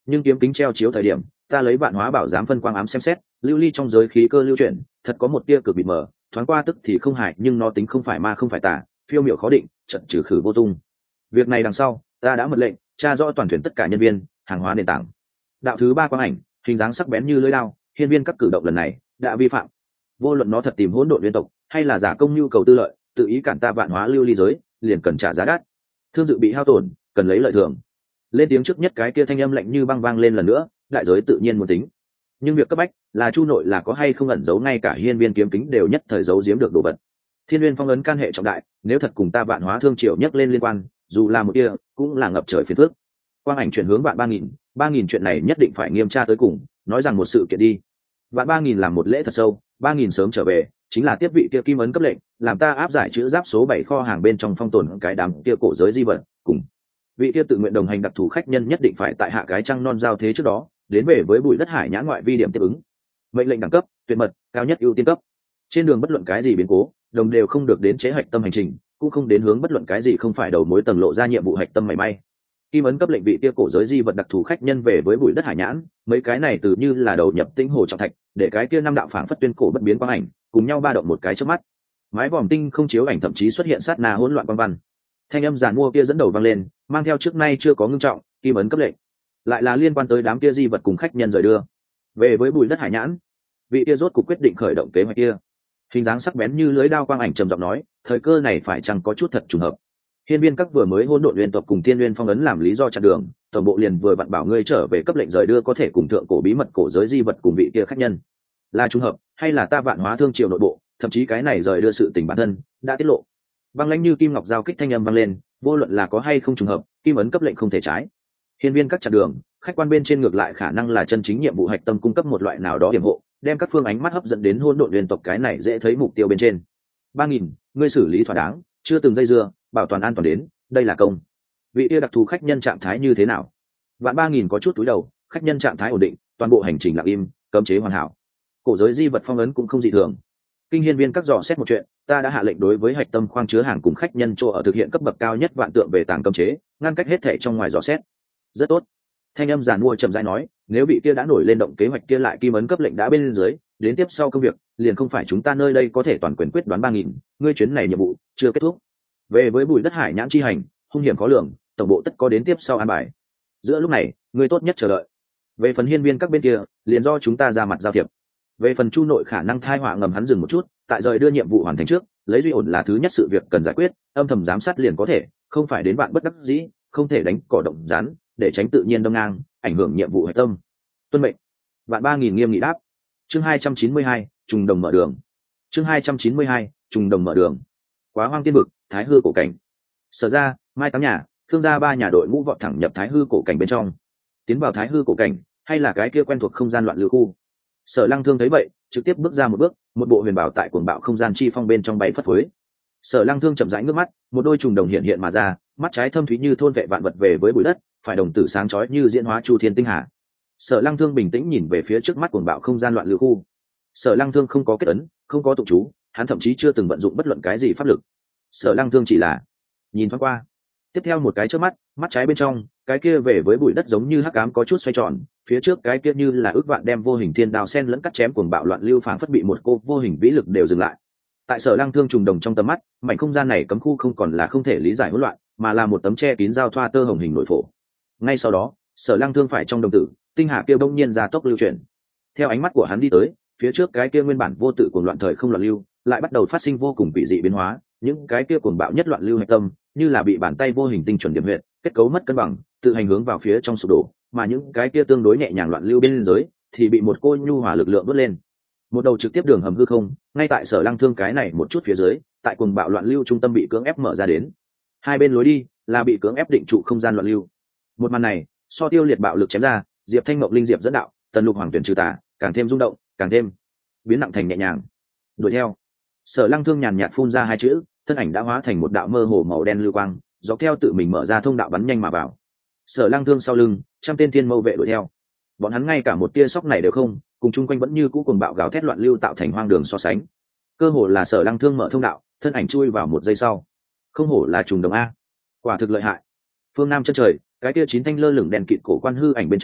nhưng kiếm kính treo chiếu thời điểm ta lấy vạn hóa bảo giám phân quang ám xem xét, lưu ly trong giới khí cơ lưu chuyển thật có một tia cực bị mờ, thoáng qua tức thì không hại, nhưng nó tính không phải ma không phải tà, phiêu miểu khó định, trận trừ khử vô tung. Việc này đằng sau ta đã mật lệnh tra rõ toàn thuyền tất cả nhân viên hàng hóa nền tảng. Đạo thứ ba quang ảnh hình dáng sắc bén như lưỡi đao, hiên viên các cử động lần này đã vi phạm, vô luận nó thật tìm hỗn độn liên tục hay là giả công nhu cầu tư lợi, tự ý cản ta vạn hóa lưu ly giới, liền cần trả giá đắt. Thương dự bị hao tổn cần lấy lợi thường. Lên tiếng trước nhất cái kia thanh âm lạnh như băng vang lên lần nữa, đại giới tự nhiên muốn tính, nhưng việc cấp bách là chu nội là có hay không ẩn giấu, ngay cả hiên viên kiếm kính đều nhất thời giấu giếm được đồ vật. Thiên Nguyên phong ấn can hệ trọng đại, nếu thật cùng ta vạn hóa thương triều nhắc lên liên quan, dù là một kia cũng là ngập trời phiền phức. Quang ảnh chuyển hướng vạn 3.000 chuyện này nhất định phải nghiêm tra tới cùng, nói rằng một sự kiện đi. Vạn 3.000 làm một lễ thật sâu, 3.000 sớm trở về, chính là tiếp vị kia kim ấn cấp lệnh, làm ta áp giải chữ giáp số 7 kho hàng bên trong phong tồn cái đám kia cổ giới di vật, cùng vị kia tự nguyện đồng hành đặc thù khách nhân nhất định phải tại hạ cái trăng non giao thế trước đó, đến về với bụi đất hải nhãn ngoại vi điểm tiếp ứng. Mệnh lệnh đẳng cấp, tuyệt mật, cao nhất ưu tiên cấp. Trên đường bất luận cái gì biến cố, đồng đều không được đến chế hạch tâm hành trình, cũng không đến hướng bất luận cái gì không phải đầu mối tầng lộ ra nhiệm vụ hạch tâm mảy may. Kim ấn cấp lệnh vị kia cổ giới di vật đặc thù khách nhân về với bụi đất hải nhãn, mấy cái này từ như là đầu nhập tinh hồ trọng thạch, để cái kia năm đạo phảng phất tuyên cổ bất biến quang ảnh, cùng nhau ba động một cái trước mắt. Mái vòm tinh không chiếu ảnh thậm chí xuất hiện sát na hỗn loạn quang văn. Thanh âm giàn mua kia dẫn đầu vang lên, mang theo trước nay chưa có ngưng trọng, kim ấn cấp lệnh, lại là liên quan tới đám kia di vật cùng khách nhân rời đưa về với bụi đất hải nhãn. Vị kia rốt cuộc quyết định khởi động kế hoạch kia. Hình dáng sắc bén như lưới đao quang ảnh trầm giọng nói, thời cơ này phải chăng có chút thật trùng hợp. Hiên viên các vừa mới hỗn độn liên tộc cùng thiên nguyên phong ấn làm lý do chặn đường, tổng bộ liền vừa vặn bảo ngươi trở về cấp lệnh rời đưa có thể cùng thượng cổ bí mật cổ giới di vật cùng vị kia khách nhân. Là trùng hợp hay là ta vạn hóa thương triều nội bộ, thậm chí cái này rời đưa sự tình bản thân đã tiết lộ. Băng lãnh như kim ngọc giao kích thanh âm vang lên, vô luận là có hay không trùng hợp, kim ấn cấp lệnh không thể trái. Hiên viên các chặn đường, khách quan bên trên ngược lại khả năng là chân chính nhiệm vụ hạch tâm cung cấp một loại nào đó điểm hộ, đem các phương ánh mắt hấp dẫn đến hỗn độn liên tộc cái này dễ thấy mục tiêu bên trên. 3.000, ngươi xử lý thỏa đáng, chưa từng dây dưa, bảo toàn an toàn đến, đây là công. Vị kia đặc thù khách nhân trạng thái như thế nào? Vạn 3.000 có chút túi đầu, khách nhân trạng thái ổn định, toàn bộ hành trình lặng im, cấm chế hoàn hảo. Cổ giới di vật phong ấn cũng không dị thường. Kinh hiên viên các dò xét một chuyện, ta đã hạ lệnh đối với hạch tâm khoang chứa hàng cùng khách nhân chỗ ở thực hiện cấp bậc cao nhất vạn tượng về tàng cấm chế, ngăn cách hết thể trong ngoài dò xét. Rất tốt. Thanh âm giàn mua chậm rãi nói, nếu bị kia đã nổi lên động kế hoạch kia lại kim ấn cấp lệnh đã bên dưới, đến tiếp sau công việc liền không phải chúng ta nơi đây có thể toàn quyền quyết đoán. 3.000, ngươi chuyến này nhiệm vụ chưa kết thúc. Về với bụi đất hải nhãn chi hành, hung hiểm khó lường, tổng bộ tất có đến tiếp sau an bài. Giữa lúc này, ngươi tốt nhất chờ đợi. Về phần hiên viên các bên kia, liền do chúng ta ra mặt giao thiệp. Về phần chu nội khả năng thai họa ngầm, hắn dừng một chút, tại rời đưa nhiệm vụ hoàn thành trước, lấy duy ổn là thứ nhất sự việc cần giải quyết, âm thầm giám sát liền có thể, không phải đến bạn bất đắc dĩ, không thể đánh cỏ động rán, để tránh tự nhiên đâm ngang, ảnh hưởng nhiệm vụ hạch tâm. Tuân mệnh. Vạn 3.000 nghiêm nghị đáp. Chương 292, trùng đồng mở đường. Chương 292, trùng đồng mở đường. Quá hoang tiên vực, thái hư cổ cảnh. Sở ra, mai tám nhà, thương gia ba nhà đội ngũ vọt thẳng nhập thái hư cổ cảnh bên trong. Tiến vào thái hư cổ cảnh, hay là cái kia quen thuộc không gian loạn lưu khu. Sở Lăng Thương thấy vậy, trực tiếp bước ra một bước, một bộ huyền bảo tại cuồng bạo không gian chi phong bên trong bay phất phới. Sở Lăng Thương chậm rãi ngước mắt, một đôi trùng đồng hiện hiện mà ra, mắt trái thâm thúy như thôn vệ vạn vật về với bụi đất, phải đồng tử sáng chói như diễn hóa chu thiên tinh hà. Sở Lăng Thương bình tĩnh nhìn về phía trước mắt cuồng bạo không gian loạn lưu khu. Sở Lăng Thương không có kết ấn, không có tụ chú, hắn thậm chí chưa từng vận dụng bất luận cái gì pháp lực. Sở Lăng Thương chỉ là nhìn thoáng qua. Tiếp theo một cái chớp mắt, mắt trái bên trong, cái kia về với bụi đất giống như hắc ám có chút xoay tròn, phía trước cái kia như là ước vạn đem vô hình thiên đao sen lẫn cắt chém cuồng bạo loạn lưu phảng phất bị một cô vô hình vĩ lực đều dừng lại. Tại Sở Lăng Thương trùng đồng trong tầm mắt, mảnh không gian này cấm khu không còn là không thể lý giải hỗn loạn, mà là một tấm che kín giao thoa tơ hồng hình nội phổ. Ngay sau đó, Sở Lăng Thương phải trong đồng tử, tinh hà kia bỗng nhiên ra tốc lưu chuyển. Theo ánh mắt của hắn đi tới, phía trước cái kia nguyên bản vô tự cuồng loạn thời không loạn lưu, lại bắt đầu phát sinh vô cùng quỷ dị biến hóa, những cái kia cuồng bạo nhất loạn lưu hạch tâm, như là bị bàn tay vô hình tinh chuẩn điểm huyệt, kết cấu mất cân bằng, tự hành hướng vào phía trong sụp đổ, mà những cái kia tương đối nhẹ nhàng loạn lưu bên dưới thì bị một cô nhu hòa lực lượng vớt lên. Một đầu trực tiếp đường hầm hư không, ngay tại Sở Lăng Thương cái này một chút phía dưới, tại cuồng bạo loạn lưu trung tâm bị cưỡng ép mở ra đến. Hai bên lối đi là bị cưỡng ép định trụ không gian loạn lưu. Một màn này, so tiêu liệt bạo lực chém ra, Diệp Thanh Mộng linh diệp dẫn đạo, Tần Lục Hoàng tuyển trừ tà, càng thêm rung động, càng thêm biến nặng thành nhẹ nhàng. Đuổi theo. Sở Lăng Thương nhàn nhạt phun ra hai chữ, thân ảnh đã hóa thành một đạo mơ hồ màu đen lưu quang, dọc theo tự mình mở ra thông đạo bắn nhanh mà vào. Sở Lăng Thương sau lưng, trăm tên thiên mâu vệ đuổi theo. Bọn hắn ngay cả một tia sóc này đều không, cùng chung quanh vẫn như cũ cuồng bạo gào thét loạn lưu tạo thành hoang đường so sánh. Cơ hồ là Sở Lăng Thương mở thông đạo, thân ảnh chui vào một giây sau. Không hổ là trùng đồng a, quả thực lợi hại. Phương Nam chân trời, cái tia chín thanh lơ lửng đèn kịt cổ quan hư ảnh bên trong,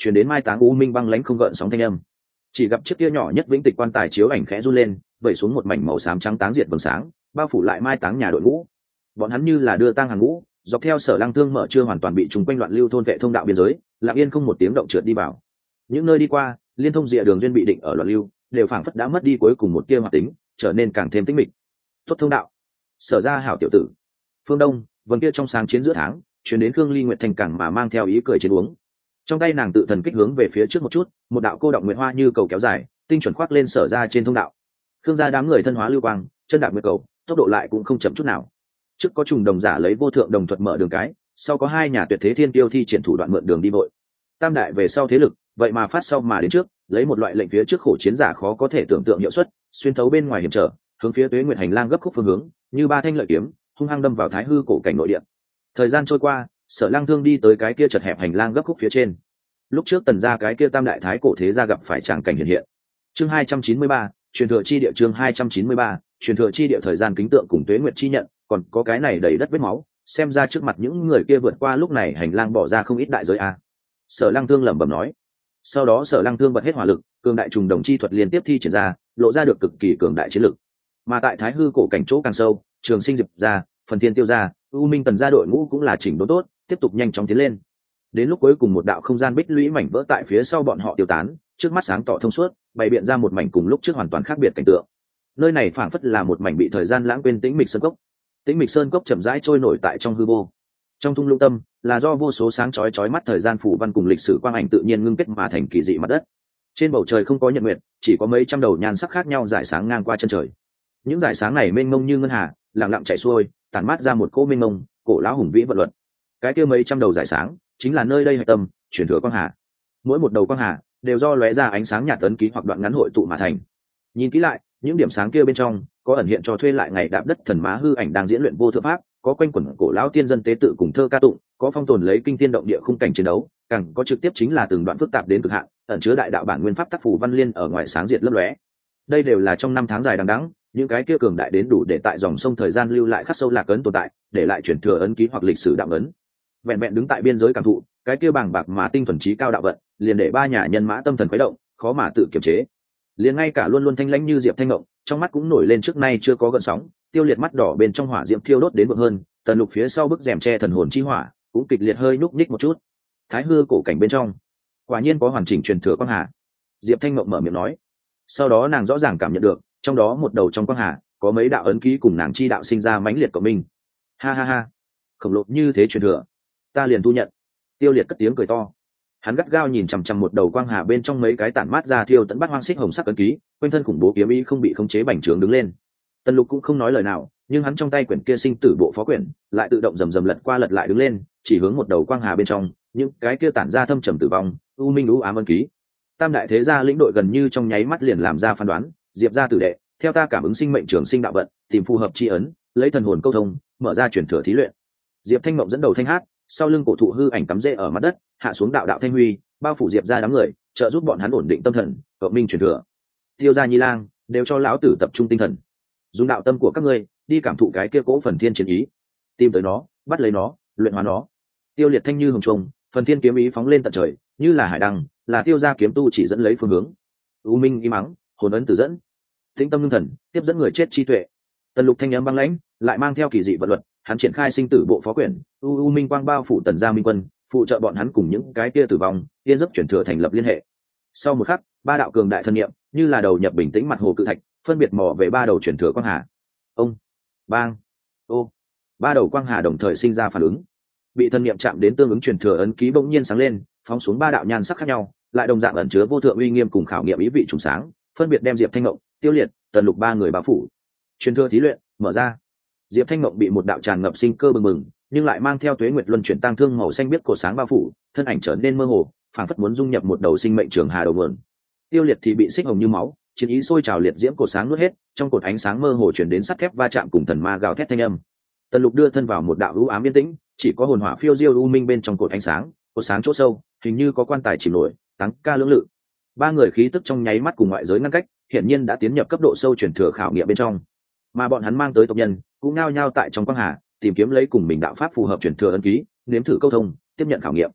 chuyển đến mai táng u minh băng lãnh không gợn sóng thanh âm. Chỉ gặp chiếc kia nhỏ nhất vĩnh tịch quan tài chiếu ảnh khẽ run lên, vẩy xuống một mảnh màu xám trắng táng diệt vầng sáng, bao phủ lại mai táng nhà đội ngũ. Bọn hắn như là đưa tang hàng ngũ, dọc theo Sở Lăng Thương mở chưa hoàn toàn bị trùng quanh loạn lưu thôn vệ thông đạo biên giới, lặng yên không một tiếng động trượt đi vào. Những nơi đi qua, liên thông rìa đường duyên bị định ở loạn lưu, đều phảng phất đã mất đi cuối cùng một tia hoạt tính, trở nên càng thêm tĩnh mịch. Tốt thông đạo. Sở ra hảo tiểu tử. Phương Đông, vầng kia trong sáng chiến giữa tháng, truyền đến Khương Ly Nguyệt thành cảng mà mang theo ý cười chiến uống. Trong tay nàng tự thần kích hướng về phía trước một chút, một đạo cô động nguyệt hoa như cầu kéo dài, tinh chuẩn khoác lên Sở ra trên thông đạo. Khương gia đám người thân hóa lưu quang, chân đạp nguyệt cầu, tốc độ lại cũng không chậm chút nào. Trước có trùng đồng giả lấy vô thượng đồng thuật mở đường cái, sau có hai nhà tuyệt thế thiên tiêu thi triển thủ đoạn mượn đường đi vội. Tam đại về sau thế lực, vậy mà phát sau mà đến trước, lấy một loại lệnh phía trước khổ chiến giả khó có thể tưởng tượng hiệu suất, xuyên thấu bên ngoài hiểm trở, hướng phía Tuế Nguyệt hành lang gấp khúc phương hướng, như ba thanh lợi kiếm, hung hăng đâm vào Thái Hư cổ cảnh nội địa. Thời gian trôi qua, Sở Lăng Thương đi tới cái kia chật hẹp hành lang gấp khúc phía trên. Lúc trước Tần gia cái kia tam đại thái cổ thế gia gặp phải tràng cảnh hiện hiện. Chương 293, truyền thừa chi địa. Chương 293, truyền thừa chi địa. Thời gian kính tượng cùng Tuế Nguyệt chi nhận, còn có cái này đầy đất vết máu, xem ra trước mặt những người kia vượt qua lúc này hành lang bỏ ra không ít đại giới a. Sở Lăng Thương lẩm bẩm nói. Sau đó Sở Lăng Thương bật hết hỏa lực, cường đại trùng đồng chi thuật liên tiếp thi triển ra, lộ ra được cực kỳ cường đại chiến lực. Mà tại Thái Hư cổ cảnh chỗ càng sâu, Trường Sinh Diệp gia, Phần Thiên Tiêu gia, U Minh Tần gia đội ngũ cũng là chỉnh đốn tốt, tiếp tục nhanh chóng tiến lên. Đến lúc cuối cùng một đạo không gian bích lũy mảnh vỡ tại phía sau bọn họ tiêu tán, trước mắt sáng tỏ thông suốt, bày biện ra một mảnh cùng lúc trước hoàn toàn khác biệt cảnh tượng. Nơi này phảng phất là một mảnh bị thời gian lãng quên tĩnh mịch sơn cốc. Tĩnh mịch sơn cốc chậm rãi trôi nổi tại trong hư vô. Trong thung lũng tâm là do vô số sáng chói mắt thời gian phủ văn cùng lịch sử quang ảnh tự nhiên ngưng kết mà thành kỳ dị mặt đất. Trên bầu trời không có nhật nguyệt, chỉ có mấy trăm đầu nhan sắc khác nhau rải sáng ngang qua chân trời. Những rải sáng này mênh mông như ngân hà, lặng lặng chảy xuôi, tản mát ra một cỗ mênh mông, cổ lão hùng vĩ vận luật. Cái kia mấy trăm đầu rải sáng, chính là nơi đây hạch tâm, truyền thừa quang hà. Mỗi một đầu quang hà đều do lóe ra ánh sáng nhạt ấn ký hoặc đoạn ngắn hội tụ mà thành. Nhìn kỹ lại, những điểm sáng kia bên trong có ẩn hiện cho thuê lại ngày đạp đất thần má hư ảnh đang diễn luyện vô thượng pháp, có quanh quẩn cổ lão tiên dân tế tự cùng thơ ca tụng, có phong tồn lấy kinh thiên động địa khung cảnh chiến đấu, càng có trực tiếp chính là từng đoạn phức tạp đến cực hạn, ẩn chứa đại đạo bản nguyên pháp tác phủ văn liên ở ngoài sáng diệt lấp lóe. Đây đều là trong năm tháng dài đằng đẵng, những cái kia cường đại đến đủ để tại dòng sông thời gian lưu lại khắc sâu lạc ấn tồn tại, để lại truyền thừa ấn ký hoặc lịch sử đạo ấn. Vẹn vẹn đứng tại biên giới cảm thụ, cái kia bàng bạc mà tinh thuần trí cao đạo vận, liền để ba nhà nhân mã tâm thần khuấy động, khó mà tự kiềm chế. Liền ngay cả luôn luôn thanh lãnh như Diệp Thanh Ngộng, trong mắt cũng nổi lên trước nay chưa có gợn sóng, tiêu liệt mắt đỏ bên trong hỏa diễm thiêu đốt đến vượng hơn, Tần Lục phía sau bức rèm che thần hồn chi hỏa, cũng kịch liệt hơi nhúc nhích một chút. Thái Hư cổ cảnh bên trong, quả nhiên có hoàn chỉnh truyền thừa quang hà. Diệp Thanh Ngộng mở miệng nói. Sau đó nàng rõ ràng cảm nhận được, trong đó một đầu trong quang hà, có mấy đạo ấn ký cùng nàng chi đạo sinh ra mãnh liệt của mình. Ha ha ha, khổng lồ như thế truyền thừa, ta liền thu nhận. Tiêu liệt cất tiếng cười to. Hắn gắt gao nhìn chằm chằm một đầu quang hà bên trong mấy cái tản mát ra thiêu tận bắt hoang xích hồng sắc ấn ký, quanh thân khủng bố kiếm ý không bị khống chế bành trướng đứng lên. Tần Lục cũng không nói lời nào, nhưng hắn trong tay quyển kia sinh tử bộ phó quyển lại tự động rầm rầm lật qua lật lại đứng lên, chỉ hướng một đầu quang hà bên trong, những cái kia tản ra thâm trầm tử vong, u minh u ám ấn ký. Tam đại thế gia lĩnh đội gần như trong nháy mắt liền làm ra phán đoán, Diệp gia tử đệ, theo ta cảm ứng sinh mệnh trường sinh đạo vận, tìm phù hợp chi ấn, lấy thần hồn câu thông, mở ra truyền thừa thí luyện. Diệp Thanh Mộng dẫn đầu thanh hát, sau lưng cổ thụ hư ảnh cắm rễ ở mặt đất, hạ xuống đạo đạo thanh huy, bao phủ Diệp gia đám người, trợ giúp bọn hắn ổn định tâm thần, cộng minh truyền thừa. Tiêu gia Nhi Lang, đều cho lão tử tập trung tinh thần, dùng đạo tâm của các ngươi đi cảm thụ cái kia cố phần thiên chiến ý, tìm tới nó, bắt lấy nó, luyện hóa nó. Tiêu liệt thanh như hồng trùng, phần thiên kiếm ý phóng lên tận trời, như là hải đăng, là tiêu gia kiếm tu chỉ dẫn lấy phương hướng. U minh y mắng, hồn ấn tử dẫn, tĩnh tâm ngưng thần, tiếp dẫn người chết chi tuệ. Tần Lục thanh âm băng lãnh, lại mang theo kỳ dị vận luật, hắn triển khai sinh tử bộ phó quyển, u minh quang bao phủ Tần gia minh quân, phụ trợ bọn hắn cùng những cái kia tử vong, tiên giấc chuyển thừa thành lập liên hệ. Sau một khắc, ba đạo cường đại thân niệm, như là đầu nhập bình tĩnh mặt hồ cự thạch, phân biệt mò về ba đầu chuyển thừa quang hà. Ông, bang, ô, ba đầu quang hà đồng thời sinh ra phản ứng, bị thân niệm chạm đến tương ứng chuyển thừa ấn ký bỗng nhiên sáng lên, phóng xuống ba đạo nhan sắc khác nhau, lại đồng dạng ẩn chứa vô thượng uy nghiêm cùng khảo nghiệm ý vị trùng sáng, phân biệt đem Diệp Thanh Mộng, Tiêu Liệt, Tần Lục ba người bao phủ. Truyền thừa thí luyện mở ra. Diệp Thanh Mộng bị một đạo tràn ngập sinh cơ bừng bừng, nhưng lại mang theo tuế nguyệt luân chuyển tăng thương màu xanh biếc cổ sáng bao phủ, thân ảnh trở nên mơ hồ, phảng phất muốn dung nhập một đầu sinh mệnh trường hà đầu nguồn. Tiêu Liệt thì bị xích hồng như máu, chiến ý sôi trào liệt diễm cổ sáng nuốt hết, trong cột ánh sáng mơ hồ chuyển đến sắt thép va chạm cùng thần ma gào thét thanh âm. Tần Lục đưa thân vào một đạo u ám yên tĩnh, chỉ có hồn hỏa phiêu diêu u minh bên trong cột ánh sáng, cột sáng chỗ sâu, hình như có quan tài chìm nổi, tăng ca lưỡng lự. Ba người khí tức trong nháy mắt cùng ngoại giới ngăn cách, hiển nhiên đã tiến nhập cấp độ sâu truyền thừa khảo nghiệm bên trong. Mà bọn hắn mang tới tộc nhân, cũng nao nhao tại trong quang hà, tìm kiếm lấy cùng mình đạo pháp phù hợp truyền thừa ấn ký, nếm thử câu thông, tiếp nhận khảo nghiệm.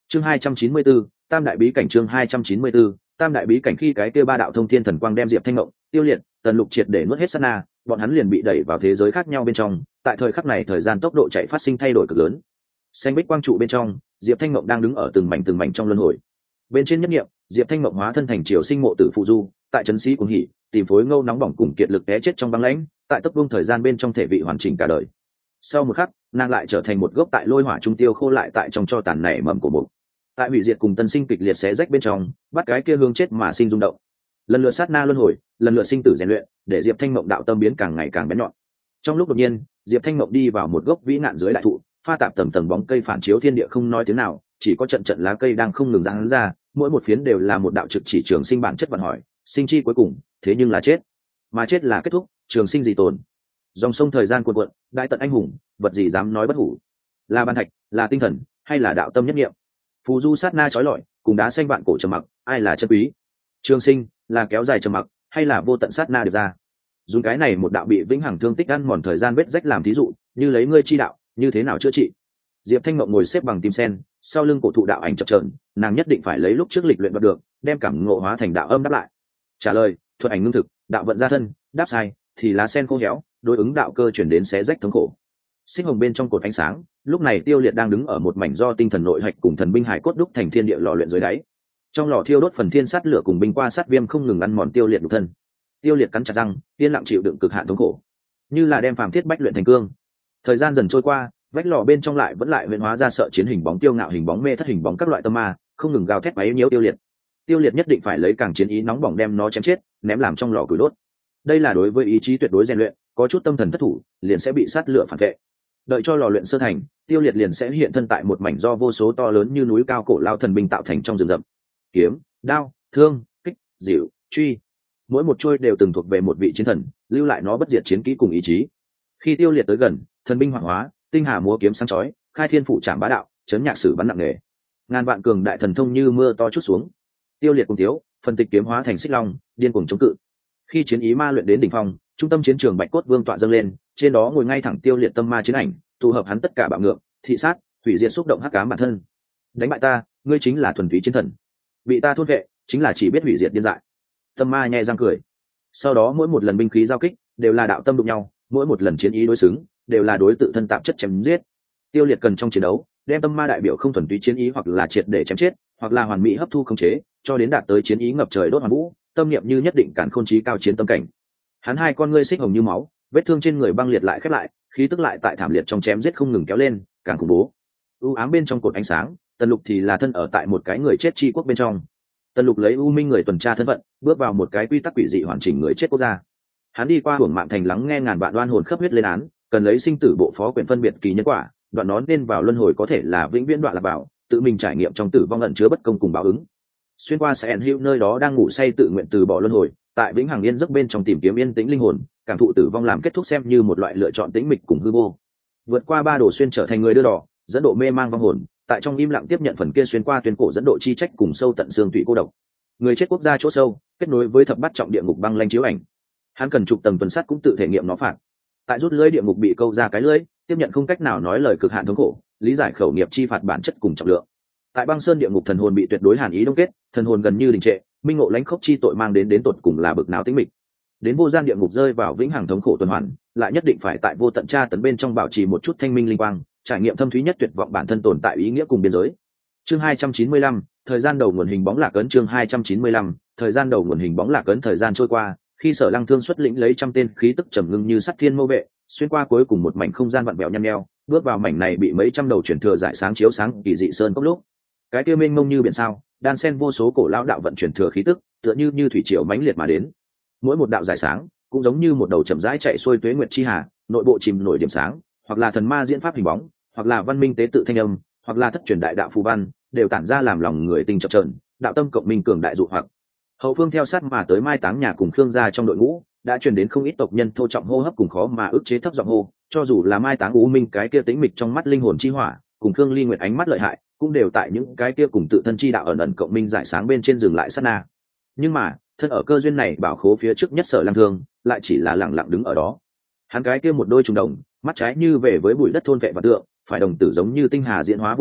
Chương 294, Tam đại bí cảnh. Chương 294, Tam đại bí cảnh. Khi cái kia ba đạo thông thiên thần quang đem Diệp Thanh Ngộng, Tiêu Liệt, Tần Lục triệt để nuốt hết sát na, bọn hắn liền bị đẩy vào thế giới khác nhau bên trong. Tại thời khắc này, thời gian tốc độ chạy phát sinh thay đổi cực lớn. Xanh bích quang trụ bên trong, Diệp Thanh Ngộng đang đứng ở từng mảnh trong luân hồi. Bên trên nhất niệm, Diệp Thanh Ngộng hóa thân thành Triều Sinh Mộ Tử Phụ Du, tại trấn sĩ cuồng hỉ, tìm phối ngâu nóng bỏng cùng kiệt lực té chết trong băng lãnh, tại tốc vương thời gian bên trong thể vị hoàn chỉnh cả đời. Sau một khắc, nàng lại trở thành một gốc tại lôi hỏa trung tiêu khô lại tại trong cho tàn nảy mầm của mục. Tại hủy diệt cùng tân sinh kịch liệt xé rách bên trong, bắt cái kia hương chết mà sinh rung động. Lần lượt sát na luân hồi, lần lượt sinh tử rèn luyện, để Diệp Thanh Mộng đạo tâm biến càng ngày càng bén nhọn. Trong lúc đột nhiên, Diệp Thanh Mộng đi vào một gốc vĩ nạn dưới đại thụ, pha tạp tầng bóng cây phản chiếu thiên địa không nói tiếng nào, chỉ có trận lá cây đang không ngừng giãn ra, mỗi một phiến đều là một đạo trực chỉ trường sinh bản chất vận hỏi, sinh chi cuối cùng, thế nhưng là chết. Mà chết là kết thúc, trường sinh gì tồn. Dòng sông thời gian cuồn cuộn, đại tận anh hùng, vật gì dám nói bất hủ. Là ban thạch, là tinh thần, hay là đạo tâm nhất niệm. Phù du sát na chói lọi, cùng đá xanh vạn cổ trầm mặc, ai là chân quý. Trường sinh, là kéo dài trầm mặc, hay là vô tận sát na được ra. Dùng cái này một đạo bị vĩnh hằng thương tích ăn mòn thời gian vết rách làm thí dụ, như lấy ngươi chi đạo, như thế nào chữa trị. Diệp Thanh Mộng ngồi xếp bằng tim sen, sau lưng cổ thụ đạo ảnh chập chờn, nàng nhất định phải lấy lúc trước lịch luyện đoạt được, đem cảm ngộ hóa thành đạo âm đáp lại. Trả lời, thuật ảnh ngưng thực, đạo vận ra thân, đáp sai thì lá sen khô héo, đối ứng đạo cơ chuyển đến xé rách thống khổ. Sinh hồng bên trong cột ánh sáng, lúc này Tiêu Liệt đang đứng ở một mảnh do tinh thần nội hạch cùng thần binh hải cốt đúc thành thiên địa lò luyện dưới đáy. Trong lò thiêu đốt phần thiên sát lửa cùng binh qua sát viêm không ngừng ăn mòn Tiêu Liệt nhục thân. Tiêu Liệt cắn chặt răng, yên lặng chịu đựng cực hạn thống khổ, như là đem phàm thiết bách luyện thành cương. Thời gian dần trôi qua, vách lò bên trong lại vẫn lại huyễn hóa ra sợ chiến hình bóng tiêu ngạo, hình bóng mê thất, hình bóng các loại tâm ma, không ngừng gào thét váy nhiễu Tiêu Liệt. Tiêu Liệt nhất định phải lấy càng chiến ý nóng bỏng đem nó chém chết, ném làm trong lò củi đốt. Đây là đối với ý chí tuyệt đối rèn luyện, có chút tâm thần thất thủ, liền sẽ bị sát lửa phản vệ. Đợi cho lò luyện sơ thành, Tiêu Liệt liền sẽ hiện thân tại một mảnh do vô số to lớn như núi cao cổ lao thần binh tạo thành trong rừng rậm. Kiếm, đao, thương, kích, dịu, truy, mỗi một chuôi đều từng thuộc về một vị chiến thần, lưu lại nó bất diệt chiến kỹ cùng ý chí. Khi Tiêu Liệt tới gần, thần binh hoàng hóa, tinh hà múa kiếm sáng chói, khai thiên phủ trảm bá đạo, chấn nhạc sử bắn nặng nề. Ngàn vạn cường đại thần thông như mưa to chút xuống. Tiêu Liệt cùng thiếu, phân tịch kiếm hóa thành xích long, điên cuồng chống cự. Khi chiến ý ma luyện đến đỉnh phong, trung tâm chiến trường Bạch Cốt Vương tọa dâng lên, trên đó ngồi ngay thẳng Tiêu Liệt tâm ma chiến ảnh, tụ hợp hắn tất cả bạo ngược, thị sát, hủy diệt xúc động hắc ám bản thân. Đánh bại ta, ngươi chính là thuần túy chiến thần. Bị ta thôn vệ, chính là chỉ biết hủy diệt điên dại. Tâm ma nhẹ răng cười. Sau đó mỗi một lần binh khí giao kích, đều là đạo tâm đụng nhau, mỗi một lần chiến ý đối xứng, đều là đối tự thân tạp chất chém giết. Tiêu Liệt cần trong chiến đấu, đem tâm ma đại biểu không thuần túy chiến ý hoặc là triệt để chém chết, hoặc là hoàn mỹ hấp thu khống chế, cho đến đạt tới chiến ý ngập trời đốt hoàn vũ, tâm niệm như nhất định cản khôn chí cao chiến tâm cảnh. Hắn hai con ngươi xích hồng như máu, vết thương trên người băng liệt lại khép lại, khí tức lại tại thảm liệt trong chém giết không ngừng kéo lên, càng khủng bố. U ám bên trong cột ánh sáng, Tần Lục thì là thân ở tại một cái người chết chi quốc bên trong. Tần Lục lấy U Minh người tuần tra thân phận, bước vào một cái quy tắc quỷ dị hoàn chỉnh người chết quốc gia. Hắn đi qua hưởng mạng thành lắng nghe ngàn vạn oan hồn khắp huyết lên án, cần lấy sinh tử bộ phó quyền phân biệt kỳ nhân quả, đoạn nó nên vào luân hồi có thể là vĩnh viễn đoạn là bảo, tự mình trải nghiệm trong tử vong ẩn chứa bất công cùng báo ứng. Xuyên qua sẽ hữu nơi đó đang ngủ say tự nguyện từ bỏ luân hồi, tại vĩnh hằng yên giấc bên trong tìm kiếm yên tĩnh linh hồn, cảm thụ tử vong làm kết thúc xem như một loại lựa chọn tĩnh mịch cùng hư vô. Vượt qua ba đồ xuyên trở thành người đưa đỏ, dẫn độ mê mang vong hồn, tại trong im lặng tiếp nhận phần kia xuyên qua tuyên cổ dẫn độ chi trách cùng sâu tận xương tủy cô độc. Người chết quốc gia chỗ sâu, kết nối với thập bát trọng địa ngục băng lanh chiếu ảnh. Hắn cần chục tầng tuần sắt cũng tự thể nghiệm nó phạt. Tại rút lưỡi địa ngục bị câu ra cái lưỡi, tiếp nhận không cách nào nói lời cực hạn thống khổ, lý giải khẩu nghiệp chi phạt bản chất cùng trọng lượng. Tại băng sơn địa ngục thần hồn bị tuyệt đối hàn ý đông kết, thần hồn gần như đình trệ, minh ngộ lãnh khốc chi tội mang đến tột cùng là bực nào tĩnh mịch. Đến vô gian địa ngục rơi vào vĩnh hằng thống khổ tuần hoàn, lại nhất định phải tại vô tận tra tấn bên trong bảo trì một chút thanh minh linh quang, trải nghiệm thâm thúy nhất tuyệt vọng bản thân tồn tại ý nghĩa cùng biên giới. Chương 295, thời gian đầu nguồn hình bóng lạc ấn. Chương 295, thời gian đầu nguồn hình bóng lạc ấn. Thời gian trôi qua, khi Sở Lăng Thương xuất lĩnh lấy trăm tên khí tức trầm ngưng như sắt thiên mâu vệ, xuyên qua cuối cùng một mảnh không gian vặn vẹo nhăn nheo, bước vào mảnh này bị mấy trăm đầu chuyển thừa giải sáng chiếu sáng kỳ dị sơn cốc lúc, cái kia mênh mông như biển sao, đan xen vô số cổ lão đạo vận chuyển thừa khí tức, tựa như thủy triều mãnh liệt mà đến. Mỗi một đạo giải sáng cũng giống như một đầu chậm rãi chạy xuôi tuế nguyệt chi hà, nội bộ chìm nổi điểm sáng, hoặc là thần ma diễn pháp hình bóng, hoặc là văn minh tế tự thanh âm, hoặc là thất truyền đại đạo phù văn, đều tản ra làm lòng người tình chập chờn, đạo tâm cộng minh cường đại dụ hoặc. Hậu phương theo sát mà tới Mai Táng nhà cùng Khương gia trong đội ngũ, đã truyền đến không ít tộc nhân thô trọng hô hấp cùng khó mà ức chế thấp giọng hô, cho dù là Mai Táng U Minh cái kia tĩnh mịch trong mắt linh hồn chi hỏa, cùng Khương Ly Nguyệt ánh mắt lợi hại, cũng đều tại những cái kia cùng tự thân chi đạo ẩn ẩn cộng minh giải sáng bên trên dừng lại sát na. Nhưng mà, thân ở cơ duyên này bảo khố phía trước nhất Sở Lăng Thương, lại chỉ là lặng lặng đứng ở đó. Hắn cái kia một đôi trùng đồng, mắt trái như về với bụi đất thôn vệ và tượng, phải đồng tử giống như tinh hà diễn hóa vô tận,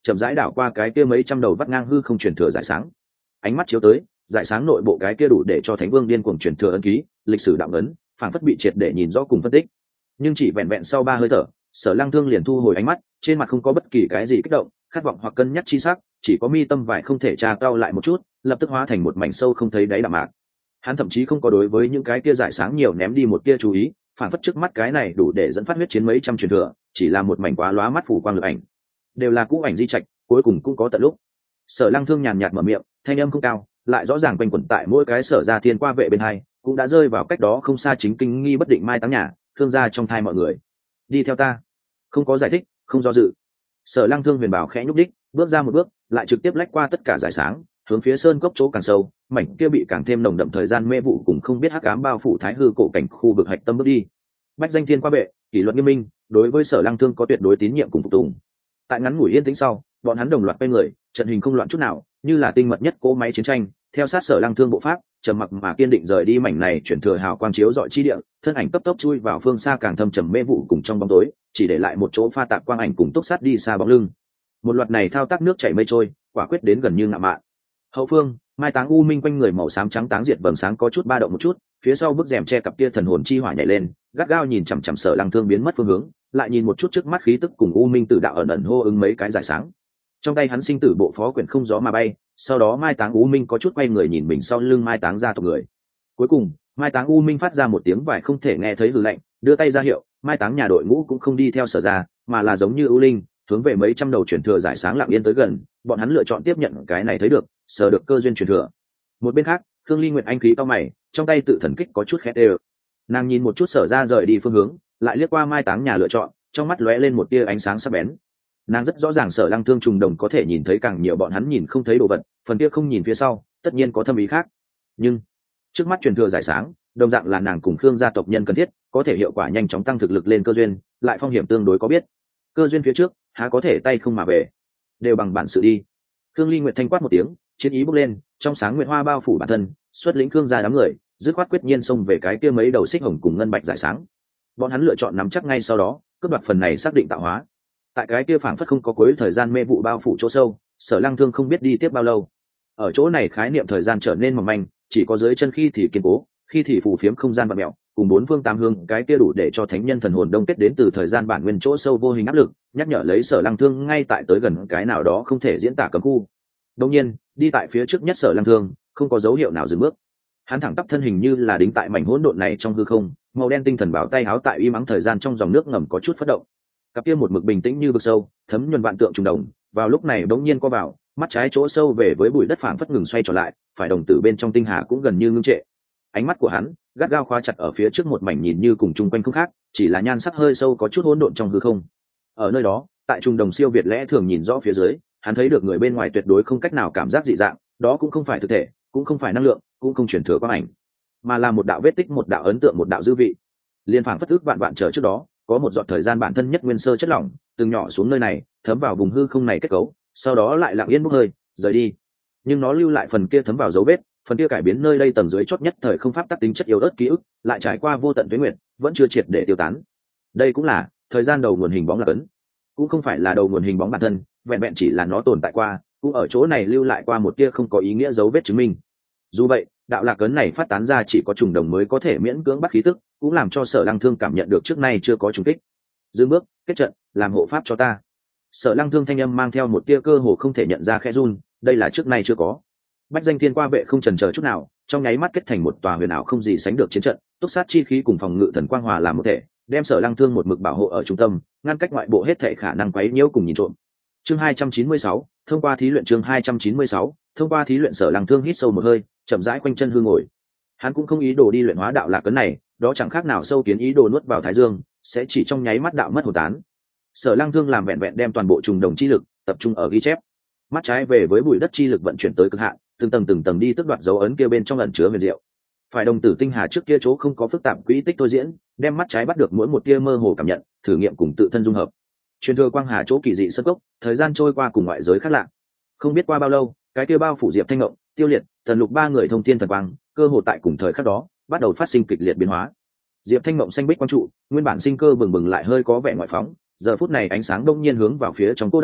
chậm rãi đảo qua cái kia mấy trăm đầu vắt ngang hư không truyền thừa giải sáng. Ánh mắt chiếu tới, giải sáng nội bộ cái kia đủ để cho Thánh Vương điên cuồng truyền thừa ấn ký, lịch sử đạo ấn, phảng phất bị triệt để nhìn rõ cùng phân tích. Nhưng chỉ vẹn vẹn sau 3 hơi thở, Sở Lăng Thương liền thu hồi ánh mắt, trên mặt không có bất kỳ cái gì kích động, khát vọng hoặc cân nhắc chi sắc, chỉ có mi tâm vải không thể tra cao lại một chút, lập tức hóa thành một mảnh sâu không thấy đáy đạm mạc. Hắn thậm chí không có đối với những cái kia giải sáng nhiều ném đi một tia chú ý, phản phất trước mắt cái này đủ để dẫn phát huyết chiến mấy trăm truyền thừa, chỉ là một mảnh quá lóa mắt phủ quang lực ảnh, đều là cũ ảnh di trạch, cuối cùng cũng có tận lúc. Sở Lăng Thương nhàn nhạt mở miệng, thanh âm không cao, lại rõ ràng quanh quẩn tại mỗi cái Sở gia thiên qua vệ bên hai, cũng đã rơi vào cách đó không xa chính kinh nghi bất định mai táng nhà, thương gia trong thai mọi người. Đi theo ta. Không có giải thích, không do dự. Sở Lăng Thương huyền bảo khẽ nhúc đích, bước ra một bước, lại trực tiếp lách qua tất cả giải sáng, hướng phía sơn cốc chỗ càng sâu, mảnh kia bị càng thêm nồng đậm thời gian mê vụ cùng không biết hắc ám bao phủ thái hư cổ cảnh khu vực hạch tâm bước đi. Bách danh thiên qua bệ, kỷ luật nghiêm minh, đối với Sở Lăng Thương có tuyệt đối tín nhiệm cùng phục tùng. Tại ngắn ngủi yên tĩnh sau, bọn hắn đồng loạt quay người, trận hình không loạn chút nào, như là tinh mật nhất cỗ máy chiến tranh, theo sát Sở Lăng Thương bộ pháp, trầm mặc mà kiên định rời đi mảnh này chuyển thừa hào quang chiếu dọi chi địa, thân ảnh cấp tốc chui vào phương xa càng thâm trầm mê vụ cùng trong bóng tối, chỉ để lại một chỗ pha tạp quang ảnh cùng túc sát đi xa bóng lưng. Một loạt này thao tác nước chảy mây trôi, quả quyết đến gần như ngạo mạn. Hậu phương, mai táng u minh quanh người màu xám trắng táng diệt vầng sáng có chút ba động một chút, phía sau bức rèm che cặp kia thần hồn chi hỏa nhảy lên, gắt gao nhìn chằm chằm Sở Lăng Thương biến mất phương hướng, lại nhìn một chút trước mắt khí tức cùng u minh tử đạo ẩn ẩn hô ứng mấy cái giải sáng. Trong tay hắn sinh tử bộ phó quyển không gió mà bay, sau đó mai táng u minh có chút quay người nhìn mình sau lưng mai táng gia tộc người. Cuối cùng, mai táng u minh phát ra một tiếng vải không thể nghe thấy hừ lạnh, đưa tay ra hiệu, mai táng nhà đội ngũ cũng không đi theo Sở gia, mà là giống như ưu linh, hướng về mấy trăm đầu chuyển thừa giải sáng lặng yên tới gần, bọn hắn lựa chọn tiếp nhận cái này thấy được, sờ được cơ duyên chuyển thừa. Một bên khác, Khương Ly Nguyệt anh khí cao mày, trong tay tự thần kích có chút khét đều. Nàng nhìn một chút Sở ra rời đi phương hướng, lại liếc qua mai táng nhà lựa chọn, trong mắt lóe lên một tia ánh sáng sắc bén. Nàng rất rõ ràng Sở Lăng Thương trùng đồng có thể nhìn thấy càng nhiều bọn hắn nhìn không thấy đồ vật, phần kia không nhìn phía sau, tất nhiên có thâm ý khác. Nhưng trước mắt truyền thừa giải sáng, đồng dạng là nàng cùng Khương gia tộc nhân cần thiết, có thể hiệu quả nhanh chóng tăng thực lực lên cơ duyên, lại phong hiểm tương đối có biết. Cơ duyên phía trước, há có thể tay không mà về, đều bằng bản sự đi. Khương Ly Nguyệt thanh quát một tiếng, chiến ý bốc lên, trong sáng nguyệt hoa bao phủ bản thân, xuất lĩnh Khương gia đám người, dứt khoát quyết nhiên xông về cái kia mấy đầu xích hồng cùng ngân bạch giải sáng. Bọn hắn lựa chọn nắm chắc ngay sau đó, cướp đoạt phần này xác định tạo hóa. Tại cái kia phảng phất không có cuối thời gian mê vụ bao phủ chỗ sâu, Sở Lăng Thương không biết đi tiếp bao lâu. Ở chỗ này khái niệm thời gian trở nên mỏng manh, chỉ có dưới chân khi thì kiên cố, khi thì phù phiếm không gian vặn mèo, cùng bốn phương tám hướng cái kia đủ để cho thánh nhân thần hồn đông kết đến từ thời gian bản nguyên chỗ sâu vô hình áp lực, nhắc nhở lấy Sở Lăng Thương ngay tại tới gần cái nào đó không thể diễn tả cấm khu. Đương nhiên, đi tại phía trước nhất Sở Lăng Thương, không có dấu hiệu nào dừng bước. Hắn thẳng tắp thân hình như là đính tại mảnh hỗn độn này trong hư không, màu đen tinh thần bảo tay áo tại uy mắng thời gian trong dòng nước ngầm có chút phất động. Cặp kia một mực bình tĩnh như vực sâu, thấm nhuần vạn tượng trùng đồng, vào lúc này bỗng nhiên co vào, mắt trái chỗ sâu về với bụi đất phảng phất ngừng xoay trở lại, phải đồng tử bên trong tinh hà cũng gần như ngưng trệ. Ánh mắt của hắn gắt gao khóa chặt ở phía trước một mảnh nhìn như cùng chung quanh không khác, chỉ là nhan sắc hơi sâu có chút hỗn độn trong hư không. Ở nơi đó, tại trung đồng siêu việt lẽ thường nhìn rõ phía dưới, hắn thấy được người bên ngoài tuyệt đối không cách nào cảm giác dị dạng, đó cũng không phải thực thể, cũng không phải năng lượng, cũng không chuyển thừa quang ảnh, mà là một đạo vết tích, một đạo ấn tượng, một đạo dư vị. Liên phảng phất ước vạn vạn trở trước đó, có một giọt thời gian bản thân nhất nguyên sơ chất lỏng, từng nhỏ xuống nơi này, thấm vào vùng hư không này kết cấu, sau đó lại lặng yên bốc hơi, rời đi. Nhưng nó lưu lại phần kia thấm vào dấu vết, phần kia cải biến nơi đây tầng dưới chót nhất thời không pháp tắc tính chất yếu ớt ký ức, lại trải qua vô tận tuế nguyệt, vẫn chưa triệt để tiêu tán. Đây cũng là thời gian đầu nguồn hình bóng lạc ấn, cũng không phải là đầu nguồn hình bóng bản thân, vẹn vẹn chỉ là nó tồn tại qua, cũng ở chỗ này lưu lại qua một tia không có ý nghĩa dấu vết chứng minh. Dù vậy, đạo lạc ấn này phát tán ra chỉ có trùng đồng mới có thể miễn cưỡng bắt khí tức, cũng làm cho Sở Lăng Thương cảm nhận được trước nay chưa có trùng kích. Dừng bước, kết trận, làm hộ pháp cho ta. Sở Lăng Thương thanh âm mang theo một tia cơ hồ không thể nhận ra khẽ run, đây là trước nay chưa có. Bách danh thiên qua vệ không chần chờ chút nào, trong nháy mắt kết thành một tòa huyền ảo không gì sánh được chiến trận, túc sát chi khí cùng phòng ngự thần quang hòa làm một thể, đem Sở Lăng Thương một mực bảo hộ ở trung tâm, ngăn cách ngoại bộ hết thảy khả năng quấy nhiễu cùng nhìn trộm. Chương 296, thông qua thí luyện. Chương 296, thông qua thí luyện. Sở Lăng Thương hít sâu một hơi, chậm rãi quanh chân hư ngồi. Hắn cũng không ý đồ đi luyện hóa đạo lạc cấn này, đó chẳng khác nào sâu kiến ý đồ nuốt vào thái dương, sẽ chỉ trong nháy mắt đạo mất hồn tán. Sở Lăng Thương làm vẹn vẹn đem toàn bộ trùng đồng chi lực tập trung ở ghi chép, mắt trái về với bụi đất chi lực vận chuyển tới cực hạn, từng tầng đi tước đoạt dấu ấn kia bên trong ẩn chứa huyền diệu. Phải đồng tử tinh hà trước kia chỗ không có phức tạp quỹ tích tôi diễn, đem mắt trái bắt được mỗi một tia mơ hồ cảm nhận, thử nghiệm cùng tự thân dung hợp. Truyền thừa quang hà chỗ kỳ dị sơ cốc, thời gian trôi qua cùng ngoại giới khác lạ. Không biết qua bao lâu, cái kia bao phủ Diệp Thanh Ngộng, Tiêu Liệt, Tần Lục ba người thông thiên thần quang, cơ hồ tại cùng thời khắc đó, bắt đầu phát sinh kịch liệt biến hóa. Diệp Thanh Ngộng xanh bích quang trụ, nguyên bản sinh cơ bừng bừng lại hơi có vẻ ngoại phóng, giờ phút này ánh sáng đông nhiên hướng vào phía trong cô động,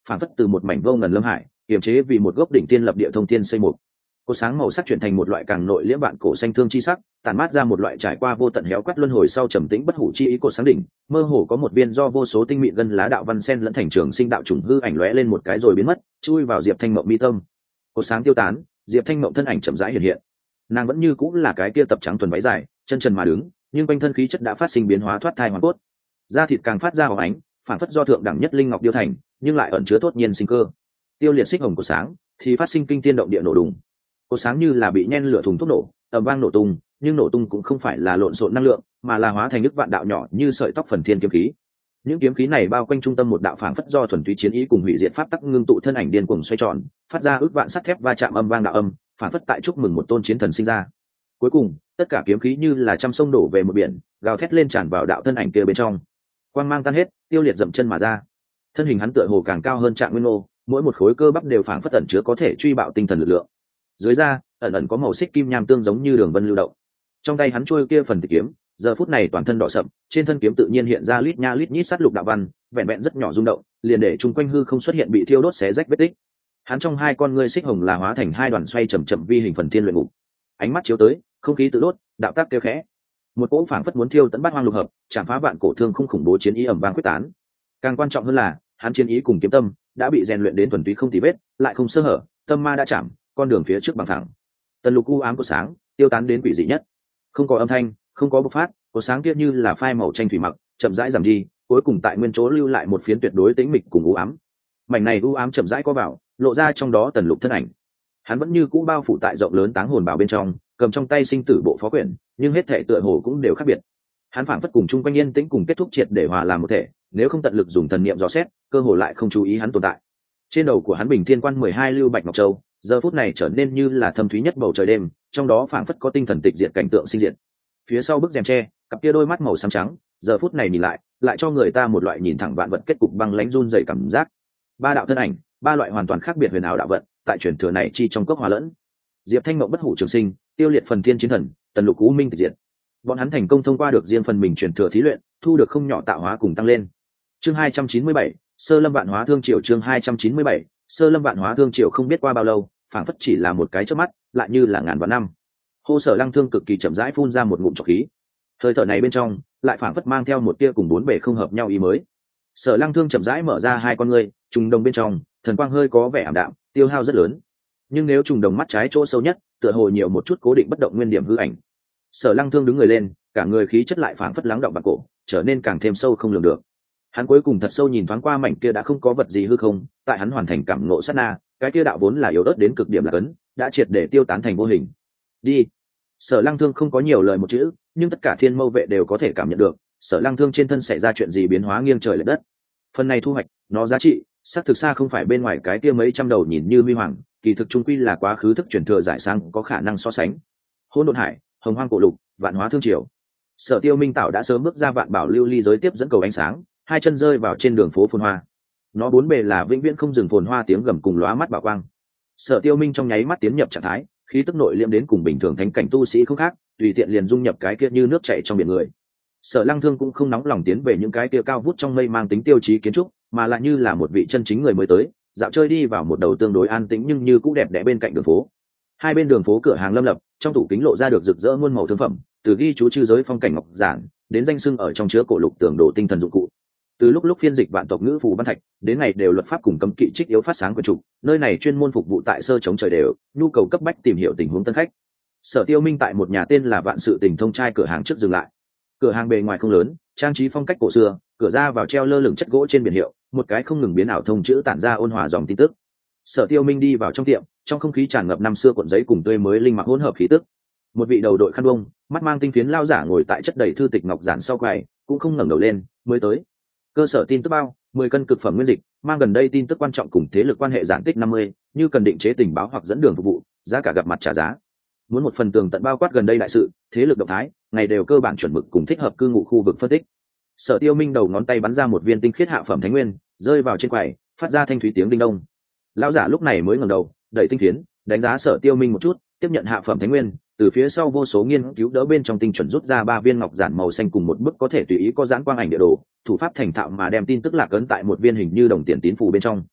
phản phất từ một mảnh vô ngần lâm hải kiềm chế vì một gốc đỉnh tiên lập địa thông tiên xây một cột sáng màu sắc chuyển thành một loại càng nội liễm vạn cổ xanh thương chi sắc, tản mát ra một loại trải qua vô tận héo quắt luân hồi sau trầm tĩnh bất hủ chi ý cột sáng đỉnh, mơ hồ có một viên do vô số tinh mịn gân lá đạo văn sen lẫn thành trường sinh đạo trùng hư ảnh lóe lên một cái rồi biến mất, chui vào Diệp Thanh Mộng mi tâm. Cột sáng tiêu tán, Diệp Thanh Mộng thân ảnh chậm rãi hiện hiện. Nàng vẫn như cũng là cái kia tập trắng thuần váy dài, chân trần mà đứng, nhưng quanh thân khí chất đã phát sinh biến hóa thoát thai hoàn cốt. Da thịt càng phát ra hồng ánh, phản phất do thượng đẳng nhất linh ngọc điêu thành, nhưng lại ẩn chứa tốt nhiên sinh cơ. Tiêu liệt xích hồng của sáng thì phát sinh kinh thiên động địa nổ đùng. Cột sáng như là bị nhen lửa thùng thuốc nổ, ầm vang nổ tung, nhưng nổ tung cũng không phải là lộn xộn năng lượng, mà là hóa thành nước vạn đạo nhỏ như sợi tóc phần thiên kiếm khí. Những kiếm khí này bao quanh trung tâm một đạo phảng phất do thuần túy chiến ý cùng hủy diệt pháp tắc ngưng tụ thân ảnh điên cuồng xoay tròn, phát ra ước vạn sắt thép va chạm âm vang đạo âm, phảng phất tại chúc mừng một tôn chiến thần sinh ra. Cuối cùng, tất cả kiếm khí như là trăm sông đổ về một biển, gào thét lên tràn vào đạo thân ảnh kia bên trong. Quang mang tan hết, Tiêu Liệt dậm chân mà ra. Thân hình hắn tựa hồ càng cao hơn Trạng Nguyên Ngô, mỗi một khối cơ bắp đều phảng phất ẩn chứa có thể truy bạo tinh thần lực lượng. Dưới da ẩn ẩn có màu xích kim nham tương giống như đường vân lưu động. Trong tay hắn trôi kia phần tịch kiếm, giờ phút này toàn thân đỏ sậm, trên thân kiếm tự nhiên hiện ra lít nha lít nhít sát lục đạo văn, vẹn vẹn rất nhỏ rung động, liền để chung quanh hư không xuất hiện bị thiêu đốt xé rách vết tích. Hắn trong hai con ngươi xích hồng là hóa thành hai đoàn xoay chậm chậm vi hình phần thiên luyện ngục. Ánh mắt chiếu tới, không khí tự đốt, đạo tác kêu khẽ. Một cỗ phảng phất muốn thiêu tận bát hoang lục hợp, chạm phá vạn cổ thương không khủng bố chiến ý ầm vang quyết tán. Càng quan trọng hơn là, hắn chiến ý cùng kiếm tâm đã bị rèn luyện đến thuần túy không tì vết, lại không sơ hở, tâm ma đã chạm, con đường phía trước bằng thẳng. Tần lục u ám của sáng tiêu tán đến quỷ dị nhất, không có âm thanh, không có bộc phát, của sáng kia như là phai màu tranh thủy mặc, chậm rãi giảm đi, cuối cùng tại nguyên chỗ lưu lại một phiến tuyệt đối tĩnh mịch cùng u ám. Mảnh này u ám chậm rãi có vào, lộ ra trong đó tần lục thân ảnh. Hắn vẫn như cũ bao phủ tại rộng lớn táng hồn bảo bên trong, cầm trong tay sinh tử bộ phó quyển, nhưng hết thể tựa hồ cũng đều khác biệt. Hắn phảng phất cùng chung quanh yên tĩnh cùng kết thúc triệt để hòa làm một thể, nếu không tận lực dùng thần niệm dò xét, cơ hồ lại không chú ý hắn tồn tại. Trên đầu của hắn bình thiên quan 12 lưu bạch ngọc châu, giờ phút này trở nên như là thâm thúy nhất bầu trời đêm, trong đó phảng phất có tinh thần tịch diệt cảnh tượng sinh diệt. Phía sau bức rèm tre, cặp kia đôi mắt màu xám trắng, giờ phút này nhìn lại cho người ta một loại nhìn thẳng vạn vật kết cục băng lãnh run rẩy cảm giác. Ba đạo thân ảnh, ba loại hoàn toàn khác biệt huyền ảo đạo vận, tại truyền thừa này chi trong cốc hòa lẫn. Diệp Thanh Mộng bất hủ trường sinh, Tiêu Liệt phần thiên chiến thần, Tần Lục U minh tịch diệt. Bọn hắn thành công thông qua được riêng phần mình truyền thừa thí luyện, thu được không nhỏ tạo hóa cùng tăng lên. Chương 297, Sơ Lâm Vạn Hóa Thương Triều. Chương 297, Sơ Lâm Vạn Hóa Thương Triều. Không biết qua bao lâu, phảng phất chỉ là một cái chớp mắt, lại như là ngàn vạn năm. Hô Sở Lăng Thương cực kỳ chậm rãi phun ra một ngụm trọc khí. Hơi thở này bên trong, lại phảng phất mang theo một tia cùng bốn bề không hợp nhau ý mới. Sở Lăng Thương chậm rãi mở ra hai con ngươi, trùng đồng bên trong, thần quang hơi có vẻ ảm đạm, tiêu hao rất lớn. Nhưng nếu trùng đồng mắt trái chỗ sâu nhất, tựa hồ nhiều một chút cố định bất động nguyên điểm hư ảnh. Sở Lăng Thương đứng người lên, cả người khí chất lại phảng phất lắng động bạc cổ, trở nên càng thêm sâu không lường được. Hắn cuối cùng thật sâu nhìn thoáng qua mảnh kia đã không có vật gì hư không, tại hắn hoàn thành cảm ngộ sát na, cái kia đạo vốn là yếu ớt đến cực điểm là cấn, đã triệt để tiêu tán thành vô hình. Đi. Sở Lăng Thương không có nhiều lời một chữ, nhưng tất cả thiên mâu vệ đều có thể cảm nhận được, Sở Lăng Thương trên thân xảy ra chuyện gì biến hóa nghiêng trời lệch đất. Phần này thu hoạch, nó giá trị, xác thực xa không phải bên ngoài cái kia mấy trăm đầu nhìn như huy hoàng, kỳ thực trung quy là quá khứ thức truyền thừa giải sang có khả năng so sánh. Hỗn độn hải, hồng hoang cổ lục, vạn hóa thương triều. Sở Tiêu Minh Tạo đã sớm bước ra vạn bảo lưu ly giới tiếp dẫn cầu ánh sáng, hai chân rơi vào trên đường phố phồn hoa. Nó bốn bề là vĩnh viễn không dừng phồn hoa tiếng gầm cùng lóa mắt bảo quang. Sở Tiêu Minh trong nháy mắt tiến nhập trạng thái, khí tức nội liễm đến cùng bình thường thánh cảnh tu sĩ không khác, tùy tiện liền dung nhập cái kia như nước chảy trong biển người. Sở Lăng Thương cũng không nóng lòng tiến về những cái kia cao vút trong mây mang tính tiêu chí kiến trúc, mà lại như là một vị chân chính người mới tới, dạo chơi đi vào một đầu tương đối an tĩnh nhưng như cũng đẹp đẽ bên cạnh đường phố. Hai bên đường phố cửa hàng lâm lập, trong tủ kính lộ ra được rực rỡ muôn màu thương phẩm, từ ghi chú chư giới phong cảnh ngọc giản, đến danh xưng ở trong chứa cổ lục tường đồ tinh thần dụng cụ. Từ lúc phiên dịch vạn tộc ngữ phù văn thạch, đến ngày đều luật pháp cùng cấm kỵ trích yếu phát sáng của trục, nơi này chuyên môn phục vụ tại sơ chống trời đều, nhu cầu cấp bách tìm hiểu tình huống tân khách. Sở Tiêu Minh tại một nhà tên là Vạn Sự Tình Thông trai cửa hàng trước dừng lại. Cửa hàng bề ngoài không lớn, trang trí phong cách cổ xưa, cửa ra vào treo lơ lửng chất gỗ trên biển hiệu, một cái không ngừng biến ảo thông chữ tản ra ôn hòa dòng tin tức. Sở Tiêu Minh đi vào trong tiệm, trong không khí tràn ngập năm xưa cuộn giấy cùng tươi mới linh mặc hỗn hợp khí tức. Một vị đầu đội khăn bông, mắt mang tinh phiến lao giả ngồi tại chất đầy thư tịch ngọc giản sau quầy, cũng không ngẩng đầu lên, mới tới. Cơ sở tin tức bao, 10 cân cực phẩm nguyên dịch, mang gần đây tin tức quan trọng cùng thế lực quan hệ giản tích 50, như cần định chế tình báo hoặc dẫn đường phục vụ, giá cả gặp mặt trả giá. Muốn một phần tường tận bao quát gần đây đại sự, thế lực động thái, ngày đều cơ bản chuẩn mực cùng thích hợp cư ngụ khu vực phân tích. Sở Tiêu Minh đầu ngón tay bắn ra một viên tinh khiết hạ phẩm thánh nguyên, rơi vào trên quầy, phát ra thanh thúy tiếng đinh đông. Lão giả lúc này mới ngẩng đầu, đẩy tinh phiến, đánh giá Sở Tiêu Minh một chút, tiếp nhận hạ phẩm thánh nguyên, từ phía sau vô số nghiên cứu đỡ bên trong tinh chuẩn rút ra 3 viên ngọc giản màu xanh cùng một bức có thể tùy ý có dán quang ảnh địa đồ, thủ pháp thành thạo mà đem tin tức lạc ấn tại một viên hình như đồng tiền tín phù bên trong.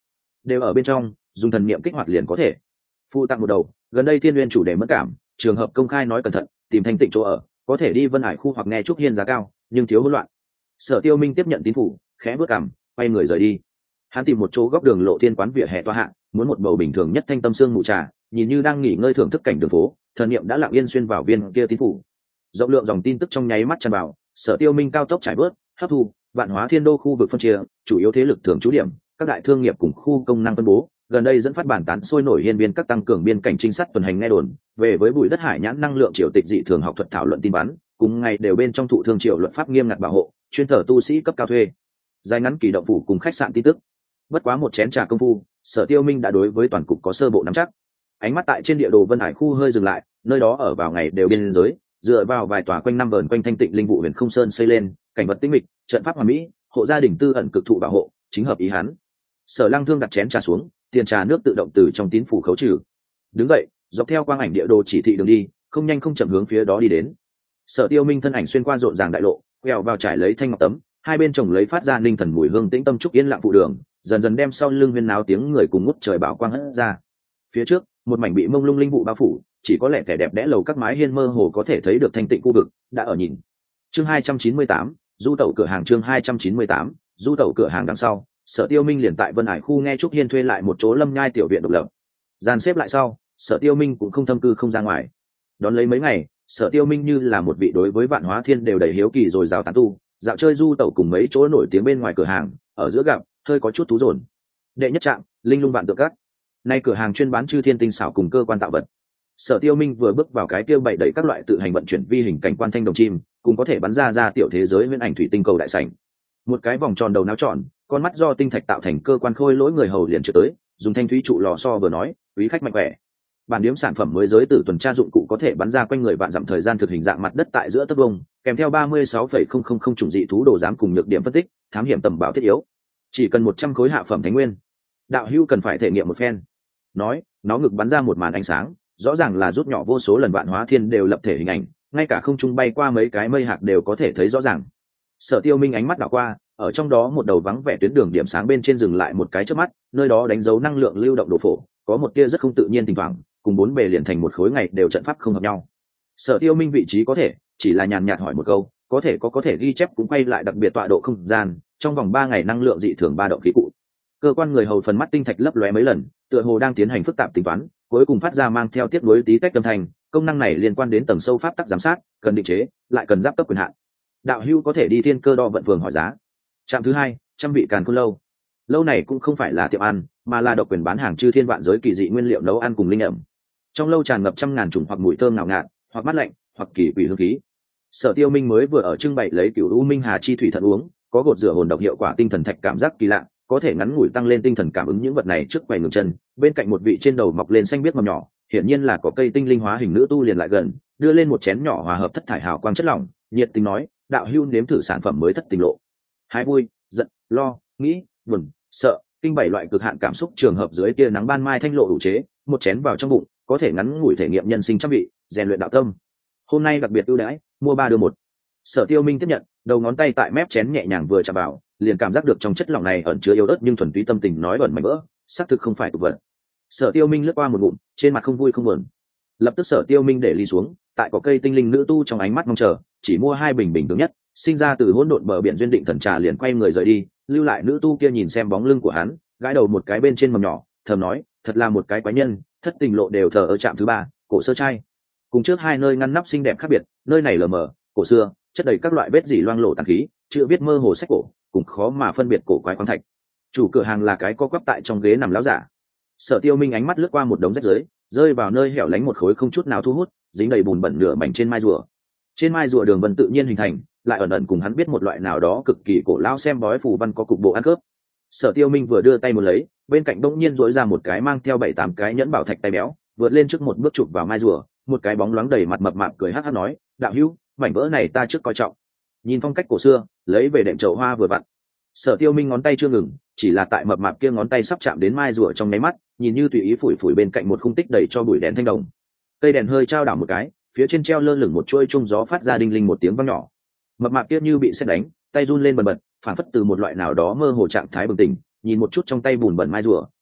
đều ở bên trong, dùng thần niệm kích hoạt liền có thể. Phụ tặng một đầu, gần đây thiên nguyên chủ đề mất cảm, trường hợp công khai nói cẩn thận, tìm thanh tịnh chỗ ở, có thể đi Vân Hải khu hoặc nghe Trúc Hiên giá cao, nhưng thiếu hỗn loạn. Sở Tiêu Minh tiếp nhận tín phủ, khẽ bước cằm, quay người rời đi. Hắn tìm một chỗ góc đường lộ thiên quán vỉa hè toa hạ, muốn một bầu bình thường nhất thanh tâm sương mù trà, nhìn như đang nghỉ ngơi thưởng thức cảnh đường phố, thần niệm đã lặng yên xuyên vào viên kia tín phủ. Rộng lượng dòng tin tức trong nháy mắt tràn vào, Sở Tiêu Minh cao tốc trải bớt, hấp thu, Vạn Hóa Thiên Đô khu vực phân chia, chủ yếu thế lực thường trú điểm, các đại thương nghiệp cùng khu công năng phân bố, gần đây dẫn phát bản tán sôi nổi hiên viên các tăng cường biên cảnh trinh sát tuần hành nghe đồn về với bụi đất hải nhãn năng lượng triều tịch dị thường học thuật thảo luận tin bắn, cùng ngày đều bên trong thụ thương triều luật pháp nghiêm ngặt bảo hộ, chuyên thờ tu sĩ cấp cao thuê, dài ngắn kỳ động phủ cùng khách sạn tin tức. Bất quá một chén trà công phu, Sở Tiêu Minh đã đối với toàn cục có sơ bộ nắm chắc. Ánh mắt tại trên địa đồ Vân Hải khu hơi dừng lại, nơi đó ở vào ngày đều biên giới, dựa vào vài tòa quanh năm vờn quanh thanh tịnh linh vụ huyền không sơn xây lên, cảnh vật tĩnh mịch, trận pháp hoàn mỹ, hộ gia đình tư ẩn cực thụ bảo hộ, chính hợp ý hắn. Sở Lăng Thương đặt chén trà xuống, tiền trà nước tự động từ trong tín phủ khấu trừ. Đứng dậy, dọc theo quang ảnh địa đồ chỉ thị đường đi, không nhanh không chậm hướng phía đó đi đến. Sở Tiêu Minh thân ảnh xuyên qua rộn ràng đại lộ, quẹo vào trải lấy thanh ngọc tấm, hai bên chồng lấy phát ra linh thần mùi hương tĩnh tâm trúc yên lặng phụ đường, dần dần đem sau lưng huyên náo tiếng người cùng ngút trời bảo quang hất ra. Phía trước, một mảnh bị mông lung linh vụ bao phủ, chỉ có lẽ kẻ đẹp đẽ lầu các mái hiên mơ hồ có thể thấy được thanh tịnh khu vực đã ở nhìn. Chương 298, du tẩu cửa hàng. Chương 298, du tẩu cửa hàng đằng sau, Sở Tiêu Minh liền tại Vân Hải khu nghe Trúc Hiên thuê lại một chỗ lâm nhai tiểu viện độc lập. Dàn xếp lại sau, Sở Tiêu Minh cũng không thâm cư không ra ngoài. Đón lấy mấy ngày, Sở Tiêu Minh như là một vị đối với Vạn Hóa Thiên đều đầy hiếu kỳ rồi rào tán tu, dạo chơi du tẩu cùng mấy chỗ nổi tiếng bên ngoài cửa hàng, ở giữa gặp hơi có chút thú dồn. Đệ nhất trạm, linh lung vạn tượng các. Nay cửa hàng chuyên bán chư thiên tinh xảo cùng cơ quan tạo vật. Sở Tiêu Minh vừa bước vào cái kia bày đẩy các loại tự hành vận chuyển vi hình cảnh quan thanh đồng chim, cùng có thể bắn ra tiểu thế giới huyễn ảnh thủy tinh cầu đại sảnh. Một cái vòng tròn đầu náo tròn, con mắt do tinh thạch tạo thành cơ quan khôi lỗi người hầu liền chưa tới, dùng thanh thúy trụ lò xo vừa nói, quý khách mạnh khỏe. Bản điểm sản phẩm mới giới tử tuần tra dụng cụ có thể bắn ra quanh người vạn dặm thời gian thực hình dạng mặt đất tại giữa tấc vông, kèm theo 36,000 chủng dị thú đồ giám cùng nhược điểm phân tích, thám hiểm tầm bảo thiết yếu. Chỉ cần 100 khối hạ phẩm thánh nguyên. Đạo hữu cần phải thể nghiệm một phen. Nói, nó ngực bắn ra một màn ánh sáng, rõ ràng là rút nhỏ vô số lần Vạn Hóa Thiên đều lập thể hình ảnh, ngay cả không trung bay qua mấy cái mây hạt đều có thể thấy rõ ràng. Sở Tiêu Minh ánh mắt đảo qua, ở trong đó một đầu vắng vẻ tuyến đường điểm sáng bên trên dừng lại một cái chớp mắt, nơi đó đánh dấu năng lượng lưu động đồ phổ, có một tia rất không tự nhiên thỉnh thoảng, cùng bốn bề liền thành một khối ngày đều trận pháp không hợp nhau. Sở Tiêu Minh vị trí có thể, chỉ là nhàn nhạt hỏi một câu, có thể ghi chép cũng quay lại đặc biệt tọa độ không gian, trong vòng 3 ngày năng lượng dị thường ba động khí cụ. Cơ quan người hầu phần mắt tinh thạch lấp lóe mấy lần, tựa hồ đang tiến hành phức tạp tính toán, cuối cùng phát ra mang theo tiếp nối tí tách âm thanh, công năng này liên quan đến tầng sâu pháp tắc giám sát, cần định chế, lại cần giáp cấp quyền hạn. Đạo hữu có thể đi thiên cơ đo vận phường hỏi giá. Trạm thứ 2, trăm vị càn khôn lâu. Lâu này cũng không phải là tiệm ăn, mà là độc quyền bán hàng chư thiên vạn giới kỳ dị nguyên liệu nấu ăn cùng linh ẩm. Trong lâu tràn ngập trăm ngàn chủng hoặc mùi thơm ngào ngạt, hoặc mát lạnh, hoặc kỳ quỷ hương khí. Sở Tiêu Minh mới vừa ở trưng bày lấy cửu u minh hà chi thủy thận uống, có gột rửa hồn độc hiệu quả tinh thần thạch cảm giác kỳ lạ, có thể ngắn ngủi tăng lên tinh thần cảm ứng những vật này trước quầy ngừng chân. Bên cạnh một vị trên đầu mọc lên xanh biếc mầm nhỏ, hiển nhiên là có cây tinh linh hóa hình nữ tu liền lại gần, đưa lên một chén nhỏ hòa hợp thất thải hào quang chất lỏng, nhiệt tình nói, đạo hữu nếm thử sản phẩm mới thất tình lộ. Hái vui, giận, lo, nghĩ, buồn, sợ, kinh 7 loại cực hạn cảm xúc trường hợp dưới tia nắng ban mai thanh lộ đủ chế, một chén vào trong bụng, có thể ngắn ngủi thể nghiệm nhân sinh trăm vị, rèn luyện đạo tâm. Hôm nay đặc biệt ưu đãi, mua 3 đưa 1. Sở Tiêu Minh tiếp nhận, đầu ngón tay tại mép chén nhẹ nhàng vừa chạm vào, liền cảm giác được trong chất lỏng này ẩn chứa yếu ớt nhưng thuần túy tâm tình nói bẩn mảnh vỡ, xác thực không phải tục vật. Sở Tiêu Minh lướt qua một ngụm, trên mặt không vui không buồn. Lập tức Sở Tiêu Minh để ly xuống, tại có cây tinh linh nữ tu trong ánh mắt mong chờ, chỉ mua 2 bình bình thường nhất, sinh ra từ hỗn độn bờ biển duyên định thần trà liền quay người rời đi, lưu lại nữ tu kia nhìn xem bóng lưng của hắn, gãi đầu một cái bên trên mầm nhỏ, thầm nói, thật là một cái quái nhân, thất tình lộ đều thờ ở trạm thứ 3, cổ sơ trai. Cùng trước 2 nơi ngăn nắp xinh đẹp khác biệt, nơi này lờ mờ, cổ xưa, chất đầy các loại vết dỉ loang lổ tàn khí, chữ viết mơ hồ sách cổ, cũng khó mà phân biệt cổ quái khoáng thạch. Chủ cửa hàng là cái co quắp tại trong ghế nằm láo giả. Sở Tiêu Minh ánh mắt lướt qua một đống rách rưới, rơi vào nơi hẻo lánh một khối không chút nào thu hút, dính đầy bùn bẩn nửa mảnh trên mai rùa. Trên mai rùa đường vân tự nhiên hình thành, lại ẩn ẩn cùng hắn biết một loại nào đó cực kỳ cổ lao xem bói phù văn có cục bộ ăn khớp. Sở Tiêu Minh vừa đưa tay muốn lấy, bên cạnh bỗng nhiên duỗi ra một cái mang theo 7-8 cái nhẫn bảo thạch tay béo, vượt lên trước một bước chụp vào mai rùa, một cái bóng loáng đầy mặt mập mạp cười hắc hắc nói, đạo hữu, mảnh vỡ này ta trước coi trọng. Nhìn phong cách cổ xưa, lấy về đệm chậu hoa vừa vặn. Sở Tiêu Minh ngón tay chưa ngừng, chỉ là tại mập mạp kia ngón tay sắp chạm đến mai rùa trong nháy mắt, nhìn như tùy ý phủi phủi bên cạnh một khung tích đầy cho bụi đèn thanh đồng. Cây đèn hơi trao đảo một cái, phía trên treo lơ lửng một chuôi trung gió phát ra đinh linh một tiếng vang nhỏ. Mập mạp kia như bị sét đánh, tay run lên bần bật, phản phất từ một loại nào đó mơ hồ trạng thái bừng tỉnh, nhìn một chút trong tay bùn bẩn mai rùa,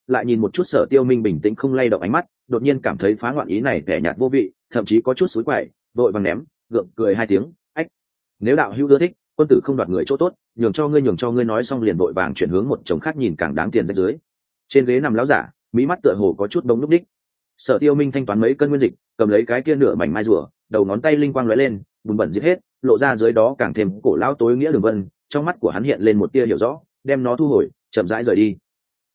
lại nhìn một chút Sở Tiêu Minh bình tĩnh không lay động ánh mắt, đột nhiên cảm thấy phá ngoạn ý này vẻ nhạt vô vị, thậm chí có chút xúi quậy, vội vàng ném, gượng cười hai tiếng, ách. Nếu đạo hữu ưa thích, quân tử không đoạt người chỗ tốt, nhường cho ngươi nói xong liền vội vàng chuyển hướng một chồng khác nhìn càng đáng tiền rách dưới. Trên ghế nằm lão giả, mí mắt tựa hồ có chút bóng lúc đích. Sở Tiêu Minh thanh toán mấy cân nguyên dịch, cầm lấy cái kia nửa mảnh mai rùa, đầu ngón tay linh quang lóe lên, bùn bẩn giết hết, lộ ra dưới đó càng thêm cổ lão tối nghĩa đường vân, trong mắt của hắn hiện lên một tia hiểu rõ, đem nó thu hồi, chậm rãi rời đi.